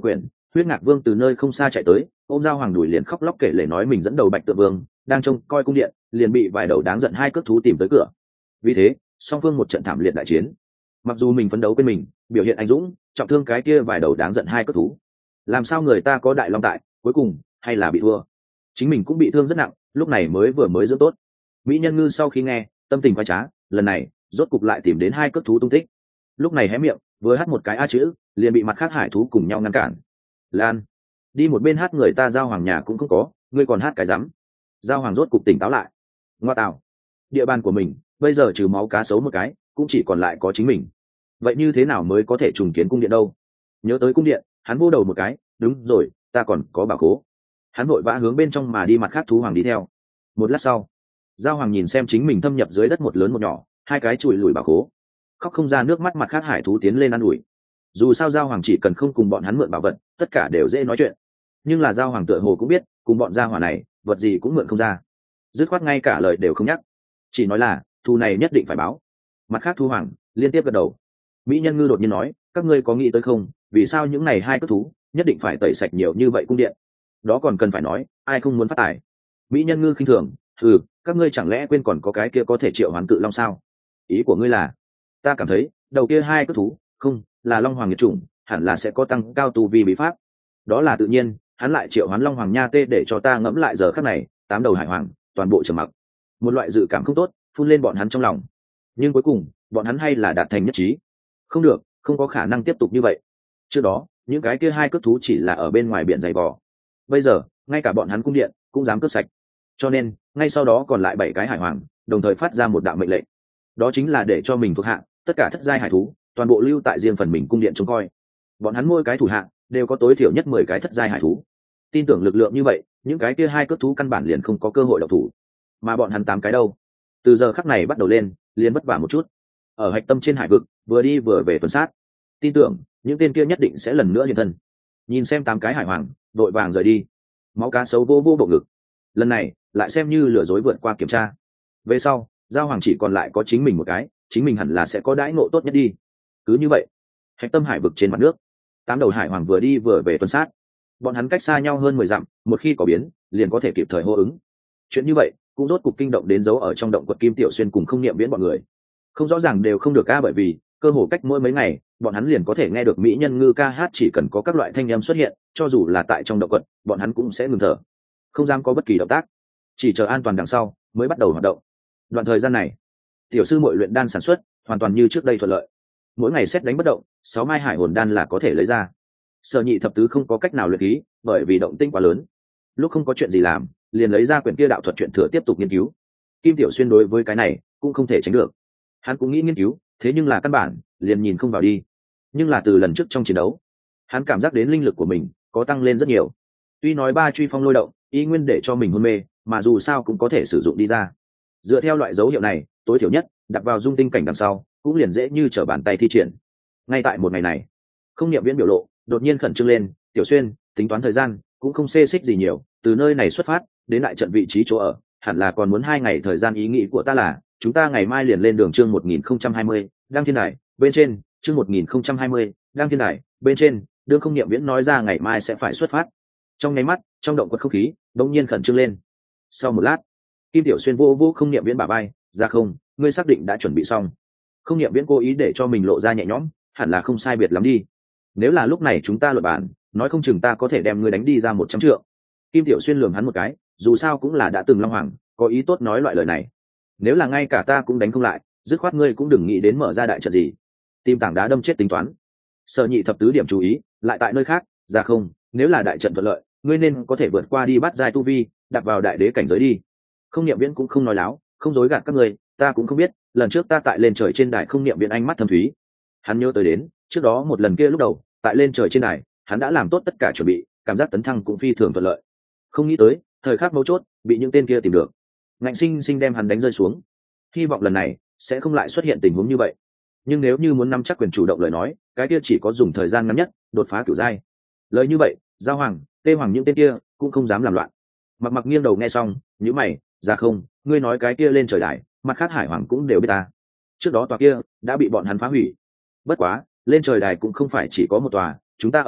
Huyết Ngạc Vương từ nơi không xa chạy tới, ôm Giao Hoàng đuổi liền khóc lóc kể lể nói mình dẫn đầu Bạch Tượng Vương đang trông coi cung điện, liền bị vài đầu đáng giận hai cước thú tìm tới cửa. Vì thế, song phương một trận thảm liệt đại chiến. Mặc dù mình phấn đấu quên mình, biểu hiện anh dũng, trọng thương cái kia vài đầu đáng giận hai cước thú. Làm sao người ta có đại long tại, cuối cùng hay là bị thua. Chính mình cũng bị thương rất nặng, lúc này mới vừa mới dưỡng tốt. Mỹ Nhân Ngư sau khi nghe, tâm tình khoái trá, lần này rốt cục lại tìm đến hai cước thú tung tích. Lúc này hé miệng, vừa hát một cái a chữ, liền bị mặt khác hải thú cùng nhau ngăn cản. Lan, đi một bên hát, người ta Giao Hoàng nhà cũng không có, ngươi còn hát cái rắm. Giao Hoàng rốt cục tỉnh táo lại. Ngoa tạo, địa bàn của mình bây giờ trừ máu cá sấu một cái, cũng chỉ còn lại có chính mình. Vậy như thế nào mới có thể trùng kiến cung điện đâu? Nhớ tới cung điện, hắn vô đầu một cái, đúng rồi, ta còn có bảo khố. Hắn vội vã hướng bên trong mà đi, mặt khác thú hoàng đi theo. Một lát sau, Giao Hoàng nhìn xem chính mình thâm nhập dưới đất một lớn một nhỏ, hai cái chùi lùi bảo khố, khóc không ra nước mắt. Mặt khác hải thú tiến lên ă n ủi. Dù sao Giao Hoàng chỉ cần không cùng bọn hắn mượn bảo vật, tất cả đều dễ nói chuyện. Nhưng là Giao Hoàng tựa hồ cũng biết, cùng bọn gia hỏa này vật gì cũng mượn không ra, dứt khoát ngay cả lời đều không nhắc, chỉ nói là thù này nhất định phải báo. Mặt khác thú hoàng liên tiếp gật đầu. Mỹ Nhân Ngư đột nhiên nói, các ngươi có nghĩ tới không, vì sao những này hai cất thú nhất định phải tẩy sạch nhiều như vậy cung điện? Đó còn cần phải nói, ai không muốn phát tài. Mỹ Nhân Ngư khinh thường, ừ, các ngươi chẳng lẽ quên còn có cái kia có thể triệu hoán cự long sao? Ý của ngươi là? Ta cảm thấy đầu kia hai cất thú không là long hoàng nhiệt chủng, hẳn là sẽ có tăng cao tu vi bí pháp. Đó là tự nhiên, hắn lại triệu hoán long hoàng nha tê để cho ta ngẫm lại. Giờ khắc này tám đầu hải hoàng toàn bộ trầm mặc, một loại dự cảm không tốt phun lên bọn hắn trong lòng. Nhưng cuối cùng bọn hắn hay là đạt thành nhất trí. Không được, không có khả năng tiếp tục như vậy. Trước đó những cái kia hai cướp thú chỉ là ở bên ngoài biển dày vò, bây giờ ngay cả bọn hắn cung điện cũng dám cướp sạch. Cho nên ngay sau đó còn lại bảy cái hải hoàng đồng thời phát ra một đạo mệnh lệnh, đó chính là để cho mình thuộc hạ tất cả thất giai hải thú toàn bộ lưu tại riêng phần mình cung điện trông coi. Bọn hắn mỗi cái thủ hạ đều có tối thiểu nhất mười cái thất giai hải thú. Tin tưởng lực lượng như vậy, những cái kia hai cướp thú căn bản liền không có cơ hội độc thủ. Mà bọn hắn tám cái đâu, từ giờ khắc này bắt đầu lên liền vất vả một chút, ở hạch tâm trên hải vực vừa đi vừa về tuần sát. Tin tưởng những tên kia nhất định sẽ lần nữa hiện thân. Nhìn xem tám cái hải hoàng đội vàng rời đi, máu cá sấu vô vô bộ ngực. Lần này lại xem như lừa dối vượt qua kiểm tra. Về sau Giao Hoàng chỉ còn lại có chính mình một cái, chính mình hẳn là sẽ có đãi ngộ tốt nhất đi. Cứ như vậy, hạch tâm hải vực trên mặt nước, tám đầu hải hoàng vừa đi vừa về tuần sát. Bọn hắn cách xa nhau hơn mười dặm, một khi có biến liền có thể kịp thời hô ứng. Chuyện như vậy cũng rốt cục kinh động đến dấu ở trong động quật Kim Tiểu Xuyên cùng Không Niệm Viễn bọn người. Không rõ ràng đều không được ca, bởi vì cơ hồ cách mỗi mấy ngày bọn hắn liền có thể nghe được Mỹ Nhân Ngư ca hát. Chỉ cần có các loại thanh âm xuất hiện, cho dù là tại trong động quật, bọn hắn cũng sẽ ngừng thở, không dám có bất kỳ động tác, chỉ chờ an toàn đằng sau mới bắt đầu hoạt động. Đoạn thời gian này tiểu sư muội luyện đan sản xuất hoàn toàn như trước đây thuận lợi, mỗi ngày xét đánh bất động, sáu mai hải hồn đan là có thể lấy ra. Sở Nhị thập tứ không có cách nào luyện khí, bởi vì động tĩnh quá lớn, lúc không có chuyện gì làm liền lấy ra quyển kia đạo thuật truyện thừa tiếp tục nghiên cứu. Kim Tiểu Xuyên đối với cái này cũng không thể tránh được, hắn cũng nghĩ nghiên cứu, thế nhưng là căn bản liền nhìn không vào đi. Nhưng là từ lần trước trong chiến đấu, hắn cảm giác đến linh lực của mình có tăng lên rất nhiều. Tuy nói ba truy phong lôi động ý nguyên để cho mình hôn mê, mà dù sao cũng có thể sử dụng đi ra. Dựa theo loại dấu hiệu này, tối thiểu nhất đặt vào dung tinh cảnh đằng sau cũng liền dễ như trở bàn tay thi triển. Ngay tại một ngày này, Không Niệm Viễn biểu lộ đột nhiên khẩn trương lên. Tiểu Xuyên, tính toán thời gian cũng không xê xích gì nhiều, từ nơi này xuất phát đến đại trận vị trí chỗ ở hẳn là còn muốn hai ngày thời gian. Ý nghĩ của ta là chúng ta ngày mai liền lên đường. Chương một nghìn không trăm hai mươi đăng thiên đài bên trên. Chương một nghìn không trăm hai mươi đăng thiên đài bên trên. Đương Không Niệm Viễn nói ra ngày mai sẽ phải xuất phát, trong nháy mắt trong động quật không khí đột nhiên khẩn trương lên. Sau một lát, Kim Tiểu Xuyên vô vô Không Niệm Viễn bả vai, ra không, ngươi xác định đã chuẩn bị xong? Không Niệm Viễn cố ý để cho mình lộ ra nhẹ nhõm, hẳn là không sai biệt lắm đi. Nếu là lúc này chúng ta luận bản, nói không chừng ta có thể đem ngươi đánh đi ra một trăm trượng. Kim Tiểu Xuyên lườm hắn một cái, dù sao cũng là đã từng long hoàng, có ý tốt nói loại lời này. Nếu là ngay cả ta cũng đánh không lại, dứt khoát ngươi cũng đừng nghĩ đến mở ra đại trận gì, tìm tảng đá đâm chết tính toán. Sở Nhị thập tứ điểm chú ý lại tại nơi khác, ra không, nếu là đại trận thuận lợi, ngươi nên có thể vượt qua đi bắt giai tu vi, đặt vào đại đế cảnh giới đi. Không Niệm Viễn cũng không nói láo, không dối gạt các ngươi, ta cũng không biết, lần trước ta tại lên trời trên đài. Không Niệm Viễn ánh mắt thâm thúy, hắn nhớ tới đến trước đó một lần kia lúc đầu tại lên trời trên đài, hắn đã làm tốt tất cả chuẩn bị, cảm giác tấn thăng cũng phi thường thuận lợi. Không nghĩ tới thời khắc mấu chốt bị những tên kia tìm được, ngạnh sinh sinh đem hắn đánh rơi xuống. Hy vọng lần này sẽ không lại xuất hiện tình huống như vậy, nhưng nếu như muốn nắm chắc quyền chủ động lời nói, cái kia chỉ có dùng thời gian ngắn nhất đột phá cửu giai. Lời như vậy, Giao Hoàng, Tê Hoàng những tên kia cũng không dám làm loạn. Mặc Mặc nghiêng đầu nghe xong, nhíu mày, ra không, ngươi nói cái kia lên trời đài, mặt khác hải hoàng cũng đều biết ta. Trước đó tòa kia đã bị bọn hắn phá hủy. Bất quá lên trời đài cũng không phải chỉ có một tòa, chúng ta ở đâu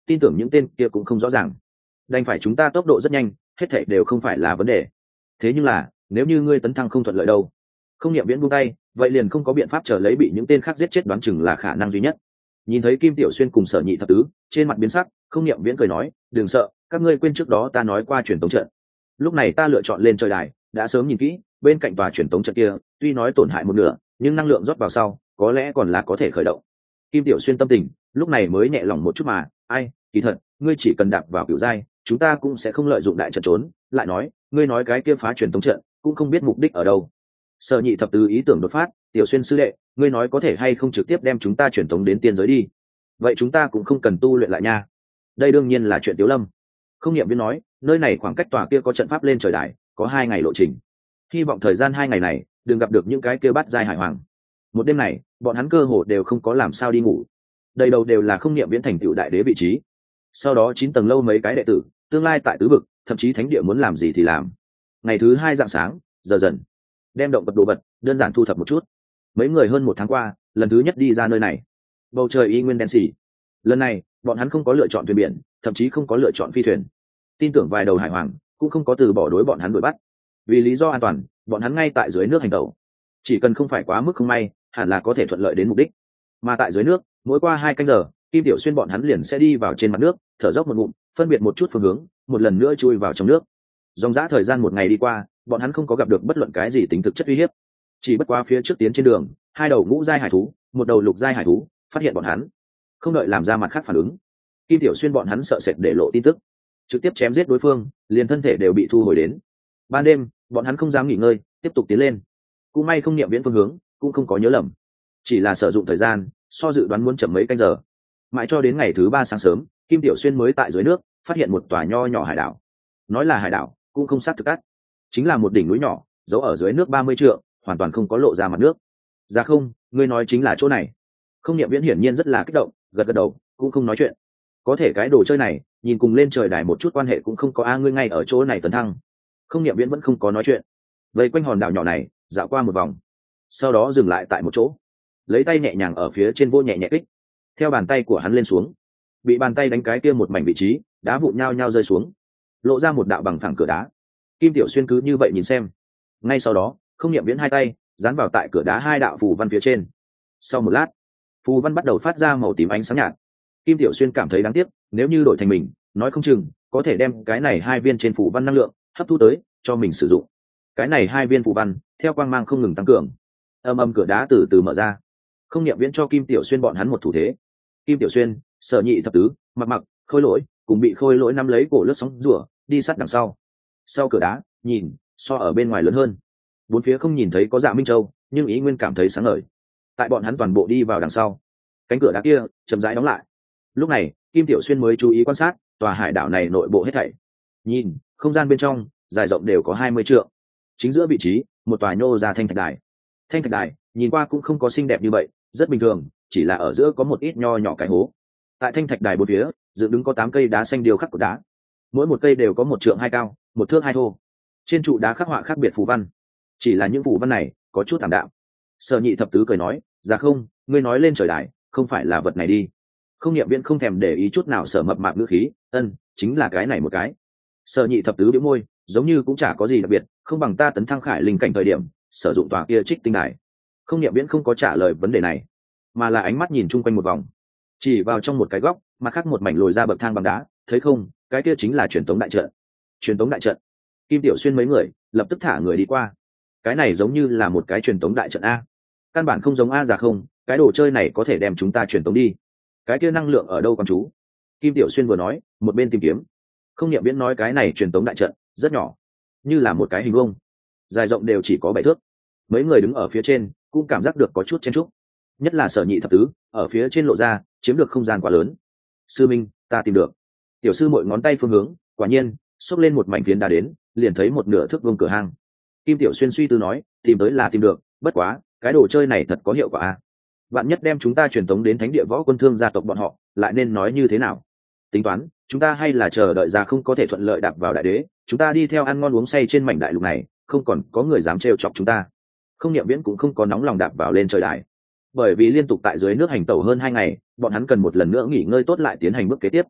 tin tưởng những tên kia cũng không rõ ràng. Đành phải chúng ta tốc độ rất nhanh, hết thảy đều không phải là vấn đề. Thế nhưng là nếu như ngươi tấn thăng không thuận lợi đâu? Không Niệm Viễn buông tay, vậy liền không có biện pháp chờ lấy bị những tên khác giết chết, đoán chừng là khả năng duy nhất. Nhìn thấy Kim Tiểu Xuyên cùng Sở Nhị thập tứ trên mặt biến sắc, Không Niệm Viễn cười nói, đừng sợ, các ngươi quên trước đó ta nói qua truyền tống trận. Lúc này ta lựa chọn lên trời đài, đã sớm nhìn kỹ, bên cạnh tòa truyền tống trận kia tuy nói tổn hại một nửa, nhưng năng lượng rót vào sau có lẽ còn là có thể khởi động. Kim Tiểu Xuyên tâm tình lúc này mới nhẹ lòng một chút mà, ai, kỳ thật ngươi chỉ cần đạp vào cửu giai, chúng ta cũng sẽ không lợi dụng đại trận trốn. Lại nói, ngươi nói cái kia phá truyền tống trận cũng không biết mục đích ở đâu. Sở Nhị thập tứ ý tưởng đột phát, Tiểu Xuyên sư đệ, ngươi nói có thể hay không trực tiếp đem chúng ta truyền tống đến tiên giới đi, vậy chúng ta cũng không cần tu luyện lại nha. Đây đương nhiên là chuyện Tiếu Lâm. Không Niệm Viễn nói, nơi này khoảng cách tòa kia có trận pháp lên trời đài có hai ngày lộ trình, hy vọng thời gian hai ngày này đừng gặp được những cái kia bắt giai hải hoàng. Một đêm này bọn hắn cơ hồ đều không có làm sao đi ngủ, đầy đầu đều là Không Niệm Viễn thành tựu đại đế vị trí, sau đó chín tầng lâu mấy cái đệ tử tương lai tại tứ vực, thậm chí thánh địa muốn làm gì thì làm. Ngày thứ hai rạng sáng giờ dần, đem động vật đồ vật đơn giản thu thập một chút. Mấy người hơn một tháng qua lần thứ nhất đi ra nơi này, bầu trời y nguyên đen xỉ. Lần này bọn hắn không có lựa chọn thuyền biển, thậm chí không có lựa chọn phi thuyền. Tin tưởng vài đầu hải hoàng cũng không có từ bỏ đối bọn hắn đuổi bắt. Vì lý do an toàn, bọn hắn ngay tại dưới nước hành tẩu, chỉ cần không phải quá mức không may, hẳn là có thể thuận lợi đến mục đích. Mà tại dưới nước, mỗi qua hai canh giờ, Kim Tiểu Xuyên bọn hắn liền sẽ đi vào trên mặt nước, thở dốc một ngụm, phân biệt một chút phương hướng, một lần nữa chui vào trong nước. Dòng dã thời gian một ngày đi qua, bọn hắn không có gặp được bất luận cái gì tính thực chất uy hiếp. Chỉ bất quá phía trước tiến trên đường, hai đầu ngũ giai hải thú, một đầu lục giai hải thú phát hiện bọn hắn, không đợi làm ra mặt khác phản ứng, Kim Tiểu Xuyên bọn hắn sợ sệt để lộ tin tức, trực tiếp chém giết đối phương, liền thân thể đều bị thu hồi đến. Ban đêm bọn hắn không dám nghỉ ngơi, tiếp tục tiến lên. Cũng may Không Niệm Viễn phương hướng cũng không có nhớ lầm, chỉ là sử dụng thời gian so dự đoán muốn chậm mấy canh giờ. Mãi cho đến ngày thứ ba sáng sớm, Kim Tiểu Xuyên mới tại dưới nước phát hiện một tòa nho nhỏ hải đảo. Nói là hải đảo cũng không xác thực ắt, chính là một đỉnh núi nhỏ giấu ở dưới nước ba mươi trượng, hoàn toàn không có lộ ra mặt nước. Dạ không, ngươi nói chính là chỗ này. Không Niệm Viễn hiển nhiên rất là kích động, gật gật đầu, cũng không nói chuyện. Có thể cái đồ chơi này nhìn cùng lên trời đài một chút quan hệ cũng không có. A, ngươi ngay ở chỗ này tấn thăng. Không Niệm Viễn vẫn không có nói chuyện, vây quanh hòn đảo nhỏ này dạo qua một vòng, sau đó dừng lại tại một chỗ, lấy tay nhẹ nhàng ở phía trên vô nhẹ nhẹ kích. Theo bàn tay của hắn lên xuống, bị bàn tay đánh cái kia một mảnh vị trí đá vụn nhao nhao rơi xuống, lộ ra một đạo bằng phẳng cửa đá. Kim Tiểu Xuyên cứ như vậy nhìn xem. Ngay sau đó Không Niệm Viễn hai tay dán vào tại cửa đá hai đạo phù văn phía trên. Sau một lát, phù văn bắt đầu phát ra màu tím ánh sáng nhạt. Kim Tiểu Xuyên cảm thấy đáng tiếc, nếu như đổi thành mình, nói không chừng có thể đem cái này hai viên trên phù văn năng lượng hấp thu tới cho mình sử dụng. Cái này hai viên phù văn theo quang mang không ngừng tăng cường, âm âm cửa đá từ từ mở ra. Không Niệm Viễn cho Kim Tiểu Xuyên bọn hắn một thủ thế. Kim Tiểu Xuyên, Sở Nhị thập tứ, Mặc Mặc, Khôi Lỗi cùng bị Khôi Lỗi nắm lấy cổ lướt sóng rùa đi sát đằng sau. Sau cửa đá nhìn so ở bên ngoài lớn hơn, bốn phía không nhìn thấy có Dạ Minh Châu, nhưng ý nguyên cảm thấy sáng ngời. Tại bọn hắn toàn bộ đi vào đằng sau, cánh cửa đá kia chậm rãi đóng lại. Lúc này Kim Tiểu Xuyên mới chú ý quan sát tòa hải đảo này nội bộ hết thảy. Nhìn không gian bên trong dài rộng đều có hai mươi trượng, chính giữa vị trí một tòa nhô ra thanh thạch đài. Thanh thạch đài nhìn qua cũng không có xinh đẹp như vậy, rất bình thường, chỉ là ở giữa có một ít nho nhỏ cái hố. Tại thanh thạch đài bốn phía dựng đứng có tám cây đá xanh điêu khắc của đá, mỗi một cây đều có một trượng hai cao, một thước hai thô. Trên trụ đá khắc họa khác biệt phù văn, chỉ là những phù văn này có chút tạm đạm. Sở Nhị thập tứ cười nói, dạ không, ngươi nói lên trời đài không phải là vật này đi. Không Niệm Viễn không thèm để ý chút nào Sở mập mạp ngữ khí, ân, chính là cái này một cái. Sở Nhị thập tứ bĩu môi, giống như cũng chả có gì đặc biệt, không bằng ta tấn thăng khải linh cảnh thời điểm sử dụng tòa kia trích tinh đài. Không Niệm Viễn không có trả lời vấn đề này, mà là ánh mắt nhìn chung quanh một vòng, chỉ vào trong một cái góc mặt khác một mảnh lồi ra bậc thang bằng đá, thấy không, cái kia chính là truyền tống đại trận. Truyền tống đại trận. Kim Tiểu Xuyên mấy người lập tức thả người đi qua. Cái này giống như là một cái truyền tống đại trận a. Căn bản không giống a. Dạ không, cái đồ chơi này có thể đem chúng ta truyền tống đi. Cái kia năng lượng ở đâu con chú? Kim Tiểu Xuyên vừa nói một bên tìm kiếm. Không Niệm Viễn nói cái này truyền tống đại trận rất nhỏ, như là một cái hình vuông, dài rộng đều chỉ có bảy thước. Mấy người đứng ở phía trên cũng cảm giác được có chút chen chúc, nhất là Sở Nhị thập tứ ở phía trên lộ ra chiếm được không gian quá lớn. Sư minh, ta tìm được. Tiểu sư mội ngón tay phương hướng, quả nhiên xốc lên một mảnh phiến đá đến, liền thấy một nửa thước vuông cửa hang. Kim Tiểu Xuyên suy tư nói, tìm tới là tìm được, bất quá cái đồ chơi này thật có hiệu quả à? Bạn nhất đem chúng ta truyền tống đến thánh địa võ quân thương gia tộc bọn họ, lại nên nói như thế nào? Tính toán, chúng ta hay là chờ đợi ra không có thể thuận lợi đạp vào đại đế, chúng ta đi theo ăn ngon uống say trên mảnh đại lục này, không còn có người dám trêu chọc chúng ta. Không Niệm Viễn cũng không có nóng lòng đạp vào lên trời đài, bởi vì liên tục tại dưới nước hành tẩu hơn hai ngày, bọn hắn cần một lần nữa nghỉ ngơi tốt lại tiến hành bước kế tiếp.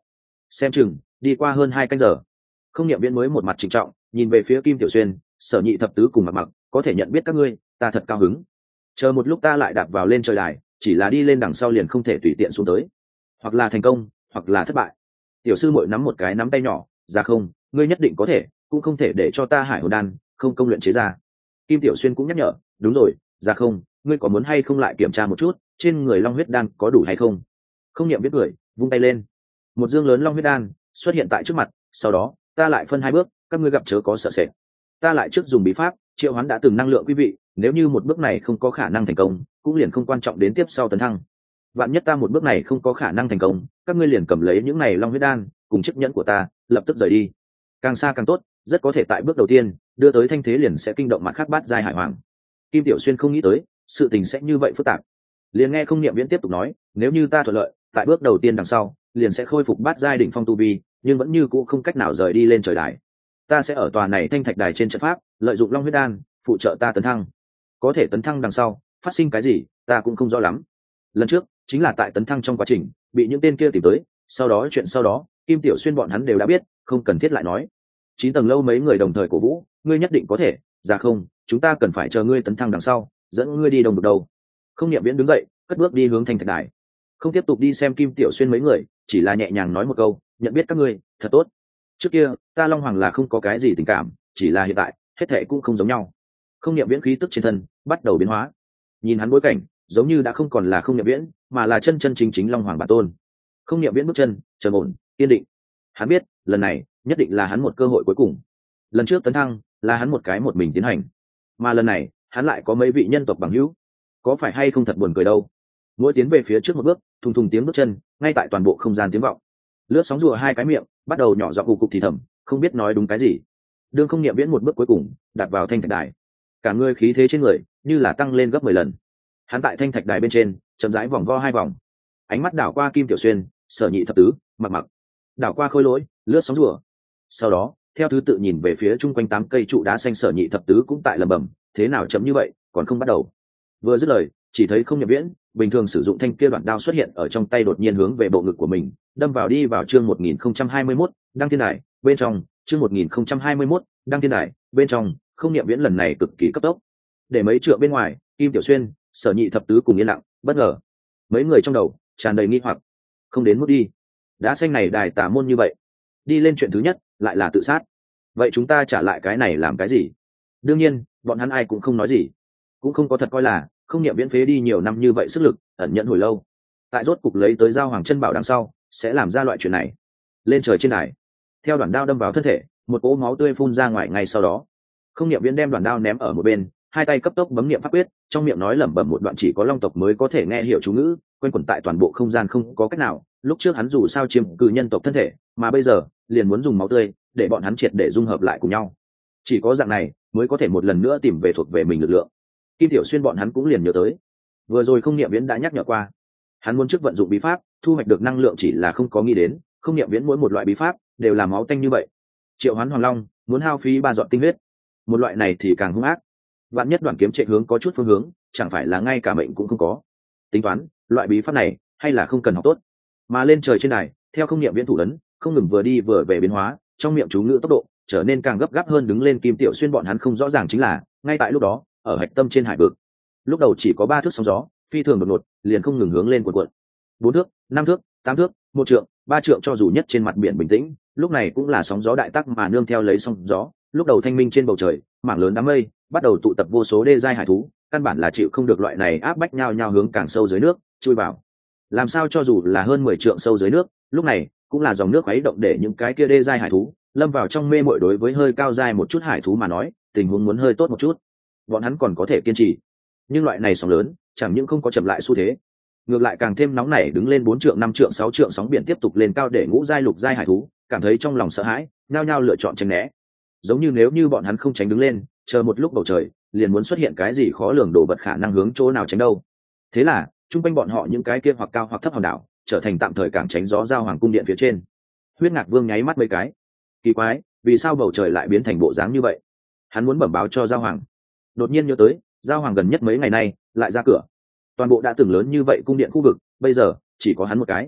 xem chừng đi qua hơn hai canh giờ, không niệm viễn mới một mặt trịnh trọng nhìn về phía Kim Tiểu Xuyên, Sở Nhị thập tứ cùng mặc mặc, có thể nhận biết các ngươi, ta thật cao hứng. Chờ một lúc ta lại đạp vào lên trời đài, chỉ là đi lên đằng sau liền không thể tùy tiện xuống tới, hoặc là thành công hoặc là thất bại. Tiểu sư muội nắm một cái nắm tay nhỏ, ra không, ngươi nhất định có thể, cũng không thể để cho ta hải hồn đan không công luyện chế ra. Kim Tiểu Xuyên cũng nhắc nhở, đúng rồi, ra không, ngươi có muốn hay không lại kiểm tra một chút trên người long huyết đan có đủ hay không? Không niệm biết cười, vung tay lên, một dương lớn long huyết đan xuất hiện tại trước mặt. Sau đó ta lại phân hai bước, các ngươi gặp chớ có sợ sệt. Ta lại trước dùng bí pháp triệu hoán đã từng năng lượng quý vị, nếu như một bước này không có khả năng thành công, cũng liền không quan trọng đến tiếp sau tấn thăng. Vạn nhất ta một bước này không có khả năng thành công, các ngươi liền cầm lấy những này long huyết đan cùng chiếc nhẫn của ta lập tức rời đi, càng xa càng tốt, rất có thể tại bước đầu tiên đưa tới thanh thế liền sẽ kinh động mặt khác bát giai hải hoàng. Kim Tiểu Xuyên không nghĩ tới sự tình sẽ như vậy phức tạp, liền nghe không niệm viễn tiếp tục nói, nếu như ta thuận lợi tại bước đầu tiên đằng sau liền sẽ khôi phục bát giai đỉnh phong tu vi, nhưng vẫn như cũ không cách nào rời đi lên trời đài. Ta sẽ ở tòa này thanh thạch đài trên trận pháp lợi dụng long huyết đan phụ trợ ta tấn thăng, có thể tấn thăng đằng sau phát sinh cái gì ta cũng không rõ lắm. Lần trước chính là tại tấn thăng trong quá trình bị những tên kia tìm tới, sau đó chuyện sau đó Kim Tiểu Xuyên bọn hắn đều đã biết, không cần thiết lại nói. Chín tầng lâu mấy người đồng thời cổ vũ, ngươi nhất định có thể, ra không, chúng ta cần phải chờ ngươi tấn thăng đằng sau dẫn ngươi đi đồng được đâu. Không niệm viễn đứng dậy cất bước đi hướng thanh thạch đài, không tiếp tục đi xem Kim Tiểu Xuyên mấy người, chỉ là nhẹ nhàng nói một câu, nhận biết các ngươi thật tốt. Trước kia ta Long Hoàng là không có cái gì tình cảm, chỉ là hiện tại hết thệ cũng không giống nhau. Không niệm viễn khí tức trên thân bắt đầu biến hóa, nhìn hắn bối cảnh giống như đã không còn là không niệm viễn, mà là chân chân chính chính Long Hoàng bản tôn. Không niệm viễn bước chân trầm ổn kiên định, hắn biết lần này nhất định là hắn một cơ hội cuối cùng. Lần trước tấn thăng là hắn một cái một mình tiến hành, mà lần này hắn lại có mấy vị nhân tộc bằng hữu, có phải hay không thật buồn cười đâu. Mỗi tiến về phía trước một bước, thùng thùng tiếng bước chân ngay tại toàn bộ không gian tiếng vọng, lướt sóng rùa hai cái miệng bắt đầu nhỏ giọng gục cục thì thầm, không biết nói đúng cái gì. Đương không niệm viễn một bước cuối cùng đặt vào thanh thạch đài, cả người khí thế trên người như là tăng lên gấp mười lần. Hắn tại thanh thạch đài bên trên chậm rãi vòng vo hai vòng, ánh mắt đảo qua Kim Tiểu Xuyên, Sở Nhị thập tứ, mặc mặc, đảo qua khôi lỗi, lướt sóng rùa, sau đó theo thứ tự nhìn về phía chung quanh tám cây trụ đá xanh. Sở Nhị thập tứ cũng tại lẩm bẩm, thế nào chậm như vậy còn không bắt đầu. Vừa dứt lời chỉ thấy không niệm viễn bình thường sử dụng thanh kia đoạn đao xuất hiện ở trong tay, đột nhiên hướng về bộ ngực của mình đâm vào, đi vào chương một nghìn không trăm hai mươi mốt đăng thiên đài bên trong, chương một nghìn không trăm hai mươi mốt đăng thiên đài bên trong. Không niệm viễn lần này cực kỳ cấp tốc, để mấy trượng bên ngoài Kim Tiểu Xuyên, Sở Nhị thập tứ cùng yên lặng bất ngờ, mấy người trong đầu tràn đầy nghi hoặc. Không đến mức đi, đá xanh này đài tà môn như vậy, đi lên chuyện thứ nhất lại là tự sát, vậy chúng ta trả lại cái này làm cái gì? Đương nhiên bọn hắn ai cũng không nói gì, cũng không có thật coi là không niệm viễn phế đi nhiều năm như vậy sức lực ẩn nhận hồi lâu, tại rốt cục lấy tới giao hoàng chân bảo đằng sau sẽ làm ra loại chuyện này. Lên trời trên đài, theo đoạn đao đâm vào thân thể, một cỗ máu tươi phun ra ngoài. Ngay sau đó không niệm viễn đem đoạn đao ném ở một bên, hai tay cấp tốc bấm niệm pháp quyết, trong miệng nói lẩm bẩm một đoạn chỉ có long tộc mới có thể nghe hiểu chú ngữ, quanh quẩn tại toàn bộ không gian. Không có cách nào, lúc trước hắn dù sao chiếm cử nhân tộc thân thể, mà bây giờ liền muốn dùng máu tươi để bọn hắn triệt để dung hợp lại cùng nhau. Chỉ có dạng này mới có thể một lần nữa tìm về thuộc về mình lực lượng. Kim Tiểu Xuyên bọn hắn cũng liền nhớ tới, vừa rồi không niệm viễn đã nhắc nhở qua, hắn muốn trước vận dụng bí pháp thu hoạch được năng lượng, chỉ là không có nghĩ đến không niệm viễn mỗi một loại bí pháp đều là máu tanh như vậy. Triệu hoán hoàng long muốn hao phí ba giọt tinh huyết, một loại này thì càng hung ác, vạn nhất đoạn kiếm chạy hướng có chút phương hướng, chẳng phải là ngay cả mệnh cũng không có. Tính toán loại bí pháp này hay là không cần học tốt. Mà lên trời trên này, theo không niệm viễn thủ ấn không ngừng vừa đi vừa về biến hóa, trong miệng chú ngữ tốc độ trở nên càng gấp gáp hơn. Đứng lên Kim Tiểu Xuyên bọn hắn không rõ ràng chính là ngay tại lúc đó, ở hạch tâm trên hải vực, lúc đầu chỉ có ba thước sóng gió phi thường đột ngột liền không ngừng hướng lên cuộn cuộn. Bốn thước, năm thước, tám thước, một trượng, ba trượng, cho dù nhất trên mặt biển bình tĩnh, lúc này cũng là sóng gió đại tắc mà nương theo lấy sóng gió. Lúc đầu thanh minh trên bầu trời, mảng lớn đám mây bắt đầu tụ tập vô số đê giai hải thú, căn bản là chịu không được loại này áp bách, nhau nhau hướng càng sâu dưới nước chui vào. Làm sao cho dù là hơn mười trượng sâu dưới nước, lúc này cũng là dòng nước khuấy động để những cái kia đê giai hải thú lâm vào trong mê muội. Đối với hơi cao giai một chút hải thú mà nói, tình huống muốn hơi tốt một chút, bọn hắn còn có thể kiên trì, nhưng loại này sóng lớn chẳng những không có chậm lại xu thế, ngược lại càng thêm nóng nảy, đứng lên bốn trượng, năm trượng, sáu trượng sóng biển tiếp tục lên cao, để ngũ giai lục giai hải thú cảm thấy trong lòng sợ hãi, nhao nhao lựa chọn tránh né. Giống như nếu như bọn hắn không tránh đứng lên, chờ một lúc bầu trời liền muốn xuất hiện cái gì khó lường đồ vật, khả năng hướng chỗ nào tránh đâu. Thế là chung quanh bọn họ những cái kia hoặc cao hoặc thấp hòn đảo trở thành tạm thời cảng tránh gió giao hoàng cung điện phía trên. Huyết Ngạc Vương nháy mắt mấy cái, kỳ quái, vì sao bầu trời lại biến thành bộ dáng như vậy? Hắn muốn bẩm báo cho giao hoàng, đột nhiên nhớ tới giao hoàng gần nhất mấy ngày nay lại ra cửa, toàn bộ đã từng lớn như vậy cung điện khu vực bây giờ chỉ có hắn một cái.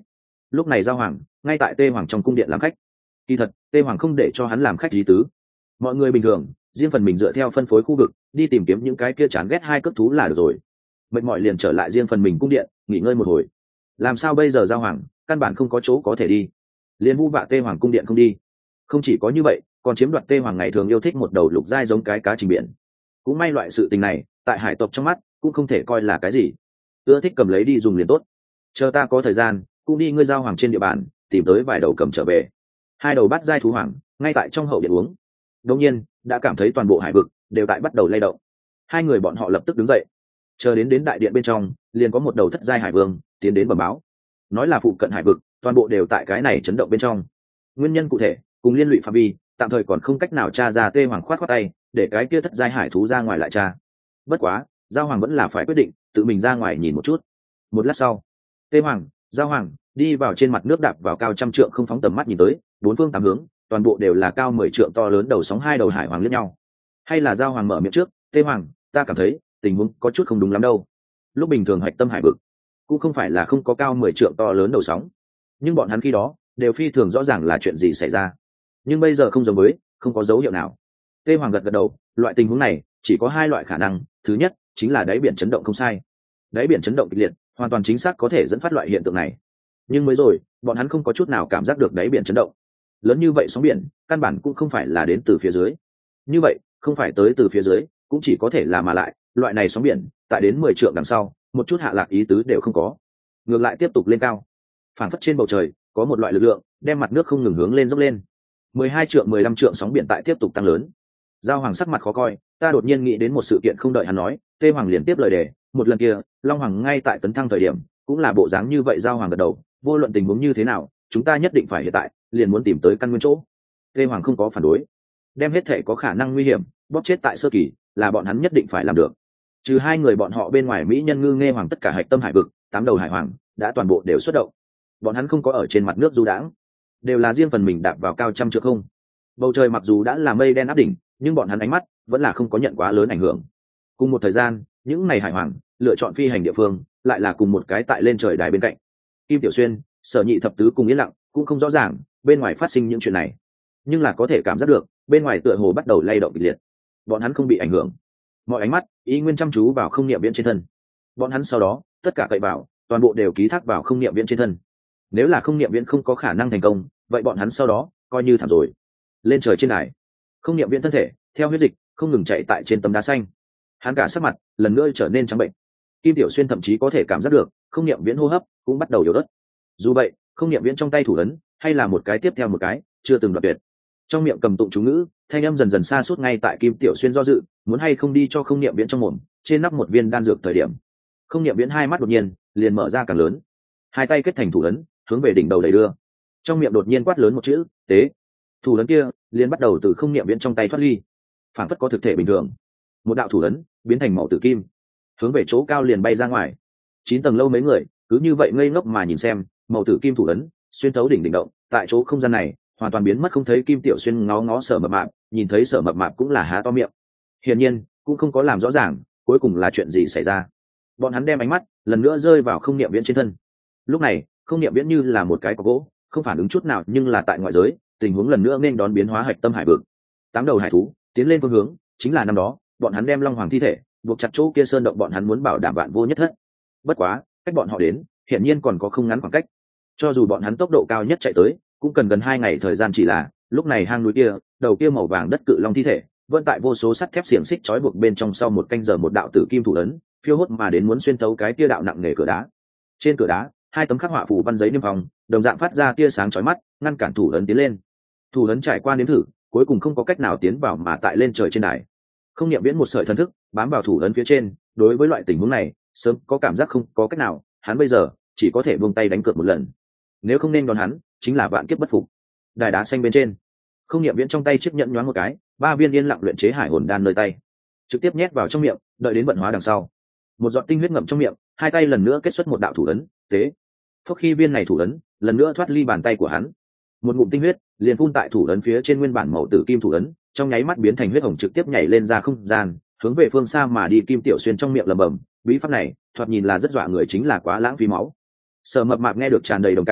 lúc này giao hoàng ngay tại tê hoàng trong cung điện làm khách. Kỳ thật tê hoàng không để cho hắn làm khách lý tứ. Mọi người bình thường riêng phần mình dựa theo phân phối khu vực đi tìm kiếm những cái kia chán ghét hai cất thú là được rồi, mệt mỏi liền trở lại riêng phần mình cung điện nghỉ ngơi một hồi. Làm sao bây giờ giao hoàng căn bản không có chỗ có thể đi, liền vu vạ tê hoàng cung điện không đi. Không chỉ có như vậy, còn chiếm đoạt tê hoàng ngày thường yêu thích một đầu lục giai giống cái cá trình biển. Cũng may loại sự tình này tại hải tộc trong mắt cũng không thể coi là cái gì, ưa thích cầm lấy đi dùng liền tốt. Chờ ta có thời gian cũng đi ngươi giao hoàng trên địa bàn tìm tới vài đầu cầm trở về. Hai đầu bát giai thú hoàng ngay tại trong hậu điện uống, đương nhiên đã cảm thấy toàn bộ hải vực đều tại bắt đầu lay động. Hai người bọn họ lập tức đứng dậy, chờ đến đến đại điện bên trong liền có một đầu thất giai hải vương tiến đến bẩm báo, nói là phụ cận hải vực toàn bộ đều tại cái này chấn động bên trong. Nguyên nhân cụ thể cùng liên lụy phạm vi tạm thời còn không cách nào tra ra. Tê hoàng khoát khoát tay để cái kia thất giai hải thú ra ngoài lại tra. Bất quá giao hoàng vẫn là phải quyết định tự mình ra ngoài nhìn một chút. Một lát sau, tê hoàng, giao hoàng đi vào trên mặt nước, đạp vào cao trăm trượng, không phóng tầm mắt nhìn tới bốn phương tám hướng, toàn bộ đều là cao mười trượng to lớn đầu sóng hai đầu hải hoàng lẫn nhau. Hay là giao hoàng mở miệng trước, tê hoàng, ta cảm thấy tình huống có chút không đúng lắm đâu. Lúc bình thường hạch tâm hải vực cũng không phải là không có cao mười trượng to lớn đầu sóng, nhưng bọn hắn khi đó đều phi thường rõ ràng là chuyện gì xảy ra. Nhưng bây giờ không giống với, không có dấu hiệu nào. Tê hoàng gật gật đầu, loại tình huống này chỉ có hai loại khả năng. Thứ nhất chính là đáy biển chấn động không sai, đáy biển chấn động kịch liệt hoàn toàn chính xác có thể dẫn phát loại hiện tượng này. Nhưng mới rồi bọn hắn không có chút nào cảm giác được đáy biển chấn động. Lớn như vậy sóng biển căn bản cũng không phải là đến từ phía dưới, như vậy không phải tới từ phía dưới cũng chỉ có thể là mà lại loại này sóng biển tại đến mười trượng đằng sau một chút hạ lạc ý tứ đều không có, ngược lại tiếp tục lên cao, phản phất trên bầu trời có một loại lực lượng đem mặt nước không ngừng hướng lên dốc lên. Mười hai trượng mười lăm trượng sóng biển tại tiếp tục tăng lớn. Giao hoàng sắc mặt khó coi, ta đột nhiên nghĩ đến một sự kiện. Không đợi hắn nói, tê hoàng liền tiếp lời đề, một lần kia long hoàng ngay tại tấn thăng thời điểm cũng là bộ dáng như vậy. Giao hoàng gật đầu, vô luận tình huống như thế nào chúng ta nhất định phải hiện tại liền muốn tìm tới căn nguyên chỗ. Tê hoàng không có phản đối, đem hết thể có khả năng nguy hiểm bóp chết tại sơ kỳ là bọn hắn nhất định phải làm được. Trừ hai người bọn họ bên ngoài, mỹ nhân ngư, nghe hoàng, tất cả hạch tâm hải vực tám đầu hải hoàng đã toàn bộ đều xuất động. Bọn hắn không có ở trên mặt nước du đãng, đều là riêng phần mình đạp vào cao trăm trượng không. Bầu trời mặc dù đã là mây đen áp đỉnh, nhưng bọn hắn ánh mắt vẫn là không có nhận quá lớn ảnh hưởng. Cùng một thời gian, những ngày hải hoàng lựa chọn phi hành địa phương lại là cùng một cái tại lên trời đài bên cạnh. Kim Tiểu Xuyên, Sở Nhị thập tứ cùng yên lặng cũng không rõ ràng bên ngoài phát sinh những chuyện này, nhưng là có thể cảm giác được bên ngoài tựa hồ bắt đầu lay động kịch liệt. Bọn hắn không bị ảnh hưởng, mọi ánh mắt ý nguyên chăm chú vào không niệm viễn trên thân. Bọn hắn sau đó tất cả cậy vào toàn bộ đều ký thác vào không niệm viễn trên thân. Nếu là không niệm viễn không có khả năng thành công, vậy bọn hắn sau đó coi như thảm rồi. Lên trời trên đài, không niệm viễn thân thể theo huyết dịch không ngừng chạy tại trên tấm đá xanh, hắn cả sắc mặt lần nữa trở nên trắng bệnh. Kim Tiểu Xuyên thậm chí có thể cảm giác được không niệm viễn hô hấp cũng bắt đầu yếu ớt. Dù vậy không niệm viễn trong tay thủ ấn hay là một cái tiếp theo một cái, chưa từng đoạt tuyệt. Trong miệng cầm tụng chú ngữ, thanh âm dần dần xa suốt. Ngay tại Kim Tiểu Xuyên do dự muốn hay không đi cho không niệm viễn trong mồm trên nắp một viên đan dược thời điểm, không niệm viễn hai mắt đột nhiên liền mở ra càng lớn, hai tay kết thành thủ ấn hướng về đỉnh đầu đẩy đưa, trong miệng đột nhiên quát lớn một chữ tế. Thủ ấn kia liền bắt đầu từ không niệm viễn trong tay thoát ly, phản phất có thực thể bình thường. Một đạo thủ ấn biến thành màu tử kim, hướng về chỗ cao liền bay ra ngoài. Chín tầng lâu mấy người cứ như vậy ngây ngốc mà nhìn xem màu tử kim thủ ấn xuyên thấu đỉnh đỉnh động, tại chỗ không gian này hoàn toàn biến mất không thấy. Kim Tiểu Xuyên ngó ngó Sở Mập Mạp, nhìn thấy Sở Mập Mạp cũng là há to miệng, hiển nhiên cũng không có làm rõ ràng cuối cùng là chuyện gì xảy ra. Bọn hắn đem ánh mắt lần nữa rơi vào không niệm viễn trên thân. Lúc này không niệm viễn như là một cái cọc gỗ, không phản ứng chút nào, nhưng là tại ngoại giới tình huống lần nữa nên đón biến hóa. Hạch tâm hải vực, tám đầu hải thú tiến lên phương hướng chính là năm đó bọn hắn đem long hoàng thi thể buộc chặt chỗ kia sơn động. Bọn hắn muốn bảo đảm vạn vô nhất thất. Bất quá cách bọn họ đến hiển nhiên còn có không ngắn khoảng cách, cho dù bọn hắn tốc độ cao nhất chạy tới cũng cần gần hai ngày thời gian. Chỉ là lúc này hang núi kia, đầu kia màu vàng đất cự long thi thể vẫn tại vô số sắt thép xiềng xích trói buộc bên trong. Sau một canh giờ, một đạo tử kim thủ ấn phiêu hốt mà đến, muốn xuyên tấu cái tia đạo nặng nề cửa đá. Trên cửa đá hai tấm khắc họa phù văn giấy niêm phong đồng dạng phát ra tia sáng chói mắt, ngăn cản thủ ấn tiến lên. Thủ ấn trải qua nếm thử, cuối cùng không có cách nào tiến vào, mà tại lên trời trên đài, không niệm viễn một sợi thần thức bám vào thủ ấn phía trên. Đối với loại tình huống này sớm có cảm giác không có cách nào, hắn bây giờ chỉ có thể buông tay đánh cược một lần, nếu không nên đón hắn chính là vạn kiếp bất phục. Đài đá xanh bên trên, không niệm viễn trong tay chiếc nhẫn nhoáng một cái, ba viên yên lặng luyện chế hải hồn đan nơi tay trực tiếp nhét vào trong miệng, đợi đến vận hóa đằng sau, một giọt tinh huyết ngậm trong miệng, hai tay lần nữa kết xuất một đạo thủ ấn tế. Phốc, khi viên này thủ ấn lần nữa thoát ly bàn tay của hắn, một ngụm tinh huyết liền phun tại thủ ấn phía trên. Nguyên bản màu tử kim thủ ấn trong nháy mắt biến thành huyết hồng, trực tiếp nhảy lên ra không gian, hướng về phương xa mà đi. Kim Tiểu Xuyên trong miệng lẩm bẩm, bí pháp này thoạt nhìn là rất dọa người, chính là quá lãng phí máu. Sở Mập Mạp nghe được tràn đầy đồng cảm,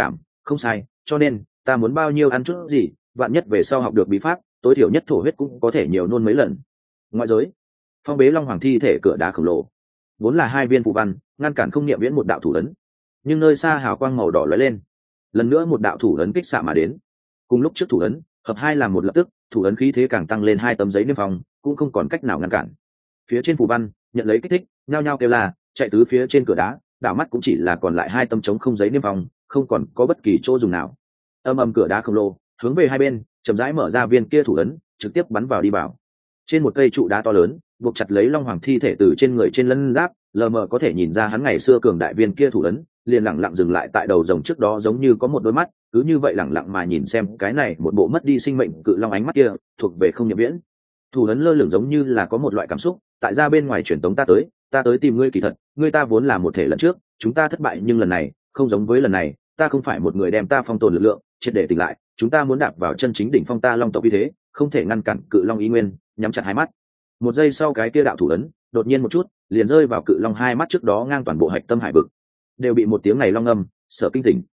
Không sai, cho nên ta muốn bao nhiêu ăn chút gì, vạn nhất về sau học được bí pháp, tối thiểu nhất thổ huyết cũng có thể nhiều nôn mấy lần. Ngoại giới, phong bế long hoàng thi thể cửa đá khổng lồ, vốn là hai viên phù văn ngăn cản không niệm viễn một đạo thủ ấn, nhưng nơi xa hào quang màu đỏ lóe lên, lần nữa một đạo thủ ấn kích xạ mà đến. Cùng lúc trước thủ ấn hợp hai làm một, lập tức thủ ấn khí thế càng tăng lên, hai tấm giấy niêm phong cũng không còn cách nào ngăn cản. Phía trên phù văn nhận lấy kích thích, nhao nhao kêu là chạy tứ phía trên cửa đá, đảo mắt cũng chỉ là còn lại hai tấm trống không giấy niêm phong, không còn có bất kỳ chỗ dùng nào. Âm âm cửa đá khổng lồ hướng về hai bên chậm rãi mở ra, viên kia thủ ấn trực tiếp bắn vào đi vào. Trên một cây trụ đá to lớn buộc chặt lấy long hoàng thi thể từ trên người trên lân giáp, lờ mờ có thể nhìn ra hắn ngày xưa cường đại, viên kia thủ ấn liền lẳng lặng dừng lại tại đầu rồng trước đó, giống như có một đôi mắt cứ như vậy lẳng lặng mà nhìn xem cái này một bộ mất đi sinh mệnh cự long, ánh mắt kia thuộc về không nhập viễn. Thủ ấn lơ lửng giống như là có một loại cảm xúc tại ra bên ngoài truyền tống, ta tới ta tới tìm ngươi, kỳ thật ngươi ta vốn là một thể lần trước, chúng ta thất bại nhưng lần này không giống với lần này, ta không phải một người đem ta phong tồn lực lượng triệt để tỉnh lại, chúng ta muốn đạp vào chân chính đỉnh phong, ta long tộc như thế không thể ngăn cản. Cự long ý nguyên nhắm chặt hai mắt, một giây sau cái kia đạo thủ ấn đột nhiên một chút liền rơi vào cự long hai mắt trước đó, ngang toàn bộ hạch tâm hải vực đều bị một tiếng này long âm sợ kinh tỉnh.